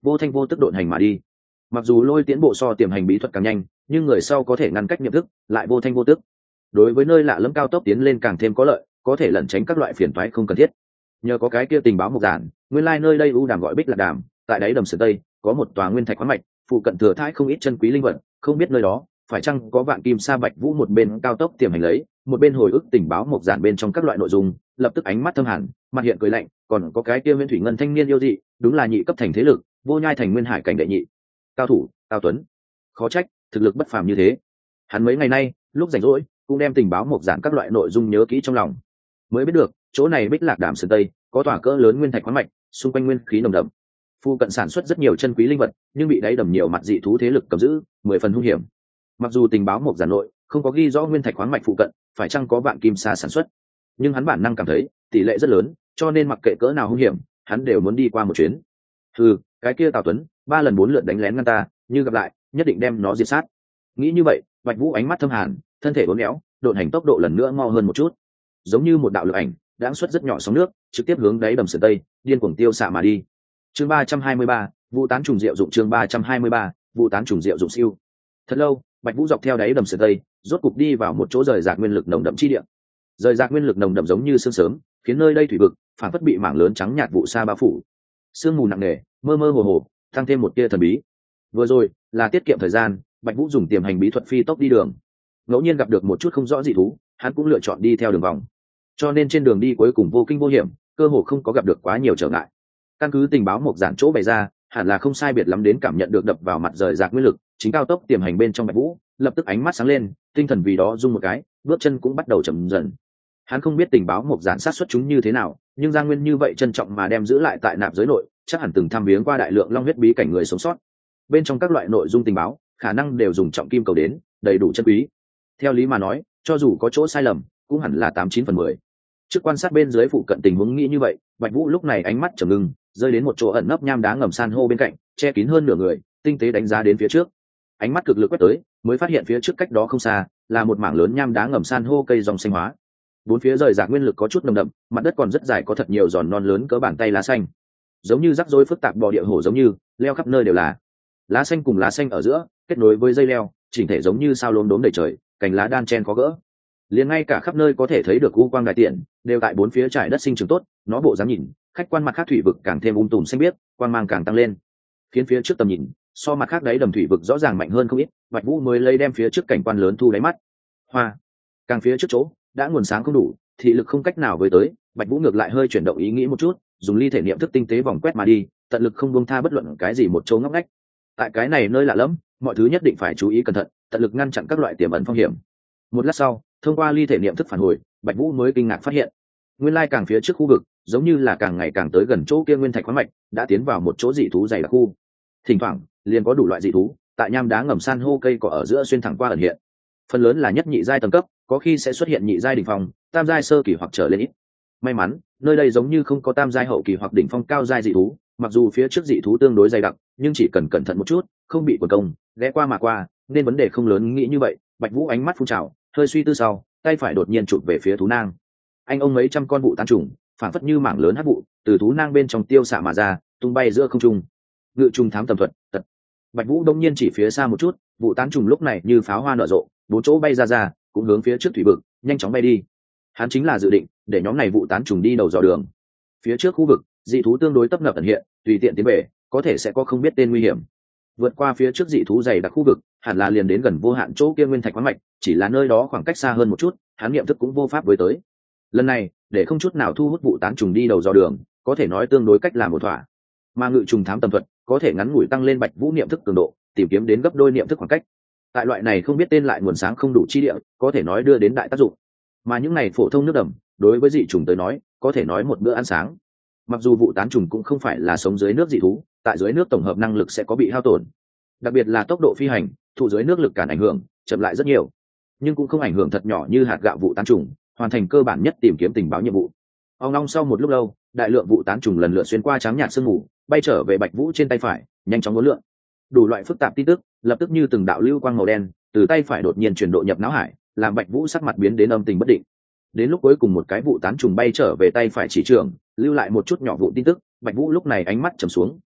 vô thanh vô tức độn hành mà đi. Mặc dù lôi tiễn bộ so tiềm hành bí thuật càng nhanh, nhưng người sau có thể ngăn cách nhận thức, lại vô thanh vô tức. Đối với nơi lạ lẫm cao tốc tiến lên càng thêm có lợi, có thể lẩn tránh các loại phiền toái không cần thiết. Nhờ có cái kia tình báo mục giản, nguyên lai like nơi đây u đàm gọi Bích Lạc Đàm, tại đáy đầm sườn tây có một tòa nguyên thạch khoáng mạch, phụ cận thừa thãi không ít chân quý linh vật, không biết nơi đó phải chăng có vạn kim sa Bạch Vũ một bên cao tốc tiềm hành lấy, một bên hồi ức tình báo mục giản bên trong các loại nội dung, lập tức ánh mắt thâm hẳn, mặt hiện cười lạnh, còn có cái kia Nguyên Thủy Ngân thanh niên yêu dị, đúng là nhị cấp thành thế lực, vô nhai thành nguyên hải cảnh đệ nhị cao thủ, Cao Tuấn. Khó trách thực lực bất phàm như thế. Hắn mấy ngày nay lúc rảnh rỗi cũng đem tình báo mục giản các loại nội dung nhớ kỹ trong lòng, mới biết được chỗ này Bích Lạc Đàm sườn tây có tòa cỡ lớn nguyên thạch khoáng mạch, xung quanh nguyên khí nồng đậm, phu cận sản xuất rất nhiều chân quý linh vật, nhưng bị đáy đầm nhiều mặt dị thú thế lực cầm giữ, mười phần hung hiểm. Mặc dù tình báo mục giản nội không có ghi rõ nguyên thạch khoáng mạch phụ cận phải chăng có vạn kim sa sản xuất, nhưng hắn bản năng cảm thấy tỷ lệ rất lớn, cho nên mặc kệ cỡ nào hung hiểm, hắn đều muốn đi qua một chuyến. Ừ, cái kia Tào Tuấn ba lần bốn lượt đánh lén ngăn ta, như gặp lại nhất định đem nó diệt sát. Nghĩ như vậy, Bạch Vũ ánh mắt thâm hàn, thân thể uốn éo, độn hành tốc độ lần nữa mau hơn một chút, giống như một đạo lực ảnh đãng xuất rất nhỏ sóng nước, trực tiếp hướng đáy đầm sườn tây điên cuồng tiêu xạ mà đi. Chương ba trăm hai mươi ba, vụ tán trùng diệu dụng. Chương ba trăm hai mươi ba, vụ tán trùng diệu dụng siêu. Thật lâu, Bạch Vũ dọc theo đáy đầm sườn tây, rốt cục đi vào một chỗ rời rạc nguyên lực nồng đậm chi địa. Rời rạc nguyên lực nồng đậm giống như sương sớm, khiến nơi đây thủy vực phản phất bị mảng lớn trắng nhạt vụ sa bao phủ. Sương mù nặng nề, mơ mơ hồ hồ, tăng thêm một tia thần bí. Vừa rồi là tiết kiệm thời gian, Bạch Vũ dùng tiềm hành bí thuật phi tốc đi đường. Ngẫu nhiên gặp được một chút không rõ dị thú, hắn cũng lựa chọn đi theo đường vòng. Cho nên trên đường đi cuối cùng vô kinh vô hiểm, cơ hồ không có gặp được quá nhiều trở ngại. Căn cứ tình báo một giản chỗ bày ra, hẳn là không sai biệt lắm đến cảm nhận được đập vào mặt rời rạc nguyên lực, chính cao tốc tiềm hành bên trong Bạch Vũ, lập tức ánh mắt sáng lên, tinh thần vì đó rung một cái, bước chân cũng bắt đầu chậm dần. Hắn không biết tình báo một giản sát xuất chúng như thế nào, nhưng Giang Nguyên như vậy trân trọng mà đem giữ lại tại nạp giới nội, chắc hẳn từng thăm viếng qua đại lượng long huyết bí cảnh người sống sót. Bên trong các loại nội dung tình báo, khả năng đều dùng trọng kim cầu đến, đầy đủ chân quý. Theo lý mà nói, cho dù có chỗ sai lầm, cũng hẳn là tám chín phần mười. Trước quan sát bên dưới phụ cận tình huống nghĩ như vậy, Bạch Vũ lúc này ánh mắt trầm ngưng, rơi đến một chỗ ẩn nấp nham đá ngầm san hô bên cạnh, che kín hơn nửa người, tinh tế đánh giá đến phía trước. Ánh mắt cực lực quét tới, mới phát hiện phía trước cách đó không xa, là một mảng lớn nham đá ngầm san hô cây dòng xanh hóa. Bốn phía rời rạc nguyên lực có chút nồng đậm, mặt đất còn rất dài, có thật nhiều giòn non lớn cỡ bàn tay lá xanh, giống như rắc rối phức tạp bò địa hổ giống như, leo khắp nơi đều là. Lá xanh cùng lá xanh ở giữa, kết nối với dây leo, chỉnh thể giống như sao lốm đốm đầy trời, cành lá đan chen khó gỡ. Liền ngay cả khắp nơi có thể thấy được u quang đại tiện, đều tại bốn phía trải đất sinh trưởng tốt, nó bộ dáng nhìn, khách quan mặt khác thủy vực càng thêm um tùm xanh biếc, quang mang càng tăng lên, khiến phía trước tầm nhìn so mặt khác đáy đầm thủy vực rõ ràng mạnh hơn không ít. Bạch Vũ mới lấy đem phía trước cảnh quan lớn thu đáy mắt. Hoa, càng phía trước chỗ đã nguồn sáng không đủ, thị lực không cách nào với tới, Bạch Vũ ngược lại hơi chuyển động ý nghĩ một chút, dùng ly thể niệm thức tinh tế vòng quét mà đi, tận lực không buông tha bất luận cái gì một chỗ ngóc ngách. Tại cái này nơi lạ lẫm, mọi thứ nhất định phải chú ý cẩn thận, tận lực ngăn chặn các loại tiềm ẩn phong hiểm. Một lát sau, thông qua ly thể niệm thức phản hồi, Bạch Vũ mới kinh ngạc phát hiện, nguyên lai càng phía trước khu vực, giống như là càng ngày càng tới gần chỗ kia nguyên thạch khoáng mạch, đã tiến vào một chỗ dị thú dày đặc khu. Thỉnh thoảng, liền có đủ loại dị thú, tại nham đá ngầm san hô cây cỏ ở giữa xuyên thẳng qua ẩn hiện. Phần lớn là nhất nhị giai tầng cấp, có khi sẽ xuất hiện nhị giai đỉnh phong, tam giai sơ kỳ hoặc trở lên ít. May mắn, nơi đây giống như không có tam giai hậu kỳ hoặc đỉnh phong cao giai dị thú, mặc dù phía trước dị thú tương đối dày đặc, nhưng chỉ cần cẩn thận một chút, không bị quần công, ghé qua mà qua, nên vấn đề không lớn. Nghĩ như vậy, Bạch Vũ ánh mắt phun trào, hơi suy tư sau, tay phải đột nhiên chụp về phía thú nang. Anh ông mấy trăm con vụ tán trùng, phản phất như mảng lớn hắc vụ, từ thú nang bên trong tiêu xạ mà ra, tung bay giữa không trung. Ngự trùng thám tầm thuật, tật. Bạch Vũ đông nhiên chỉ phía xa một chút, vụ tán trùng lúc này như pháo hoa nở rộ, bốn chỗ bay ra ra, cũng hướng phía trước thủy vực, nhanh chóng bay đi. Hắn chính là dự định để nhóm này vụ tán trùng đi đầu dò đường. Phía trước khu vực, dị thú tương đối tấp nập ẩn hiện, tùy tiện tiến về, có thể sẽ có không biết tên nguy hiểm. Vượt qua phía trước dị thú dày đặc khu vực, hẳn là liền đến gần vô hạn chỗ kia nguyên thạch khoáng mạch, chỉ là nơi đó khoảng cách xa hơn một chút, hắn nghiệm thức cũng vô pháp với tới. Lần này, để không chút nào thu hút vụ tán trùng đi đầu dò đường, có thể nói tương đối cách làm một thỏa. Mà ngự trùng thám tầm thuật có thể ngắn ngủi tăng lên Bạch Vũ niệm thức cường độ, tìm kiếm đến gấp đôi niệm thức khoảng cách. Tại loại này không biết tên lại nguồn sáng không đủ chi địa, có thể nói đưa đến đại tác dụng. Mà những này phổ thông nước đầm, đối với dị trùng tới nói, có thể nói một bữa ăn sáng. Mặc dù vụ tán trùng cũng không phải là sống dưới nước dị thú, tại dưới nước tổng hợp năng lực sẽ có bị hao tổn, đặc biệt là tốc độ phi hành, thụ dưới nước lực cản ảnh hưởng chậm lại rất nhiều, nhưng cũng không ảnh hưởng thật nhỏ như hạt gạo vụ tán trùng, hoàn thành cơ bản nhất tìm kiếm tình báo nhiệm vụ. Ông long sau một lúc lâu, đại lượng vụ tán trùng lần lượt xuyên qua trắng nhạt sương mù, bay trở về Bạch Vũ trên tay phải, nhanh chóng uốn lượn. Đủ loại phức tạp tin tức, lập tức như từng đạo lưu quang màu đen, từ tay phải đột nhiên chuyển độ nhập não hải, làm Bạch Vũ sắc mặt biến đến âm tình bất định. Đến lúc cuối cùng một cái vụ tán trùng bay trở về tay phải chỉ trường, lưu lại một chút nhỏ vụ tin tức, Bạch Vũ lúc này ánh mắt trầm xuống,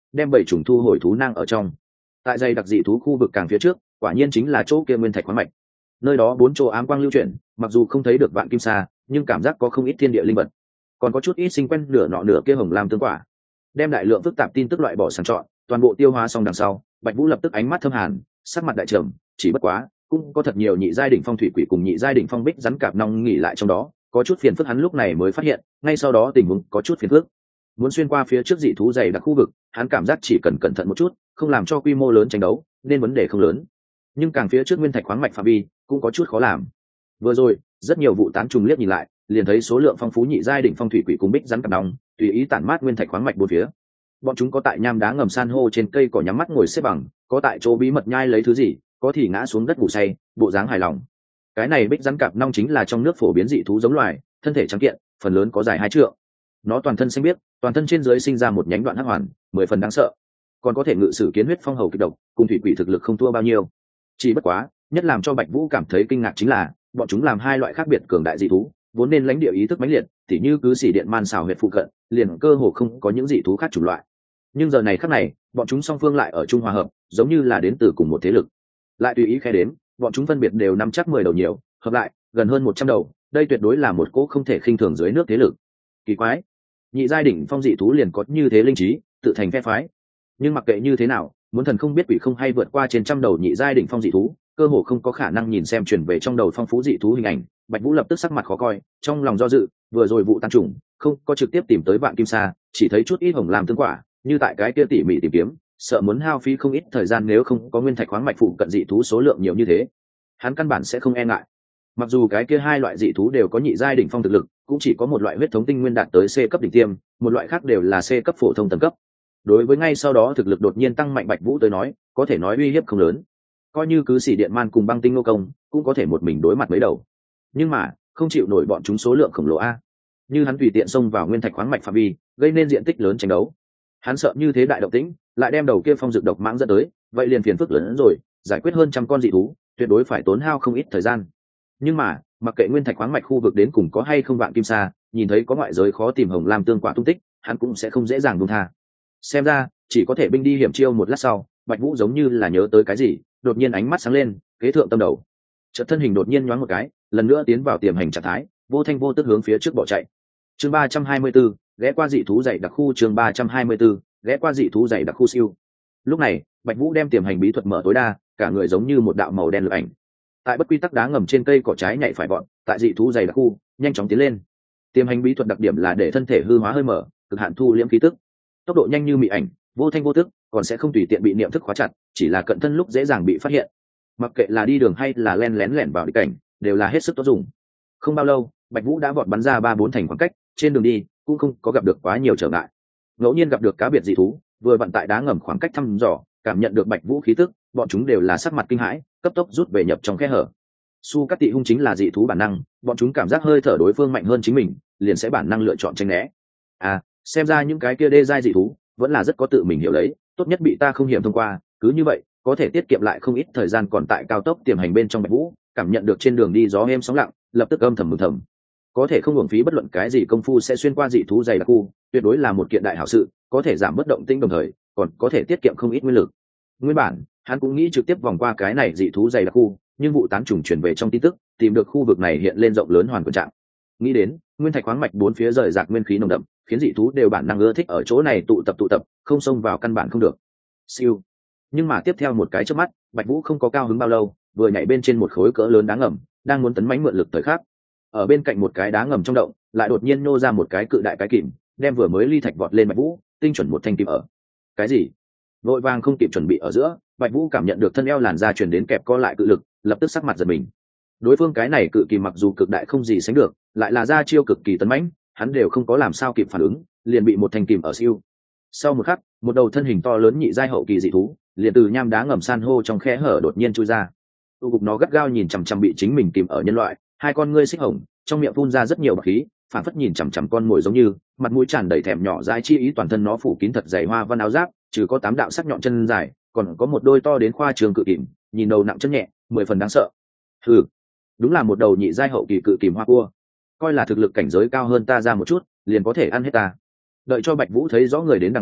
đem bảy trùng thu hồi thú nang ở trong. Tại dây đặc dị thú khu vực càng phía trước, quả nhiên chính là chỗ kia nguyên thạch khoáng mạch. Nơi đó bốn chỗ ám quang lưu chuyển, mặc dù không thấy được vạn kim sa, nhưng cảm giác có không ít thiên địa linh vật, còn có chút ít sinh quen nửa nọ nửa kia hồng lam tương quả. Đem đại lượng phức tạp tin tức loại bỏ sàng chọn, toàn bộ tiêu hóa xong đằng sau, Bạch Vũ lập tức ánh mắt thâm hàn, sắc mặt đại trầm, chỉ bất quá, cũng có thật nhiều nhị giai đỉnh phong thủy quỷ cùng nhị giai đỉnh phong bích rắn cạp nong nghỉ lại trong đó, có chút phiền phức hắn lúc này mới phát hiện, ngay sau đó tình huống có chút phiền phức. Muốn xuyên qua phía trước dị thú dày đặc khu vực, hắn cảm giác chỉ cần cẩn thận một chút, không làm cho quy mô lớn tranh đấu, nên vấn đề không lớn. Nhưng càng phía trước nguyên thạch khoáng mạch phạm vi, cũng có chút khó làm. Vừa rồi, rất nhiều vụ tán trùng liếc nhìn lại, liền thấy số lượng phong phú nhị giai đỉnh phong thủy quỷ cùng bích rắn cạp nong, tùy ý tản mát nguyên thạch khoáng mạch bốn phía. Bọn chúng có tại nham đá ngầm san hô trên cây cỏ nhắm mắt ngồi xếp bằng, có tại chỗ bí mật nhai lấy thứ gì, có thì ngã xuống đất ngủ say, bộ dáng hài lòng. Cái này bích rắn cạp nong chính là trong nước phổ biến dị thú giống loài, thân thể trắng kiện, phần lớn có dài hai trượng. Nó toàn thân xanh biếc, toàn thân trên dưới sinh ra một nhánh đoạn hắc hoàn, mười phần đáng sợ. Còn có thể ngự sử kiến huyết phong hầu kịch độc, cùng thủy quỷ thực lực không thua bao nhiêu. Chỉ bất quá, nhất làm cho Bạch Vũ cảm thấy kinh ngạc chính là, bọn chúng làm hai loại khác biệt cường đại dị thú, vốn nên lãnh địa ý thức mãnh liệt, tỉ như cứ xỉ điện man xào huyệt phụ cận, liền cơ hồ không có những dị thú khác chủng loại. Nhưng giờ này khắc này, bọn chúng song phương lại ở chung hòa hợp, giống như là đến từ cùng một thế lực. Lại tùy ý khe đến, bọn chúng phân biệt đều năm chắc mười đầu nhiều, hợp lại gần hơn một trăm đầu, đây tuyệt đối là một cỗ không thể khinh thường dưới nước thế lực. Kỳ quái, nhị giai đỉnh phong dị thú liền có như thế linh trí, tự thành phe phái. Nhưng mặc kệ như thế nào, muốn thần không biết quỷ không hay vượt qua trên trăm đầu nhị giai đỉnh phong dị thú, cơ hồ không có khả năng nhìn xem truyền về trong đầu phong phú dị thú hình ảnh. Bạch Vũ lập tức sắc mặt khó coi, trong lòng do dự, vừa rồi vụ tan trùng, không có trực tiếp tìm tới vạn kim sa, chỉ thấy chút ít hồng làm tương quả, như tại cái kia tỉ mỉ tìm kiếm, sợ muốn hao phí không ít thời gian nếu không có nguyên thạch khoáng mạch phụ cận dị thú số lượng nhiều như thế, hắn căn bản sẽ không e ngại. Mặc dù cái kia hai loại dị thú đều có nhị giai đỉnh phong thực lực, cũng chỉ có một loại huyết thống tinh nguyên đạt tới C cấp đỉnh tiêm, một loại khác đều là C cấp phổ thông tầng cấp. Đối với ngay sau đó thực lực đột nhiên tăng mạnh Bạch Vũ tới nói, có thể nói uy hiếp không lớn. Coi như cứ xỉ điện man cùng băng tinh nô công, cũng có thể một mình đối mặt mấy đầu. Nhưng mà, không chịu nổi bọn chúng số lượng khổng lồ a. Như hắn tùy tiện xông vào nguyên thạch khoáng mạch phạm vi, gây nên diện tích lớn tranh đấu. Hắn sợ như thế đại động tĩnh, lại đem đầu kia phong dược độc mãng dẫn tới, vậy liền phiền phức lớn hơn rồi, giải quyết hơn trăm con dị thú, tuyệt đối phải tốn hao không ít thời gian. Nhưng mà, mặc kệ nguyên thạch khoáng mạch khu vực đến cùng có hay không vạn kim sa, nhìn thấy có ngoại giới khó tìm hồng lam tương quả tung tích, hắn cũng sẽ không dễ dàng buông tha. Xem ra, chỉ có thể binh đi hiểm chiêu một lát sau, Bạch Vũ giống như là nhớ tới cái gì, đột nhiên ánh mắt sáng lên, kế thượng tâm đầu. Chợt thân hình đột nhiên nhoáng một cái, lần nữa tiến vào tiềm hành trạng thái, vô thanh vô tức hướng phía trước bỏ chạy. Chương ba trăm hai mươi tư, ghé qua dị thú dày đặc khu chương ba trăm hai mươi tư, ghé qua dị thú dày đặc khu siêu. Lúc này, Bạch Vũ đem tiềm hành bí thuật mở tối đa, cả người giống như một đạo màu đen lực ảnh. Tại bất quy tắc đá ngầm trên cây cỏ trái nhảy phải bọn, tại dị thú dày đặc khu, nhanh chóng tiến lên. Tiềm hành bí thuật đặc điểm là để thân thể hư hóa hơi mở, cực hạn thu liễm khí tức. Tốc độ nhanh như mị ảnh, vô thanh vô tức, còn sẽ không tùy tiện bị niệm thức khóa chặt, chỉ là cận thân lúc dễ dàng bị phát hiện. Mặc kệ là đi đường hay là len lén lẻn vào địch cảnh, đều là hết sức tốt dùng. Không bao lâu, Bạch Vũ đã vọt bắn ra ba bốn thành khoảng cách, trên đường đi cũng không có gặp được quá nhiều trở ngại. Ngẫu nhiên gặp được cá biệt dị thú, vừa vặn tại đá ngầm khoảng cách thăm dò, cảm nhận được Bạch Vũ khí tức, bọn chúng đều là sắc mặt kinh hãi, cấp tốc rút về nhập trong khe hở. Su Cát Tị hung chính là dị thú bản năng, bọn chúng cảm giác hơi thở đối phương mạnh hơn chính mình, liền sẽ bản năng lựa chọn tránh né. À, xem ra những cái kia đê giai dị thú vẫn là rất có tự mình hiểu lấy, tốt nhất bị ta không hiểm thông qua, cứ như vậy có thể tiết kiệm lại không ít thời gian. Còn tại cao tốc tiềm hành bên trong Bạch Vũ, cảm nhận được trên đường đi gió êm sóng lặng, lập tức âm thầm mừng thầm. Có thể không uổng phí bất luận cái gì công phu sẽ xuyên qua dị thú dày đặc khu, tuyệt đối là một kiện đại hảo sự, có thể giảm bất động tĩnh đồng thời, còn có thể tiết kiệm không ít nguyên lực. Nguyên bản, hắn cũng nghĩ trực tiếp vòng qua cái này dị thú dày đặc khu, nhưng vụ tán trùng truyền về trong tin tức, tìm được khu vực này hiện lên rộng lớn hoàn quần trạng. Nghĩ đến, nguyên thạch khoáng mạch bốn phía rời rạc nguyên khí nồng đậm, khiến dị thú đều bản năng ưa thích ở chỗ này tụ tập tụ tập, không xông vào căn bản không được. Siêu. Nhưng mà tiếp theo một cái chớp mắt, Bạch Vũ không có cao hứng bao lâu, vừa nhảy bên trên một khối cỡ lớn đá ngầm, đang muốn tấn mãnh mượn lực thời khắc. Ở bên cạnh một cái đá ngầm trong động, lại đột nhiên nô ra một cái cự đại cái kìm, đem vừa mới ly thạch vọt lên Bạch Vũ, tinh chuẩn một thanh kìm ở. Cái gì? Vội vàng không kịp chuẩn bị ở giữa, Bạch Vũ cảm nhận được thân eo làn da truyền đến kẹp co lại cự lực, lập tức sắc mặt giật mình. Đối phương cái này cự kìm mặc dù cực đại không gì sánh được, lại là ra chiêu cực kỳ tấn mãnh, hắn đều không có làm sao kịp phản ứng, liền bị một thanh kìm ở siêu. Sau một khắc, một đầu thân hình to lớn nhị giai hậu kỳ dị thú, liền từ nham đá ngầm san hô trong khe hở đột nhiên chui ra. Tu cục nó gắt gao nhìn chằm chằm bị chính mình kìm ở nhân loại, hai con ngươi xích hồng, trong miệng phun ra rất nhiều bọt khí, phản phất nhìn chằm chằm con mồi giống như, mặt mũi tràn đầy thèm nhỏ dãi chi ý, toàn thân nó phủ kín thật dày hoa văn áo giáp, trừ có tám đạo sắc nhọn chân dài, còn có một đôi to đến khoa trường cự kìm, nhìn đầu nặng chân nhẹ, mười phần đáng sợ. Hừ, đúng là một đầu nhị giai hậu kỳ cự kìm hoa cua, coi là thực lực cảnh giới cao hơn ta ra một chút, liền có thể ăn hết ta. Đợi cho Bạch Vũ thấy rõ người đến đằng sau,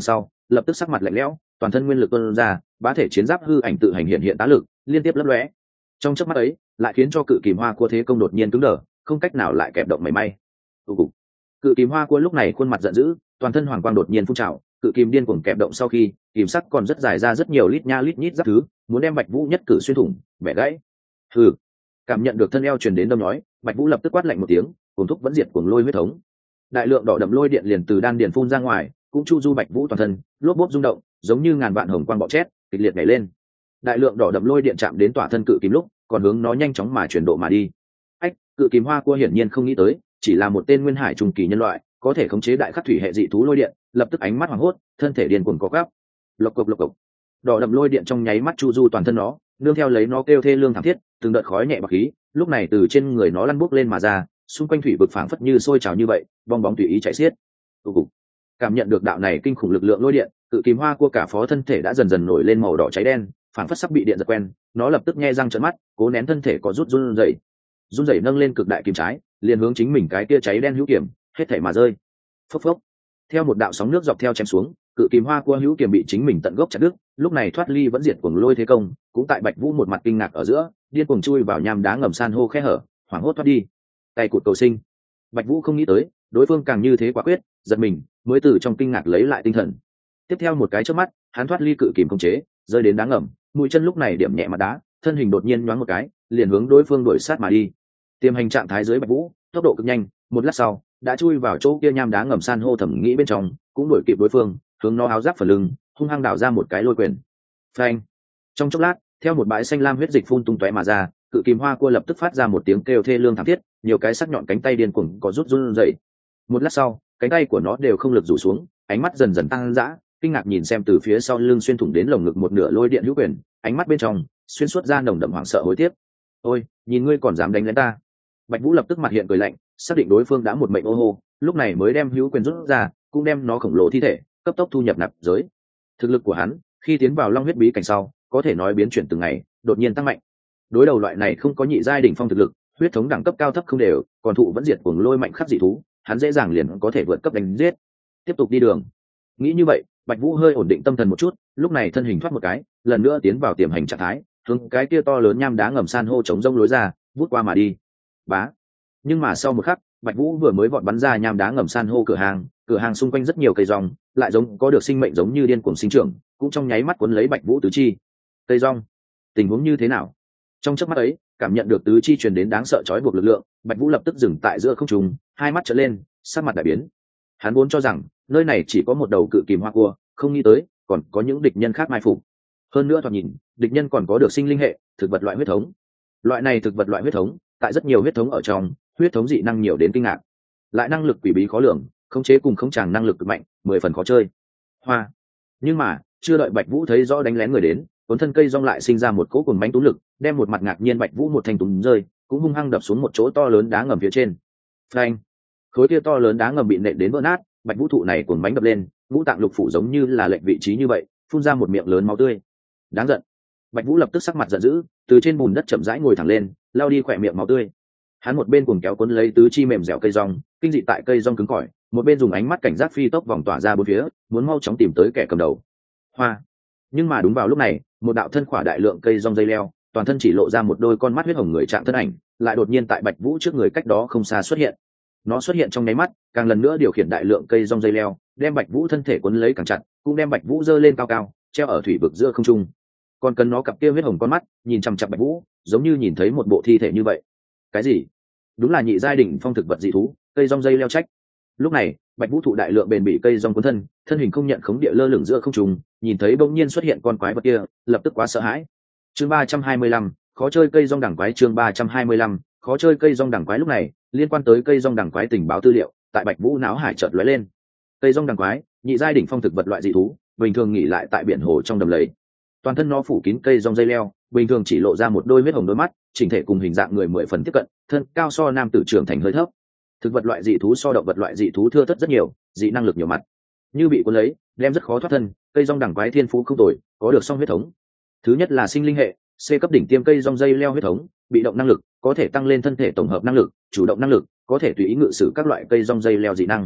lập tức sắc mặt lạnh lẽo, toàn thân nguyên lực tuôn ra, bá thể chiến giáp hư ảnh tự hành hiện hiện tá lực, liên tiếp lấp lóe. Trong chớp mắt ấy, lại khiến cho cự kìm hoa cua thế công đột nhiên cứng đờ, không cách nào lại kẹp động mảy may. Tụ cục. Cự kìm hoa cua lúc này khuôn mặt giận dữ, toàn thân hoàng quang đột nhiên phun trào, cự kìm điên cuồng kẹp động sau khi, kìm sắc còn rất dài ra rất nhiều lít nha lít nhít giáp thứ, muốn đem Bạch Vũ nhất cử xuyên thủng, bẻ gãy. Hừ. Cảm nhận được thân eo truyền đến đâm nói, Bạch Vũ lập tức quát lạnh một tiếng, cuồng thúc vẫn diệt cuồng lôi huyết thống. Đại lượng đỏ đậm lôi điện liền từ đan điền phun ra ngoài, cũng chu du Bạch Vũ toàn thân, lốp bốp rung động, giống như ngàn vạn hồng quang bọ chét, kịch liệt nhảy lên. Đại lượng đỏ đậm lôi điện chạm đến tỏa thân cự kìm lúc, còn hướng nó nhanh chóng mà chuyển độ mà đi. Ách, cự kìm hoa cua hiển nhiên không nghĩ tới, chỉ là một tên nguyên hải trùng kỳ nhân loại, có thể khống chế đại khắc thủy hệ dị thú lôi điện, lập tức ánh mắt hoảng hốt, thân thể điên cuồng co quắp. Lộc cộc lộc cộc. Đỏ đậm lôi điện trong nháy mắt chu du toàn thân nó, nương theo lấy nó kêu thê lương thảm thiết, từng đợt khói nhẹ bạc khí, lúc này từ trên người nó lăn bốc lên mà ra, xung quanh thủy vực phảng phất như sôi trào như vậy, bong bóng tùy ý chảy xiết. Tụ cục. Cảm nhận được đạo này kinh khủng lực lượng lôi điện, cự kìm hoa cua cả phó thân thể đã dần dần nổi lên màu đỏ cháy đen, phảng phất sắp bị điện giật quen, nó lập tức nhe răng trợn mắt, cố nén thân thể có rút run rẩy. Run rẩy nâng lên cực đại kiếm trái, liền hướng chính mình cái kia cháy đen hữu kiểm, hết thảy mà rơi. Phốc phốc. Theo một đạo sóng nước dọc theo chém xuống, cự kìm hoa cua hữu kiểm bị chính mình tận gốc chặt đứt, lúc này thoát ly vẫn diệt cuồng lôi thế công, cũng tại Bạch Vũ một mặt kinh ngạc ở giữa, điên cuồng chui vào nham đá ngầm san hô khe hở, hoảng hốt thoát đi. Tay cụt cầu sinh. Bạch Vũ không nghĩ tới, đối phương càng như thế quả quyết, giật mình, mới từ trong kinh ngạc lấy lại tinh thần. Tiếp theo một cái chớp mắt, hắn thoát ly cự kìm khống chế, rơi đến đá ngầm, mũi chân lúc này điểm nhẹ mặt đá, thân hình đột nhiên nhoáng một cái, liền hướng đối phương đuổi sát mà đi. Tiềm hành trạng thái dưới Bạch Vũ, tốc độ cực nhanh, một lát sau, đã chui vào chỗ kia nham đá ngầm san hô thẩm nghĩ bên trong, cũng đuổi kịp đối phương, hướng nó áo giáp phần lưng, hung hăng đảo ra một cái lôi quyền. Phanh! Trong chốc lát, theo một bãi xanh lam huyết dịch phun tung tóe mà ra, cự kìm hoa cua lập tức phát ra một tiếng kêu thê lương thảm thiết, nhiều cái sắc nhọn cánh tay điên cuồng có rút run rẩy. Một lát sau, cánh tay của nó đều không lực rủ xuống, ánh mắt dần dần tăng dã, kinh ngạc nhìn xem từ phía sau lưng xuyên thủng đến lồng ngực một nửa lôi điện hữu quyền, ánh mắt bên trong xuyên suốt ra nồng đậm hoảng sợ hối tiếc. Ôi, nhìn ngươi còn dám đánh lên ta! Bạch Vũ lập tức mặt hiện cười lạnh, xác định đối phương đã một mệnh ô hô, lúc này mới đem hữu quyền rút ra, cũng đem nó khổng lồ thi thể cấp tốc thu nhập nạp giới. Thực lực của hắn khi tiến vào long huyết bí cảnh sau, có thể nói biến chuyển từng ngày, đột nhiên tăng mạnh. Đối đầu loại này không có nhị giai đỉnh phong thực lực, huyết thống đẳng cấp cao thấp không đều, còn thụ vẫn diệt cuồng lôi mạnh khắc dị thú, hắn dễ dàng liền có thể vượt cấp đánh giết. Tiếp tục đi đường. Nghĩ như vậy, Bạch Vũ hơi ổn định tâm thần một chút, lúc này thân hình thoát một cái, lần nữa tiến vào tiềm hành trạng thái, hướng cái kia to lớn nham đá ngầm san hô chống rông lối ra, vút qua mà đi. Bá. Nhưng mà sau một khắc, Bạch Vũ vừa mới vọt bắn ra nham đá ngầm san hô cửa hàng, cửa hàng xung quanh rất nhiều cây rong, lại giống có được sinh mệnh giống như điên cuồng sinh trưởng, cũng trong nháy mắt cuốn lấy Bạch Vũ tứ chi. Cây rong, tình huống như thế nào? Trong chớp mắt ấy, cảm nhận được tứ chi truyền đến đáng sợ chói buộc lực lượng, Bạch Vũ lập tức dừng tại giữa không trung, hai mắt trợn lên, sắc mặt đại biến. Hắn vốn cho rằng nơi này chỉ có một đầu cự kìm hoa cua, không nghĩ tới còn có những địch nhân khác mai phục. Hơn nữa thoạt nhìn, địch nhân còn có được sinh linh hệ, thực vật loại huyết thống. Loại này thực vật loại huyết thống, tại rất nhiều huyết thống ở trong, huyết thống dị năng nhiều đến kinh ngạc. Lại năng lực quỷ bí khó lường, khống chế cùng khống tràng năng lực cực mạnh, mười phần khó chơi. Hoa. Nhưng mà, chưa đợi Bạch Vũ thấy rõ đánh lén người đến, cuốn thân cây rong lại sinh ra một cỗ cuồng bánh tú lực, đem một mặt ngạc nhiên Bạch Vũ một thanh túm rơi, cũng hung hăng đập xuống một chỗ to lớn đá ngầm phía trên. Phanh! Khối kia to lớn đá ngầm bị nện đến vỡ nát, Bạch Vũ thụ này cuồng bánh đập lên, ngũ tạng lục phủ giống như là lệnh vị trí như vậy, phun ra một miệng lớn máu tươi. Đáng giận! Bạch Vũ lập tức sắc mặt giận dữ, từ trên bùn đất chậm rãi ngồi thẳng lên, lao đi khỏe miệng máu tươi. Hắn một bên cuồng kéo cuốn lấy tứ chi mềm dẻo cây rong, kinh dị tại cây rong cứng cỏi, một bên dùng ánh mắt cảnh giác phi tốc vòng tỏa ra bốn phía, muốn mau chóng tìm tới kẻ cầm đầu. Hoa! Nhưng mà đúng vào lúc này, một đạo thân khỏa đại lượng cây rong dây leo, toàn thân chỉ lộ ra một đôi con mắt huyết hồng người trạng thân ảnh, lại đột nhiên tại Bạch Vũ trước người cách đó không xa xuất hiện. Nó xuất hiện trong nháy mắt, càng lần nữa điều khiển đại lượng cây rong dây leo, đem Bạch Vũ thân thể cuốn lấy càng chặt, cũng đem Bạch Vũ giơ lên cao cao, treo ở thủy vực giữa không trung. Còn cần nó cặp kia huyết hồng con mắt, nhìn chằm chằm Bạch Vũ, giống như nhìn thấy một bộ thi thể như vậy. Cái gì? Đúng là nhị giai đỉnh phong thực vật dị thú, cây rong dây leo trách. Lúc này, Bạch Vũ thụ đại lượng bền bị cây rong cuốn thân, thân hình không nhận khống địa lơ lửng giữa không trung, nhìn thấy bỗng nhiên xuất hiện con quái vật kia, lập tức quá sợ hãi. Chương ba trăm hai mươi lăm, khó chơi cây rong đẳng quái. Chương ba trăm hai mươi lăm, khó chơi cây rong đẳng quái. Lúc này, liên quan tới cây rong đẳng quái tình báo tư liệu, tại Bạch Vũ não hải chợt lóe lên. Cây rong đẳng quái, nhị giai đỉnh phong thực vật loại dị thú, bình thường nghỉ lại tại biển hồ trong đầm lầy. Toàn thân nó phủ kín cây rong dây leo, bình thường chỉ lộ ra một đôi huyết hồng đôi mắt, chỉnh thể cùng hình dạng người mười phần tiếp cận, thân cao so nam tử trưởng thành hơi thấp. Thực vật loại dị thú so động vật loại dị thú thưa thớt rất nhiều, dị năng lực nhiều mặt, như bị cuốn lấy, đem rất khó thoát thân. Cây rong đẳng quái thiên phú không tồi, có được song huyết thống. Thứ nhất là sinh linh hệ, C cấp đỉnh tiêm cây rong dây leo huyết thống, bị động năng lực, có thể tăng lên thân thể tổng hợp năng lực, chủ động năng lực, có thể tùy ý ngự sử các loại cây rong dây leo dị năng.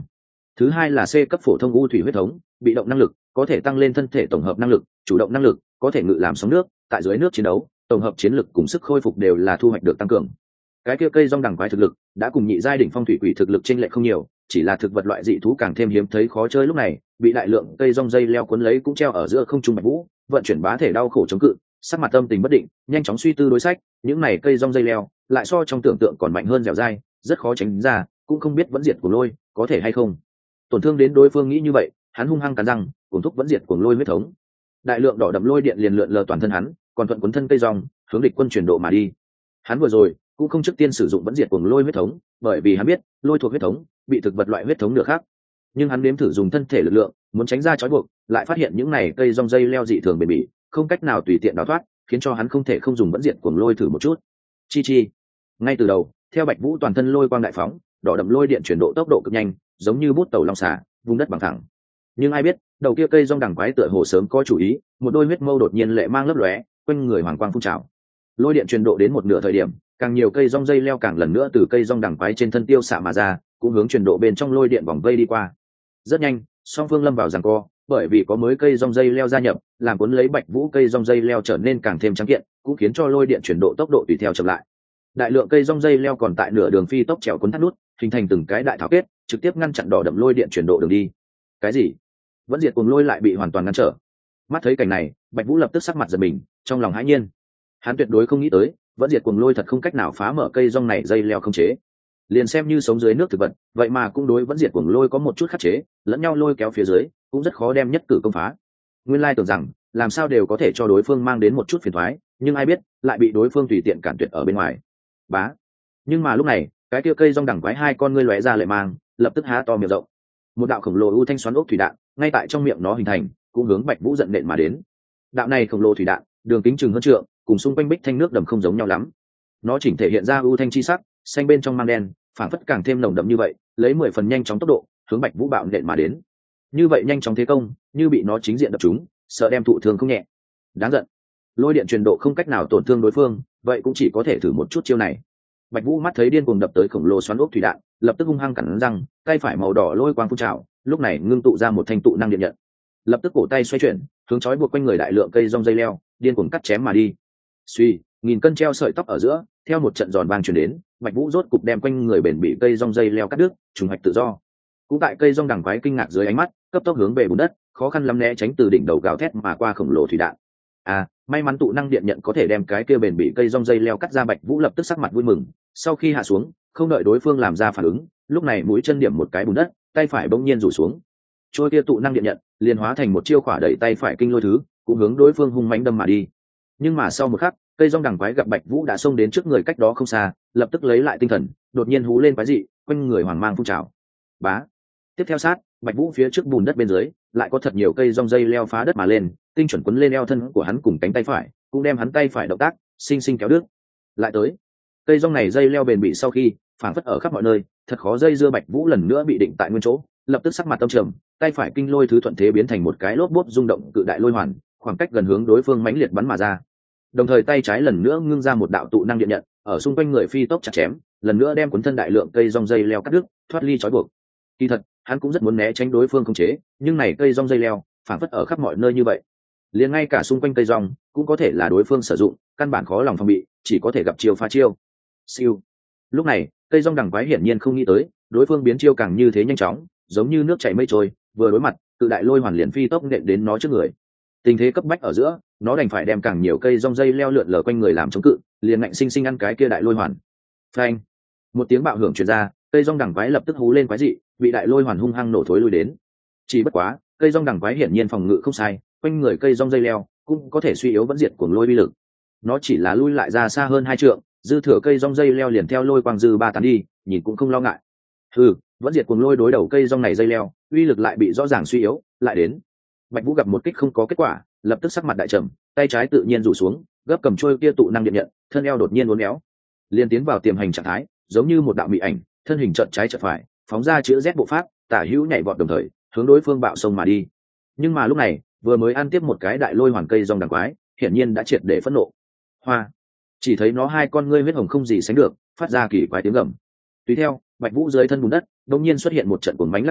Thứ hai là C cấp phổ thông u thủy huyết thống, bị động năng lực, có thể tăng lên thân thể tổng hợp năng lực, chủ động năng lực, có thể ngự làm sóng nước, tại dưới nước chiến đấu, tổng hợp chiến lực cùng sức khôi phục đều là thu hoạch được tăng cường. Cái kia cây rong đằng quái thực lực đã cùng nhị giai đỉnh phong thủy quỷ thực lực chênh lệch không nhiều, chỉ là thực vật loại dị thú càng thêm hiếm thấy khó chơi, lúc này bị đại lượng cây rong dây leo cuốn lấy cũng treo ở giữa không trung. Bạch Vũ vận chuyển bá thể đau khổ chống cự, sắc mặt tâm tình bất định, nhanh chóng suy tư đối sách. Những này cây rong dây leo lại so trong tưởng tượng còn mạnh hơn dẻo dai, rất khó tránh ra, cũng không biết vẫn diệt của lôi có thể hay không tổn thương đến đối phương. Nghĩ như vậy, hắn hung hăng cắn răng, cuồng thúc vẫn diệt cuồng lôi huyết thống. Đại lượng đỏ đậm lôi điện liền lượn lờ toàn thân hắn, còn thuận cuốn thân cây rong hướng địch quân chuyển độ mà đi. Hắn vừa rồi cũng không trước tiên sử dụng vẫn diệt cuồng lôi huyết thống, bởi vì hắn biết lôi thuộc huyết thống bị thực vật loại huyết thống được khác. Nhưng hắn nếm thử dùng thân thể lực lượng muốn tránh ra trói buộc, lại phát hiện những này cây rong dây leo dị thường bền bỉ, không cách nào tùy tiện đào thoát, khiến cho hắn không thể không dùng vẫn diệt cuồng lôi thử một chút. Chi chi. Ngay từ đầu, theo Bạch Vũ toàn thân lôi quang đại phóng, đỏ đậm lôi điện chuyển độ tốc độ cực nhanh, giống như bút tàu long xà, vùng đất bằng thẳng. Nhưng ai biết, đầu kia cây rong đằng quái tựa hồ sớm có chủ ý, một đôi huyết mâu đột nhiên lệ mang lấp lóe, quanh người hoàng quang phun trào. Lôi điện truyền độ đến một nửa thời điểm, càng nhiều cây rong dây leo càng lần nữa từ cây rong đằng quái trên thân tiêu xạ mà ra, cũng hướng truyền độ bên trong lôi điện vòng vây đi qua. Rất nhanh, song phương lâm vào giằng co, bởi vì có mới cây rong dây leo gia nhập, làm cuốn lấy Bạch Vũ cây rong dây leo trở nên càng thêm trắng kiện, cũng khiến cho lôi điện chuyển độ tốc độ tùy theo chậm lại. Đại lượng cây rong dây leo còn tại nửa đường phi tốc trèo cuốn thắt nút, hình thành từng cái đại tháo kết, trực tiếp ngăn chặn đỏ đậm lôi điện chuyển độ đường đi. Cái gì? Vẫn diệt cuồng lôi lại bị hoàn toàn ngăn trở. Mắt thấy cảnh này, Bạch Vũ lập tức sắc mặt giật mình, trong lòng hãi nhiên. Hắn tuyệt đối không nghĩ tới, vẫn diệt cuồng lôi thật không cách nào phá mở cây rong này dây leo không chế. Liền xem như sống dưới nước thực vật, vậy mà cũng đối vẫn diệt cuồng lôi có một chút khắc chế, lẫn nhau lôi kéo phía dưới, cũng rất khó đem nhất cử công phá. Nguyên lai tưởng rằng, làm sao đều có thể cho đối phương mang đến một chút phiền toái, nhưng ai biết, lại bị đối phương tùy tiện cản tuyệt ở bên ngoài. Bá. Nhưng mà lúc này, cái kia cây rong đằng quái hai con ngươi lóe ra lệ mang, lập tức há to miệng rộng. Một đạo khổng lồ u thanh xoắn ốc thủy đạn, ngay tại trong miệng nó hình thành, cũng hướng Bạch Vũ giận nện mà đến. Đạo này khổng lồ thủy đạn, đường kính chừng hơn trượng, cùng xung quanh bích thanh nước đầm không giống nhau lắm. Nó chỉnh thể hiện ra u thanh chi sắc, xanh bên trong mang đen, phản phất càng thêm nồng đậm như vậy, lấy mười phần nhanh chóng tốc độ, hướng Bạch Vũ bạo nện mà đến. Như vậy nhanh chóng thế công, như bị nó chính diện đập trúng, sợ đem thụ thương không nhẹ. Đáng giận. Lôi điện truyền độ không cách nào tổn thương đối phương, vậy cũng chỉ có thể thử một chút chiêu này. Bạch Vũ mắt thấy điên cuồng đập tới khổng lồ xoắn ốc thủy đạn, lập tức hung hăng cắn răng, tay phải màu đỏ lôi quang phun trào, lúc này ngưng tụ ra một thanh tụ năng điện nhận. Lập tức cổ tay xoay chuyển, hướng chói buộc quanh người đại lượng cây rong dây leo, điên cuồng cắt chém mà đi. Suy, nghìn cân treo sợi tóc ở giữa, theo một trận giòn vang truyền đến, Bạch Vũ rốt cục đem quanh người bền bỉ cây rong dây leo cắt đứt, trùng hoạch tự do. Cũng tại cây rong đằng quái kinh ngạc dưới ánh mắt, cấp tốc hướng về bùn đất, khó khăn lắm né tránh từ đỉnh đầu gào thét mà qua khổng lồ thủy đạn. À, may mắn tụ năng điện nhận có thể đem cái kia bền bỉ cây rong dây leo cắt ra. Bạch Vũ lập tức sắc mặt vui mừng, sau khi hạ xuống, không đợi đối phương làm ra phản ứng, lúc này mũi chân điểm một cái bùn đất, tay phải bỗng nhiên rủ xuống. Trôi kia tụ năng điện nhận liền hóa thành một chiêu khỏa đẩy tay phải kinh lôi thứ, cũng hướng đối phương hung mãnh đâm mà đi. Nhưng mà sau một khắc, cây rong đằng quái gặp Bạch Vũ đã xông đến trước người cách đó không xa, lập tức lấy lại tinh thần, đột nhiên hú lên quái dị, quanh người hoàng mang phun trào. Bá. Tiếp theo sát, Bạch Vũ phía trước bùn đất bên dưới, lại có thật nhiều cây rong dây leo phá đất mà lên, tinh chuẩn quấn lên eo thân của hắn cùng cánh tay phải, cũng đem hắn tay phải động tác sinh sinh kéo đứt. Lại tới, cây rong này dây leo bền bỉ sau khi phảng phất ở khắp mọi nơi, thật khó dây dưa. Bạch Vũ lần nữa bị định tại nguyên chỗ, lập tức sắc mặt tâm trầm, tay phải kinh lôi thứ thuận thế biến thành một cái lốp bốp rung động cự đại lôi hoàn, khoảng cách gần hướng đối phương mãnh liệt bắn mà ra. Đồng thời tay trái lần nữa ngưng ra một đạo tụ năng điện nhận, ở xung quanh người phi tốc chặt chém, lần nữa đem cuốn thân đại lượng cây rong dây leo cắt đứt, thoát ly trói buộc. Kỳ thật, hắn cũng rất muốn né tránh đối phương khống chế, nhưng này cây rong dây leo phảng phất ở khắp mọi nơi như vậy, liền ngay cả xung quanh cây rong cũng có thể là đối phương sử dụng, căn bản khó lòng phòng bị, chỉ có thể gặp chiêu phá chiêu. Siêu. Lúc này, cây rong đằng quái hiển nhiên không nghĩ tới, đối phương biến chiêu càng như thế nhanh chóng, giống như nước chảy mây trôi, vừa đối mặt, cự đại lôi hoàn liền phi tốc nện đến nó trước người. Tình thế cấp bách ở giữa, nó đành phải đem càng nhiều cây rong dây leo lượn lờ quanh người làm chống cự, liền ngạnh sinh sinh ăn cái kia đại lôi hoàn. Phanh! Một tiếng bạo hưởng truyền ra, cây rong đằng quái lập tức hú lên quái dị, bị đại lôi hoàn hung hăng nổ thối lui đến. Chỉ bất quá, cây rong đằng quái hiển nhiên phòng ngự không sai, quanh người cây rong dây leo cũng có thể suy yếu vẫn diệt cuồng lôi uy lực. Nó chỉ là lui lại ra xa hơn hai trượng, dư thừa cây rong dây leo liền theo lôi quang dư ba tán đi, nhìn cũng không lo ngại. Hừ, vẫn diệt cuồng lôi đối đầu cây rong này dây leo, uy lực lại bị rõ ràng suy yếu, lại đến. Bạch Vũ gặp một kích không có kết quả, lập tức sắc mặt đại trầm, tay trái tự nhiên rủ xuống, gấp cầm trôi kia tụ năng điện nhận, thân eo đột nhiên uốn éo, liên tiến vào tiềm hành trạng thái, giống như một đạo mị ảnh, thân hình chợt trái chợt phải, phóng ra chữ Z bộ pháp, tả hữu nhảy vọt đồng thời, hướng đối phương bạo sông mà đi. Nhưng mà lúc này, vừa mới ăn tiếp một cái đại lôi hoàn cây rong đằng quái, hiển nhiên đã triệt để phẫn nộ. Hoa! Chỉ thấy nó hai con ngươi huyết hồng không gì sánh được, phát ra kỳ quái tiếng gầm. Tùy theo, Bạch Vũ dưới thân bùn đất, đột nhiên xuất hiện một trận cuồng bánh lắc lư,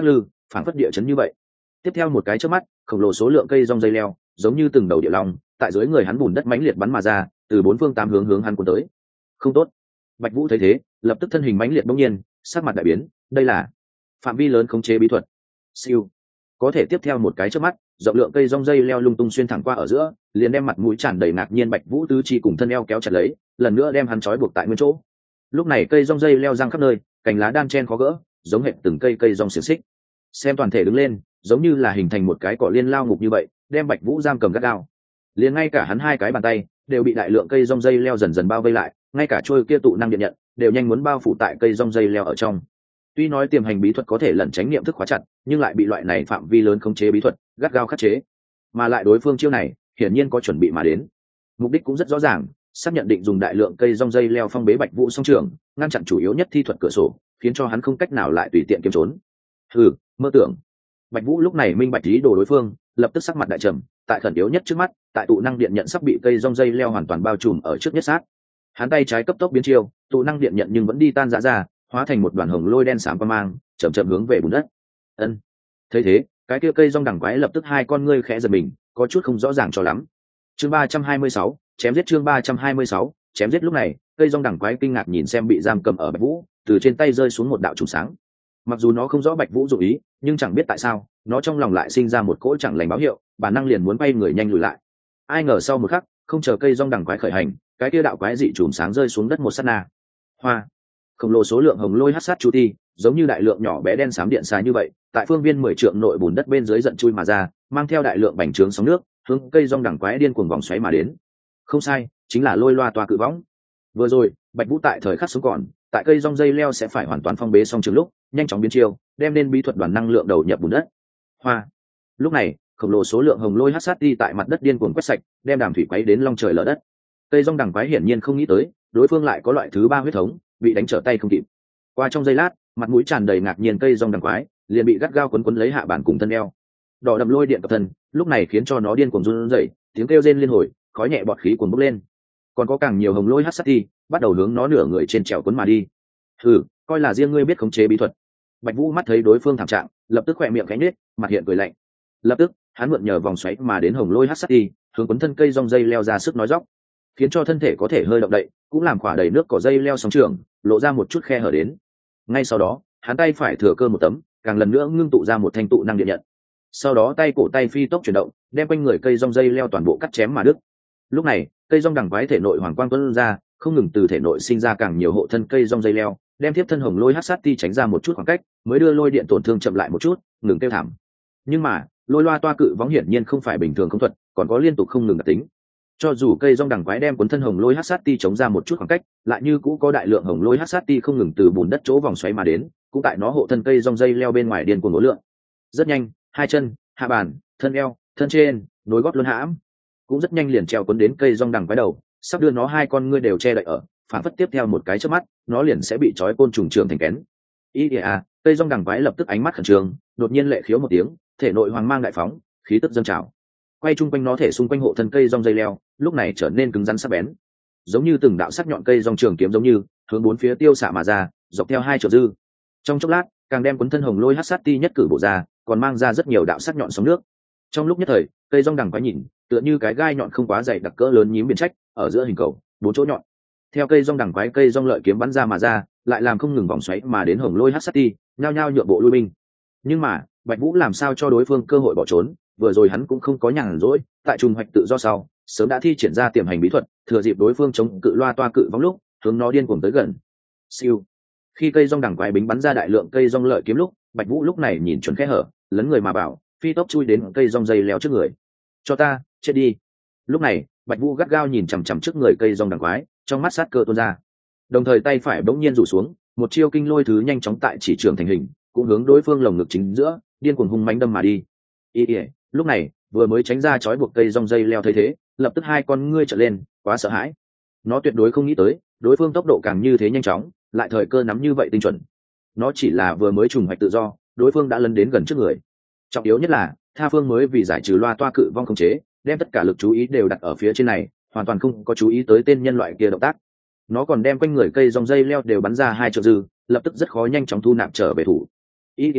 phảng phất địa chấn như vậy. Tiếp theo một cái chớp mắt, khổng lồ số lượng cây rong dây leo giống như từng đầu địa long tại dưới người hắn bùn đất mãnh liệt bắn mà ra, từ bốn phương tám hướng hướng hắn cuốn tới. Không tốt. Bạch Vũ thấy thế, lập tức thân hình mãnh liệt bỗng nhiên, sắc mặt đại biến, đây là phạm vi lớn khống chế bí thuật. Siêu. Có thể tiếp theo một cái chớp mắt, rộng lượng cây rong dây leo lung tung xuyên thẳng qua ở giữa, liền đem mặt mũi tràn đầy ngạc nhiên Bạch Vũ tứ chi cùng thân eo kéo chặt lấy, lần nữa đem hắn trói buộc tại nguyên chỗ. Lúc này cây rong dây leo giăng khắp nơi, cành lá đan chen khó gỡ, giống hệt từng cây cây rong xiềng xích. Xem toàn thể đứng lên, giống như là hình thành một cái cỏ liên lao ngục như vậy, đem Bạch Vũ giam cầm gắt gao. Liền ngay cả hắn hai cái bàn tay đều bị đại lượng cây rong dây leo dần dần bao vây lại, ngay cả trôi kia tụ năng điện nhận đều nhanh muốn bao phủ tại cây rong dây leo ở trong. Tuy nói tiềm hành bí thuật có thể lẩn tránh niệm thức khóa chặt, nhưng lại bị loại này phạm vi lớn khống chế bí thuật gắt gao khắc chế. Mà lại đối phương chiêu này, hiển nhiên có chuẩn bị mà đến. Mục đích cũng rất rõ ràng, xác nhận định dùng đại lượng cây rong dây leo phong bế Bạch Vũ song trường, ngăn chặn chủ yếu nhất thi thuật cửa sổ, khiến cho hắn không cách nào lại tùy tiện kiếm trốn. Hừ, mơ tưởng. Bạch Vũ lúc này minh bạch ý đồ đối phương, lập tức sắc mặt đại trầm, tại khẩn yếu nhất trước mắt, tại tụ năng điện nhận sắp bị cây rong dây leo hoàn toàn bao trùm ở trước nhất sát. Hắn tay trái cấp tốc biến chiêu, tụ năng điện nhận nhưng vẫn đi tan rã ra, hóa thành một đoàn hồng lôi đen xám qua mang, chậm chậm hướng về bùn đất. Ân. Thấy thế, cái kia cây rong đằng quái lập tức hai con ngươi khẽ giật mình, có chút không rõ ràng cho lắm. Chương ba trăm hai mươi sáu, chém giết chương ba trăm hai mươi sáu, chém giết lúc này, cây rong đằng quái kinh ngạc nhìn xem bị giam cầm ở Bạch Vũ, từ trên tay rơi xuống một đạo trùng sáng. Mặc dù nó không rõ Bạch Vũ dụng ý, nhưng chẳng biết tại sao, nó trong lòng lại sinh ra một cỗ chẳng lành báo hiệu, bản năng liền muốn bay người nhanh lùi lại. Ai ngờ sau một khắc, không chờ cây rong đằng quái khởi hành, cái kia đạo quái dị chùm sáng rơi xuống đất một sát na. Hoa, khổng lồ số lượng hồng lôi hắc sát chu ti, giống như đại lượng nhỏ bé đen xám điện xà như vậy, tại phương viên mười trượng nội bùn đất bên dưới giận chui mà ra, mang theo đại lượng bành trướng sóng nước, hướng cây rong đằng quái điên cuồng vòng xoáy mà đến. Không sai, chính là lôi loa toa cự võng. Vừa rồi, Bạch Vũ tại thời khắc sống còn, tại cây rong dây leo sẽ phải hoàn toàn phong bế xong trường lúc, nhanh chóng biến chiêu, đem nên bí thuật đoàn năng lượng đầu nhập bùn đất. Hoa. Lúc này, khổng lồ số lượng hồng lôi hắc sát đi tại mặt đất điên cuồng quét sạch, đem đàm thủy quấy đến long trời lở đất. Cây rong đằng quái hiển nhiên không nghĩ tới, đối phương lại có loại thứ ba huyết thống, bị đánh trở tay không kịp. Qua trong giây lát, mặt mũi tràn đầy ngạc nhiên cây rong đằng quái, liền bị gắt gao quấn quấn lấy hạ bản cùng thân eo. Đỏ đậm lôi điện cập thân, lúc này khiến cho nó điên cuồng run rẩy, tiếng kêu rên liên hồi, khói nhẹ bọt khí cuồn bốc lên. Còn có càng nhiều hồng lôi hắc sát đi, bắt đầu hướng nó nửa người trên trèo cuốn mà đi. Hừ, coi là riêng ngươi biết khống chế bí thuật. Bạch Vũ mắt thấy đối phương thảm trạng, lập tức khỏe miệng cánh nết, mặt hiện cười lạnh. Lập tức, hắn mượn nhờ vòng xoáy mà đến hồng lôi hắc sát đi, hướng quấn thân cây rong dây leo ra sức nói dóc, khiến cho thân thể có thể hơi động đậy, cũng làm khỏa đầy nước cỏ dây leo sóng trường, lộ ra một chút khe hở đến. Ngay sau đó, hắn tay phải thừa cơ một tấm, càng lần nữa ngưng tụ ra một thanh tụ năng điện nhận. Sau đó tay cổ tay phi tốc chuyển động, đem quanh người cây rong dây leo toàn bộ cắt chém mà đứt. Lúc này, cây rong đằng quái thể nội hoàng quang tuôn ra, không ngừng từ thể nội sinh ra càng nhiều hộ thân cây rong dây leo, đem tiếp thân hồng lôi hắc sát ti tránh ra một chút khoảng cách, mới đưa lôi điện tổn thương chậm lại một chút, ngừng kêu thảm. Nhưng mà, lôi loa toa cự võng hiển nhiên không phải bình thường không thuật, còn có liên tục không ngừng đặc tính. Cho dù cây rong đằng quái đem cuốn thân hồng lôi hắc sát ti chống ra một chút khoảng cách, lại như cũ có đại lượng hồng lôi hắc sát ti không ngừng từ bùn đất chỗ vòng xoáy mà đến, cũng tại nó hộ thân cây rong dây leo bên ngoài điên cuồng ngố lượng. Rất nhanh, hai chân, hạ bàn, thân eo, thân trên, nối gót luân hãm, cũng rất nhanh liền treo cuốn đến cây rong đằng quái đầu, sắp đưa nó hai con ngươi đều che đậy ở, phản phất tiếp theo một cái chớp mắt, nó liền sẽ bị trói côn trùng trường thành kén. Ý à, cây rong đằng quái lập tức ánh mắt khẩn trương, đột nhiên lệ khiếu một tiếng, thể nội hoàng mang đại phóng, khí tức dâng trào. Quay chung quanh nó thể xung quanh hộ thân cây rong dây leo, lúc này trở nên cứng rắn sắc bén, giống như từng đạo sắc nhọn cây rong trường kiếm giống như hướng bốn phía tiêu xạ mà ra, dọc theo hai trượng dư. Trong chốc lát, càng đem cuốn thân hồng lôi hắc sát ti nhất cử bộ ra, còn mang ra rất nhiều đạo sắc nhọn sóng nước. Trong lúc nhất thời, cây rong đằng quái nhìn, tựa như cái gai nhọn không quá dày đặc cỡ lớn nhím biển trách, ở giữa hình cầu, bốn chỗ nhọn. Theo cây rong đằng quái cây rong lợi kiếm bắn ra mà ra, lại làm không ngừng vòng xoáy mà đến hồng lôi hắc sát ti, nhao nhao nhượng bộ lui binh. Nhưng mà, Bạch Vũ làm sao cho đối phương cơ hội bỏ trốn, vừa rồi hắn cũng không có nhàn rỗi, tại trùng hoạch tự do sau, sớm đã thi triển ra tiềm hành bí thuật, thừa dịp đối phương chống cự loa toa cự vong lúc, hướng nó điên cuồng tới gần. Siêu. Khi cây rong đằng quái bính bắn ra đại lượng cây rong lợi kiếm lúc, Bạch Vũ lúc này nhìn chuẩn kẽ hở, lấn người mà bảo, phi tốc chui đến cây rong dây leo trước người. Cho ta, chết đi. Lúc này, Bạch Vũ gắt gao nhìn chằm chằm trước người cây rong đằng quái, trong mắt sát cơ tuôn ra. Đồng thời tay phải bỗng nhiên rủ xuống, một chiêu kinh lôi thứ nhanh chóng tại chỉ trường thành hình, cũng hướng đối phương lồng ngực chính giữa, điên cuồng hung mãnh đâm mà đi. Ý, ý, lúc này, vừa mới tránh ra chói buộc cây rong dây leo thấy thế, lập tức hai con ngươi trợn lên, quá sợ hãi. Nó tuyệt đối không nghĩ tới, đối phương tốc độ càng như thế nhanh chóng, lại thời cơ nắm như vậy tinh chuẩn. Nó chỉ là vừa mới trùng hoạch tự do, đối phương đã lấn đến gần trước người. Trọng yếu nhất là, tha phương mới vì giải trừ loa toa cự vong khống chế, đem tất cả lực chú ý đều đặt ở phía trên này, hoàn toàn không có chú ý tới tên nhân loại kia động tác. Nó còn đem quanh người cây rong dây leo đều bắn ra hai trượng dư, lập tức rất khó nhanh chóng thu nạp trở về thủ. Ý kìa à,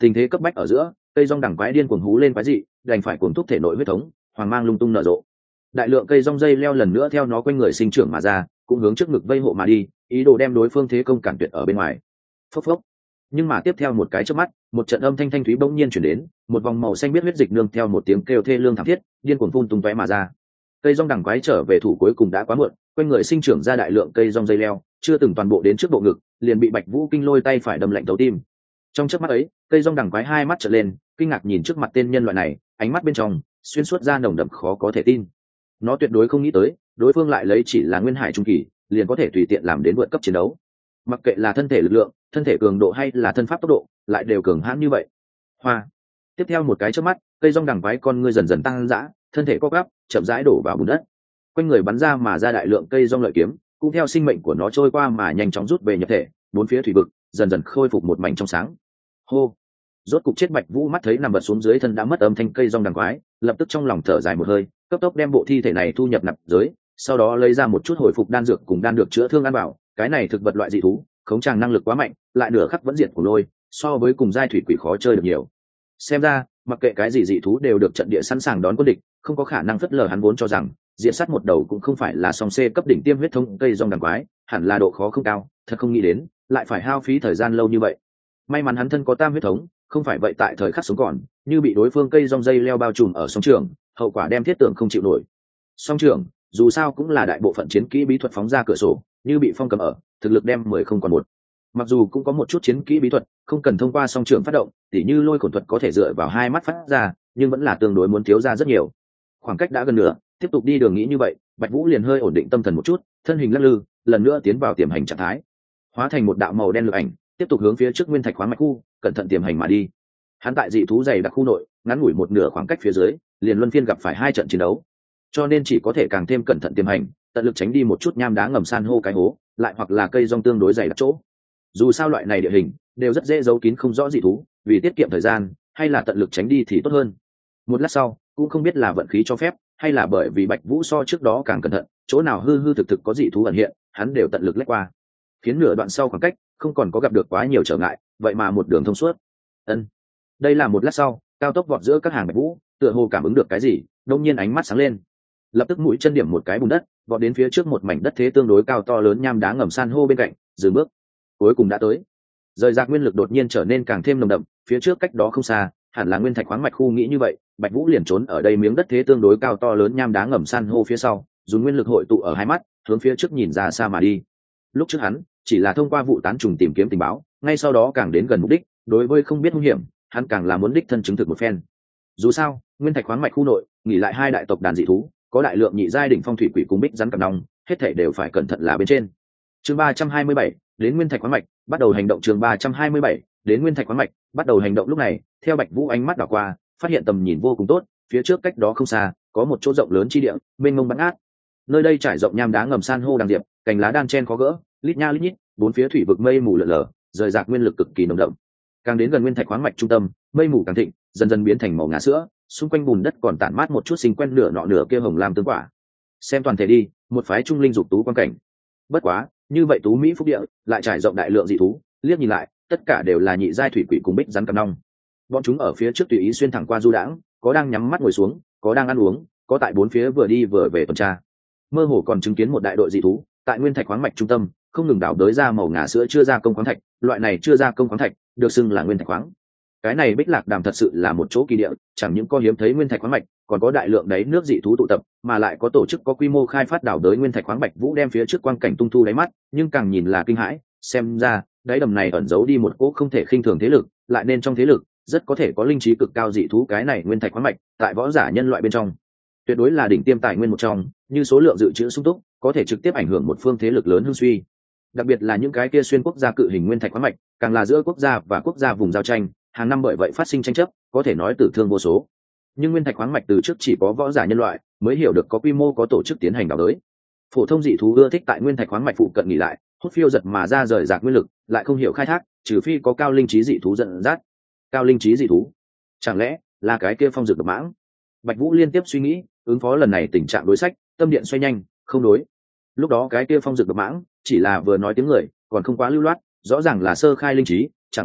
Tình thế cấp bách ở giữa, cây rong đằng quái điên cuồng hú lên quái dị, đành phải cuồng thúc thể nội huyết thống, hoàng mang lung tung nở rộ. Đại lượng cây rong dây leo lần nữa theo nó quanh người sinh trưởng mà ra, cũng hướng trước ngực vây hộ mà đi, ý đồ đem đối phương thế công cản tuyệt ở bên ngoài. Phốc phốc. Nhưng mà tiếp theo một cái chớp mắt, một trận âm thanh thanh thúy bỗng nhiên chuyển đến, một vòng màu xanh biết huyết dịch nương theo một tiếng kêu thê lương thảm thiết, điên cuồng phun tung tóe mà ra. Cây rong đằng quái trở về thủ cuối cùng đã quá muộn, quanh người sinh trưởng ra đại lượng cây rong dây leo, chưa từng toàn bộ đến trước bộ ngực, liền bị Bạch Vũ Kinh lôi tay phải đâm lạnh thấu tim. Trong chớp mắt ấy, cây rong đằng quái hai mắt trợn lên, kinh ngạc nhìn trước mặt tên nhân loại này, ánh mắt bên trong xuyên suốt ra nồng đậm khó có thể tin. Nó tuyệt đối không nghĩ tới, đối phương lại lấy chỉ là nguyên hải trung kỳ, liền có thể tùy tiện làm đến vượt cấp chiến đấu. Mặc kệ là thân thể lực lượng, thân thể cường độ hay là thân pháp tốc độ, lại đều cường hãn như vậy. Hoa. Tiếp theo một cái chớp mắt, cây rong đằng quái con ngươi dần dần tăng dã, thân thể co gắp, chậm rãi đổ vào bùn đất. Quanh người bắn ra mà ra đại lượng cây rong lợi kiếm, cũng theo sinh mệnh của nó trôi qua mà nhanh chóng rút về nhập thể, bốn phía thủy vực dần dần khôi phục một mảnh trong sáng. Hô. Rốt cục chết. Bạch Vũ mắt thấy nằm vật xuống dưới thân đã mất âm thanh cây rong đằng quái, lập tức trong lòng thở dài một hơi, cấp tốc đem bộ thi thể này thu nhập nạp giới, sau đó lấy ra một chút hồi phục đan dược cùng đan được chữa thương ăn bảo. Cái này thực vật loại dị thú, khống tràng năng lực quá mạnh, lại nửa khắc vẫn diệt của lôi, so với cùng giai thủy quỷ khó chơi được nhiều. Xem ra, mặc kệ cái gì dị thú đều được trận địa sẵn sàng đón quân địch, không có khả năng phất lờ hắn vốn cho rằng diện sát một đầu cũng không phải là song C cấp đỉnh tiêm huyết thống cây rong đằng quái, hẳn là độ khó không cao, thật không nghĩ đến, lại phải hao phí thời gian lâu như vậy. May mắn hắn thân có tam huyết thống, không phải vậy tại thời khắc sống còn, như bị đối phương cây rong dây leo bao trùm ở song trường, hậu quả đem thiết tưởng không chịu nổi. Song trường, dù sao cũng là đại bộ phận chiến kỹ bí thuật phóng ra cửa sổ, như bị phong cầm ở, thực lực đem mười không còn một. Mặc dù cũng có một chút chiến kỹ bí thuật, không cần thông qua song trường phát động, tỉ như lôi khổn thuật có thể dựa vào hai mắt phát ra, nhưng vẫn là tương đối muốn thiếu ra rất nhiều. Khoảng cách đã gần nửa, tiếp tục đi đường nghĩ như vậy, Bạch Vũ liền hơi ổn định tâm thần một chút, thân hình lắc lư, lần nữa tiến vào tiềm hành trạng thái, hóa thành một đạo màu đen lực ảnh, tiếp tục hướng phía trước nguyên thạch khoáng mạch khu, cẩn thận tiềm hành mà đi. Hắn tại dị thú dày đặc khu nội, ngắn ngủi một nửa khoảng cách phía dưới, liền luân phiên gặp phải hai trận chiến đấu, cho nên chỉ có thể càng thêm cẩn thận tiềm hành, tận lực tránh đi một chút nham đá ngầm san hô cái hố, lại hoặc là cây rong tương đối dày đặc chỗ. Dù sao loại này địa hình đều rất dễ giấu kín không rõ dị thú, vì tiết kiệm thời gian, hay là tận lực tránh đi thì tốt hơn. Một lát sau, cũng không biết là vận khí cho phép, hay là bởi vì Bạch Vũ so trước đó càng cẩn thận, chỗ nào hư hư thực thực có dị thú ẩn hiện, hắn đều tận lực lách qua. Khiến nửa đoạn sau khoảng cách, không còn có gặp được quá nhiều trở ngại, vậy mà một đường thông suốt. Ân. Đây là một lát sau, cao tốc vọt giữa các hàng Bạch Vũ, tựa hồ cảm ứng được cái gì, đột nhiên ánh mắt sáng lên. Lập tức mũi chân điểm một cái bùn đất, vọt đến phía trước một mảnh đất thế tương đối cao to lớn nham đá ngầm san hô bên cạnh, dừng bước. Cuối cùng đã tới. Rời rạc nguyên lực đột nhiên trở nên càng thêm nồng đậm, phía trước cách đó không xa, hẳn là nguyên thạch khoáng mạch khu nghĩ như vậy, Bạch Vũ liền trốn ở đây miếng đất thế tương đối cao to lớn nham đá ngầm san hô phía sau, dùng nguyên lực hội tụ ở hai mắt, hướng phía trước nhìn ra xa mà đi. Lúc trước hắn chỉ là thông qua vụ tán trùng tìm kiếm tình báo, ngay sau đó càng đến gần mục đích, đối với không biết nguy hiểm, hắn càng là muốn đích thân chứng thực một phen. Dù sao, nguyên thạch khoáng mạch khu nội, nghỉ lại hai đại tộc đàn dị thú, có đại lượng nhị giai đỉnh phong thủy quỷ cùng bích rắn cặp nòng, hết thảy đều phải cẩn thận là bên trên. Chương ba trăm hai mươi bảy, đến nguyên thạch khoáng mạch, bắt đầu hành động. Chương ba trăm hai mươi bảy, đến nguyên thạch khoáng mạch, bắt đầu hành động. Lúc này, theo Bạch Vũ ánh mắt đảo qua, phát hiện tầm nhìn vô cùng tốt, phía trước cách đó không xa, có một chỗ rộng lớn chi địa, mênh mông bắn át. Nơi đây trải rộng nham đá ngầm san hô đằng diệp, cành lá đan chen khó gỡ, lít nha lít nhít, bốn phía thủy vực mây mù lở lở, rời rạc nguyên lực cực kỳ nồng đậm. Càng đến gần nguyên thạch khoáng mạch trung tâm, mây mù càng thịnh, dần dần biến thành màu ngà sữa, xung quanh bùn đất còn tản mát một chút sinh quen nửa nọ nửa kia hồng lam tương quả. Xem toàn thể đi, một phái trung linh dục tú quan cảnh. Bất quá, như vậy tú mỹ phúc địa, lại trải rộng đại lượng dị thú, liếc nhìn lại, tất cả đều là nhị giai thủy quỷ cùng bích rắn cằm nong. Bọn chúng ở phía trước tùy ý xuyên thẳng qua du đãng, có đang nhắm mắt ngồi xuống, có đang ăn uống, có tại bốn phía vừa đi vừa về tuần tra. Mơ hồ còn chứng kiến một đại đội dị thú, tại nguyên thạch khoáng mạch trung tâm, không ngừng đảo đới ra màu ngà sữa chưa ra công khoáng thạch, loại này chưa ra công khoáng thạch, được xưng là nguyên thạch khoáng. Cái này Bích Lạc Đàm thật sự là một chỗ kỳ địa, chẳng những có hiếm thấy nguyên thạch khoáng mạch, còn có đại lượng đáy nước dị thú tụ tập, mà lại có tổ chức có quy mô khai phát đảo đới nguyên thạch khoáng. Bạch Vũ đem phía trước quang cảnh tung thu đáy mắt, nhưng càng nhìn là kinh hãi, xem ra, đáy đầm này ẩn giấu đi một cỗ không thể khinh thường thế lực, lại nên trong thế lực, rất có thể có linh trí cực cao dị thú. Cái này nguyên thạch khoáng mạch, tại võ giả nhân loại bên trong, tuyệt đối là đỉnh tiêm tài nguyên một trong, như số lượng dự trữ sung túc, có thể trực tiếp ảnh hưởng một phương thế lực lớn hưng suy. Đặc biệt là những cái kia xuyên quốc gia cự hình nguyên thạch khoáng mạch, càng là giữa quốc gia và quốc gia vùng giao tranh, hàng năm bởi vậy phát sinh tranh chấp, có thể nói tử thương vô số. Nhưng nguyên thạch khoáng mạch từ trước chỉ có võ giả nhân loại mới hiểu được có quy mô có tổ chức tiến hành đào đới. Phổ thông dị thú ưa thích tại nguyên thạch khoáng mạch phụ cận nghỉ lại, hút phiêu giật mà ra rời rạc nguyên lực, lại không hiểu khai thác, trừ phi có cao linh trí dị thú dẫn dắt. Cao linh trí dị thú, chẳng lẽ là cái kia phong dược độc mãng? Bạch Vũ liên tiếp suy nghĩ, ứng phó lần này tình trạng đối sách, tâm điện xoay nhanh, không đối. Lúc đó cái kia phong dược độc mãng chỉ là vừa nói tiếng người, còn không quá lưu loát, rõ ràng là sơ khai linh trí, chẳng lẽ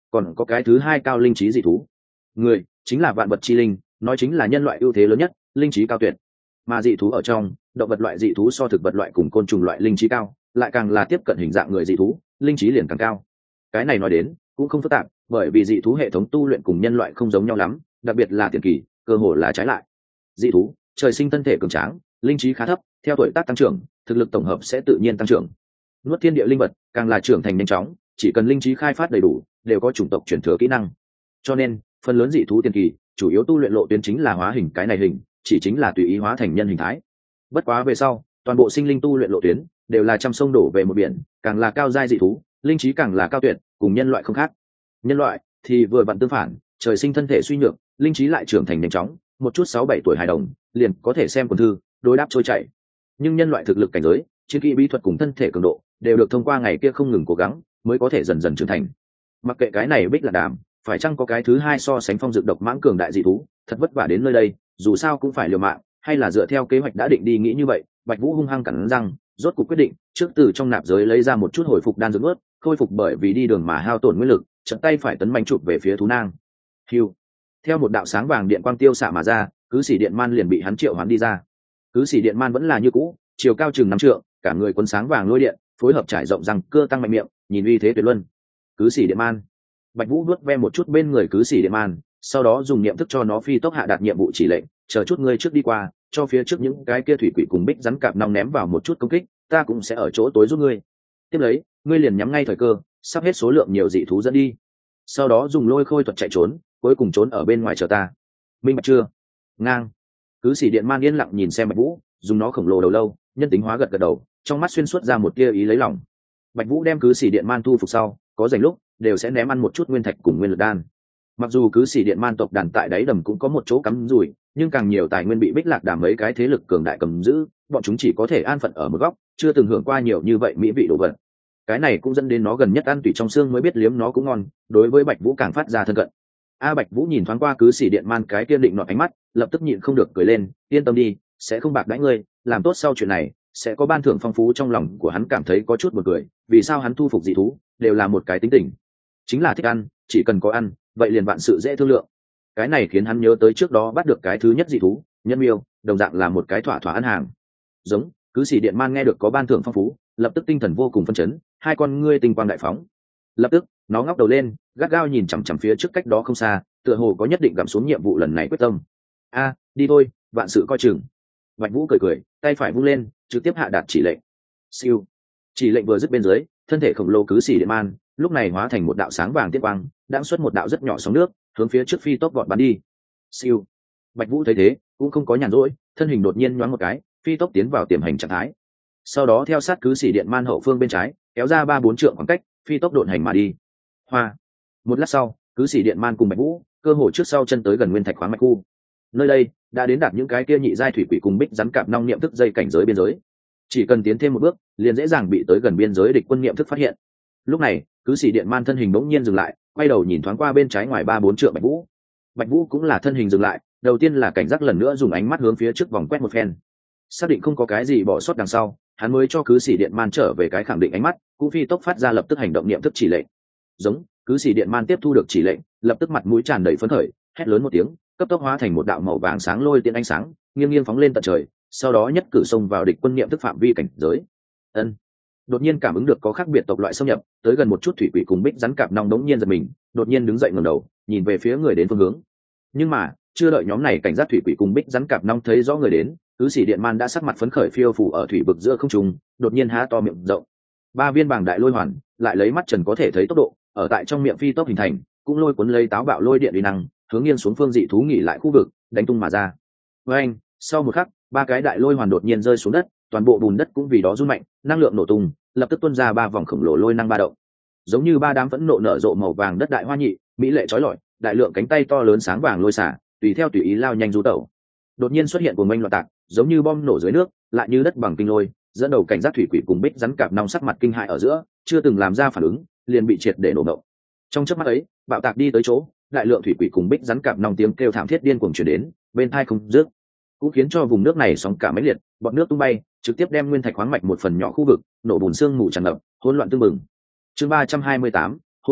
còn có cái thứ hai cao linh trí dị thú. Người chính là vạn vật chi linh, nói chính là nhân loại ưu thế lớn nhất, linh trí cao tuyệt. Mà dị thú ở trong, động vật loại dị thú so thực vật loại cùng côn trùng loại linh trí cao, lại càng là tiếp cận hình dạng người dị thú, linh trí liền càng cao. Cái này nói đến cũng không phức tạp, bởi vì dị thú hệ thống tu luyện cùng nhân loại không giống nhau lắm, đặc biệt là tiền kỳ, cơ hồ là trái lại. Dị thú trời sinh thân thể cường tráng, linh trí khá thấp, theo tuổi tác tăng trưởng, thực lực tổng hợp sẽ tự nhiên tăng trưởng. Nuốt thiên địa linh vật, càng là trưởng thành nhanh chóng, chỉ cần linh trí khai phát đầy đủ, đều có chủng tộc chuyển thừa kỹ năng. Cho nên, phần lớn dị thú tiền kỳ, chủ yếu tu luyện lộ tuyến chính là hóa hình cái này hình, chỉ chính là tùy ý hóa thành nhân hình thái. Bất quá về sau, toàn bộ sinh linh tu luyện lộ tuyến đều là trăm sông đổ về một biển, càng là cao giai dị thú, linh trí càng là cao tuyệt, cùng nhân loại không khác. Nhân loại thì vừa vặn tương phản, trời sinh thân thể suy nhược, linh trí lại trưởng thành nhanh chóng, một chút sáu bảy tuổi hài đồng liền có thể xem cuốn thư, đối đáp trôi chảy. Nhưng nhân loại thực lực cảnh giới, chiến kỹ bí thuật cùng thân thể cường độ đều được thông qua ngày kia không ngừng cố gắng mới có thể dần dần trưởng thành. Mặc kệ cái này Bích Lạc Đàm phải chăng có cái thứ hai so sánh phong dược độc mãng cường đại dị thú, thật vất vả đến nơi đây, dù sao cũng phải liều mạng, hay là dựa theo kế hoạch đã định đi nghĩ như vậy. Bạch Vũ hung hăng cắn răng, rốt cuộc quyết định, trước từ trong nạp giới lấy ra một chút hồi phục đan dược ướt, khôi phục bởi vì đi đường mà hao tổn nguyên lực, trận tay phải tấn mạnh chụp về phía thú nang. Hưu. Theo một đạo sáng vàng điện quang tiêu xạ mà ra, cứ xỉ điện man liền bị hắn triệu hoán đi ra. Cứ xỉ điện man vẫn là như cũ, chiều cao chừng năm trượng, cả người quấn sáng vàng lôi điện, phối hợp trải rộng răng cơ tăng mạnh miệng, nhìn uy thế tuyệt luân. Cứ xỉ điện man. Bạch Vũ nuốt ve một chút bên người cứ xỉ điện man, sau đó dùng niệm thức cho nó phi tốc hạ đạt nhiệm vụ chỉ lệnh, chờ chút ngươi trước đi qua, cho phía trước những cái kia thủy quỷ cùng bích rắn cạp nong ném vào một chút công kích, ta cũng sẽ ở chỗ tối giúp ngươi. Tiếp lấy, ngươi liền nhắm ngay thời cơ, sắp hết số lượng nhiều dị thú dẫn đi. Sau đó dùng lôi khôi thuật chạy trốn, cuối cùng trốn ở bên ngoài chờ ta. Minh bạch chưa? Ngang. Cứ xỉ điện man yên lặng nhìn xem Bạch Vũ, dùng nó khổng lồ đầu lâu, nhân tính hóa gật gật đầu, trong mắt xuyên suốt ra một tia ý lấy lòng. Bạch Vũ đem cứ xỉ điện man thu phục sau, có rảnh lúc đều sẽ ném ăn một chút nguyên thạch cùng nguyên lực đan. Mặc dù cứ xỉ điện man tộc đàn tại đáy đầm cũng có một chỗ cắm rủi, nhưng càng nhiều tài nguyên bị Bích Lạc Đàm mấy cái thế lực cường đại cầm giữ, bọn chúng chỉ có thể an phận ở một góc, chưa từng hưởng qua nhiều như vậy mỹ vị đồ vật. Cái này cũng dẫn đến nó gần nhất ăn tủy trong xương mới biết liếm nó cũng ngon, đối với Bạch Vũ càng phát ra thân cận. A Bạch Vũ nhìn thoáng qua cứ xỉ điện man cái kia định nọt ánh mắt, lập tức nhịn không được cười lên, yên tâm đi, sẽ không bạc đãi ngươi, làm tốt sau chuyện này sẽ có ban thưởng phong phú. Trong lòng của hắn cảm thấy có chút buồn cười, vì sao hắn thu phục dị thú đều là một cái tính tình, chính là thích ăn, chỉ cần có ăn, vậy liền vạn sự dễ thương lượng. Cái này khiến hắn nhớ tới trước đó bắt được cái thứ nhất dị thú, nhân miêu, đồng dạng là một cái thỏa thỏa ăn hàng. Giống, cứ xỉ điện man nghe được có ban thưởng phong phú, lập tức tinh thần vô cùng phấn chấn, hai con ngươi tinh quang đại phóng. Lập tức, nó ngóc đầu lên, gắt gao nhìn chằm chằm phía trước cách đó không xa, tựa hồ có nhất định gặm xuống nhiệm vụ lần này quyết tâm. A, đi thôi, vạn sự coi chừng. Bạch Vũ cười cười, tay phải vung lên, trực tiếp hạ đạt chỉ lệnh. Siêu. Chỉ lệnh vừa dứt bên dưới, thân thể khổng lồ cứ xỉ điện man lúc này hóa thành một đạo sáng vàng tiết quang, đang xuất một đạo rất nhỏ sóng nước, hướng phía trước phi tốc vọt bắn đi. Siêu. Bạch Vũ thấy thế, cũng không có nhàn rỗi, thân hình đột nhiên nhoáng một cái, phi tốc tiến vào tiềm hành trạng thái. Sau đó theo sát cứ xỉ điện man hậu phương bên trái, kéo ra ba bốn trượng khoảng cách, phi tốc độn hành mà đi. Hoa. Một lát sau, cứ xỉ điện man cùng Bạch Vũ, cơ hồ trước sau chân tới gần nguyên thạch khoáng mạch khu. Nơi đây đã đến đạt những cái kia nhị giai thủy quỷ cùng bích rắn cạp nong niệm thức dây cảnh giới biên giới. Chỉ cần tiến thêm một bước, liền dễ dàng bị tới gần biên giới địch quân niệm thức phát hiện. Lúc này, cứ xỉ điện man thân hình bỗng nhiên dừng lại, quay đầu nhìn thoáng qua bên trái ngoài ba bốn trượng Bạch Vũ. Bạch Vũ cũng là thân hình dừng lại, đầu tiên là cảnh giác lần nữa dùng ánh mắt hướng phía trước vòng quét một phen. Xác định không có cái gì bỏ sót đằng sau, hắn mới cho cứ xỉ điện man trở về cái khẳng định ánh mắt, cũng phi tốc phát ra lập tức hành động niệm thức chỉ lệnh. Giống, cứ xỉ điện man tiếp thu được chỉ lệnh, lập tức mặt mũi tràn đầy phấn khởi, hét lớn một tiếng, cấp tốc hóa thành một đạo màu vàng sáng lôi tiên ánh sáng, nghiêng nghiêng phóng lên tận trời, sau đó nhất cử xông vào địch quân niệm thức phạm vi cảnh giới. Ân. Đột nhiên cảm ứng được có khác biệt tộc loại xâm nhập, tới gần một chút thủy quỷ cùng bích rắn cạp nong đống nhiên giật mình, đột nhiên đứng dậy ngẩng đầu, nhìn về phía người đến phương hướng. Nhưng mà, chưa đợi nhóm này cảnh giác thủy quỷ cùng bích rắn cạp nong thấy rõ người đến, cứ xỉ điện man đã sắc mặt phấn khởi phiêu phù ở thủy vực giữa không trung, đột nhiên há to miệng rộng. Ba viên bảng đại lôi hoàn, lại lấy mắt trần có thể thấy tốc độ, ở tại trong miệng phi tốc hình thành, cũng lôi cuốn lấy táo bạo lôi điện uy năng, hướng nghiêng xuống phương dị thú nghỉ lại khu vực, đánh tung mà ra. Với anh, sau một khắc, ba cái đại lôi hoàn đột nhiên rơi xuống đất, toàn bộ bùn đất cũng vì đó rung mạnh, năng lượng nổ tung, lập tức tuôn ra ba vòng khổng lồ lôi năng ba động. Giống như ba đám phẫn nộ nở rộ màu vàng đất đại hoa nhị, mỹ lệ chói lọi, đại lượng cánh tay to lớn sáng vàng lôi xả, tùy theo tùy ý lao nhanh du tẩu. Đột nhiên xuất hiện cuồng mênh loạn tạc, giống như bom nổ dưới nước, lại như đất bằng kinh lôi, dẫn đầu cảnh giác thủy quỷ cùng bích rắn cạp nong sắc mặt kinh hại ở giữa, chưa từng làm ra phản ứng, liền bị triệt để nổ động. Trong chớp mắt ấy, bạo tạc đi tới chỗ, đại lượng thủy quỷ cùng bích rắn cạp nong tiếng kêu thảm thiết điên cuồng truyền đến, bên tai không dứt, cũng khiến cho vùng nước này sóng cả mấy liệt, bọt nước tung bay, trực tiếp đem nguyên thạch khoáng mạch một phần nhỏ khu vực nổ bùn xương mù tràn ngập, hỗn loạn tương mừng. Chương ba trăm hai mươi tám, hỗn chiến,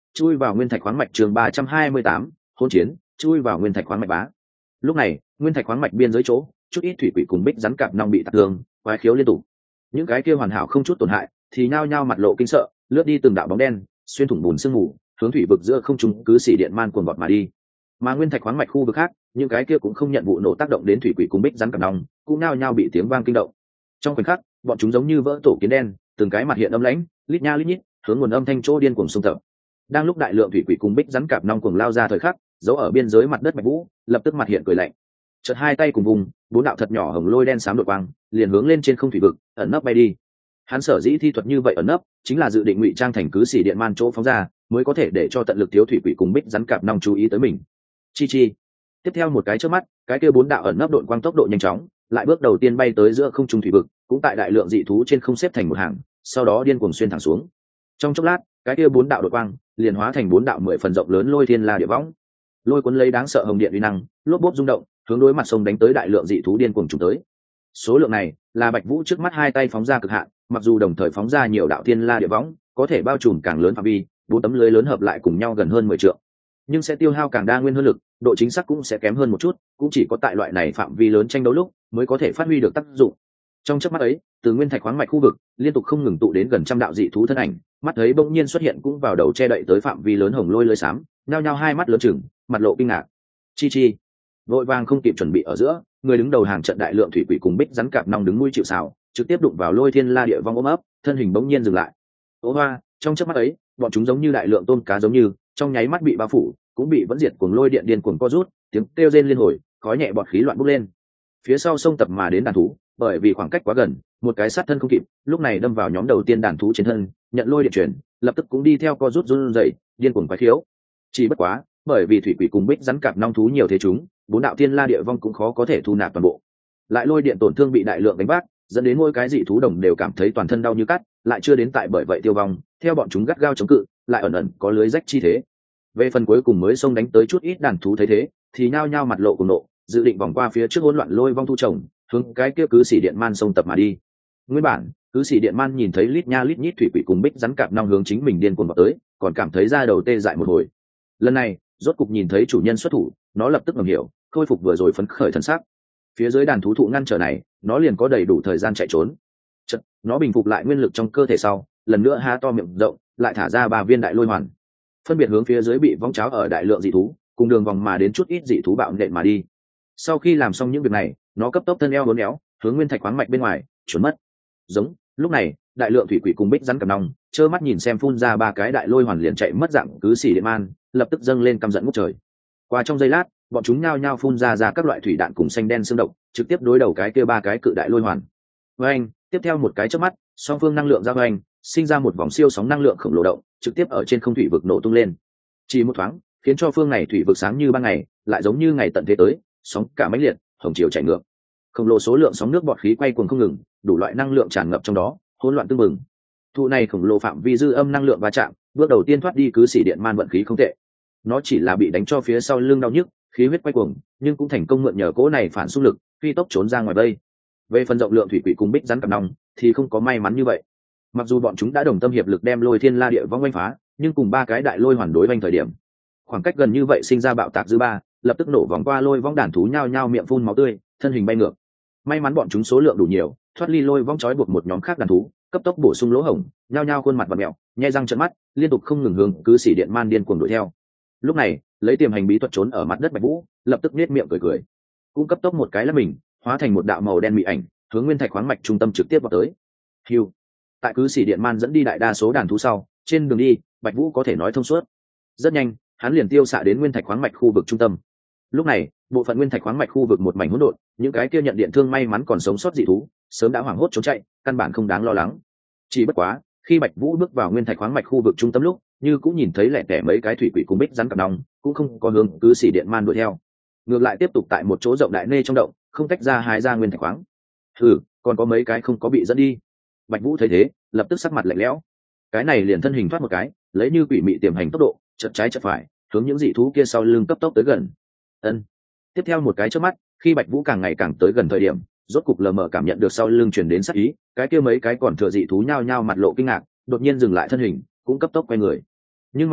chui vào nguyên thạch khoáng mạch chương ba trăm hai mươi tám hôn chiến chui vào nguyên thạch khoáng mạch bá. Lúc này nguyên thạch khoáng mạch biên giới chỗ chút ít thủy quỷ cùng bích rắn cạp nong bị tạc thương quái khiếu liên tục. Những cái kia hoàn hảo không chút tổn hại thì nhao nhao mặt lộ kinh sợ, lướt đi từng đạo bóng đen xuyên thủng bùn sương mù, hướng thủy vực giữa không trung cứ xỉ điện man cuồng bọt mà đi. Mà nguyên thạch khoáng mạch khu vực khác, những cái kia cũng không nhận vụ nổ tác động đến thủy quỷ cùng bích rắn cạp nong, cũng nhao nhao bị tiếng vang kinh động. Trong khoảnh khắc, bọn chúng giống như vỡ tổ kiến đen, từng cái mặt hiện âm lãnh, lít nha lít nhít, hướng nguồn âm thanh chỗ điên cuồng xung tập. Đang lúc đại lượng thủy quỷ cùng bích rắn cạp nong cuồng lao ra thời khắc, giấu ở biên giới mặt đất Bạch Vũ lập tức mặt hiện cười lạnh. Chợt hai tay cùng vùng, bốn đạo thật nhỏ hồng lôi đen xám đội quang, liền hướng lên trên không thủy vực, ẩn nấp bay đi. Hắn sở dĩ thi thuật như vậy ẩn nấp, chính là dự định ngụy trang thành cứ xỉ điện man chỗ phóng ra, mới có thể để cho tận lực thiếu thủy quỷ cùng bích rắn cạp nong chú ý tới mình. Chi chi. Tiếp theo một cái chớp mắt, cái kia bốn đạo ẩn nấp đội quang tốc độ nhanh chóng, lại bước đầu tiên bay tới giữa không trung thủy vực, cũng tại đại lượng dị thú trên không xếp thành một hàng, sau đó điên cuồng xuyên thẳng xuống. Trong chốc lát, cái kia bốn đạo đội quang liền hóa thành bốn đạo mười phần rộng lớn lôi thiên la địa võng, lôi cuốn lấy đáng sợ hồng điện uy năng, lốp bốp rung động, hướng đối mặt sông đánh tới đại lượng dị thú điên cuồng trùng tới. Số lượng này là Bạch Vũ trước mắt hai tay phóng ra cực hạn, mặc dù đồng thời phóng ra nhiều đạo thiên la địa võng, có thể bao trùm càng lớn phạm vi, bốn tấm lưới lớn hợp lại cùng nhau gần hơn mười trượng, nhưng sẽ tiêu hao càng đa nguyên hơn lực, độ chính xác cũng sẽ kém hơn một chút, cũng chỉ có tại loại này phạm vi lớn tranh đấu lúc mới có thể phát huy được tác dụng. Trong chớp mắt ấy, từ nguyên thạch khoáng mạch khu vực liên tục không ngừng tụ đến gần trăm đạo dị thú thân ảnh, mắt thấy bỗng nhiên xuất hiện cũng vào đầu che đậy tới phạm vi lớn hồng lôi lưới xám, nhao nhao hai mắt lớn chừng, mặt lộ kinh ngạc. Chi chi, vội vàng không kịp chuẩn bị ở giữa, người đứng đầu hàng trận đại lượng thủy quỷ cùng bích rắn cạp nong đứng nuôi chịu sào, trực tiếp đụng vào lôi thiên la địa vong ôm ấp, thân hình bỗng nhiên dừng lại. Ố hoa, trong chớp mắt ấy, bọn chúng giống như đại lượng tôm cá giống như, trong nháy mắt bị bao phủ, cũng bị vẫn diệt cuồng lôi điện điên cuồng co rút, tiếng kêu rên liên hồi, khói nhẹ bọt khí loạn bốc lên. Phía sau sông tập mà đến đàn thú, bởi vì khoảng cách quá gần, một cái sát thân không kịp, lúc này đâm vào nhóm đầu tiên đàn thú trên thân, nhận lôi điện truyền, lập tức cũng đi theo co rút run rẩy, điên cuồng quái khiếu. Chỉ bất quá, bởi vì thủy quỷ cùng bích rắn cạp nong thú nhiều thế chúng, bốn đạo thiên la địa vong cũng khó có thể thu nạp toàn bộ. Lại lôi điện tổn thương bị đại lượng đánh vác, dẫn đến mỗi cái dị thú đồng đều cảm thấy toàn thân đau như cắt, lại chưa đến tại bởi vậy tiêu vong, theo bọn chúng gắt gao chống cự, lại ẩn ẩn có lưới rách chi thế. Về phần cuối cùng mới xông đánh tới chút ít đàn thú thấy thế, thì nhao nhao mặt lộ cùng nộ, dự định vòng qua phía trước hỗn loạn lôi vong thu trồng, hướng cái kia cứ xỉ điện man sông tập mà đi. Nguyên bản, cứ xỉ điện man nhìn thấy lít nha lít nhít thủy quỷ cùng bích rắn cạp nong hướng chính mình điên cuồng vào tới, còn cảm thấy da đầu tê dại một hồi. Lần này, rốt cục nhìn thấy chủ nhân xuất thủ, nó lập tức ngầm hiểu, khôi phục vừa rồi phấn khởi thần sắc. Phía dưới đàn thú thụ ngăn trở này, nó liền có đầy đủ thời gian chạy trốn. Chật, nó bình phục lại nguyên lực trong cơ thể sau, lần nữa há to miệng rộng, lại thả ra ba viên đại lôi hoàn, phân biệt hướng phía dưới bị vong cháo ở đại lượng dị thú, cùng đường vòng mà đến chút ít dị thú bạo nện mà đi. Sau khi làm xong những việc này, nó cấp tốc thân eo uốn éo, hướng nguyên thạch khoáng mạch bên ngoài trốn mất. Giống lúc này, đại lượng thủy quỷ cùng bích rắn cằm nòng trơ mắt nhìn xem phun ra ba cái đại lôi hoàn liền chạy mất dạng cứ xỉ điện man, lập tức dâng lên căm giận ngút trời. Qua trong giây lát, bọn chúng nhao nhao phun ra ra các loại thủy đạn cùng xanh đen xương độc, trực tiếp đối đầu cái kia ba cái cự đại lôi hoàn. Với anh, tiếp theo một cái chớp mắt, song phương năng lượng giao hoành, sinh ra một vòng siêu sóng năng lượng khổng lồ động, trực tiếp ở trên không thủy vực nổ tung lên. Chỉ một thoáng, khiến cho phương này thủy vực sáng như ban ngày, lại giống như ngày tận thế tới, sóng cả mãnh liệt, hồng chiều chảy ngược. Khổng lồ số lượng sóng nước bọt khí quay cuồng không ngừng, đủ loại năng lượng tràn ngập trong đó, hỗn loạn tương mừng. Thụ này khổng lồ phạm vi dư âm năng lượng va chạm, bước đầu tiên thoát đi cứ xỉ điện man vận khí không tệ. Nó chỉ là bị đánh cho phía sau lưng đau nhức, khí huyết quay cuồng, nhưng cũng thành công mượn nhờ cỗ này phản xung lực, phi tốc trốn ra ngoài đây. Về phần rộng lượng thủy quỷ cùng bích rắn cằm nòng, thì không có may mắn như vậy. Mặc dù bọn chúng đã đồng tâm hiệp lực đem lôi thiên la địa vong oanh phá, nhưng cùng ba cái đại lôi hoàn đối oanh thời điểm, khoảng cách gần như vậy sinh ra bạo tạc dư ba, lập tức nổ vòng qua lôi vong đàn thú nhao nhao miệng phun máu tươi, thân hình bay ngược. May mắn bọn chúng số lượng đủ nhiều, thoát ly lôi vong trói buộc một nhóm khác đàn thú, cấp tốc bổ sung lỗ hổng, nhao nhao khuôn mặt vặn mèo, nhe răng trợn mắt, liên tục không ngừng hướng cứ xỉ điện man điên cuồng đuổi theo. Lúc này, lấy tiềm hành bí thuật trốn ở mặt đất Bạch Vũ, lập tức nhếch miệng cười cười, cũng cấp tốc một cái là mình, hóa thành một đạo màu đen mị ảnh, hướng nguyên thạch khoáng mạch trung tâm trực tiếp vào tới. Hưu. Tại cứ xỉ điện man dẫn đi đại đa số đàn thú sau, trên đường đi, Bạch Vũ có thể nói thông suốt. Rất nhanh, hắn liền tiêu xạ đến nguyên thạch khoáng mạch khu vực trung tâm. Lúc này, bộ phận nguyên thạch khoáng mạch khu vực một mảnh hỗn độn, những cái kia nhận điện thương may mắn còn sống sót dị thú, sớm đã hoảng hốt trốn chạy, căn bản không đáng lo lắng. Chỉ bất quá, khi Bạch Vũ bước vào nguyên thạch khoáng mạch khu vực trung tâm lúc, như cũng nhìn thấy lẻ tẻ mấy cái thủy quỷ cùng bích rắn cằm nòng, cũng không có hướng cứ xỉ điện man đuổi theo. Ngược lại tiếp tục tại một chỗ rộng đại nê trong động, không tách ra hái ra nguyên thạch khoáng. Hừ, còn có mấy cái không có bị dẫn đi. Bạch Vũ thấy thế, lập tức sắc mặt lạnh lẽo. Cái này liền thân hình thoát một cái, lấy như quỷ mị tiềm hành tốc độ, chợt trái chợt phải, hướng những dị thú kia sau lưng cấp tốc tới gần. Ân. Tiếp theo một cái chớp mắt, khi Bạch Vũ càng ngày càng tới gần thời điểm, rốt cục lờ mờ cảm nhận được sau lưng truyền đến sát ý, cái kia mấy cái còn thừa dị thú nhao nhao mặt lộ kinh ngạc, đột nhiên dừng lại thân hình, cũng cấp tốc quay người. Nhưng mà,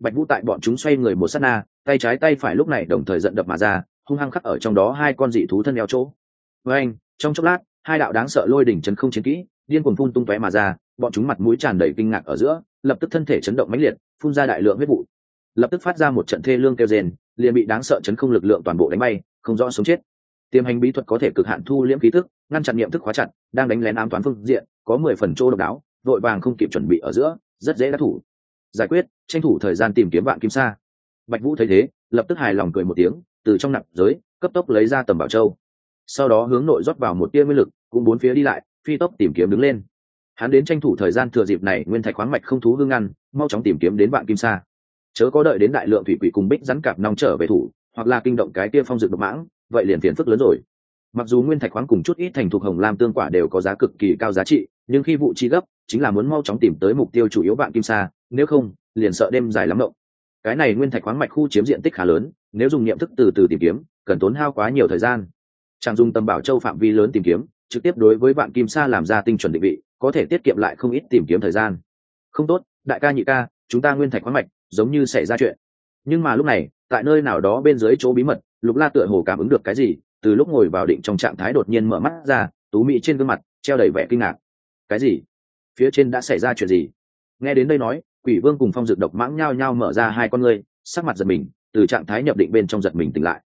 Bạch Vũ tại bọn chúng xoay người một sát na, tay trái tay phải lúc này đồng thời giận đập mà ra, hung hăng khắc ở trong đó hai con dị thú thân eo chỗ. Với anh, trong chốc lát, hai đạo đáng sợ lôi đỉnh chấn không chiến kỹ, điên cuồng phun tung tóe mà ra, bọn chúng mặt mũi tràn đầy kinh ngạc ở giữa, lập tức thân thể chấn động mãnh liệt, phun ra đại lượng huyết vụ. Lập tức phát ra một trận thê lương kêu rền, liền bị đáng sợ chấn không lực lượng toàn bộ đánh bay, không rõ sống chết. Tiềm hành bí thuật có thể cực hạn thu liễm khí tức, ngăn chặn niệm thức khóa chặt, đang đánh lén ám toán phương diện, có mười phần chỗ độc đáo, vội vàng không kịp chuẩn bị ở giữa, rất dễ đắc thủ. Giải quyết, tranh thủ thời gian tìm kiếm vạn kim sa. Bạch Vũ thấy thế, lập tức hài lòng cười một tiếng, từ trong nạp giới cấp tốc lấy ra tầm bảo châu, sau đó hướng nội rót vào một tia nguyên lực, cũng bốn phía đi lại, phi tốc tìm kiếm đứng lên. Hắn đến tranh thủ thời gian thừa dịp này nguyên thạch khoáng mạch không thú hương ngăn, mau chóng tìm kiếm đến vạn kim sa. Chớ có đợi đến đại lượng thủy quỷ cùng bích rắn cạp nong trở về thủ, hoặc là kinh động cái tia phong dược độc mãng, vậy liền phiền phức lớn rồi. Mặc dù nguyên thạch khoáng cùng chút ít thành thuộc hồng lam tương quả đều có giá cực kỳ cao giá trị, nhưng khi vụ chi gấp, chính là muốn mau chóng tìm tới mục tiêu chủ yếu vạn kim sa, nếu không, liền sợ đêm dài lắm động. Cái này nguyên thạch khoáng mạch khu chiếm diện tích khá lớn, nếu dùng niệm thức từ từ tìm kiếm, cần tốn hao quá nhiều thời gian. Chẳng dùng tầm bảo châu phạm vi lớn tìm kiếm, trực tiếp đối với vạn kim sa làm ra tinh chuẩn định vị, có thể tiết kiệm lại không ít tìm kiếm thời gian. Không tốt, đại ca nhị ca, chúng ta nguyên thạch khoáng mạch giống như xảy ra chuyện. Nhưng mà lúc này, tại nơi nào đó bên dưới chỗ bí mật, Lục La tựa hồ cảm ứng được cái gì, từ lúc ngồi vào định trong trạng thái đột nhiên mở mắt ra, tú mỹ trên gương mặt treo đầy vẻ kinh ngạc. Cái gì? Phía trên đã xảy ra chuyện gì? Nghe đến đây nói, Quỷ Vương cùng Phong Dực độc mãng nhao nhao mở ra hai con ngươi, sắc mặt giật mình, từ trạng thái nhập định bên trong giật mình tỉnh lại.